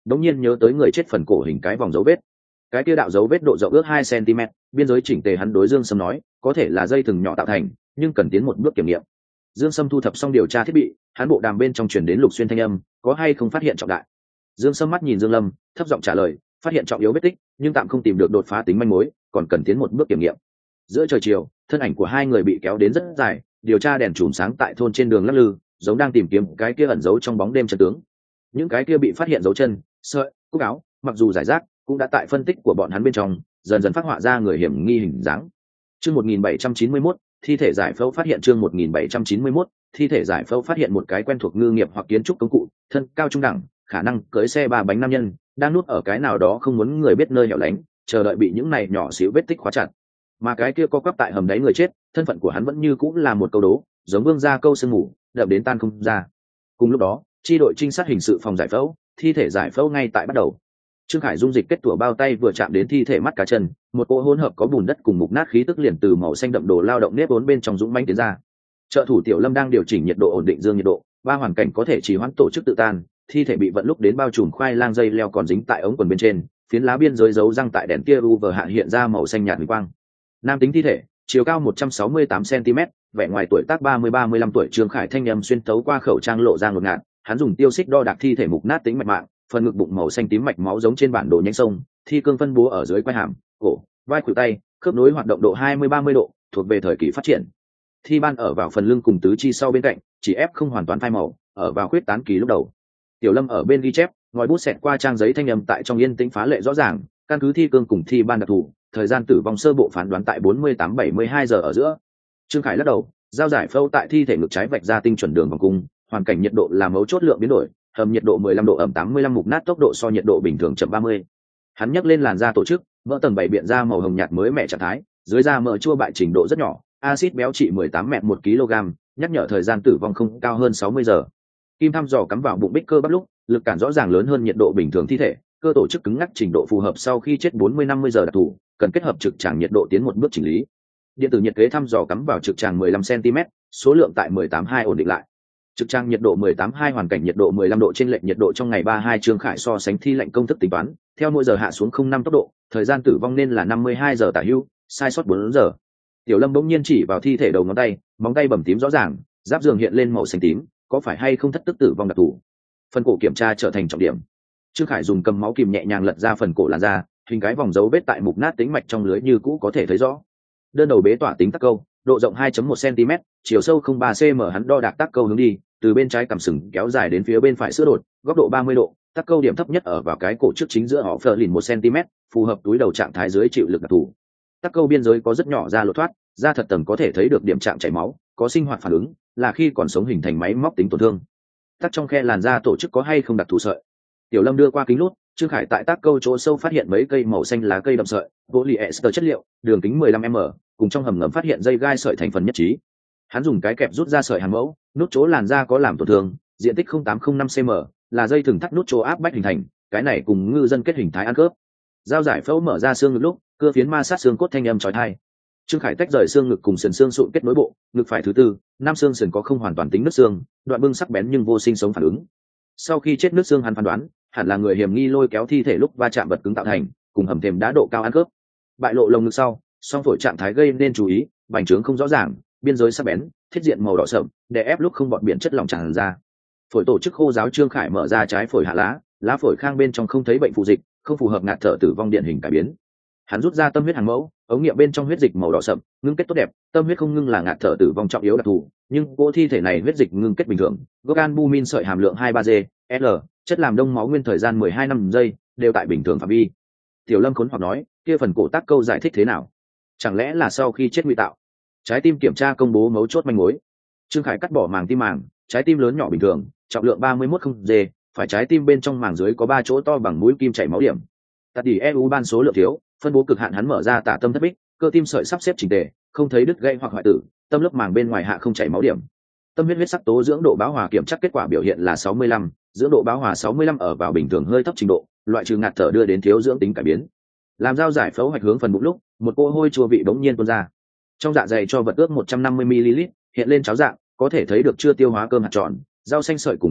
đống nhiên nhớ tới người chết phần cổ hình cái vòng dấu vết. Cái kia đạo dấu vết độ rộng ước 2 cm, biên giới chỉnh tề, hắn đối Dương Sâm nói, có thể là dây thừng nhỏ tạo thành, nhưng cần tiến một bước kiểm nghiệm. Dương Sâm thu thập xong điều tra thiết bị, hắn bộ đàm bên trong truyền đến Lục Xuyên thanh âm, có hay không phát hiện trọng đại. Dương Sâm mắt nhìn Dương Lâm, thấp giọng trả lời, phát hiện trọng yếu vết tích, nhưng tạm không tìm được đột phá tính manh mối, còn cần tiến một bước kiểm nghiệm. Giữa trời chiều, thân ảnh của hai người bị kéo đến rất dài, điều tra đèn chùm sáng tại thôn trên đường lắc lư, giống đang tìm kiếm cái kia ẩn giấu trong bóng đêm chân tướng. Những cái kia bị phát hiện dấu chân, sợi, cúc áo, mặc dù giải rác, cũng đã tại phân tích của bọn hắn bên trong dần dần phát họa ra người hiểm nghi hình dáng. Chương 1791, thi thể giải phẫu phát hiện. Chương 1791, thi thể giải phẫu phát hiện một cái quen thuộc ngư nghiệp hoặc kiến trúc công cụ, thân cao trung đẳng, khả năng cưỡi xe ba bánh nam nhân, đang nuốt ở cái nào đó không muốn người biết nơi hẻo lánh, chờ đợi bị những này nhỏ xíu vết tích khóa chặt. Mà cái kia co quắp tại hầm đáy người chết, thân phận của hắn vẫn như cũng là một câu đố, giống vương gia câu sương ngủ, đậm đến tan không ra. Cùng lúc đó, chi đội trinh sát hình sự phòng giải phẫu, thi thể giải phẫu ngay tại bắt đầu. Trương Khải dung dịch kết tủa bao tay vừa chạm đến thi thể mắt cá chân, một cỗ hỗn hợp có bùn đất cùng mục nát khí tức liền từ màu xanh đậm đồ lao động nếp vốn bên trong dũng mãnh tiến ra. Trợ thủ Tiểu Lâm đang điều chỉnh nhiệt độ ổn định dương nhiệt độ, ba hoàn cảnh có thể trì hoãn tổ chức tự tan, thi thể bị vận lúc đến bao trùm khoai lang dây leo còn dính tại ống quần bên trên, phiến lá biên giới dấu răng tại đèn tia UV hạ hiện ra màu xanh nhạt huỳnh quang. Nam tính thi thể, chiều cao 168 cm, vẻ ngoài tuổi tác 30-35 tuổi. Trương Khải thanh âm xuyên thấu qua khẩu trang lộ ra ngột ngạt, hắn dùng tiêu xích đo đạc thi thể mục nát tính mạch mạng, phần ngực bụng màu xanh tím mạch máu giống trên bản đồ nhánh sông, thi cương phân bố ở dưới quai hàm, cổ, vai khuỷu tay, khớp nối hoạt động độ 20-30 độ, thuộc về thời kỳ phát triển. Thi ban ở vào phần lưng cùng tứ chi sau bên cạnh, chỉ ép không hoàn toàn phai màu, ở vào khuyết tán kỳ lúc đầu. Tiểu Lâm ở bên ghi chép, ngòi bút xẹt qua trang giấy thanh âm tại trong yên tĩnh phá lệ rõ ràng, căn cứ thi cương cùng thi ban đặc thù, thời gian tử vong sơ bộ phán đoán tại 48-72 giờ ở giữa. Trương Khải lắc đầu, dao giải phẫu tại thi thể ngực trái vạch ra tinh chuẩn đường vòng cung, hoàn cảnh nhiệt độ là mấu chốt lượng biến đổi, hầm nhiệt độ 15 độ, ẩm 85, mục nát tốc độ so nhiệt độ bình thường chậm 30. Hắn nhấc lên làn da tổ chức, mỡ tầng bảy biện ra màu hồng nhạt mới mẻ trạng thái, dưới da mỡ chua bại trình độ rất nhỏ, axit béo trị 18 mẹt 1 kg, nhắc nhở thời gian tử vong không cao hơn 60 giờ. Kim thăm dò cắm vào bụng bích cơ bắp lúc, lực cản rõ ràng lớn hơn nhiệt độ bình thường thi thể, cơ tổ chức cứng ngắc trình độ phù hợp sau khi chết 40-50 giờ đặc thù, cần kết hợp trực tràng nhiệt độ tiến một bước chỉnh lý. Điện tử nhiệt kế thăm dò cắm vào trực tràng 15 cm, số lượng tại 18,2 ổn định lại. Trực trang nhiệt độ 18,2, hoàn cảnh nhiệt độ 15 độ, trên lệch nhiệt độ trong ngày 32. Trương Khải so sánh thi lệnh công thức tính toán, theo mỗi giờ hạ xuống 0,5 tốc độ, thời gian tử vong nên là 52 giờ tả hữu, sai sót 4 giờ. Tiểu Lâm bỗng nhiên chỉ vào thi thể đầu ngón tay, móng tay bầm tím rõ ràng, giáp giường hiện lên màu xanh tím, có phải hay không thất tức tử vong đặc thù? Phần cổ kiểm tra trở thành trọng điểm. Trương Khải dùng cầm máu kìm nhẹ nhàng lật ra phần cổ làn da, hình cái vòng dấu vết tại mục nát tính mạch trong lưới như cũ có thể thấy rõ. Đơn đầu bế tỏa tính tắc câu, độ rộng 2,1 cm, chiều sâu 0,3 cm. Hắn đo đạc tắc câu hướng đi, từ bên trái cằm sừng kéo dài đến phía bên phải sữa đột, góc độ 30 độ, tắc câu điểm thấp nhất ở vào cái cổ trước chính giữa họ phờ lìn 1 cm, phù hợp túi đầu trạng thái dưới chịu lực đặc thù. Tắc câu biên giới có rất nhỏ da lột thoát, da thật tầng có thể thấy được điểm trạng chảy máu, có sinh hoạt phản ứng, là khi còn sống hình thành máy móc tính tổn thương. Tắc trong khe làn da tổ chức có hay không đặc thù sợi? Tiểu Lâm đưa qua kính lút, Trương Khải tại tắc câu chỗ sâu phát hiện mấy cây màu xanh lá cây đậm sợi, polyester chất liệu, đường kính 15 mm, cùng trong hầm ngầm phát hiện dây gai sợi thành phần nhất trí. Hắn dùng cái kẹp rút ra sợi hàng mẫu, nút chỗ làn da có làm tổn thương, diện tích 0,805 cm, là dây thừng thắt nút chỗ áp bách hình thành, cái này cùng ngư dân kết hình thái ăn cướp. Dao giải phẫu mở ra xương ngực lúc, cưa phiến ma sát xương cốt thanh âm chói tai. Trương Khải tách rời xương ngực cùng sườn xương sụn kết nối bộ, ngực phải thứ tư, năm xương sườn có không hoàn toàn tính nứt xương, đoạn bưng sắc bén nhưng vô sinh sống phản ứng. Sau khi chết nứt xương, hắn phán đoán hẳn là người hiểm nghi lôi kéo thi thể lúc va chạm vật cứng tạo thành, cùng hầm thềm đá độ cao ăn cướp. Bại lộ lồng ngực sau, song phổi trạng thái gây nên chú ý, bành trướng không rõ ràng, biên giới sắc bén, thiết diện màu đỏ sậm, đè ép lúc không bọt biển chất lỏng tràn ra. Phổi tổ chức khô ráo. Trương Khải mở ra trái phổi hạ lá phổi khang bên trong không thấy bệnh phụ dịch, không phù hợp ngạt thở tử vong điển hình cải biến. Hắn rút ra tâm huyết hàng mẫu, ống nghiệm bên trong huyết dịch màu đỏ sậm, ngưng kết tốt đẹp, tâm huyết không ngưng là ngạt thở tử vong trọng yếu đặc thù, nhưng cỗ thi thể này huyết dịch ngưng kết bình thường, gốc albumin sợi hàm lượng 23G, L, chất làm đông máu nguyên thời gian 12 năm giây, đều tại bình thường phạm vi. Tiểu Lâm khốn hoặc nói, kia phần cổ tác câu giải thích thế nào? Chẳng lẽ là sau khi chết nguy tạo? Trái tim kiểm tra công bố mấu chốt manh mối. Trương Khải cắt bỏ màng tim màng, trái tim lớn nhỏ bình thường, trọng lượng 31,0G, phải trái tim bên trong màng dưới có 3 chỗ to bằng mũi kim chảy máu điểm. Tạt đỉ EU ban số lượng thiếu, phân bố cực hạn. Hắn mở ra tả tâm thất bích, cơ tim sợi sắp xếp chỉnh tề, không thấy đứt gãy hoặc hoại tử, tâm lớp màng bên ngoài hạ không chảy máu điểm. Tâm huyết sắc tố dưỡng độ bão hòa kiểm tra kết quả biểu hiện là 65, dưỡng độ bão hòa 65 ở vào bình thường hơi thấp trình độ, loại trừ ngạt thở đưa đến thiếu dưỡng tính cải biến. Làm dao giải phẫu hoạch hướng phần bụng lúc, một cỗ hôi chua vị bỗng nhiên tuôn ra. Trong dạ dày cho vật ước 150 ml, hiện lên cháo dạng, có thể thấy được chưa tiêu hóa cơm hạt tròn, rau xanh sợi cùng thịt vụn,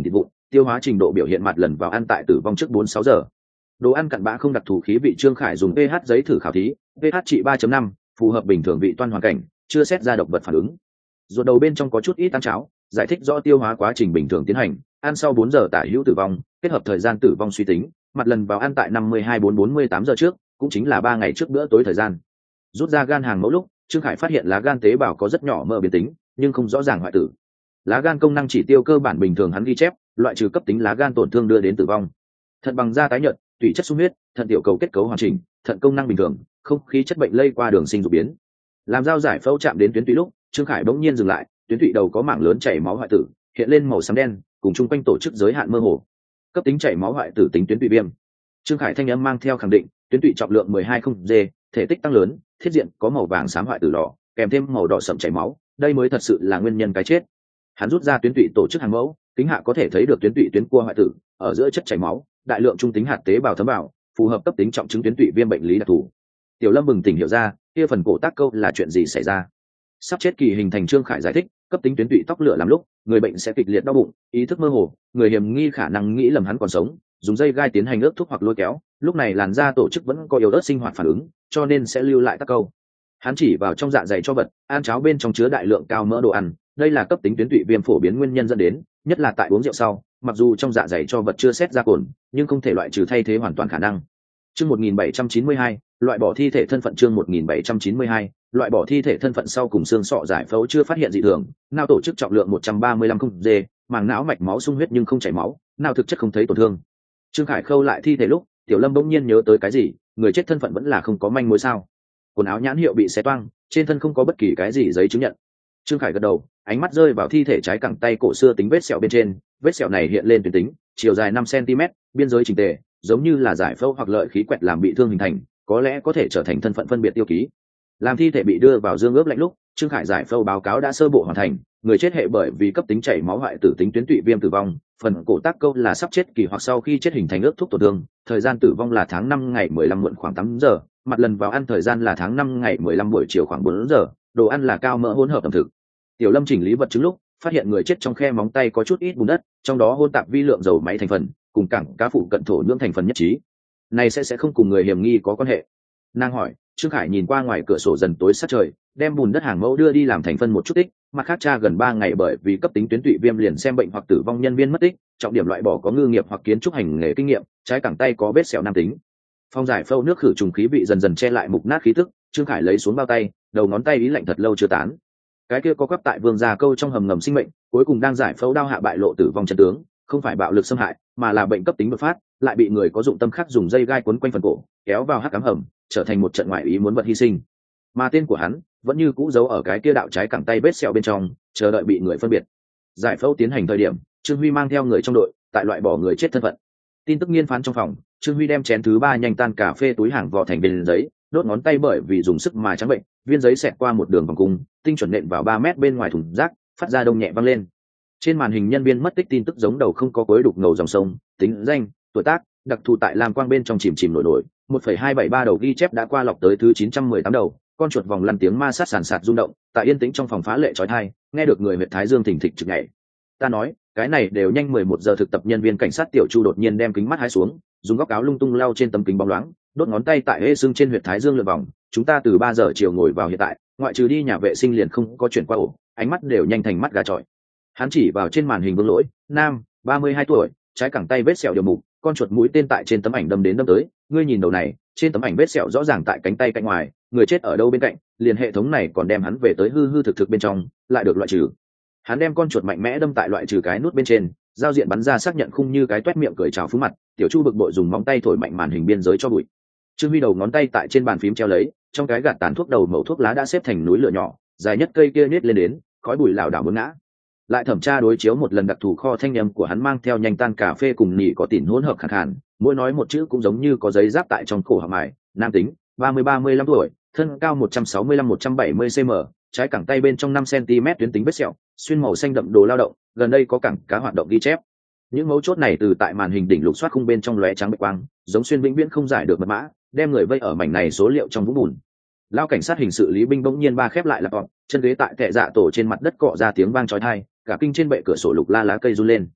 tiêu hóa trình độ biểu hiện mặt lần vào ăn tại tử vong trước 4-6 giờ. Đồ ăn cặn bã không đặc thù khí vị. Trương Khải dùng pH giấy thử khảo thí, pH trị 3.5, phù hợp bình thường vị toan hoàn cảnh, chưa xét ra độc vật phản ứng. Ruột đầu bên trong có chút ít tăng cháo, giải thích rõ tiêu hóa quá trình bình thường tiến hành, ăn sau 4 giờ tả hữu tử vong, kết hợp thời gian tử vong suy tính, mặt lần vào ăn tại 52-48 giờ trước, cũng chính là 3 ngày trước bữa tối thời gian. Rút ra gan hàng mẫu lúc, Trương Khải phát hiện lá gan tế bào có rất nhỏ mỡ biến tính, nhưng không rõ ràng hoại tử. Lá gan công năng chỉ tiêu cơ bản bình thường hắn ghi chép, loại trừ cấp tính lá gan tổn thương đưa đến tử vong. Thận bằng da tái nhợt, tủy chất sung huyết, thận tiểu cầu kết cấu hoàn chỉnh, thận công năng bình thường, không khí chất bệnh lây qua đường sinh dục biến. Làm dao giải phẫu chạm đến tuyến tụy lúc, Trương Khải bỗng nhiên dừng lại, tuyến tụy đầu có mảng lớn chảy máu hoại tử, hiện lên màu xám đen, cùng chung quanh tổ chức giới hạn mơ hồ. Cấp tính chảy máu hoại tử tính tuyến tụy viêm. Trương Khải thanh âm mang theo khẳng định, tuyến tụy trọng lượng 12 g, thể tích tăng lớn, thiết diện có màu vàng xám hoại tử lò, kèm thêm màu đỏ sậm chảy máu, đây mới thật sự là nguyên nhân cái chết. Hắn rút ra tuyến tụy tổ chức hàng mẫu, kính hạ có thể thấy được tuyến tụy tuyến cua hoại tử, ở giữa chất chảy máu, đại lượng trung tính hạt tế bào thấm vào, phù hợp cấp tính trọng chứng tuyến tụy viêm bệnh lý đặc thù. Tiểu Lâm bừng tỉnh hiểu ra, kia phần cổ tác câu là chuyện gì xảy ra. Sắp chết kỳ hình thành. Trương Khải giải thích, cấp tính tuyến tụy tóc lửa làm lúc, người bệnh sẽ kịch liệt đau bụng, ý thức mơ hồ, người hiểm nghi khả năng nghĩ lầm hắn còn sống, dùng dây gai tiến hành ướp thuốc hoặc lôi kéo, lúc này làn da tổ chức vẫn có yếu ớt sinh hoạt phản ứng, cho nên sẽ lưu lại tắc câu. Hắn chỉ vào trong dạ dày cho vật, ăn cháo bên trong chứa đại lượng cao mỡ đồ ăn, đây là cấp tính tuyến tụy viêm phổ biến nguyên nhân dẫn đến, nhất là tại uống rượu sau, mặc dù trong dạ dày cho vật chưa xét ra cồn, nhưng không thể loại trừ thay thế hoàn toàn khả năng. Chương 1792, loại bỏ thi thể thân phận. Chương 1792, loại bỏ thi thể thân phận. Sau cùng xương sọ giải phẫu chưa phát hiện dị thường, não tổ chức trọng lượng 135 g, màng não mạch máu sung huyết nhưng không chảy máu, não thực chất không thấy tổn thương. Trương Khải khâu lại thi thể lúc, Tiểu Lâm bỗng nhiên nhớ tới cái gì, người chết thân phận vẫn là không có manh mối sao? Quần áo nhãn hiệu bị xé toang, trên thân không có bất kỳ cái gì giấy chứng nhận. Trương Khải gật đầu, ánh mắt rơi vào thi thể trái cẳng tay cổ xưa tính vết sẹo bên trên, vết sẹo này hiện lên tuyến tính, chiều dài 5 cm, biên giới chỉnh tề, giống như là giải phẫu hoặc lợi khí quẹt làm bị thương hình thành, có lẽ có thể trở thành thân phận phân biệt tiêu ký. Làm thi thể bị đưa vào dương ướp lạnh lúc, Trương Khải giải phẫu báo cáo đã sơ bộ hoàn thành, người chết hệ bởi vì cấp tính chảy máu hoại tử tính tuyến tụy viêm tử vong, phần cổ tác câu là sắp chết kỳ hoặc sau khi chết hình thành ướp thuốc tổn thương, thời gian tử vong là tháng 5 ngày 15 muộn khoảng 8 giờ, mặt lần vào ăn thời gian là tháng 5 ngày 15 buổi chiều khoảng 4 giờ, đồ ăn là cao mỡ hỗn hợp ẩm thực. Tiểu Lâm chỉnh lý vật chứng lúc, phát hiện người chết trong khe móng tay có chút ít bùn đất, trong đó hỗn tạp vi lượng dầu máy thành phần, cùng cảng cá phụ cận thổ nhưỡng thành phần nhất trí. Này sẽ không cùng người hiểm nghi có quan hệ. Nàng hỏi. Trương Khải nhìn qua ngoài cửa sổ dần tối sát trời, đem bùn đất hàng mẫu đưa đi làm thành phân một chút tích, mặt khác tra gần 3 ngày bởi vì cấp tính tuyến tụy viêm liền xem bệnh hoặc tử vong nhân viên mất tích, trọng điểm loại bỏ có ngư nghiệp hoặc kiến trúc hành nghề kinh nghiệm, trái cẳng tay có vết sẹo nam tính. Phong giải phẫu nước khử trùng khí vị dần dần che lại mục nát khí tức, Trương Khải lấy xuống bao tay, đầu ngón tay ý lạnh thật lâu chưa tán. Cái kia có quắp tại vương gia câu trong hầm ngầm sinh mệnh, cuối cùng đang giải phẫu đao hạ bại lộ tử vong chân tướng, không phải bạo lực xâm hại, mà là bệnh cấp tính đột phát, lại bị người có dụng tâm khác dùng dây gai quấn quanh phần cổ, kéo vào hắc ám hầm, trở thành một trận ngoại ý muốn vật hy sinh. Mà tên của hắn vẫn như cũ giấu ở cái kia đạo trái cẳng tay vết sẹo bên trong, chờ đợi bị người phân biệt. Giải phẫu tiến hành thời điểm, Trương Huy mang theo người trong đội, tại loại bỏ người chết thân phận. Tin tức nghiên phán trong phòng, Trương Huy đem chén thứ 3 nhanh tan cà phê túi hàng vò thành viên giấy, đốt ngón tay bởi vì dùng sức mà trắng bệnh, viên giấy xẹt qua một đường vòng cung, tinh chuẩn nện vào 3 mét bên ngoài thùng rác, phát ra đông nhẹ vang lên. Trên màn hình nhân viên mất tích tin tức giống đầu không có cuối đục ngầu dòng sông, tính danh, tuổi tác, đặc thù tại lam quang bên trong chìm nổi nổi, 1,273 đầu ghi chép đã qua lọc tới thứ 918 đầu, con chuột vòng lăn tiếng ma sát sàn sạt rung động, tại yên tĩnh trong phòng phá lệ chói tai, nghe được người huyệt thái dương thình thịch trực nhảy. Ta nói, cái này đều nhanh 11 giờ. Thực tập nhân viên cảnh sát Tiểu Chu đột nhiên đem kính mắt hái xuống, dùng góc áo lung tung lau trên tấm kính bóng loáng, đốt ngón tay tại hê sưng trên huyệt thái dương lượn vòng. Chúng ta từ 3 giờ chiều ngồi vào hiện tại, ngoại trừ đi nhà vệ sinh liền không có chuyển qua ổ, ánh mắt đều nhanh thành mắt gà trọi. Hắn chỉ vào trên màn hình Vương Lỗi, nam, 32 tuổi, trái cẳng tay vết sẹo điều mục, con chuột mũi tên tại trên tấm ảnh đâm tới, ngươi nhìn đầu này, trên tấm ảnh vết sẹo rõ ràng tại cánh tay cạnh ngoài, người chết ở đâu bên cạnh, liền hệ thống này còn đem hắn về tới hư thực bên trong, lại được loại trừ. Hắn đem con chuột mạnh mẽ đâm tại loại trừ cái nút bên trên, giao diện bắn ra xác nhận khung như cái toét miệng cười chào phúng mặt. Tiểu Chu bực bội dùng móng tay thổi mạnh màn hình biên giới cho bụi. Trương Huy đầu ngón tay tại trên bàn phím treo lấy, trong cái gạt tàn thuốc đầu mẩu thuốc lá đã xếp thành núi lửa nhỏ, dài nhất cây kia nết lên đến, khói bụi lảo đảo muốn ngã. Lại thẩm tra đối chiếu một lần đặc thù kho thanh âm của hắn mang theo nhanh tan cà phê cùng nỉ có tỉn hỗn hợp khàn khàn, mỗi nói một chữ cũng giống như có giấy giáp tại trong cổ họng mài. Nam tính, 30-35 tuổi, thân cao 165-170 cm, trái cẳng tay bên trong 5 cm tuyến tính vết sẹo, xuyên màu xanh đậm đồ lao động, gần đây có cẳng cá hoạt động ghi chép. Những mấu chốt này từ tại màn hình đỉnh lục soát khung bên trong lóe trắng bạch quang, giống xuyên vĩnh viễn không giải được mật mã, đem người vây ở mảnh này số liệu trong vũng bùn. Lao cảnh sát hình sự Lý Binh bỗng nhiên ba khép lại laptop, chân ghế tại kệ dạ tổ trên mặt đất cọ ra tiếng vang chói tai, cả kinh trên bệ cửa sổ lục la lá cây run lên.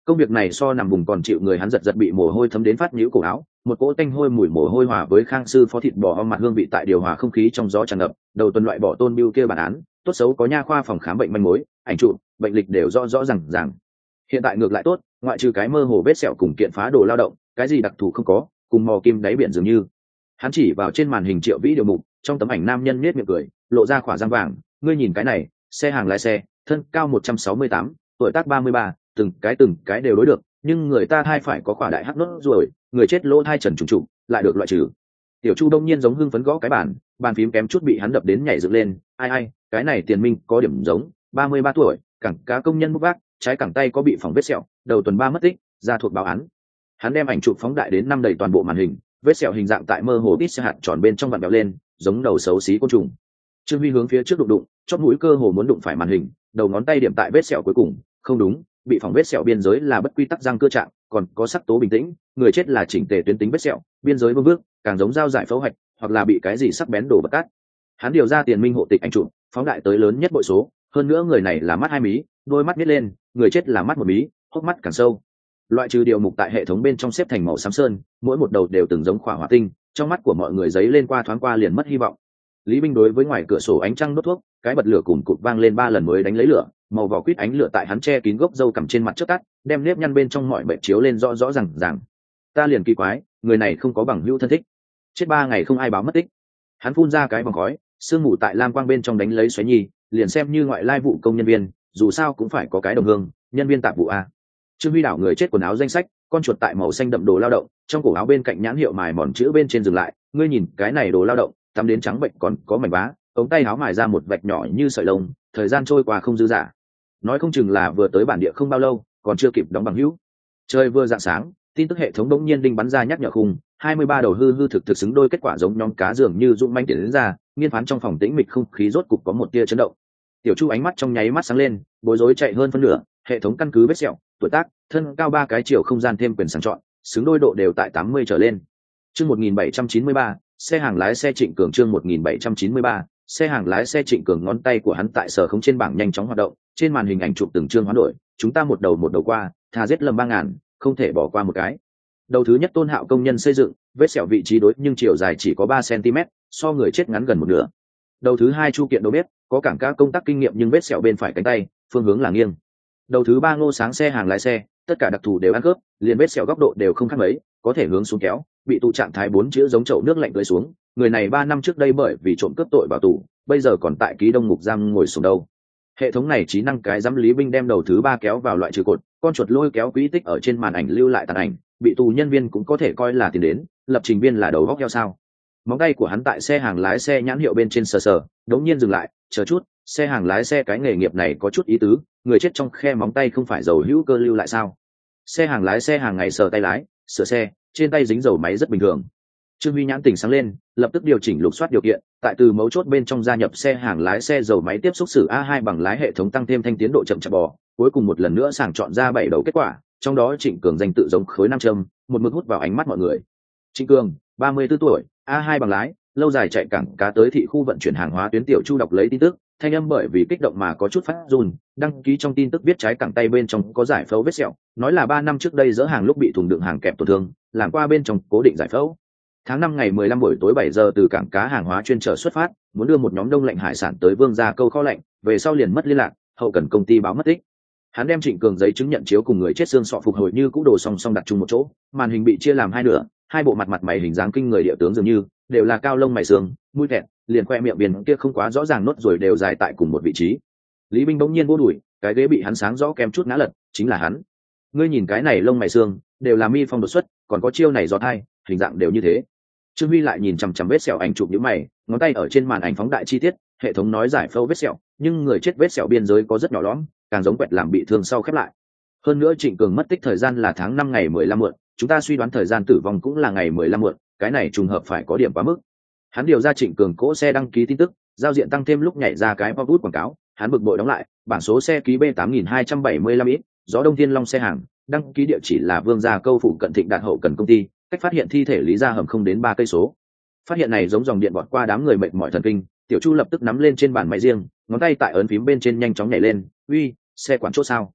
Công việc này so nằm vùng còn chịu, người hắn giật giật bị mồ hôi thấm đến phát nhũ cổ áo, một cỗ tanh hôi mùi mồ hôi hòa với khang sư phó thịt bò om mặt hương vị tại điều hòa không khí trong gió tràn ngập. Đầu tuần loại bỏ tôn biêu kia bản án, tốt xấu có nha khoa phòng khám bệnh manh mối, ảnh trụ bệnh lịch đều rõ rõ ràng. Hiện tại ngược lại tốt, ngoại trừ cái mơ hồ vết sẹo cùng kiện phá đồ lao động, cái gì đặc thù không có, cùng mò kim đáy biển dường như. Hắn chỉ vào trên màn hình Triệu Vĩ điều mục, trong tấm ảnh nam nhân nhếch miệng cười, lộ ra khỏa răng vàng, ngươi nhìn cái này, xe hàng lái xe, thân cao 168, tuổi tác 33, từng cái đều đối được, nhưng người ta thai phải có khỏa đại hắc nốt rồi, người chết lỗ thai trần trùng trùng, lại được loại trừ. Tiểu Chu đông nhiên giống hưng phấn gõ cái bàn phím kém chút bị hắn đập đến nhảy dựng lên, ai, cái này tiền minh có điểm giống, 33 tuổi, cẳng cá công nhân bốc vác, trái cẳng tay có bị phỏng vết sẹo, đầu tuần 3 mất tích, ra thuộc báo án. Hắn đem ảnh chụp phóng đại đến năm đầy toàn bộ màn hình, vết sẹo hình dạng tại mơ hồ ít xe hạt tròn bên trong vặn bèo lên, giống đầu xấu xí côn trùng. Trương Huy hướng phía trước đụng, chót mũi cơ hồ muốn đụng phải màn hình, đầu ngón tay điểm tại vết sẹo cuối cùng, không đúng, bị phỏng vết sẹo biên giới là bất quy tắc răng cơ trạng, còn có sắc tố bình tĩnh, người chết là chỉnh tề tuyến tính vết sẹo, biên giới vương vước, càng giống dao giải phẫu hạch, hoặc là bị cái gì sắc bén đổ bật cắt. Hắn điều ra tiền minh hộ tịch ảnh chụp, phóng đại tới lớn nhất bội số, hơn nữa người này là mắt hai mí, đôi mắt nhếch lên, người chết là mắt một mí, hốc mắt càng sâu. Loại trừ điều mục tại hệ thống bên trong xếp thành màu xám sơn, mỗi một đầu đều từng giống khỏa hỏa tinh, trong mắt của mọi người giấy lên qua thoáng qua liền mất hy vọng. Lý Binh đối với ngoài cửa sổ ánh trăng đốt thuốc, cái bật lửa cùn cụt vang lên 3 lần mới đánh lấy lửa, màu vỏ quýt ánh lửa tại hắn che kín gốc râu cằm trên mặt chớp tắt, đem nếp nhăn bên trong mọi bệnh chiếu lên rõ rõ ràng. Ta liền kỳ quái, người này không có bằng hữu thân thích, chết 3 ngày không ai báo mất tích. Hắn phun ra cái vòng khói, sương mù tại lam quang bên trong đánh lấy xoáy nhi, liền xem như ngoại lai vụ công nhân viên, dù sao cũng phải có cái đồng hương, nhân viên tạp vụ a. Trương Huy đảo người chết quần áo danh sách, con chuột tại màu xanh đậm đồ lao động, trong cổ áo bên cạnh nhãn hiệu mài mòn chữ bên trên dừng lại, ngươi nhìn cái này đồ lao động, tắm đến trắng bệnh còn có mảnh vá, ống tay áo mài ra một vạch nhỏ như sợi lông, thời gian trôi qua không dư dả. Nói không chừng là vừa tới bản địa không bao lâu, còn chưa kịp đóng bằng hữu. Trời vừa rạng sáng, tin tức hệ thống bỗng nhiên đinh bắn ra nhắc nhở khung, 23 đầu hư thực xứng đôi kết quả giống nhóm cá dường như dũng manh tiến đến ra, nghiên phán trong phòng tĩnh mịch không khí rốt cục có một tia chấn động. Tiểu Chu ánh mắt trong nháy mắt sáng lên, bối rối chạy hơn phân nửa, hệ thống căn cứ vết sẹo, tuổi tác, thân cao 3 cái chiều không gian thêm quyền sàng chọn, xứng đôi độ đều tại 80 trở lên. Chương 1793, xe hàng lái xe Trịnh Cường. Chương 1793, xe hàng lái xe Trịnh Cường. Ngón tay của hắn tại sở không trên bảng nhanh chóng hoạt động, trên màn hình ảnh chụp từng chương hoán đổi, chúng ta một đầu qua, thà giết lầm 3000, không thể bỏ qua một cái. Đầu thứ nhất Tôn Hạo công nhân xây dựng, vết sẹo vị trí đối nhưng chiều dài chỉ có 3 cm, so người chết ngắn gần một nửa. Đầu thứ hai Chu Kiện đầu bếp, có cảng cá công tác kinh nghiệm nhưng vết sẹo bên phải cánh tay, phương hướng là nghiêng. Đầu thứ ba Ngô Sáng xe hàng lái xe, tất cả đặc thù đều ăn khớp, liền vết sẹo góc độ đều không khác mấy, có thể hướng xuống kéo, bị tụ trạng thái 4 chữ giống chậu nước lạnh tưới xuống. Người này 3 năm trước đây bởi vì trộm cướp tội vào tù, bây giờ còn tại ký đông ngục giam ngồi xuống đâu. Hệ thống này trí năng cái giám Lý Binh đem đầu thứ ba kéo vào loại trừ cột, con chuột lôi kéo quỹ tích ở trên màn ảnh lưu lại tàn ảnh, bị tù nhân viên cũng có thể coi là tiền đến, lập trình viên là đầu góc heo sao. Móng tay của hắn tại xe hàng lái xe nhãn hiệu bên trên sờ, đống nhiên dừng lại, chờ chút, xe hàng lái xe cái nghề nghiệp này có chút ý tứ, người chết trong khe móng tay không phải dầu hữu cơ lưu lại sao? Xe hàng lái xe hàng ngày sờ tay lái, sửa xe, trên tay dính dầu máy rất bình thường. Trương Huy nhãn tỉnh sáng lên, lập tức điều chỉnh lục soát điều kiện, tại từ mấu chốt bên trong gia nhập xe hàng lái xe dầu máy tiếp xúc xử A2 bằng lái hệ thống tăng thêm thanh tiến độ chậm chạp bò, cuối cùng một lần nữa sàng chọn ra 7 đầu kết quả, trong đó Trịnh Cường danh tự giống khối nam châm, một mực hút vào ánh mắt mọi người. Trịnh Cường, 34 tuổi, A2 bằng lái, lâu dài chạy cảng cá tới thị khu vận chuyển hàng hóa tuyến. Tiểu Chu đọc lấy tin tức, thanh âm bởi vì kích động mà có chút phát run, đăng ký trong tin tức viết trái cẳng tay bên trong có giải phẫu vết sẹo, nói là 3 năm trước đây dỡ hàng lúc bị thùng đựng hàng kẹp tổn thương, làm qua bên trong cố định giải phẫu. Tháng 5 ngày 15 buổi tối 7 giờ từ cảng cá hàng hóa chuyên chở xuất phát, muốn đưa một nhóm đông lạnh hải sản tới Vương gia câu kho lạnh, về sau liền mất liên lạc, hậu cần công ty báo mất tích. Hắn đem Trịnh Cường giấy chứng nhận chiếu cùng người chết xương sọ phục hồi như cũ đồ song song đặt chung một chỗ, màn hình bị chia làm hai nửa, hai bộ mặt mày hình dáng kinh người địa tướng dường như đều là cao lông mày xương, mũi kẹt, liền khoe miệng biển kia không quá rõ ràng nốt rồi đều dài tại cùng một vị trí. Lý Binh bỗng nhiên vô đuổi, cái ghế bị hắn sáng rõ kém chút ngã lật, chính là hắn. Ngươi nhìn cái này lông mày xương, đều là mi phong đột xuất, còn có chiêu này giọt hai, hình dạng đều như thế. Trương Huy lại nhìn chằm chằm vết sẹo ảnh chụp nhíu mày, ngón tay ở trên màn ảnh phóng đại chi tiết, hệ thống nói giải phẫu vết sẹo, nhưng người chết vết sẹo biên giới có rất nhỏ lõm, càng giống quẹt làm bị thương sau khép lại. Hơn nữa Trịnh Cường mất tích thời gian là tháng 5 ngày 15 muộn, chúng ta suy đoán thời gian tử vong cũng là ngày 15 muộn, cái này trùng hợp phải có điểm quá mức. Hắn điều ra Trịnh Cường cỗ xe đăng ký tin tức, giao diện tăng thêm lúc nhảy ra cái pop-up quảng cáo, hắn bực bội đóng lại, bảng số xe ký B8275X, gió Đông Thiên Long xe hàng, đăng ký địa chỉ là Vương gia câu phụ cận Thịnh Đạt hậu cần công ty, cách phát hiện thi thể Lý Gia Hầm không đến 3 cây số. Phát hiện này giống dòng điện bọt qua đám người mệt mỏi thần kinh, Tiểu Chu lập tức nắm lên trên bàn máy riêng, ngón tay tại ấn phím bên trên nhanh chóng nhảy lên, "Uy, xe quản chốt sao?"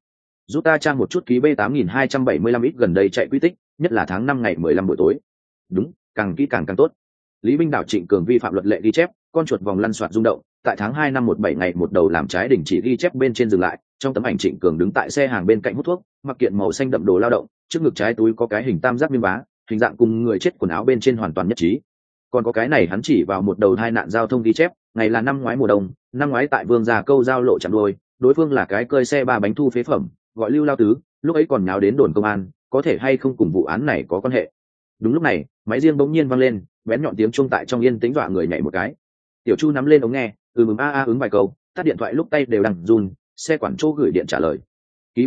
giúp ta tra một chút ký B 8275 ít gần đây chạy quy tích, nhất là tháng 5 ngày 15 buổi tối. Đúng, càng kỹ càng tốt. Lý Binh đảo Trịnh Cường vi phạm luật lệ ghi chép, con chuột vòng lăn soạt rung động, tại tháng 2 năm 17 ngày một đầu làm trái đình chỉ ghi chép bên trên dừng lại, trong tấm ảnh Trịnh Cường đứng tại xe hàng bên cạnh hút thuốc, mặc kiện màu xanh đậm đồ lao động, trước ngực trái túi có cái hình tam giác miếng vá, hình dạng cùng người chết quần áo bên trên hoàn toàn nhất trí. Còn có cái này hắn chỉ vào một đầu hai nạn giao thông ghi chép, ngày là năm ngoái mùa đông, năm ngoái tại Vương Gia Câu giao lộ chạm đuôi, đối phương là cái cơi xe ba bánh thu phế phẩm, gọi Lưu Lao Tứ, lúc ấy còn nháo đến đồn công an, có thể hay không cùng vụ án này có quan hệ. Đúng lúc này, máy riêng bỗng nhiên vang lên, bén nhọn tiếng chuông tại trong yên tĩnh dọa người nhảy một cái. Tiểu Chu nắm lên ống nghe, ứng vài câu, tắt điện thoại lúc tay đều đang run, xe quản chỗ gửi điện trả lời. Ký B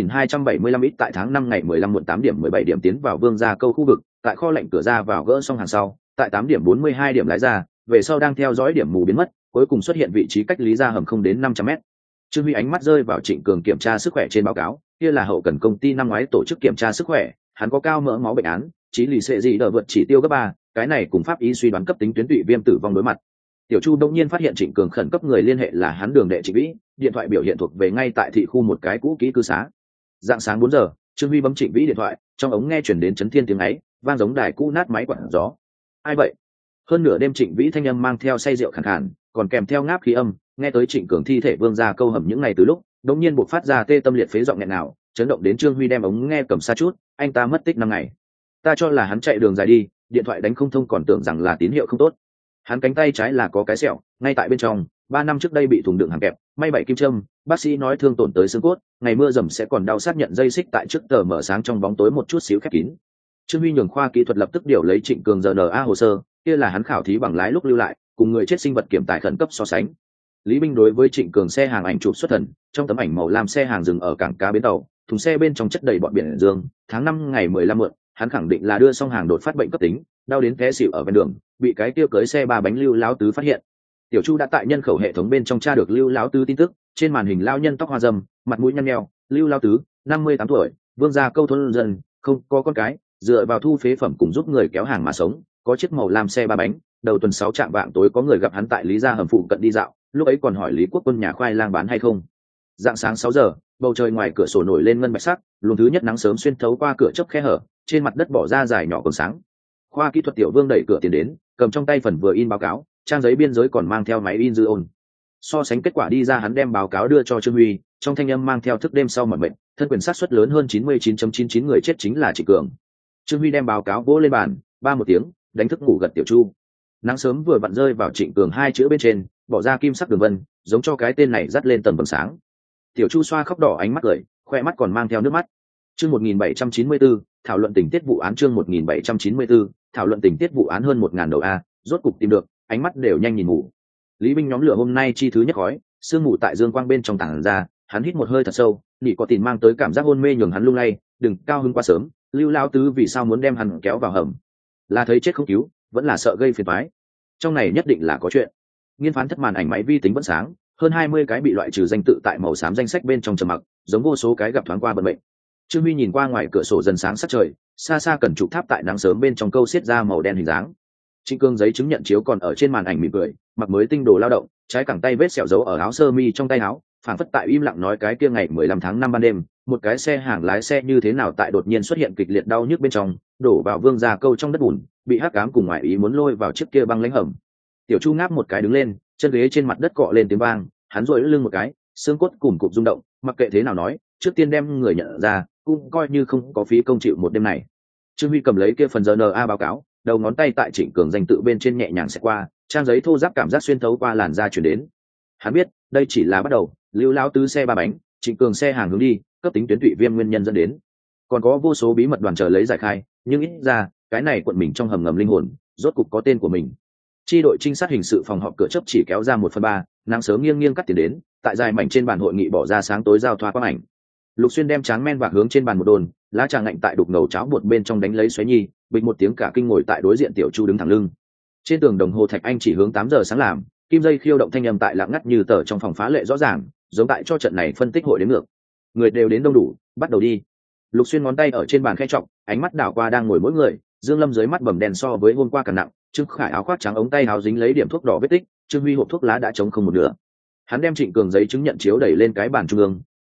8275 ít tại tháng 5 ngày 15 muộn 8 điểm 17 điểm tiến vào Vương Gia Câu khu vực, tại kho lạnh cửa ra vào gỡ xong hàng sau, tại 8 điểm 42 điểm lái ra, về sau đang theo dõi điểm mù biến mất, cuối cùng xuất hiện vị trí cách lý ra hầm không đến 500m. Trương Huy ánh mắt rơi vào Trịnh Cường kiểm tra sức khỏe trên báo cáo, kia là hậu cần công ty năm ngoái tổ chức kiểm tra sức khỏe, hắn có cao mỡ máu bệnh án, chí lì xệ gì đỡ vượt chỉ tiêu gấp 3, cái này cùng pháp y suy đoán cấp tính tuyến tụy viêm tử vong đối mặt. Tiểu Chu đông nhiên phát hiện Trịnh Cường khẩn cấp người liên hệ là hắn Đường đệ Trịnh Vĩ, điện thoại biểu hiện thuộc về ngay tại thị khu một cái cũ kỹ cư xá. Dạng sáng 4 giờ, Trương Huy bấm Trịnh Vĩ điện thoại, trong ống nghe chuyển đến chấn thiên tiếng ấy, vang giống đài cũ nát máy quạt gió. Ai vậy? Hơn nửa đêm Trịnh Vĩ thanh âm mang theo say rượu khàn khàn, còn kèm theo ngáp khí âm, nghe tới Trịnh Cường thi thể Vương Gia Câu hầm những ngày từ lúc, đột nhiên bộc phát ra tê tâm liệt phế giọng nghẹn nào, chấn động đến Trương Huy đem ống nghe cầm xa chút, anh ta mất tích 5 ngày. Ta cho là hắn chạy đường dài đi, điện thoại đánh không thông còn tưởng rằng là tín hiệu không tốt. Hắn cánh tay trái là có cái sẹo, ngay tại bên trong, 3 năm trước đây bị thùng đựng hàng kẹp, may 7 kim châm, bác sĩ nói thương tổn tới xương cốt, ngày mưa dầm sẽ còn đau, xác nhận dây xích tại trước tờ mở sáng trong bóng tối một chút xíu khép kín. Trương Huy nhường khoa kỹ thuật lập tức điều lấy Trịnh Cường RNA hồ sơ, kia là hắn khảo thí bằng lái lúc lưu lại, cùng người chết sinh vật kiểm tài khẩn cấp so sánh. Lý Binh đối với Trịnh Cường xe hàng ảnh chụp xuất thần, trong tấm ảnh màu lam xe hàng dừng ở cảng cá bến tàu, thùng xe bên trong chất đầy bọn biển dương, tháng 5 ngày 15 mượn, hắn khẳng định là đưa xong hàng đột phát bệnh cấp tính, đau đến té xỉu ở ven đường, bị cái kia cưới xe ba bánh Lưu Lão Tứ phát hiện. Tiểu Chu đã tại nhân khẩu hệ thống bên trong tra được Lưu Lão Tứ tin tức, trên màn hình lao nhân tóc hoa râm, mặt mũi nhăn nheo, Lưu Lão Tứ, 58 tuổi, Vương Gia Câu thôn dân, không có con cái, dựa vào thu phế phẩm cùng giúp người kéo hàng mà sống, có chiếc màu lam xe ba bánh, đầu tuần 6 trạm vạng tối có người gặp hắn tại Lý Gia hầm phụ cận đi dạo, lúc ấy còn hỏi Lý Quốc Quân nhà khoai lang bán hay không. Dạng sáng 6 giờ, bầu trời ngoài cửa sổ nổi lên ngân bạch sắc, luồng thứ nhất nắng sớm xuyên thấu qua cửa chớp khe hở, trên mặt đất bỏ ra dài nhỏ còn sáng. Khoa kỹ thuật Tiểu Vương đẩy cửa tiến đến, cầm trong tay phần vừa in báo cáo, trang giấy biên giới còn mang theo máy in dư ôn. So sánh kết quả đi ra, hắn đem báo cáo đưa cho Trương Huy, trong thanh âm mang theo thức đêm sau mật mệnh, thân quyền sát suất lớn hơn 99.99 người chết chính là Trịnh Cường. Trương Huy đem báo cáo vỗ lên bàn, ba một tiếng, đánh thức ngủ gật Tiểu Chu. Nắng sớm vừa vặn rơi vào Trịnh Cường hai chữ bên trên, bỏ ra kim sắc đường vân, giống cho cái tên này dắt lên tầng vầng sáng. Tiểu Chu xoa khóc đỏ ánh mắt cười, khoe mắt còn mang theo nước mắt. Chương 1794, thảo luận tình tiết vụ án. Chương 1794, thảo luận tình tiết vụ án. Hơn 1000 đầu a, rốt cục tìm được, ánh mắt đều nhanh nhìn ngủ. Lý Binh nhóm lửa hôm nay chi thứ nhất khói, sương mù tại dương quang bên trong tảng ra, hắn hít một hơi thật sâu, nị có tiền mang tới cảm giác hôn mê nhường hắn lung lay, đừng cao hứng quá sớm, Lưu Lão Tứ vì sao muốn đem hắn kéo vào hầm? Là thấy chết không cứu, vẫn là sợ gây phiền toái? Trong này nhất định là có chuyện. Nghiên phán thất màn ảnh máy vi tính vẫn sáng, hơn 20 cái bị loại trừ danh tự tại màu xám danh sách bên trong trầm mặc, giống vô số cái gặp thoáng qua bận bệnh. Trương Huy nhìn qua ngoài cửa sổ dần sáng sắc trời, xa xa cần trụ tháp tại nắng sớm bên trong câu xiết ra màu đen hình dáng. Trịnh Cương giấy chứng nhận chiếu còn ở trên màn ảnh mỉm cười, mặc mới tinh đồ lao động, trái cẳng tay vết sẹo dấu ở áo sơ mi trong tay áo, phản phất tại im lặng nói cái kia ngày 15 tháng 5 ban đêm, một cái xe hàng lái xe như thế nào tại đột nhiên xuất hiện kịch liệt đau nhức bên trong, đổ vào Vương Gia Câu trong đất bùn, bị hắc ám cùng ngoại ý muốn lôi vào chiếc kia băng lãnh hầm. Tiểu Chu ngáp một cái đứng lên, chân ghế trên mặt đất cọ lên tiếng vang, hắn duỗi lưng một cái, xương cốt cùn cụp rung động, mặc kệ thế nào nói, trước tiên đem người nhận ra, cũng coi như không có phí công chịu một đêm này. Trương Huy cầm lấy kia phần RNA báo cáo, đầu ngón tay tại Trịnh Cường danh tự bên trên nhẹ nhàng xẹt qua, trang giấy thô ráp cảm giác xuyên thấu qua làn da truyền đến. Hắn biết, đây chỉ là bắt đầu, Lưu Lão Tứ xe ba bánh, Trịnh Cường xe hàng hướng đi, cấp tính tuyến tụy viêm nguyên nhân dẫn đến. Còn có vô số bí mật đoàn chờ lấy giải khai, nhưng ít ra, cái này quận mình trong hầm ngầm linh hồn, rốt cục có tên của mình. Chi đội trinh sát hình sự phòng họp cửa chớp chỉ kéo ra 1/3, nắng sớm nghiêng nghiêng cắt tiền đến, tại dài mảnh trên bàn hội nghị bỏ ra sáng tối giao thoa quang ảnh. Lục Xuyên đem tráng men vạc hướng trên bàn một đồn, lá trà ngạnh tại đục ngầu cháo bột bên trong đánh lấy xoáy nhi, bịch một tiếng cả kinh ngồi tại đối diện Tiểu Chu đứng thẳng lưng. Trên tường đồng hồ thạch anh chỉ hướng 8 giờ sáng làm, kim dây khiêu động thanh âm tại lặng ngắt như tờ trong phòng phá lệ rõ ràng, giống tại cho trận này phân tích hội đến ngược. Người đều đến đông đủ, bắt đầu đi. Lục Xuyên ngón tay ở trên bàn khẽ trọng, ánh mắt đảo qua đang ngồi mỗi người, Dương Lâm dưới mắt bầm đèn so với hôm qua càng nặng, Trương Khải áo khoác trắng ống tay áo dính lấy điểm thuốc đỏ vết tích, Trương Huy hộp thuốc lá đã trống không một nửa. Hắn đem Trịnh Cường giấy chứng nhận chiếu đẩy lên cái bàn trung ương,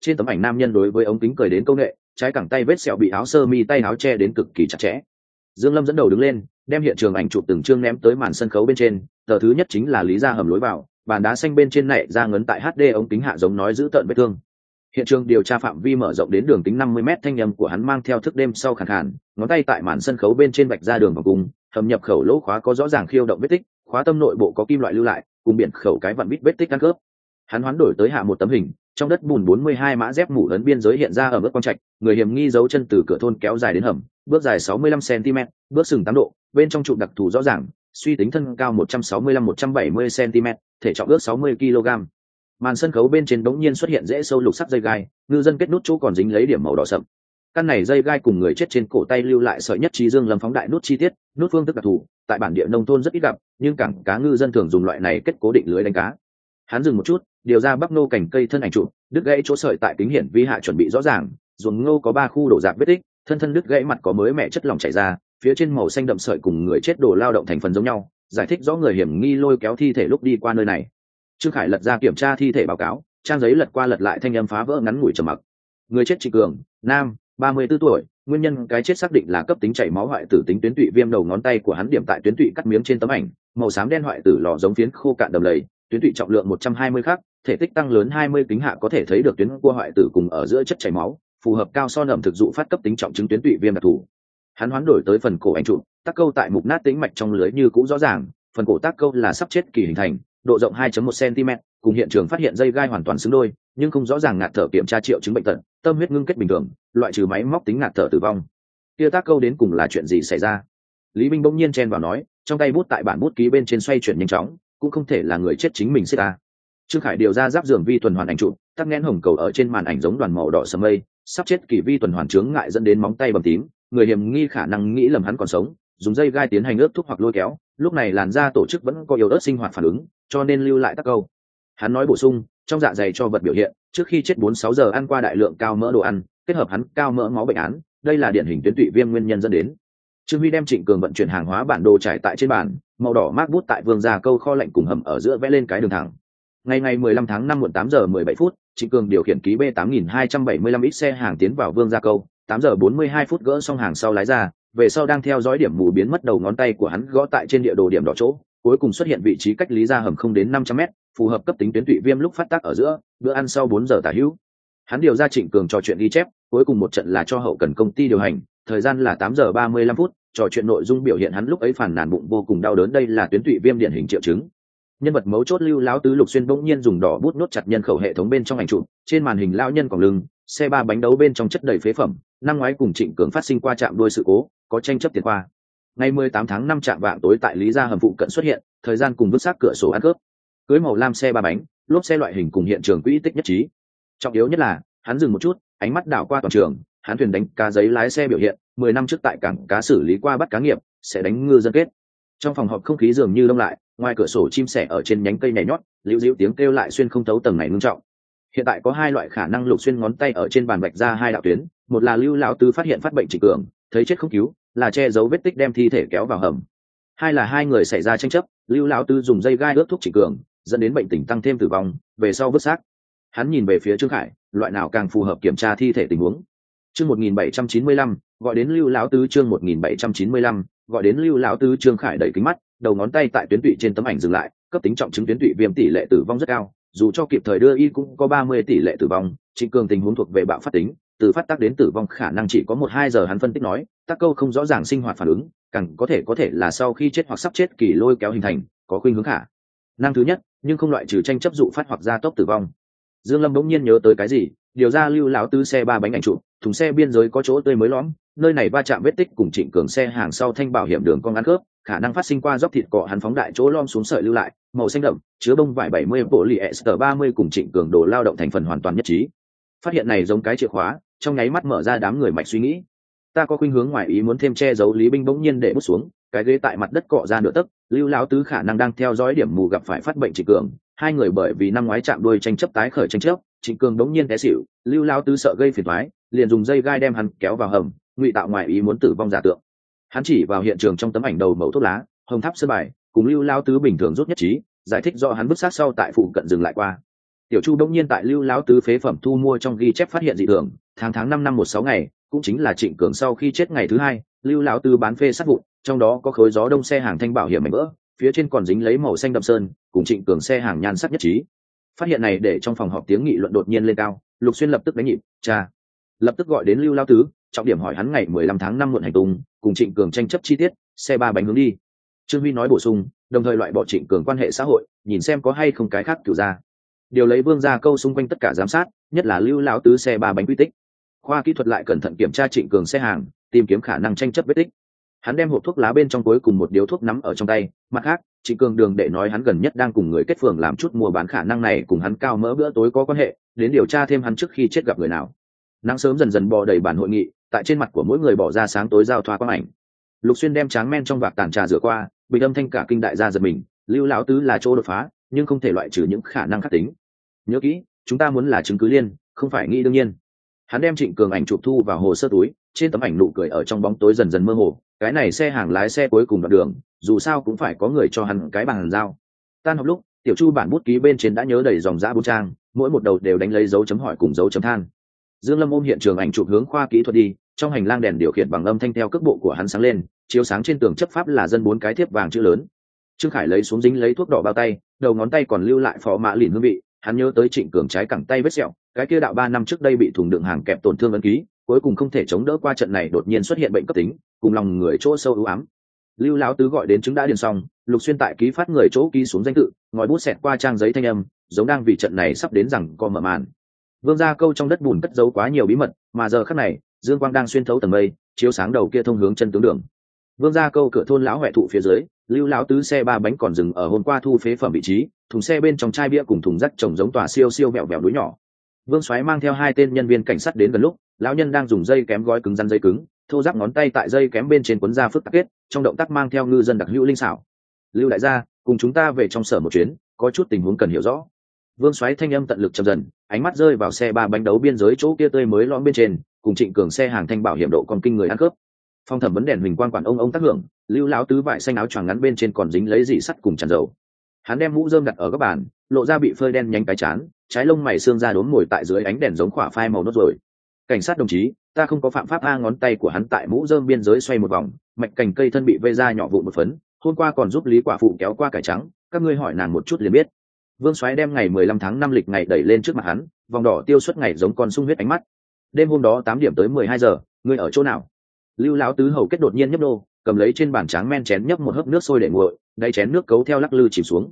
trên tấm ảnh nam nhân đối với ống kính cười đến công nghệ, trái cẳng tay vết sẹo bị áo sơ mi tay áo che đến cực kỳ chặt chẽ. Dương Lâm dẫn đầu đứng lên, đem hiện trường ảnh chụp từng chương ném tới màn sân khấu bên trên. Tờ thứ nhất chính là Lý Gia hầm lối vào, bàn đá xanh bên trên nảy ra ngấn tại HD ống kính hạ giống nói giữ tợn vết thương. Hiện trường điều tra phạm vi mở rộng đến đường kính 50m, thanh âm của hắn mang theo thức đêm sau khàn khàn, ngón tay tại màn sân khấu bên trên vạch ra đường vòng cung, hầm nhập khẩu lỗ khóa có rõ ràng khiêu động vết tích, khóa tâm nội bộ có kim loại lưu lại, cùng biển khẩu cái vặn bít vết tích căn khớp. Hắn hoán đổi tới hạ một tấm hình, trong đất bùn 42 mã dép mũ ấn biên giới hiện ra ở mức quang trạch, người hiểm nghi dấu chân từ cửa thôn kéo dài đến hầm, bước dài 65 cm, bước sừng 8 độ, bên trong trụ đặc thù rõ ràng, suy tính thân cao 165-170 cm, thể trọng ước 60 kg. Màn sân khấu bên trên bỗng nhiên xuất hiện rễ sâu lục sắc dây gai, ngư dân kết nút chỗ còn dính lấy điểm màu đỏ sậm. Căn này dây gai cùng người chết trên cổ tay lưu lại sợi nhất trí Dương Lâm phóng đại nút chi tiết, nút phương thức đặc thù, tại bản địa nông thôn rất ít gặp, nhưng cảng cá ngư dân thường dùng loại này kết cố định lưới đánh cá. Hắn dừng một chút, điều ra bắc nô cành cây thân ảnh trụ, đứt gãy chỗ sợi tại kính hiển vi hạ chuẩn bị rõ ràng, ruộng ngô có 3 khu đổ rạp vết tích, thân đứt gãy mặt có mới mẹ chất lỏng chảy ra, phía trên màu xanh đậm sợi cùng người chết đồ lao động thành phần giống nhau, giải thích rõ người hiểm nghi lôi kéo thi thể lúc đi qua nơi này. Trương Khải lật ra kiểm tra thi thể báo cáo, trang giấy lật qua lật lại thanh âm phá vỡ ngắn ngủi trầm mặc. Người chết Trịnh Cường, nam, 34 tuổi, nguyên nhân cái chết xác định là cấp tính chảy máu hoại tử tính tuyến tụy viêm đầu ngón tay của hắn điểm tại tuyến tụy cắt miếng trên tấm ảnh, màu xám đen hoại tử lò giống phiến khô cạn đầm lầy, tuyến tụy trọng lượng 120 khắc, thể tích tăng lớn 20 kính hạ có thể thấy được tuyến cua hoại tử cùng ở giữa chất chảy máu, phù hợp cao son ẩm thực dụ phát cấp tính trọng chứng tuyến tụy viêm đặc thù. Hắn hoán đổi tới phần cổ ảnh chụp, tác câu tại mục nát tĩnh mạch trong lưới như cũ rõ ràng, phần cổ tác câu là sắp chết kỳ hình thành, độ rộng 2.1 cm, cùng hiện trường phát hiện dây gai hoàn toàn xứng đôi, nhưng không rõ ràng ngạt thở kiểm tra triệu chứng bệnh tật, tâm huyết ngưng kết bình thường, loại trừ máy móc tính ngạt thở tử vong. Kia tác câu đến cùng là chuyện gì xảy ra? Lý Minh bỗng nhiên chen vào nói, trong tay bút tại bản bút ký bên trên xoay chuyển nhanh chóng, cũng không thể là người chết chính mình xếp ta. Trương Khải điều ra giáp giường vi tuần hoàn ảnh chụp, tắc nghẽn hồng cầu ở trên màn ảnh giống đoàn màu đỏ sẫm mây, sắp chết kỳ vi tuần hoàn chướng ngại dẫn đến móng tay bầm tím, người hiểm nghi khả năng nghĩ lầm hắn còn sống, dùng dây gai tiến hành ướp thuốc hoặc lôi kéo, lúc này làn da tổ chức vẫn có yếu ớt sinh hoạt phản ứng, cho nên lưu lại tác câu. Hắn nói bổ sung, trong dạ dày cho vật biểu hiện, trước khi chết 4-6 giờ ăn qua đại lượng cao mỡ đồ ăn, kết hợp hắn cao mỡ máu bệnh án, đây là điển hình tuyến tụy viêm nguyên nhân dẫn đến. Trương Huy đem Trịnh Cường vận chuyển hàng hóa bản đồ trải tại trên bàn, màu đỏ mác bút tại vương gia câu kho lạnh cùng hầm ở giữa vẽ lên cái đường thẳng. Ngày 15 tháng 5 muộn 8 giờ 17 phút, Trịnh Cường điều khiển ký B8275X xe hàng tiến vào vương gia câu, 8 giờ 42 phút gỡ xong hàng sau lái ra, về sau đang theo dõi điểm mù biến mất đầu ngón tay của hắn gõ tại trên địa đồ điểm đỏ chỗ, cuối cùng xuất hiện vị trí cách Lý Gia hầm không đến 500m, phù hợp cấp tính tuyến tụy viêm lúc phát tác ở giữa, bữa ăn sau 4 giờ tả hữu. Hắn điều ra Trịnh Cường trò chuyện ghi chép, cuối cùng một trận là cho hậu cần công ty điều hành, thời gian là 8 giờ 35 phút, trò chuyện nội dung biểu hiện hắn lúc ấy phản nàn bụng vô cùng đau đớn, đây là tuyến tụy viêm điển hình triệu chứng. Nhân vật mấu chốt Lưu Lão Tứ Lục Xuyên bỗng nhiên dùng đỏ bút nốt chặt nhân khẩu hệ thống bên trong ảnh chụp, trên màn hình lão nhân còng lưng, xe 3 bánh đấu bên trong chất đầy phế phẩm, năm ngoái cùng Trịnh Cường phát sinh qua chạm đuôi sự cố, có tranh chấp tiền qua. Ngày 18 tháng 5 trạm vạng tối tại Lý Gia hầm phụ cận xuất hiện, thời gian cùng vứt xác cửa sổ ăn cướp. Cưới màu lam xe 3 bánh, lốp xe loại hình cùng hiện trường quỹ tích nhất trí. Trọng yếu nhất là, hắn dừng một chút, ánh mắt đảo qua toàn trường, hắn thuyền đánh cá giấy lái xe biểu hiện, 10 năm trước tại cảng cá xử lý qua bắt cá nghiệp, sẽ đánh ngư dân kết. Trong phòng họp không khí dường như đông lại, ngoài cửa sổ chim sẻ ở trên nhánh cây nhảy nhót, liễu diễu tiếng kêu lại xuyên không thấu tầng này ngưng trọng. Hiện tại có hai loại khả năng, Lục Xuyên ngón tay ở trên bàn vạch ra hai đạo tuyến, một là Lưu Lão Tứ phát hiện phát bệnh Trịnh Cường, thấy chết không cứu, là che giấu vết tích đem thi thể kéo vào hầm. Hai là hai người xảy ra tranh chấp, Lưu Lão Tứ dùng dây gai ướp thuốc Trịnh Cường, dẫn đến bệnh tình tăng thêm tử vong, về sau vứt xác. Hắn nhìn về phía Trương Khải, loại nào càng phù hợp kiểm tra thi thể tình huống. Chương 1795, gọi đến Lưu Lão Tứ. Chương 1795, gọi đến Lưu Lão Tứ. Trương Khải đẩy kính mắt, đầu ngón tay tại tuyến tụy trên tấm ảnh dừng lại, cấp tính trọng chứng tuyến tụy viêm tỷ lệ tử vong rất cao, dù cho kịp thời đưa y cũng có 30 tỷ lệ tử vong. Trịnh Cường tình huống thuộc về bạo phát tính, từ phát tác đến tử vong khả năng chỉ có 1-2 giờ. Hắn phân tích nói, tác câu không rõ ràng sinh hoạt phản ứng, càng có thể là sau khi chết hoặc sắp chết kỳ lôi kéo hình thành, có khuynh hướng khả năng thứ nhất, nhưng không loại trừ tranh chấp dụ phát hoặc gia tốc tử vong. Dương Lâm bỗng nhiên nhớ tới cái gì, điều ra Lưu Lão Tứ xe 3 bánh ảnh chụp, thùng xe biên giới có chỗ tươi mới lõm, nơi này va chạm vết tích cùng Trịnh Cường xe hàng sau thanh bảo hiểm đường cong ăn khớp, khả năng phát sinh qua dốc thịt cọ hắn phóng đại chỗ lom xuống sợi lưu lại, màu xanh đậm, chứa bông vải 70 polyester 30 cùng Trịnh Cường đồ lao động thành phần hoàn toàn nhất trí. Phát hiện này giống cái chìa khóa, trong nháy mắt mở ra đám người mạch suy nghĩ. Ta có khuynh hướng ngoài ý muốn thêm che giấu. Lý Binh bỗng nhiên để bút xuống, cái ghế tại mặt đất cọ ra nửa tấc, Lưu Lão Tứ khả năng đang theo dõi điểm mù gặp phải phát bệnh Trịnh Cường, hai người bởi vì năm ngoái chạm đuôi tranh chấp tái khởi tranh chấp, Trịnh Cường đống nhiên té xỉu, Lưu Lão Tứ sợ gây phiền toái, liền dùng dây gai đem hắn kéo vào hầm, ngụy tạo ngoài ý muốn tử vong giả tượng. Hắn chỉ vào hiện trường trong tấm ảnh đầu mẩu thuốc lá, hồng tháp sơn bài, cùng Lưu Lão Tứ bình thường rút nhất trí, giải thích rõ hắn vứt xác sau tại phụ cận dừng lại qua. Tiểu Chu đông nhiên tại Lưu lão tứ phế phẩm thu mua trong ghi chép phát hiện dị thường, tháng 5 năm 16 ngày, cũng chính là Trịnh Cường sau khi chết ngày thứ hai, Lưu lão tứ bán phê sát vụn, trong đó có khối gió đông xe hàng thanh bảo hiểm mảnh vỡ, phía trên còn dính lấy màu xanh đậm sơn, cùng Trịnh Cường xe hàng nhan sắc nhất trí. Phát hiện này để trong phòng họp tiếng nghị luận đột nhiên lên cao, Lục Xuyên lập tức đánh nhịp, cha, lập tức gọi đến Lưu lão tứ, trọng điểm hỏi hắn ngày 15 tháng 5 muộn hành tung, cùng Trịnh Cường tranh chấp chi tiết, xe ba bánh hướng đi. Trương Huy nói bổ sung, đồng thời loại bỏ Trịnh Cường quan hệ xã hội, nhìn xem có hay không cái khác cửu ra. Điều lấy Vương Gia Câu xung quanh tất cả giám sát, nhất là Lưu lão tứ xe ba bánh quy tích. Khoa kỹ thuật lại cẩn thận kiểm tra Trịnh Cường xe hàng, tìm kiếm khả năng tranh chấp vết tích. Hắn đem hộp thuốc lá bên trong cuối cùng một điếu thuốc nắm ở trong tay, mặt khác, Trịnh Cường đường đệ nói hắn gần nhất đang cùng người kết phường làm chút mua bán, khả năng này cùng hắn cao mỡ bữa tối có quan hệ, đến điều tra thêm hắn trước khi chết gặp người nào. Nắng sớm dần dần bò đầy bản hội nghị, tại trên mặt của mỗi người bỏ ra sáng tối giao thoa quang ảnh. Lục Xuyên đem tráng men trong vạc tàn trà rửa qua, bình âm thanh cả kinh đại gia giật mình, Lưu lão tứ là chỗ đột phá, nhưng không thể loại trừ những khả năng khắc tính. Nhớ kỹ, chúng ta muốn là chứng cứ liên, không phải nghĩ đương nhiên. Hắn đem Trịnh Cường ảnh chụp thu vào hồ sơ túi, trên tấm ảnh nụ cười ở trong bóng tối dần dần mơ hồ, cái này xe hàng lái xe cuối cùng đoạn đường, dù sao cũng phải có người cho hắn cái bàn giao. Tan học lúc, Tiểu Chu bản bút ký bên trên đã nhớ đầy dòng dã 4 trang, mỗi một đầu đều đánh lấy dấu chấm hỏi cùng dấu chấm than. Dương Lâm ôm hiện trường ảnh chụp hướng khoa kỹ thuật đi, trong hành lang đèn điều khiển bằng âm thanh theo cước bộ của hắn sáng lên, chiếu sáng trên tường chấp pháp là dân 4 cái thiếp vàng chữ lớn. Trương Khải lấy xuống dính lấy thuốc đỏ bao tay, đầu ngón tay còn lưu lại phó mã lìn hương vị, hắn nhớ tới Trịnh Cường trái cẳng tay vết sẹo, cái kia đạo 3 năm trước đây bị thùng đựng hàng kẹp tổn thương ấn ký, cuối cùng không thể chống đỡ qua trận này đột nhiên xuất hiện bệnh cấp tính, cùng lòng người chỗ sâu u ám. Lưu lão tứ gọi đến chứng đã điền xong, Lục Xuyên tại ký phát người chỗ ký xuống danh tự, ngòi bút xẹt qua trang giấy thanh âm, giống đang vì trận này sắp đến rằng co mở màn. Vương Gia Câu trong đất bùn cất giấu quá nhiều bí mật, mà giờ khắc này, dương quang đang xuyên thấu tầng mây, chiếu sáng đầu kia thông hướng chân tướng đường. Vương Gia Câu cửa thôn lão huệ thụ phía dưới, Lưu lão tứ xe ba bánh còn dừng ở hôm qua thu phế phẩm vị trí, thùng xe bên trong chai bia cùng thùng rác trồng giống tòa siêu siêu vẹo vẹo núi nhỏ. Vương Soái mang theo 2 tên nhân viên cảnh sát đến gần lúc, lão nhân đang dùng dây kém gói cứng rắn dây cứng, thô ráp ngón tay tại dây kém bên trên cuốn ra phức tạp kết, trong động tác mang theo ngư dân đặc hữu linh xảo. Lưu đại gia, cùng chúng ta về trong sở một chuyến, có chút tình huống cần hiểu rõ. Vương Soái thanh âm tận lực chậm dần, ánh mắt rơi vào xe ba bánh đấu biên giới chỗ kia tươi mới lõm bên trên, cùng Trịnh Cường xe hàng thanh bảo hiểm độ còn kinh người ăn cướp. Phong thẩm vấn đèn huỳnh quang quản ông tác hưởng, Lưu lão tứ vải xanh áo choàng ngắn bên trên còn dính lấy dỉ sắt cùng tràn dầu. Hắn đem mũ rơm đặt ở góc bàn, lộ ra bị phơi đen nhánh cái chán, trái lông mày xương ra đốm ngồi tại dưới ánh đèn giống khỏa phai màu nốt rồi. Cảnh sát đồng chí, ta không có phạm pháp. A ngón tay của hắn tại mũ rơm biên giới xoay một vòng, mạch cành cây thân bị vây ra nhỏ vụn một phấn, hôm qua còn giúp Lý quả phụ kéo qua cải trắng, các ngươi hỏi nàng một chút liền biết. Vương Soái đem ngày 15 tháng 5 lịch ngày đẩy lên trước mặt hắn, vòng đỏ tiêu suốt ngày giống con sung huyết ánh mắt. Đêm hôm đó 8 điểm tới 12 giờ, ngươi ở chỗ nào? Lưu lão tứ hầu kết đột nhiên nhấp nô, cầm lấy trên bàn tráng men chén nhấp một hớp nước sôi để nguội, đáy chén nước cấu theo lắc lư chìm xuống.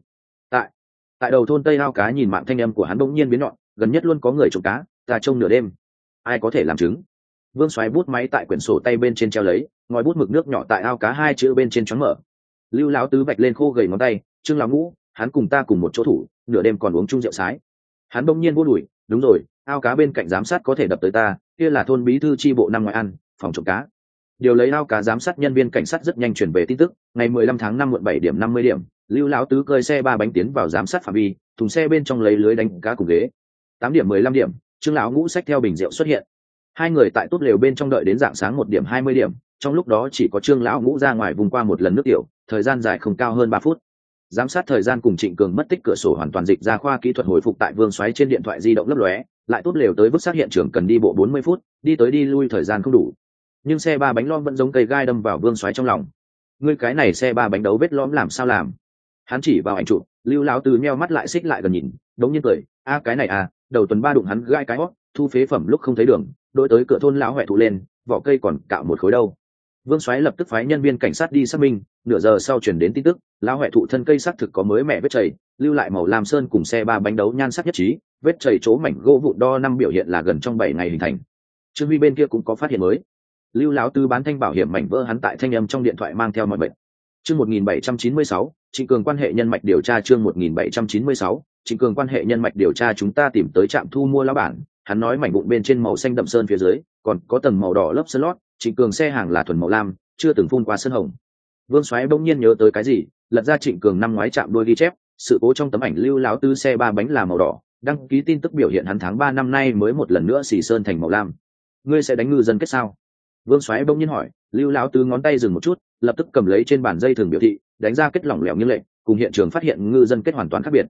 Tại đầu thôn Tây Ao cá nhìn mạng thanh âm của hắn bỗng nhiên biến nhọn, gần nhất luôn có người trộm cá, ta trông nửa đêm. Ai có thể làm chứng? Vương Soái bút máy tại quyển sổ tay bên trên treo lấy, ngòi bút mực nước nhỏ tại ao cá 2 chữ bên trên choáng mở. Lưu lão tứ vạch lên khô gầy ngón tay, Trương lão ngũ, hắn cùng ta cùng một chỗ thủ, nửa đêm còn uống chung rượu sái. Hắn bỗng nhiên vô đuổi, đúng rồi, ao cá bên cạnh giám sát có thể đập tới ta, kia là thôn bí thư chi bộ năm ngoại ăn, phòng trộm cá. Điều lấy ao cá giám sát nhân viên cảnh sát rất nhanh truyền về tin tức, ngày 15 tháng 5 muộn 7 điểm 50 điểm, Lưu lão tứ cơi xe ba bánh tiến vào giám sát phạm vi, thùng xe bên trong lấy lưới đánh cá cùng ghế. 8 điểm 15 điểm, Trương lão ngũ xách theo bình rượu xuất hiện. Hai người tại tốt lều bên trong đợi đến rạng sáng 1 điểm 20 điểm, trong lúc đó chỉ có Trương lão ngũ ra ngoài vùng qua một lần nước tiểu, thời gian dài không cao hơn 3 phút. Giám sát thời gian cùng Trịnh Cường mất tích cửa sổ hoàn toàn dịch ra khoa kỹ thuật hồi phục tại Vương Soái trên điện thoại di động lấp lóe, lại tốt lều tới vứt xác hiện trường cần đi bộ 40 phút, đi tới đi lui thời gian không đủ. Nhưng xe ba bánh lõm vẫn giống cây gai đâm vào Vương Soái trong lòng. Ngươi cái này xe ba bánh đấu vết lõm làm sao làm? Hắn chỉ vào ảnh chụp, Lưu lão tứ nheo mắt lại xích lại gần nhìn, đống nhiên cười, a cái này à, đầu tuần 3 đụng hắn gai cái hót, thu phế phẩm lúc không thấy đường, đôi tới cửa thôn lão hoẹ thụ lên, vỏ cây còn cạo một khối đâu. Vương Soái lập tức phái nhân viên cảnh sát đi xác minh, nửa giờ sau truyền đến tin tức, lão hoẹ thụ thân cây xác thực có mới mẹ vết chảy, lưu lại màu lam sơn cùng xe ba bánh đấu nhan sắc nhất trí, vết chảy chỗ mảnh gỗ vụn đo năm biểu hiện là gần trong 7 ngày hình thành. Trương Huy bên kia cũng có phát hiện mới. Lưu lão tứ bán thanh bảo hiểm mảnh vỡ hắn tại thanh âm trong điện thoại mang theo mọi bệnh. Chương 1796, Trịnh Cường quan hệ nhân mạch điều tra. Chương 1796, Trịnh Cường quan hệ nhân mạch điều tra. Chúng ta tìm tới trạm thu mua lão bản, hắn nói mảnh vụn bên trên màu xanh đậm sơn phía dưới còn có tầng màu đỏ lớp sơn lót, Trịnh Cường xe hàng là thuần màu lam, chưa từng phun qua sơn hồng. Vương Soái bỗng nhiên nhớ tới cái gì, lật ra Trịnh Cường năm ngoái chạm đuôi ghi chép, sự cố trong tấm ảnh Lưu lão tứ xe ba bánh là màu đỏ, đăng ký tin tức biểu hiện hắn tháng 3 năm nay mới một lần nữa xì sơn thành màu lam. Ngươi sẽ đánh ngư dân kết sao? Vương Soái bỗng nhiên hỏi. Lưu lão tứ ngón tay dừng một chút, lập tức cầm lấy trên bàn dây thường biểu thị, đánh ra kết lỏng lẻo như lệ, cùng hiện trường phát hiện ngư dân kết hoàn toàn khác biệt.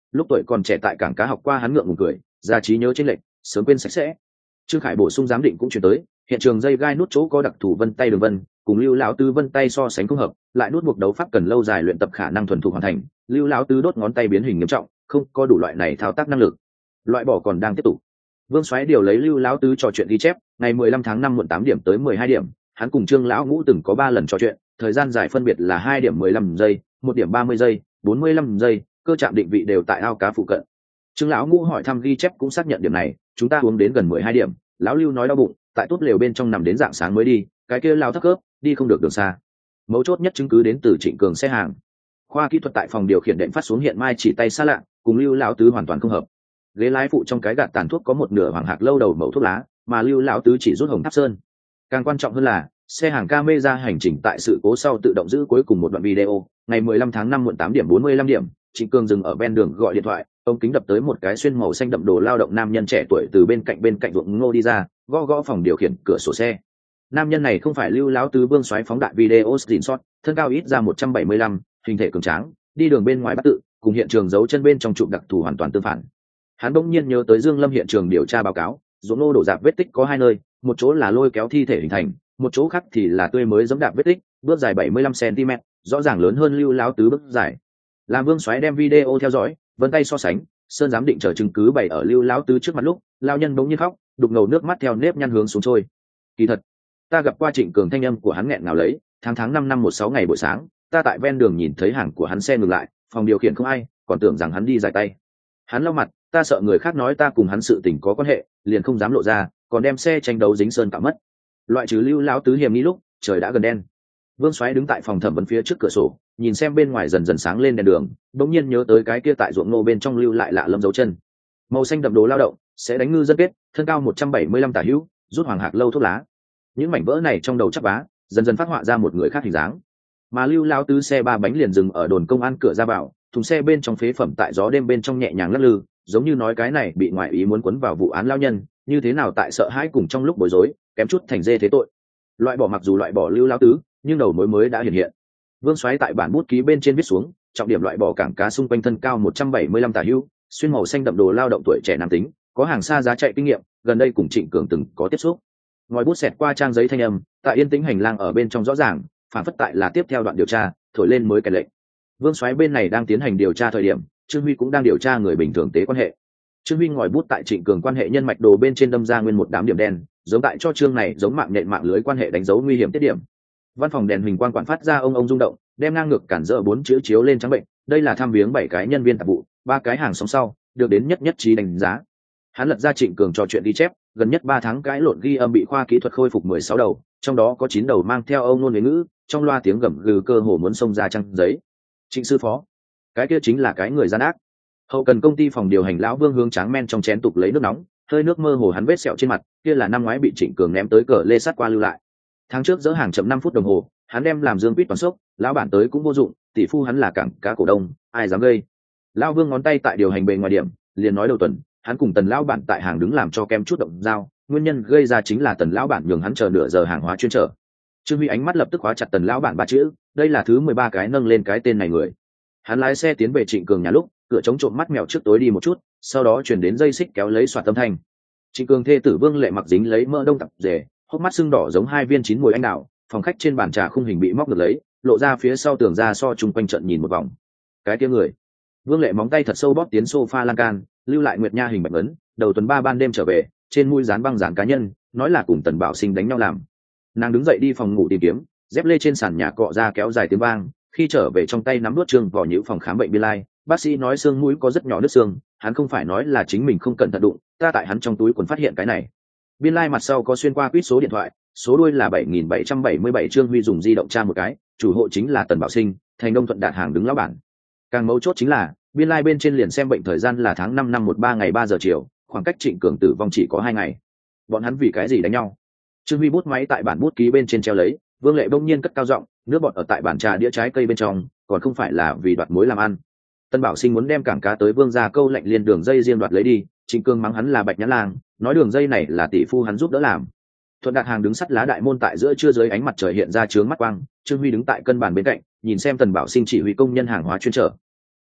lúc tuổi còn trẻ tại cảng cá học qua hắn ngượng ngùng cười, ra trí nhớ chênh lệch sớm quên sạch sẽ. Trương Khải bổ sung giám định cũng chuyển tới, hiện trường dây gai nút chỗ có đặc thù vân tay đường vân, cùng Lưu lão tứ vân tay so sánh không hợp, lại nút buộc đấu pháp cần lâu dài luyện tập khả năng thuần thục hoàn thành, Lưu lão tứ đốt ngón tay biến hình nghiêm trọng, không có đủ loại này thao tác năng lực. Loại bỏ còn đang tiếp tục. Vương Soái điều lấy Lưu lão tứ trò chuyện ghi chép, ngày 15 tháng 5 muộn 8 điểm tới 12 điểm, hắn cùng Trương lão ngũ từng có 3 lần trò chuyện, thời gian dài phân biệt là 2 điểm 15 giây, 1 điểm 30 giây, 45 giây, cơ trạm định vị đều tại ao cá phụ cận. Trương lão ngũ hỏi thăm ghi chép cũng xác nhận điểm này, chúng ta uống đến gần 12 điểm, lão Lưu nói đau bụng, tại tốt lều bên trong nằm đến rạng sáng mới đi, cái kia lao thấp khớp, đi không được đường xa. Mấu chốt nhất chứng cứ đến từ Trịnh Cường xe hàng. Khoa kỹ thuật tại phòng điều khiển đệm phát xuống hiện mai chỉ tay xa lạ, cùng Lưu lão tứ hoàn toàn không hợp. Ghế lái phụ trong cái gạt tàn thuốc có một nửa hoàng hạc lâu đầu mẩu thuốc lá, mà Lưu lão tứ chỉ rút hồng tháp sơn. Càng quan trọng hơn là, xe hàng camera hành trình tại sự cố sau tự động giữ cuối cùng một đoạn video, ngày 15 tháng 5 muộn 8 điểm 45 điểm, Trịnh Cường dừng ở ven đường gọi điện thoại, ống kính đập tới một cái xuyên màu xanh đậm đồ lao động nam nhân trẻ tuổi từ bên cạnh ruộng ngô đi ra, gõ gõ phòng điều khiển cửa sổ xe. Nam nhân này không phải Lưu lão tứ Vương Soái phóng đại video screenshot, thân cao ít ra 175, hình thể cường tráng, đi đường bên ngoài bắt tự, cùng hiện trường dấu chân bên trong chụp đặc thù hoàn toàn tương phản. Hắn bỗng nhiên nhớ tới Dương Lâm hiện trường điều tra báo cáo, ruộng ngô đổ rạp vết tích có 2 nơi, một chỗ là lôi kéo thi thể hình thành, một chỗ khác thì là tươi mới giẫm đạp vết tích, bước dài 75 cm, rõ ràng lớn hơn Lưu lão tứ bước dài. Làm Vương Soái đem video theo dõi, vân tay so sánh, sơn giám định chờ chứng cứ bày ở Lưu lão tứ trước mặt lúc, lão nhân bỗng nhiên khóc, đục ngầu nước mắt theo nếp nhăn hướng xuống trôi. Kỳ thật, ta gặp qua Trịnh Cường, thanh âm của hắn nghẹn ngào lấy, tháng 5 năm 16 ngày buổi sáng, ta tại ven đường nhìn thấy hàng của hắn xe ngừng lại, phòng điều khiển không ai, còn tưởng rằng hắn đi giải tay. Hắn lau mặt, ta sợ người khác nói ta cùng hắn sự tình có quan hệ, liền không dám lộ ra, còn đem xe tranh đấu dính sơn cạo mất. Loại trừ Lưu lão tứ hiểm nghi lúc, trời đã gần đen. Vương Soái đứng tại phòng thẩm vấn phía trước cửa sổ, nhìn xem bên ngoài dần dần sáng lên đèn đường, bỗng nhiên nhớ tới cái kia tại ruộng ngô bên trong lưu lại lạ lâm dấu chân. Màu xanh đậm đồ lao động, sẽ đánh ngư dân kết, thân cao 175 tả hữu, rút hoàng hạc lâu thuốc lá. Những mảnh vỡ này trong đầu chắc vá, dần dần phát họa ra một người khác hình dáng. Mà Lưu lão tứ xe 3 bánh liền dừng ở đồn công an cửa ra vào, thùng xe bên trong phế phẩm tại gió đêm bên trong nhẹ nhàng lắc lư, giống như nói cái này bị ngoại ý muốn quấn vào vụ án lao nhân, như thế nào tại sợ hãi cùng trong lúc bối rối, kém chút thành dê thế tội. Loại bỏ mặc dù loại bỏ Lưu lão tứ, nhưng đầu mối mới đã hiện hiện. Vương Soái tại bản bút ký bên trên viết xuống, trọng điểm loại bỏ cảng cá xung quanh thân cao 175 tả hữu, xuyên màu xanh đậm đồ lao động tuổi trẻ nam tính, có hàng xa giá chạy kinh nghiệm, gần đây cùng Trịnh Cường từng có tiếp xúc. Ngòi bút xẹt qua trang giấy thanh âm, tại yên tĩnh hành lang ở bên trong rõ ràng, phản phất tại là tiếp theo đoạn điều tra, thổi lên mới cái lệnh. Vương Soái bên này đang tiến hành điều tra thời điểm, Trương Huy cũng đang điều tra người bình thường tế quan hệ. Trương Huy ngòi bút tại Trịnh Cường quan hệ nhân mạch đồ bên trên đâm ra nguyên một đám điểm đen, giống tại cho chương này giống mạng nhện mạng lưới quan hệ đánh dấu nguy hiểm tiết điểm. Văn phòng đèn huỳnh quang quản phát ra ông rung động, đem ngang ngược cản rỡ 4 chữ chiếu lên trắng bệnh, đây là thăm viếng 7 cái nhân viên tạp vụ, 3 cái hàng sống sau, được đến nhất trí đánh giá. Hắn lật ra Trịnh Cường trò chuyện ghi chép, gần nhất 3 tháng cãi lộn ghi âm bị khoa kỹ thuật khôi phục 16 đầu, trong đó có 9 đầu mang theo âu nôn huế ngữ, trong loa tiếng gầm gừ cơ hồ muốn xông ra trang giấy. Trịnh sư phó, cái kia chính là cái người gian ác. Hậu cần công ty phòng điều hành lão Vương hướng tráng men trong chén tục lấy nước nóng, hơi nước mơ hồ hắn vết sẹo trên mặt, kia là năm ngoái bị Trịnh Cường ném tới cờ lê sắt qua lưu lại. Tháng trước dỡ hàng chậm 5 phút đồng hồ, hắn đem làm dương quýt toàn sốc, lão bản tới cũng vô dụng, tỷ phu hắn là cảng cá cổ đông, ai dám gây. Lão Vương ngón tay tại điều hành bề ngoài điểm, liền nói đầu tuần, hắn cùng Tần lão bản tại hàng đứng làm cho kem chút động dao, nguyên nhân gây ra chính là Tần lão bản nhường hắn chờ nửa giờ hàng hóa chuyên trở. Trương Huy ánh mắt lập tức khóa chặt Tần lão bản 3 chữ, đây là thứ 13 cái nâng lên cái tên này người. Hắn lái xe tiến về Trịnh Cường nhà lúc, cửa chống trộm mắt mèo trước tối đi một chút, sau đó chuyển đến dây xích kéo lấy xoạt âm thanh. Trịnh Cường thê tử Vương Lệ mặc dính lấy mỡ đông tập rể, hốc mắt sưng đỏ giống 2 viên chín mùi anh đào, phòng khách trên bàn trà khung hình bị móc ngược lấy, lộ ra phía sau tường ra so chung quanh trận nhìn một vòng. Cái kia người. Vương Lệ móng tay thật sâu bóp tiến sofa lan can, lưu lại Nguyệt Nha hình bạch ấn, đầu tuần 3 ban đêm trở về, trên mũi dán băng dán cá nhân, nói là cùng Tần Bảo Sinh đánh nhau làm. Nàng đứng dậy đi phòng ngủ tìm kiếm, dép lê trên sàn nhà cọ ra kéo dài tiếng vang, khi trở về trong tay nắm nuốt trương vỏ nhũ phòng khám bệnh Biên Lai, bác sĩ nói xương mũi có rất nhỏ nứt xương, hắn không phải nói là chính mình không cẩn thận đụng, ta tại hắn trong túi quần phát hiện cái này. Biên Lai mặt sau có xuyên qua quýt số điện thoại, số đuôi là 7777. Trương Huy dùng di động tra một cái, chủ hộ chính là Tần Bảo Sinh, thành Đông Thuận Đạt hàng đứng lão bản. Càng mấu chốt chính là Biên Lai bên trên liền xem bệnh thời gian là tháng 5 năm 13 ngày 3 giờ chiều, khoảng cách Trịnh Cường tử vong chỉ có 2 ngày. Bọn hắn vì cái gì đánh nhau? Trương Huy bút máy tại bản bút ký bên trên treo lấy, Vương Lệ bỗng nhiên cất cao giọng, nước bọt ở tại bàn trà đĩa trái cây bên trong, còn không phải là vì đoạt mối làm ăn. Tân Bảo Sinh muốn đem cảng cá tới Vương gia câu lạnh liên đường dây riêng đoạt lấy đi, Trịnh Cường mắng hắn là bạch nhãn lang, nói đường dây này là tỷ phu hắn giúp đỡ làm. Thuận Đạt hàng đứng sắt lá đại môn tại giữa trưa dưới ánh mặt trời hiện ra chướng mắt quang, Trương Huy đứng tại cân bàn bên cạnh, nhìn xem Tần Bảo Sinh chỉ huy công nhân hàng hóa chuyên trở.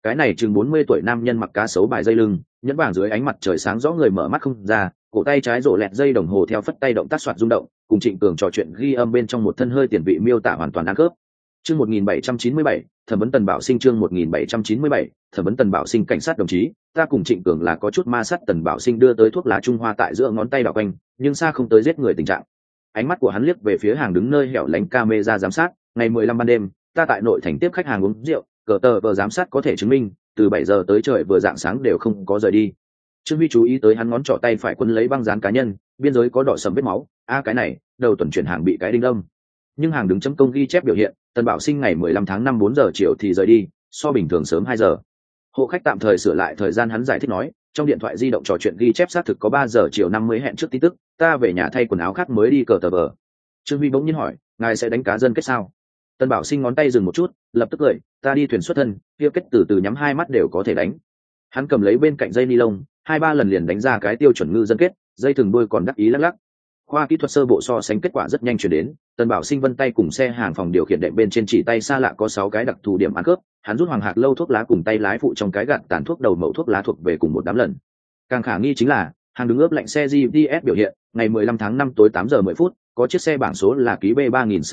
Cái này chừng 40 tuổi nam nhân mặc cá sấu bài dây lưng, nhẫn vàng dưới ánh mặt trời sáng rõ người mở mắt không ra, cổ tay trái rộ lẹt dây đồng hồ theo phất tay động tác soạt rung động, cùng Trịnh Cường trò chuyện ghi âm bên trong một thân hơi tiền vị miêu tả hoàn toàn ăn khớp. Chương 1797, thẩm vấn Tần Bảo Sinh. Chương 1797, thẩm vấn Tần Bảo Sinh. Cảnh sát đồng chí, ta cùng Trịnh Cường là có chút ma sát. Tần Bảo Sinh đưa tới thuốc lá Trung Hoa tại giữa ngón tay đảo quanh, nhưng xa không tới giết người tình trạng. Ánh mắt của hắn liếc về phía hàng đứng nơi hẻo lánh camera giám sát. Ngày 15 ban đêm, ta tại nội thành tiếp khách hàng uống rượu, cờ tờ vờ giám sát có thể chứng minh, từ 7 giờ tới trời vừa rạng sáng đều không có rời đi. Trương Huy chú ý tới hắn ngón trỏ tay phải quấn lấy băng dán cá nhân, biên giới có đỏ sầm vết máu. Cái này, đầu tuần chuyển hàng bị cái đinh đâm. Nhưng hàng đứng chấm công ghi chép biểu hiện, Tần Bảo Sinh ngày 15 tháng 5 4 giờ chiều thì rời đi, so bình thường sớm 2 giờ. Hộ khách tạm thời sửa lại thời gian, hắn giải thích nói, trong điện thoại di động trò chuyện ghi chép xác thực có 3 giờ chiều 50 hẹn trước tin tức, ta về nhà thay quần áo khác mới đi cờ tờ vờ. Trương Huy bỗng nhiên hỏi, ngài sẽ đánh cá dân kết sao? Tần Bảo Sinh ngón tay dừng một chút, lập tức cười, ta đi thuyền xuất thân, kia kết từ từ nhắm hai mắt đều có thể đánh. Hắn cầm lấy bên cạnh dây ni lông, 2-3 lần liền đánh ra cái tiêu chuẩn ngư dân kết, dây thừng đuôi còn đắc ý lắc lắc. Khoa kỹ thuật sơ bộ so sánh kết quả rất nhanh chuyển đến. Tần Bảo Sinh vân tay cùng xe hàng phòng điều khiển đệm bên trên chỉ tay xa lạ có 6 cái đặc thù điểm ăn cướp. Hắn rút hoàng hạt lâu thuốc lá cùng tay lái phụ trong cái gạt tàn thuốc đầu mẩu thuốc lá thuộc về cùng một đám lần. Càng khả nghi chính là hàng đứng ướp lạnh xe GPS biểu hiện, ngày 15 tháng 5 tối 8 giờ 10 phút, có chiếc xe bảng số là ký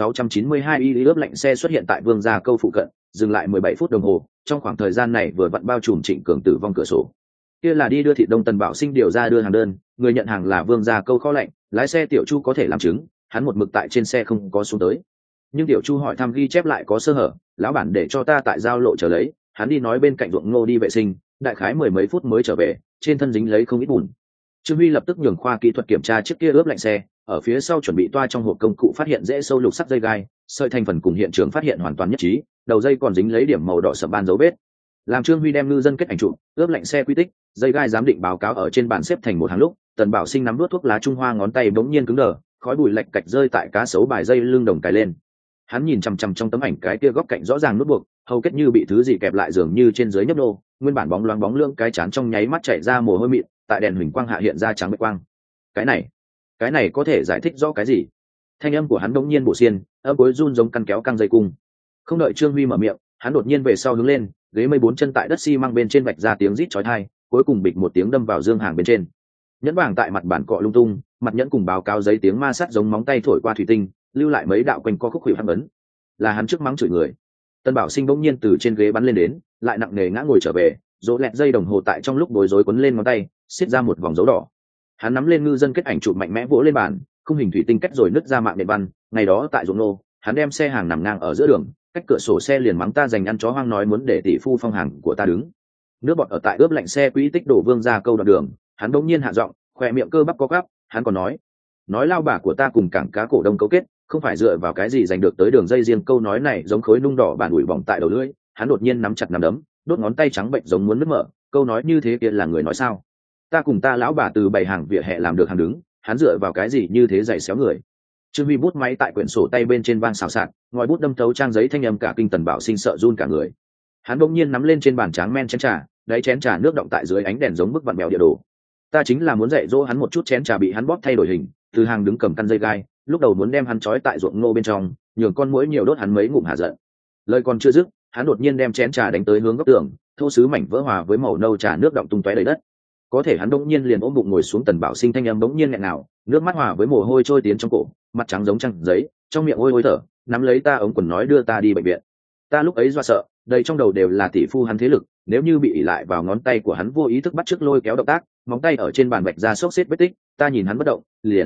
B3692Y ướp lạnh xe xuất hiện tại Vương Gia Câu phụ cận, dừng lại 17 phút đồng hồ. Trong khoảng thời gian này vừa vặn bao trùm Trịnh Cường tử vong cửa sổ. Kia là đi đưa thịt đông. Tần Bảo Sinh điều ra đưa hàng đơn, người nhận hàng là Vương Gia Câu kho lạnh, lái xe Tiểu Chu có thể làm chứng, hắn một mực tại trên xe không có xuống tới. Nhưng Tiểu Chu hỏi thăm ghi chép lại có sơ hở, lão bản để cho ta tại giao lộ chờ lấy, hắn đi nói bên cạnh ruộng ngô đi vệ sinh, đại khái 10 mấy phút mới trở về, trên thân dính lấy không ít bùn. Trương Huy lập tức nhường khoa kỹ thuật kiểm tra chiếc kia ướp lạnh xe, ở phía sau chuẩn bị toa trong hộp công cụ phát hiện rễ sâu lục sắc dây gai, sợi thành phần cùng hiện trường phát hiện hoàn toàn nhất trí, đầu dây còn dính lấy điểm màu đỏ sậm ban dấu vết. Làm Trương Huy đem ngư dân kết ảnh chụp, ướp lạnh xe quy tích, dây gai giám định báo cáo ở trên bàn xếp thành một hàng lúc, Tần Bảo Sinh nắm đuốt thuốc lá Trung Hoa ngón tay bỗng nhiên cứng đờ, khói bụi lạch cạch rơi tại cá sấu bài dây lưng đồng cài lên. Hắn nhìn chằm chằm trong tấm ảnh cái kia góc cạnh rõ ràng nút buộc, hầu kết như bị thứ gì kẹp lại dường như trên dưới nhấp nô, nguyên bản bóng loáng bóng lưỡng cái chán trong nháy mắt chảy ra mồ hôi mịn, tại đèn huỳnh quang hạ hiện ra trắng bạch quang. Cái này có thể giải thích rõ cái gì? Thanh âm của hắn bỗng nhiên bổ xiên, âm cuối run giống căn kéo căng dây cung. Không đợi Trương Huy mở miệng, hắn đột nhiên về sau hướng lên, ghế mây 4 chân tại đất xi măng bên trên vạch ra tiếng rít chói tai, cuối cùng bịch một tiếng đâm vào dương hàng bên trên. Nhẫn vàng tại mặt bản cọ lung tung, mặt nhẫn cùng báo cáo giấy tiếng ma sát giống móng tay thổi qua thủy tinh, lưu lại mấy đạo quanh co khúc khuỷu hằn ấn. Là hắn trước mắng chửi người. Tần Bảo Sinh bỗng nhiên từ trên ghế bắn lên đến, lại nặng nề ngã ngồi trở về, rỗ lẹt dây đồng hồ tại trong lúc bối rối quấn lên ngón tay, xiết ra một vòng dấu đỏ. Hắn nắm lên ngư dân kết ảnh chụp mạnh mẽ vỗ lên bàn, khung hình thủy tinh cách rồi nứt ra mạng nền văn. Ngày đó tại ruộng nô, hắn đem xe hàng nằm ngang ở giữa đường, cách cửa sổ xe liền mắng ta dành ăn chó hoang, nói muốn để tỷ phu phong hàng của ta đứng. Nước bọt ở tại ướp lạnh xe quỹ tích đổ Vương Gia Câu đoạn đường, hắn bỗng nhiên hạ giọng, khỏe miệng cơ bắp co quắp, hắn còn nói lao bà của ta cùng cảng cá cổ đông cấu kết, không phải dựa vào cái gì giành được tới đường dây riêng. Câu nói này giống khối nung đỏ bản ủi bỏng tại đầu lưỡi, hắn đột nhiên nắm chặt nắm đấm, đốt ngón tay trắng bệnh giống muốn nứt mở. Câu nói như thế kia là người nói sao? Ta cùng ta lão bà từ 7 hàng vỉa hè làm được hàng đứng, hắn dựa vào cái gì như thế giày xéo người? Trương Huy bút máy tại quyển sổ tay bên trên vang xào xạc, ngòi bút đâm thấu trang giấy thanh âm cả kinh. Tần Bảo Sinh sợ run cả người. Hắn bỗng nhiên nắm lên trên bàn tráng men chén trà, đáy chén trà nước động tại dưới ánh đèn giống bức vặn mèo địa đồ. Ta chính là muốn dạy dỗ hắn một chút, chén trà bị hắn bóp thay đổi hình, từ hàng đứng cầm căn dây gai, lúc đầu muốn đem hắn trói tại ruộng ngô bên trong, nhường con muỗi nhiều đốt hắn mấy ngụm hạ giận. Lời còn chưa dứt, hắn đột nhiên đem chén trà đánh tới hướng góc tường, thô sứ mảnh vỡ hòa với màu nâu trà nước động tung tóe đầy đất. Có thể hắn bỗng nhiên liền ôm bụng ngồi xuống. Tần Bảo Sinh thanh âm bỗng nhiên nghẹn ngào, nước mắt hòa với mồ hôi trôi tiến trong cổ, mặt trắng giống trăng giấy, trong miệng ôi ôi thở, nắm lấy ta ống quần nói đưa ta đi bệnh viện. Ta lúc ấy do sợ, đầy trong đầu đều là tỷ phu hắn thế lực, nếu như bị ỷ lại vào ngón tay của hắn vô ý thức bắt chước lôi kéo động tác, móng tay ở trên bàn vạch ra xốc xếp vết tích, ta nhìn hắn bất động,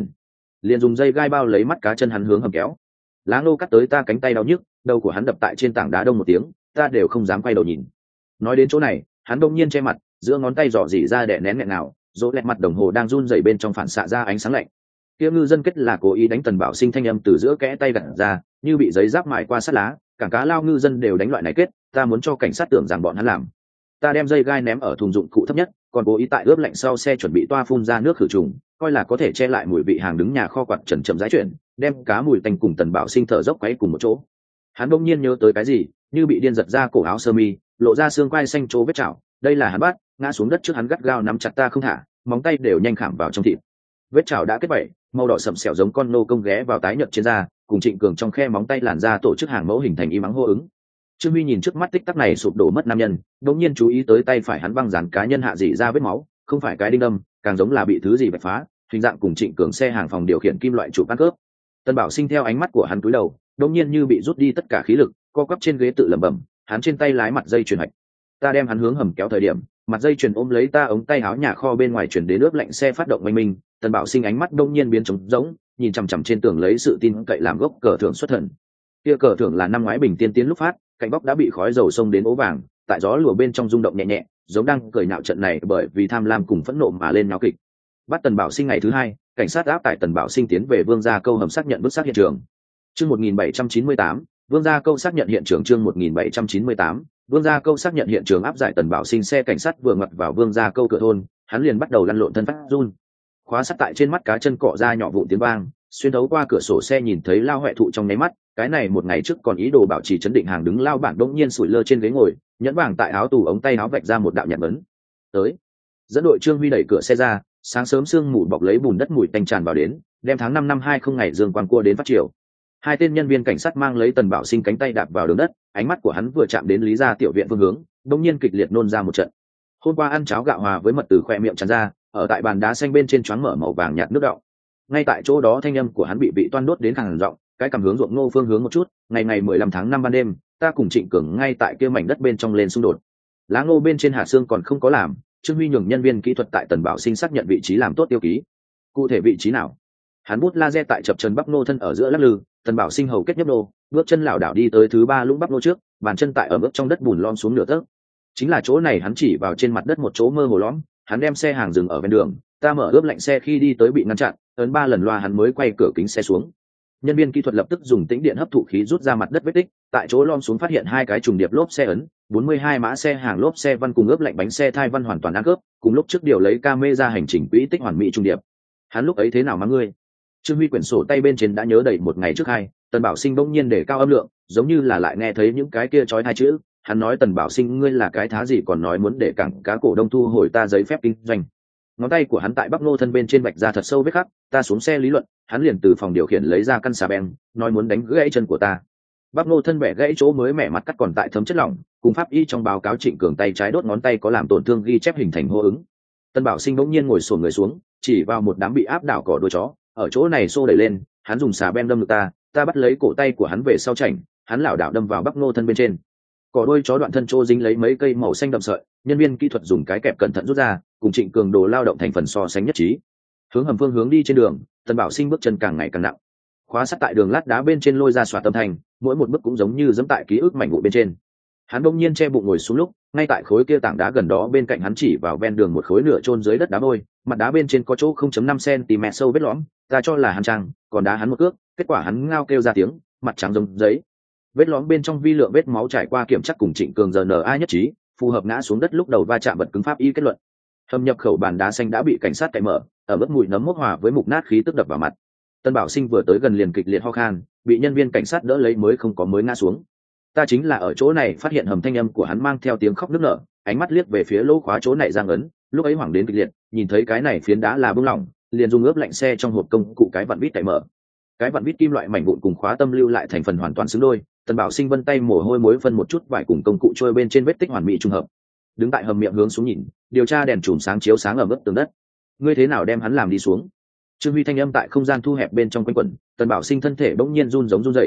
liền dùng dây gai bao lấy mắt cá chân hắn hướng hầm kéo. Lá ngô cắt tới ta cánh tay đau nhức, đầu của hắn đập tại trên tảng đá đông một tiếng, ta đều không dám quay đầu nhìn. Nói đến chỗ này, hắn đông nhiên che mặt, giữa ngón tay dò dỉ ra đẻ nén nghẹn nào, rỗ lẹt mặt đồng hồ đang run rẩy bên trong phản xạ ra ánh sáng lạnh. Kia ngư dân kết là cố ý đánh. Tần Bảo Sinh thanh âm từ giữa kẽ tay gặt ra, như bị giấy giáp mài qua sắt lá, cảng cá lao ngư dân đều đánh loại này kết, ta muốn cho cảnh sát tưởng rằng bọn hắn làm. Ta đem dây gai ném ở thùng dụng cụ thấp nhất, còn cố ý tại ướp lạnh sau xe chuẩn bị toa phun ra nước khử trùng, coi là có thể che lại mùi vị hàng đứng nhà kho quạt chậm chậm rãi chuyển, đem cá mùi tanh cùng Tần Bảo Sinh thở dốc quấy cùng một chỗ. Hắn bỗng nhiên nhớ tới cái gì, như bị điên giật ra cổ áo sơ mi, lộ ra xương quai xanh chỗ vết chảo. Đây là hắn bắt, ngã xuống đất trước hắn gắt gao nắm chặt ta không thả, móng tay đều nhanh khảm vào trong thịt. Vết chảo đã kết vảy, màu đỏ sậm sẹo giống con nô công ghé vào tái nhợt trên da, cùng Trịnh Cường trong khe móng tay làn da tổ chức hàng mẫu hình thành y mắng hô ứng. Trương Huy nhìn trước mắt tích tắc này sụp đổ mất nam nhân, đột nhiên chú ý tới tay phải hắn băng dán cá nhân hạ dị ra vết máu, không phải cái đinh đâm, càng giống là bị thứ gì bẻ phá, hình dạng cùng Trịnh Cường xe hàng phòng điều khiển kim loại trụ ăn cướp. Tân Bảo Sinh theo ánh mắt của hắn cúi đầu, đột nhiên như bị rút đi tất cả khí lực, co quắp trên ghế tự lẩm bẩm, hắn trên tay lái mặt dây chuyền hạch. Ta đem hắn hướng hầm kéo thời điểm, mặt dây chuyền ôm lấy ta ống tay áo nhà kho bên ngoài chuyển đến nước lạnh xe phát động oanh minh. Tân Bảo Sinh ánh mắt đột nhiên biến trống rỗng, nhìn chằm chằm trên tường lấy sự tin cậy làm gốc cờ thưởng xuất thần. Kia cờ thưởng là năm ngoái bình tiên tiến lúc phát, cạnh bóc đã bị khói dầu xông đến ố vàng, tại gió lùa bên trong rung động nhẹ nhẹ, giống đang cười nhạo trận này bởi vì tham lam cùng phẫn nộ mà lên nháo kịch. Bắt Tần Bảo Sinh ngày thứ hai, cảnh sát áp tải Tần Bảo Sinh tiến về Vương gia câu hầm xác nhận vứt xác hiện trường. Chương 1798, Vương gia câu xác nhận hiện trường. Chương 1798, Vương gia câu xác nhận hiện trường. Áp giải Tần Bảo Sinh xe cảnh sát vừa ngoặt vào Vương gia câu cửa thôn, hắn liền bắt đầu lăn lộn thân phát run. Khóa sắt tại trên mắt cá chân cọ ra nhỏ vụn tiếng vang, xuyên thấu qua cửa sổ xe nhìn thấy Lao Huệ Thụ trong nháy mắt, cái này một ngày trước còn ý đồ bảo trì chấn định hàng đứng Lao bản đống nhiên sủi lơ trên ghế ngồi, nhẫn vàng tại áo tù ống tay áo vạch ra một đạo nhạt vấn. Tới. Dẫn đội Trương Huy đẩy cửa xe ra, sáng sớm sương mù bọc lấy bùn đất mùi tanh tràn vào đến, đem tháng 5 năm 20 ngày dương quang cua đến phát chiều. Hai tên nhân viên cảnh sát mang lấy Tần Bảo Sinh cánh tay đạp vào đường đất, ánh mắt của hắn vừa chạm đến Lý gia tiểu viện phương hướng, đột nhiên kịch liệt nôn ra một trận. Hôm qua ăn cháo gạo hòa với mật từ khoe miệng tràn ra, ở tại bàn đá xanh bên trên choáng mở màu vàng nhạt nước đọng. Ngay tại chỗ đó thanh âm của hắn bị vị toan đốt đến khàn giọng, cái cầm hướng ruộng ngô phương hướng một chút, ngày 15 tháng 5 ban đêm, ta cùng Trịnh Cường ngay tại kia mảnh đất bên trong lên xung đột. Lá ngô bên trên hạt xương còn không có làm, Trương Huy nhường nhân viên kỹ thuật tại Tần Bảo Sinh xác nhận vị trí làm tốt tiêu ký. Cụ thể vị trí nào? Hắn bút laser tại chập chân bắp nô thân ở giữa lắc lư, Tần Bảo Sinh hầu kết nhấp nô, bước chân lảo đảo đi tới thứ ba lũng bắp nô trước, bàn chân tại ở bước trong đất bùn lom xuống nửa tấc. Chính là chỗ này. Hắn chỉ vào trên mặt đất một chỗ mơ hồ lõm, hắn đem xe hàng dừng ở ven đường, ta mở ướp lạnh xe khi đi tới bị ngăn chặn, ấn 3 lần loa hắn mới quay cửa kính xe xuống. Nhân viên kỹ thuật lập tức dùng tĩnh điện hấp thụ khí rút ra mặt đất vết tích, tại chỗ lom xuống phát hiện hai cái trùng điệp lốp xe ấn, 42 mã xe hàng lốp xe văn cùng ướp lạnh bánh xe thai văn hoàn toàn ăn cướp, cùng lúc trước điều lấy camera hành trình quỹ tích hoàn mỹ trùng điệp. Hắn lúc ấy thế nào mà ngươi? Trương Huy quyển sổ tay bên trên đã nhớ đầy một ngày trước hai, Tần Bảo Sinh bỗng nhiên để cao âm lượng, giống như là lại nghe thấy những cái kia chói tai chữ. Hắn nói Tần Bảo Sinh ngươi là cái thá gì còn nói muốn để cảng cá cổ đông thu hồi ta giấy phép kinh doanh. Ngón tay của hắn tại bắp nô thân bên trên vạch ra thật sâu vết khắc, ta xuống xe lý luận, hắn liền từ phòng điều khiển lấy ra căn xà beng, nói muốn đánh gãy chân của ta. Bắp nô thân bẻ gãy chỗ mới mẻ mặt cắt còn tại thấm chất lỏng, cùng pháp y trong báo cáo Trịnh Cường tay trái đốt ngón tay có làm tổn thương ghi chép hình thành hô ứng. Tân Bảo Sinh bỗng nhiên ngồi xổm người xuống, chỉ vào một đám bị áp đảo cỏ đuôi chó, ở chỗ này xô đẩy lên, hắn dùng xà beng đâm ngực ta bắt lấy cổ tay của hắn về sau chảnh, hắn lảo đảo đâm vào bắp nô thân bên trên. Cỏ đuôi chó đoạn thân trô dính lấy mấy cây màu xanh đậm sợi, nhân viên kỹ thuật dùng cái kẹp cẩn thận rút ra, cùng Trịnh Cường đồ lao động thành phần so sánh nhất trí. Hướng hầm phương hướng đi trên đường, Tần Bảo Sinh bước chân càng ngày càng nặng. Khóa sắt tại đường lát đá bên trên lôi ra xoạt âm thanh, mỗi một bước cũng giống như giẫm tại ký ức mảnh vụn bên trên. Hắn bỗng nhiên che bụng ngồi xuống lúc, ngay tại khối kia tảng đá gần đó bên cạnh hắn chỉ vào ven đường một khối nửa chôn dưới đất đá vôi, mặt đá bên trên có chỗ 0.5 cm sâu vết lõm, ta cho là hắn trang, còn đá hắn một cước, kết quả hắn ngao kêu ra tiếng, mặt trắng giống giấy. Vết lõm bên trong vi lượng vết máu trải qua kiểm tra cùng Trịnh Cường RNA nhất trí, phù hợp ngã xuống đất lúc đầu va chạm vật cứng pháp y kết luận. Hầm nhập khẩu bàn đá xanh đã bị cảnh sát cậy mở, ở mức mùi nấm mốc hòa với mục nát khí tức đập vào mặt. Tân Bảo Sinh vừa tới gần liền kịch liệt ho khan, bị nhân viên cảnh sát đỡ lấy mới không có mới ngã xuống. Ta chính là ở chỗ này phát hiện hầm, thanh âm của hắn mang theo tiếng khóc nức nở, ánh mắt liếc về phía lỗ khóa chỗ này giang ấn, lúc ấy hoảng đến kịch liệt, nhìn thấy cái này phiến đá là bung lỏng, liền dùng ướp lạnh xe trong hộp công cụ cái vặn vít cậy mở. Cái vặn vít kim loại mảnh vụn cùng khóa tâm lưu lại thành phần hoàn toàn xứng đôi. Tần Bảo Sinh vân tay mồ hôi muối phân một chút vải cùng công cụ trôi bên trên vết tích hoàn mỹ trùng hợp. Đứng tại hầm miệng hướng xuống nhìn, điều tra đèn chùm sáng chiếu sáng ở mức tường đất. Ngươi thế nào đem hắn làm đi xuống? Trương Huy thanh âm tại không gian thu hẹp bên trong quanh quẩn. Tần Bảo Sinh thân thể bỗng nhiên run giống run dậy.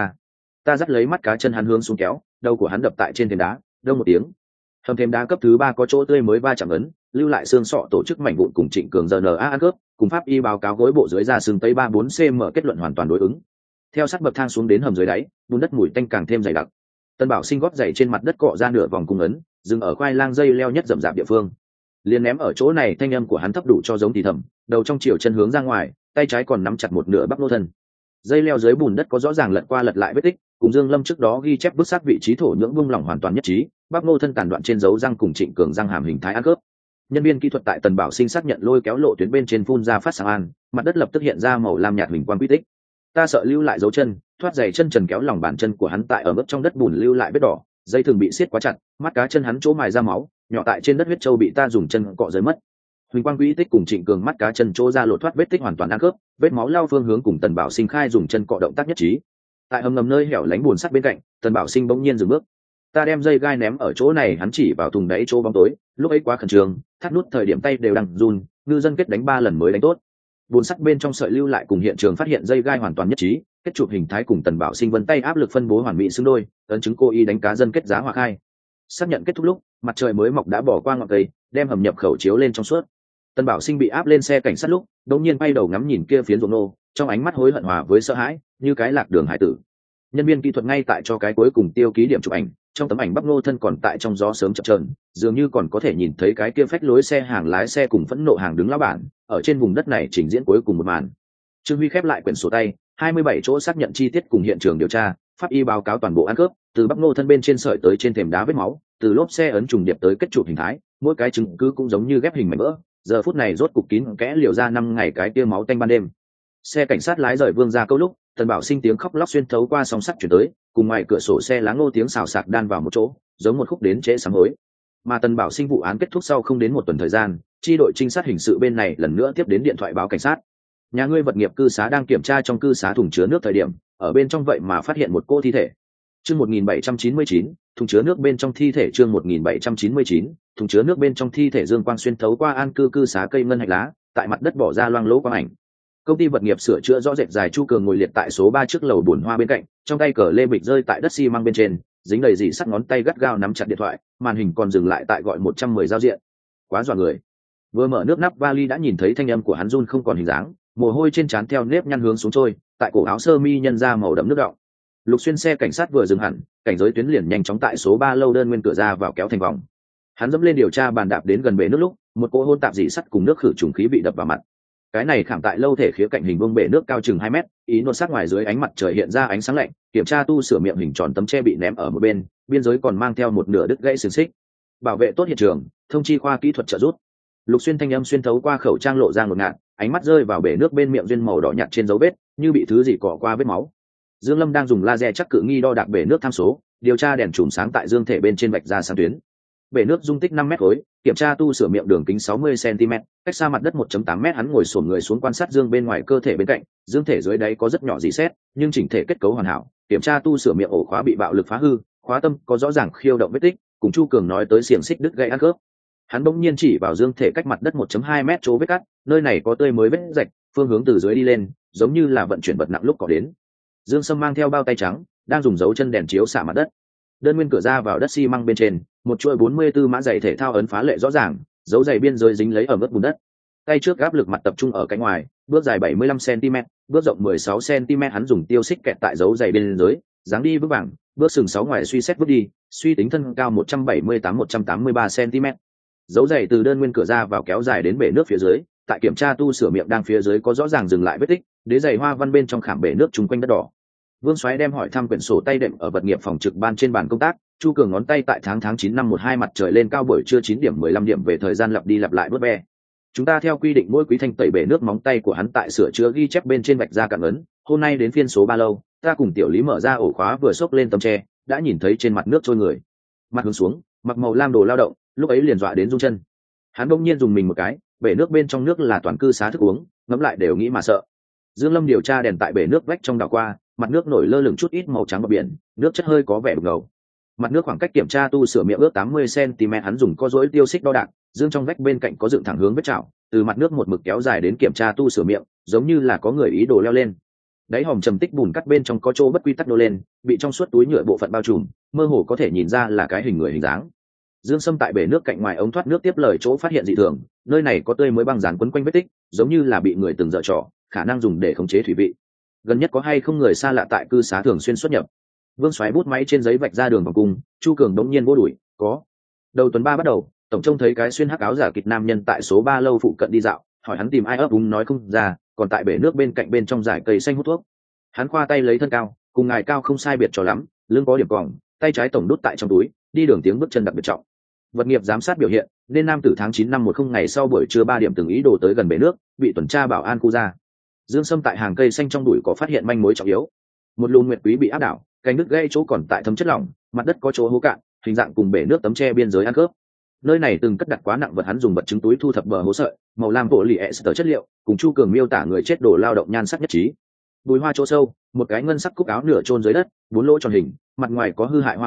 Ta dắt lấy mắt cá chân hắn hướng xuống kéo, đầu của hắn đập tại trên thềm đá, đông một tiếng. Hầm thềm đá cấp thứ 3 có chỗ tươi mới va chạm ấn, lưu lại xương sọ tổ chức mảnh vụn cùng Trịnh Cường RNA ăn cướp, cùng pháp y báo cáo gối bộ dưới da xương tấy 34 cm kết luận hoàn toàn đối ứng. Theo sát bậc thang xuống đến hầm dưới đáy, bùn đất mùi tanh càng thêm dày đặc. Tân Bảo Sinh gót giày trên mặt đất cọ ra nửa vòng cung ấn, dừng ở khoai lang dây leo nhất rậm rạp địa phương. Liền ném ở chỗ này, thanh âm của hắn thấp đủ cho giống thì thầm, đầu trong chiều chân hướng ra ngoài, tay trái còn nắm chặt một nửa bắp nô thân. Dây leo dưới bùn đất có rõ ràng lật qua lật lại vết tích, cùng Dương Lâm trước đó ghi chép bức xác vị trí thổ nhưỡng bung lỏng hoàn toàn nhất trí, bắp nô thân tàn đoạn trên dấu răng cùng Trịnh Cường răng hàm hình thái ăn khớp. Nhân viên kỹ thuật tại Tần Bảo Sinh xác nhận lôi kéo lộ tuyến bên trên phun ra phát sáng an, mặt đất lập tức hiện ra màu lam nhạt hình quang quy tích. Ta sợ lưu lại dấu chân, thoát giày chân trần kéo lòng bàn chân của hắn tại ở mức trong đất bùn lưu lại vết đỏ, dây thường bị siết quá chặt, mắt cá chân hắn chỗ mài ra máu, nhỏ tại trên đất huyết châu bị ta dùng chân cọ rơi mất. Huỳnh quang quy tích cùng Trịnh Cường mắt cá chân chỗ ra lộ thoát vết tích hoàn toàn ăn khớp, vết máu lao phương hướng cùng Tần Bảo Sinh khai dùng chân cọ động tác nhất trí. Tại hầm ngầm nơi hẻo lánh bùn sắt bên cạnh, Tần Bảo Sinh bỗng nhiên dừng bước, Ta đem dây gai ném ở chỗ này, hắn chỉ vào thùng đáy chỗ bóng tối, lúc ấy quá khẩn trương, thắt nút thời điểm tay đều đang run, ngư dân kết đánh 3 lần mới đánh tốt. Bùn sắt bên trong sợi lưu lại cùng hiện trường phát hiện dây gai hoàn toàn nhất trí, kết chụp hình thái cùng Tần Bảo Sinh vân tay áp lực phân bố hoàn mỹ xứng đôi, ấn chứng cô y đánh cá dân kết giá hòa khai. Xác nhận kết thúc lúc, mặt trời mới mọc đã bỏ qua ngọn cây, đem hầm nhập khẩu chiếu lên trong suốt. Tần Bảo Sinh bị áp lên xe cảnh sát lúc, đột nhiên bay đầu ngắm nhìn kia phiến ruộng nô, trong ánh mắt hối hận hòa với sợ hãi, như cái lạc đường hải tử. Nhân viên kỹ thuật ngay tại cho cái cuối cùng tiêu ký điểm chụp ảnh, trong tấm ảnh Bắc Ngô thân còn tại trong gió sớm chập chờn, dường như còn có thể nhìn thấy cái kia phách lối xe hàng lái xe cùng phẫn nộ hàng đứng lão bản, ở trên vùng đất này trình diễn cuối cùng một màn. Trương Huy khép lại quyển sổ tay, 27 chỗ xác nhận chi tiết cùng hiện trường điều tra, pháp y báo cáo toàn bộ ăn cướp, từ Bắc Ngô thân bên trên sợi tới trên thềm đá vết máu, từ lốp xe ấn trùng điệp tới kết chụp hình thái, mỗi cái chứng cứ cũng giống như ghép hình mảnh vỡ. Giờ phút này rốt cục kín kẽ liều ra 5 ngày cái kia máu tanh ban đêm. Xe cảnh sát lái rời Vương ra câu lúc, Tần Bảo Sinh tiếng khóc lóc xuyên thấu qua song sắt chuyển tới, cùng ngoài cửa sổ xe lá ngô tiếng xào xạc đan vào một chỗ, giống một khúc đến trễ sám hối. Mà Tần Bảo Sinh vụ án kết thúc sau không đến 1 tuần thời gian, chi đội trinh sát hình sự bên này lần nữa tiếp đến điện thoại báo cảnh sát. Nhà ngươi vật nghiệp cư xá đang kiểm tra trong cư xá thùng chứa nước thời điểm, ở bên trong vậy mà phát hiện một cô thi thể. Chương 1799, thùng chứa nước bên trong thi thể. Chương 1799, thùng chứa nước bên trong thi thể. Dương quang xuyên thấu qua an cư cư xá cây ngân hạch lá, tại mặt đất bỏ ra loang lỗ quang ảnh. Công ty vật nghiệp sửa chữa rõ rệt dài Chu Cường ngồi liệt tại số 3 trước lầu buồn hoa bên cạnh, trong tay cờ lê bịch rơi tại đất xi măng bên trên, dính đầy dỉ sắt, ngón tay gắt gao nắm chặt điện thoại, màn hình còn dừng lại tại gọi 110 giao diện. Quá dọa người. Vừa mở nước nắp vali đã nhìn thấy thanh âm của hắn run không còn hình dáng, mồ hôi trên trán theo nếp nhăn hướng xuống trôi, tại cổ áo sơ mi nhân ra màu đậm nước đọng. Lục Xuyên xe cảnh sát vừa dừng hẳn, cảnh giới tuyến liền nhanh chóng tại số 3 lâu đơn nguyên cửa ra vào kéo thành vòng. Hắn dẫm lên điều tra bàn đạp đến gần bể nước lúc, một cỗ hôn tạp dị sắt cùng nước khử trùng khí bị đập vào mặt. Cái này khảm tại lâu thể khía cạnh hình vuông bể nước cao chừng 2 mét, ý nốt sát ngoài dưới ánh mặt trời hiện ra ánh sáng lạnh, kiểm tra tu sửa miệng hình tròn tấm tre bị ném ở một bên, biên giới còn mang theo một nửa đứt gãy xiềng xích. Bảo vệ tốt hiện trường, thông chi khoa kỹ thuật trợ giúp. Lục Xuyên thanh âm xuyên thấu qua khẩu trang lộ ra ngột ngạt, ánh mắt rơi vào bể nước bên miệng duyên màu đỏ nhạt trên dấu vết, như bị thứ gì cọ qua vết máu. Dương Lâm đang dùng laser chắc cự nghi đo đạc bể nước tham số, điều tra đèn chùm sáng tại dương thể bên trên vạch ra sáng tuyến. Bể nước dung tích 5 mét khối, kiểm tra tu sửa miệng đường kính 60 cm, cách xa mặt đất 1.8 mét. Hắn ngồi xổm người xuống quan sát dương bên ngoài cơ thể bên cạnh, dương thể dưới đáy có rất nhỏ rỉ sét, nhưng chỉnh thể kết cấu hoàn hảo. Kiểm tra tu sửa miệng ổ khóa bị bạo lực phá hư, khóa tâm có rõ ràng khiêu động vết tích, cùng Chu Cường nói tới xiềng xích đứt gãy ăn khớp. Hắn bỗng nhiên chỉ vào dương thể cách mặt đất 1.2 mét chỗ vết cắt, nơi này có tươi mới vết rạch, phương hướng từ dưới đi lên, giống như là vận chuyển vật nặng lúc có đến. Dương Sâm mang theo bao tay trắng, đang dùng dấu chân đèn chiếu xạ mặt đất. Đơn nguyên cửa ra vào đất xi măng bên trên, một chuỗi 44 mã giày thể thao ấn phá lệ rõ ràng, dấu giày biên giới dính lấy ở mức bùn đất. Tay trước áp lực mặt tập trung ở cánh ngoài, bước dài 75 cm, bước rộng 16 cm. Hắn dùng tiêu xích kẹt tại dấu giày biên giới, dáng đi vững vàng, bước sừng 6 ngoài suy xét bước đi, suy tính thân cao 178-183 cm. Dấu giày từ đơn nguyên cửa ra vào kéo dài đến bể nước phía dưới, tại kiểm tra tu sửa miệng đang phía dưới có rõ ràng dừng lại vết tích, đế giày hoa văn bên trong khảm bể nước chung quanh đất đỏ. Vương Soái đem hỏi thăm quyển sổ tay đệm ở vật nghiệp phòng trực ban trên bàn công tác. Chu Cường ngón tay tại tháng 9 năm 12 mặt trời lên cao buổi trưa 9 điểm 15 điểm về thời gian lặp đi lặp lại đốt ve. Chúng ta theo quy định mỗi quý thanh tẩy bể nước, móng tay của hắn tại sửa chữa ghi chép bên trên vạch ra cặn ấn. Hôm nay đến phiên số 3 lâu, ta cùng tiểu Lý mở ra ổ khóa vừa xốc lên tấm tre, đã nhìn thấy trên mặt nước trôi người. Mặt hướng xuống, mặc màu lam đồ lao động, lúc ấy liền dọa đến rung chân. Hắn bỗng nhiên dùng mình một cái, bể nước bên trong nước là toàn cư xá thức uống, ngẫm lại đều nghĩ mà sợ. Dương Lâm điều tra đèn tại bể nước vách trong đảo qua, mặt nước nổi lơ lửng chút ít màu trắng bọt biển, nước chất hơi có vẻ đục ngầu. Mặt nước khoảng cách kiểm tra tu sửa miệng ước 80 cm. Hắn dùng co rỗi tiêu xích đo đạc, dương trong vách bên cạnh có dựng thẳng hướng vết chảo, từ mặt nước một mực kéo dài đến kiểm tra tu sửa miệng, giống như là có người ý đồ leo lên. Đáy hòm trầm tích bùn cắt bên trong có chỗ bất quy tắc nô lên, bị trong suốt túi nhựa bộ phận bao trùm, mơ hồ có thể nhìn ra là cái hình người hình dáng. Dương Sâm tại bể nước cạnh ngoài ống thoát nước tiếp lời chỗ phát hiện dị thường, nơi này có tươi mới băng dán quấn quanh vết tích, giống như là bị người từng dở trò, khả năng dùng để khống chế thủy vị. Gần nhất có hay không người xa lạ tại cư xá thường xuyên xuất nhập? Vương Soái bút máy trên giấy vạch ra đường vòng cung. Chu Cường đống nhiên vô đuổi, có. Đầu tuần 3 bắt đầu, tổng trông thấy cái xuyên hắc áo giả kịch nam nhân tại số 3 lâu phụ cận đi dạo, hỏi hắn tìm ai ấp úng nói không ra, còn tại bể nước bên cạnh bên trong dải cây xanh hút thuốc. Hắn khoa tay lấy thân cao, cùng ngài cao không sai biệt cho lắm, lưng có điểm cong, tay trái tổng đút tại trong túi, đi đường tiếng bước chân đặc biệt trọng. Vật nghiệp giám sát biểu hiện, nên nam tử tháng 9 năm 10 ngày sau buổi trưa 3 điểm từng ý đồ tới gần bể nước, bị tuần tra bảo an khu ra. Dương Sâm tại hàng cây xanh trong bụi có phát hiện manh mối trọng yếu. Một lùn nguyệt quý bị áp đảo, cánh đứt gãy chỗ còn tại thấm chất lỏng, mặt đất có chỗ hố cạn, hình dạng cùng bể nước tấm tre biên giới ăn khớp. Nơi này từng cất đặt quá nặng vật, hắn dùng vật chứng túi thu thập bờ hố sợi, màu lam bộ lì ester chất liệu, cùng Chu Cường miêu tả người chết đổ lao động nhan sắc nhất trí. Bùi hoa chỗ sâu, một cái ngân sắc cúc áo nửa chôn dưới đất, 4 lỗ tròn hình, mặt ngoài có hư hại hoa văn,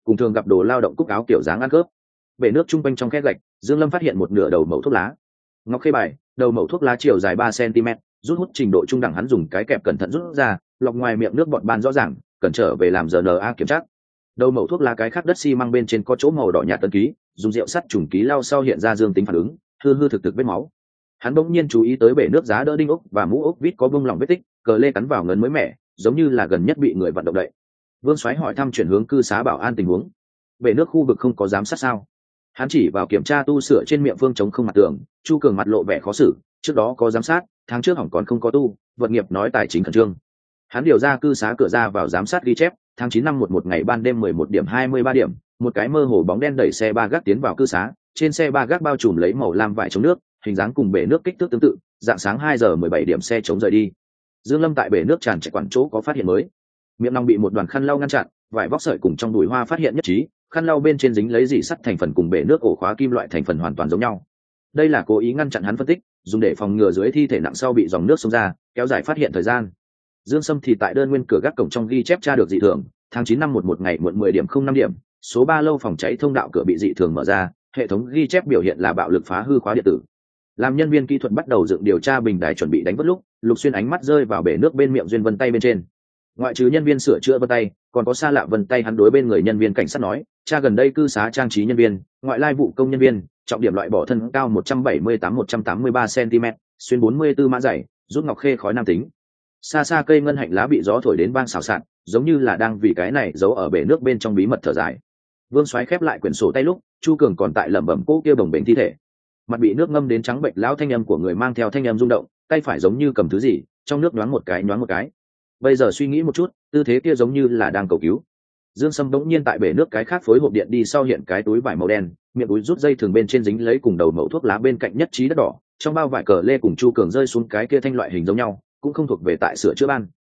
cùng thường gặp đồ lao động cúc áo kiểu dáng ăn cướp. Bể nước trung quanh trong khe gạch, Dương Lâm phát hiện một nửa đầu mẩu thuốc lá. Ngọc Khê bài, đầu mẩu thuốc lá chiều dài 3 cm, rút hút trình độ trung đẳng, hắn dùng cái kẹp cẩn thận rút ra, lọc ngoài miệng nước bọt ban rõ ràng, cần trở về làm RNA kiểm tra. Đầu mẩu thuốc lá cái khác đất xi măng bên trên có chỗ màu đỏ nhạt tân ký, dùng rượu sắt trùng ký lau sau hiện ra dương tính phản ứng, hư hư thực thực vết máu. Hắn bỗng nhiên chú ý tới bể nước giá đỡ đinh ốc và mũ ốc vít có bung lỏng vết tích, cờ lê cắn vào ngấn mới mẻ, giống như là gần nhất bị người vận động đậy. Vương Soái hỏi thăm chuyển hướng cư xá bảo an tình huống. Bể nước khu vực không có giám sát sao? Hắn chỉ vào kiểm tra tu sửa trên miệng phương chống không mặt tường. Chu Cường mặt lộ vẻ khó xử, trước đó có giám sát, tháng trước hỏng còn không có tu, vật nghiệp nói tài chính khẩn trương. Hắn điều ra cư xá cửa ra vào giám sát ghi chép, tháng 9 năm 11 ngày ban đêm 11 điểm 23 điểm, một cái mơ hồ bóng đen đẩy xe ba gác tiến vào cư xá, trên xe ba gác bao trùm lấy màu lam vải chống nước, hình dáng cùng bể nước kích thước tương tự, dạng sáng 2 giờ 17 điểm xe chống rời đi. Dương Lâm tại bể nước tràn chạy quản chỗ có phát hiện mới. Miệng nòng bị một đoàn khăn lau ngăn chặn, vải vóc sợi cùng trong đùi hoa phát hiện nhất trí, khăn lau bên trên dính lấy dị sắt thành phần cùng bể nước ổ khóa kim loại thành phần hoàn toàn giống nhau. Đây là cố ý ngăn chặn hắn phân tích, dùng để phòng ngừa dưới thi thể nặng sau bị dòng nước xông ra, kéo dài phát hiện thời gian. Dương Sâm thì tại đơn nguyên cửa gác cổng trong ghi chép tra được dị thường, tháng 9 năm 11 ngày muộn 10 điểm 05 điểm, số 3 lâu phòng cháy thông đạo cửa bị dị thường mở ra, hệ thống ghi chép biểu hiện là bạo lực phá hư khóa điện tử. Làm nhân viên kỹ thuật bắt đầu dựng điều tra bình đài chuẩn bị đánh vớt lúc, Lục Xuyên ánh mắt rơi vào bể nước bên miệng duyên vân tay bên trên. Ngoại trừ nhân viên sửa chữa vân tay, còn có xa lạ vân tay. Hắn đối bên người nhân viên cảnh sát nói, cha gần đây cư xá trang trí nhân viên, ngoại lai vụ công nhân viên, trọng điểm loại bỏ thân cao 178-183 cm, xuyên 44 mã dày, rút Ngọc Khê khói nam tính. Xa xa cây ngân hạnh lá bị gió thổi đến vang xào xạc, giống như là đang vì cái này giấu ở bể nước bên trong bí mật thở dài. Vương Soái khép lại quyển sổ tay lúc, Chu Cường còn tại lẩm bẩm cô kia bồng bềnh thi thể, mặt bị nước ngâm đến trắng bệnh, lão thanh âm của người mang theo thanh âm rung động, tay phải giống như cầm thứ gì, trong nước nhoáng một cái nhoáng một cái. Bây giờ suy nghĩ một chút, tư thế kia giống như là đang cầu cứu. Dương Sâm bỗng nhiên tại bể nước cái khác phối hộp điện đi sau hiện cái túi vải màu đen, miệng túi rút dây thường bên trên dính lấy cùng đầu mẩu thuốc lá bên cạnh nhất trí đất đỏ, trong bao vải cờ lê cùng Chu Cường rơi xuống cái kia thanh loại hình giống nhau, cũng không thuộc về tại sửa chữa ban.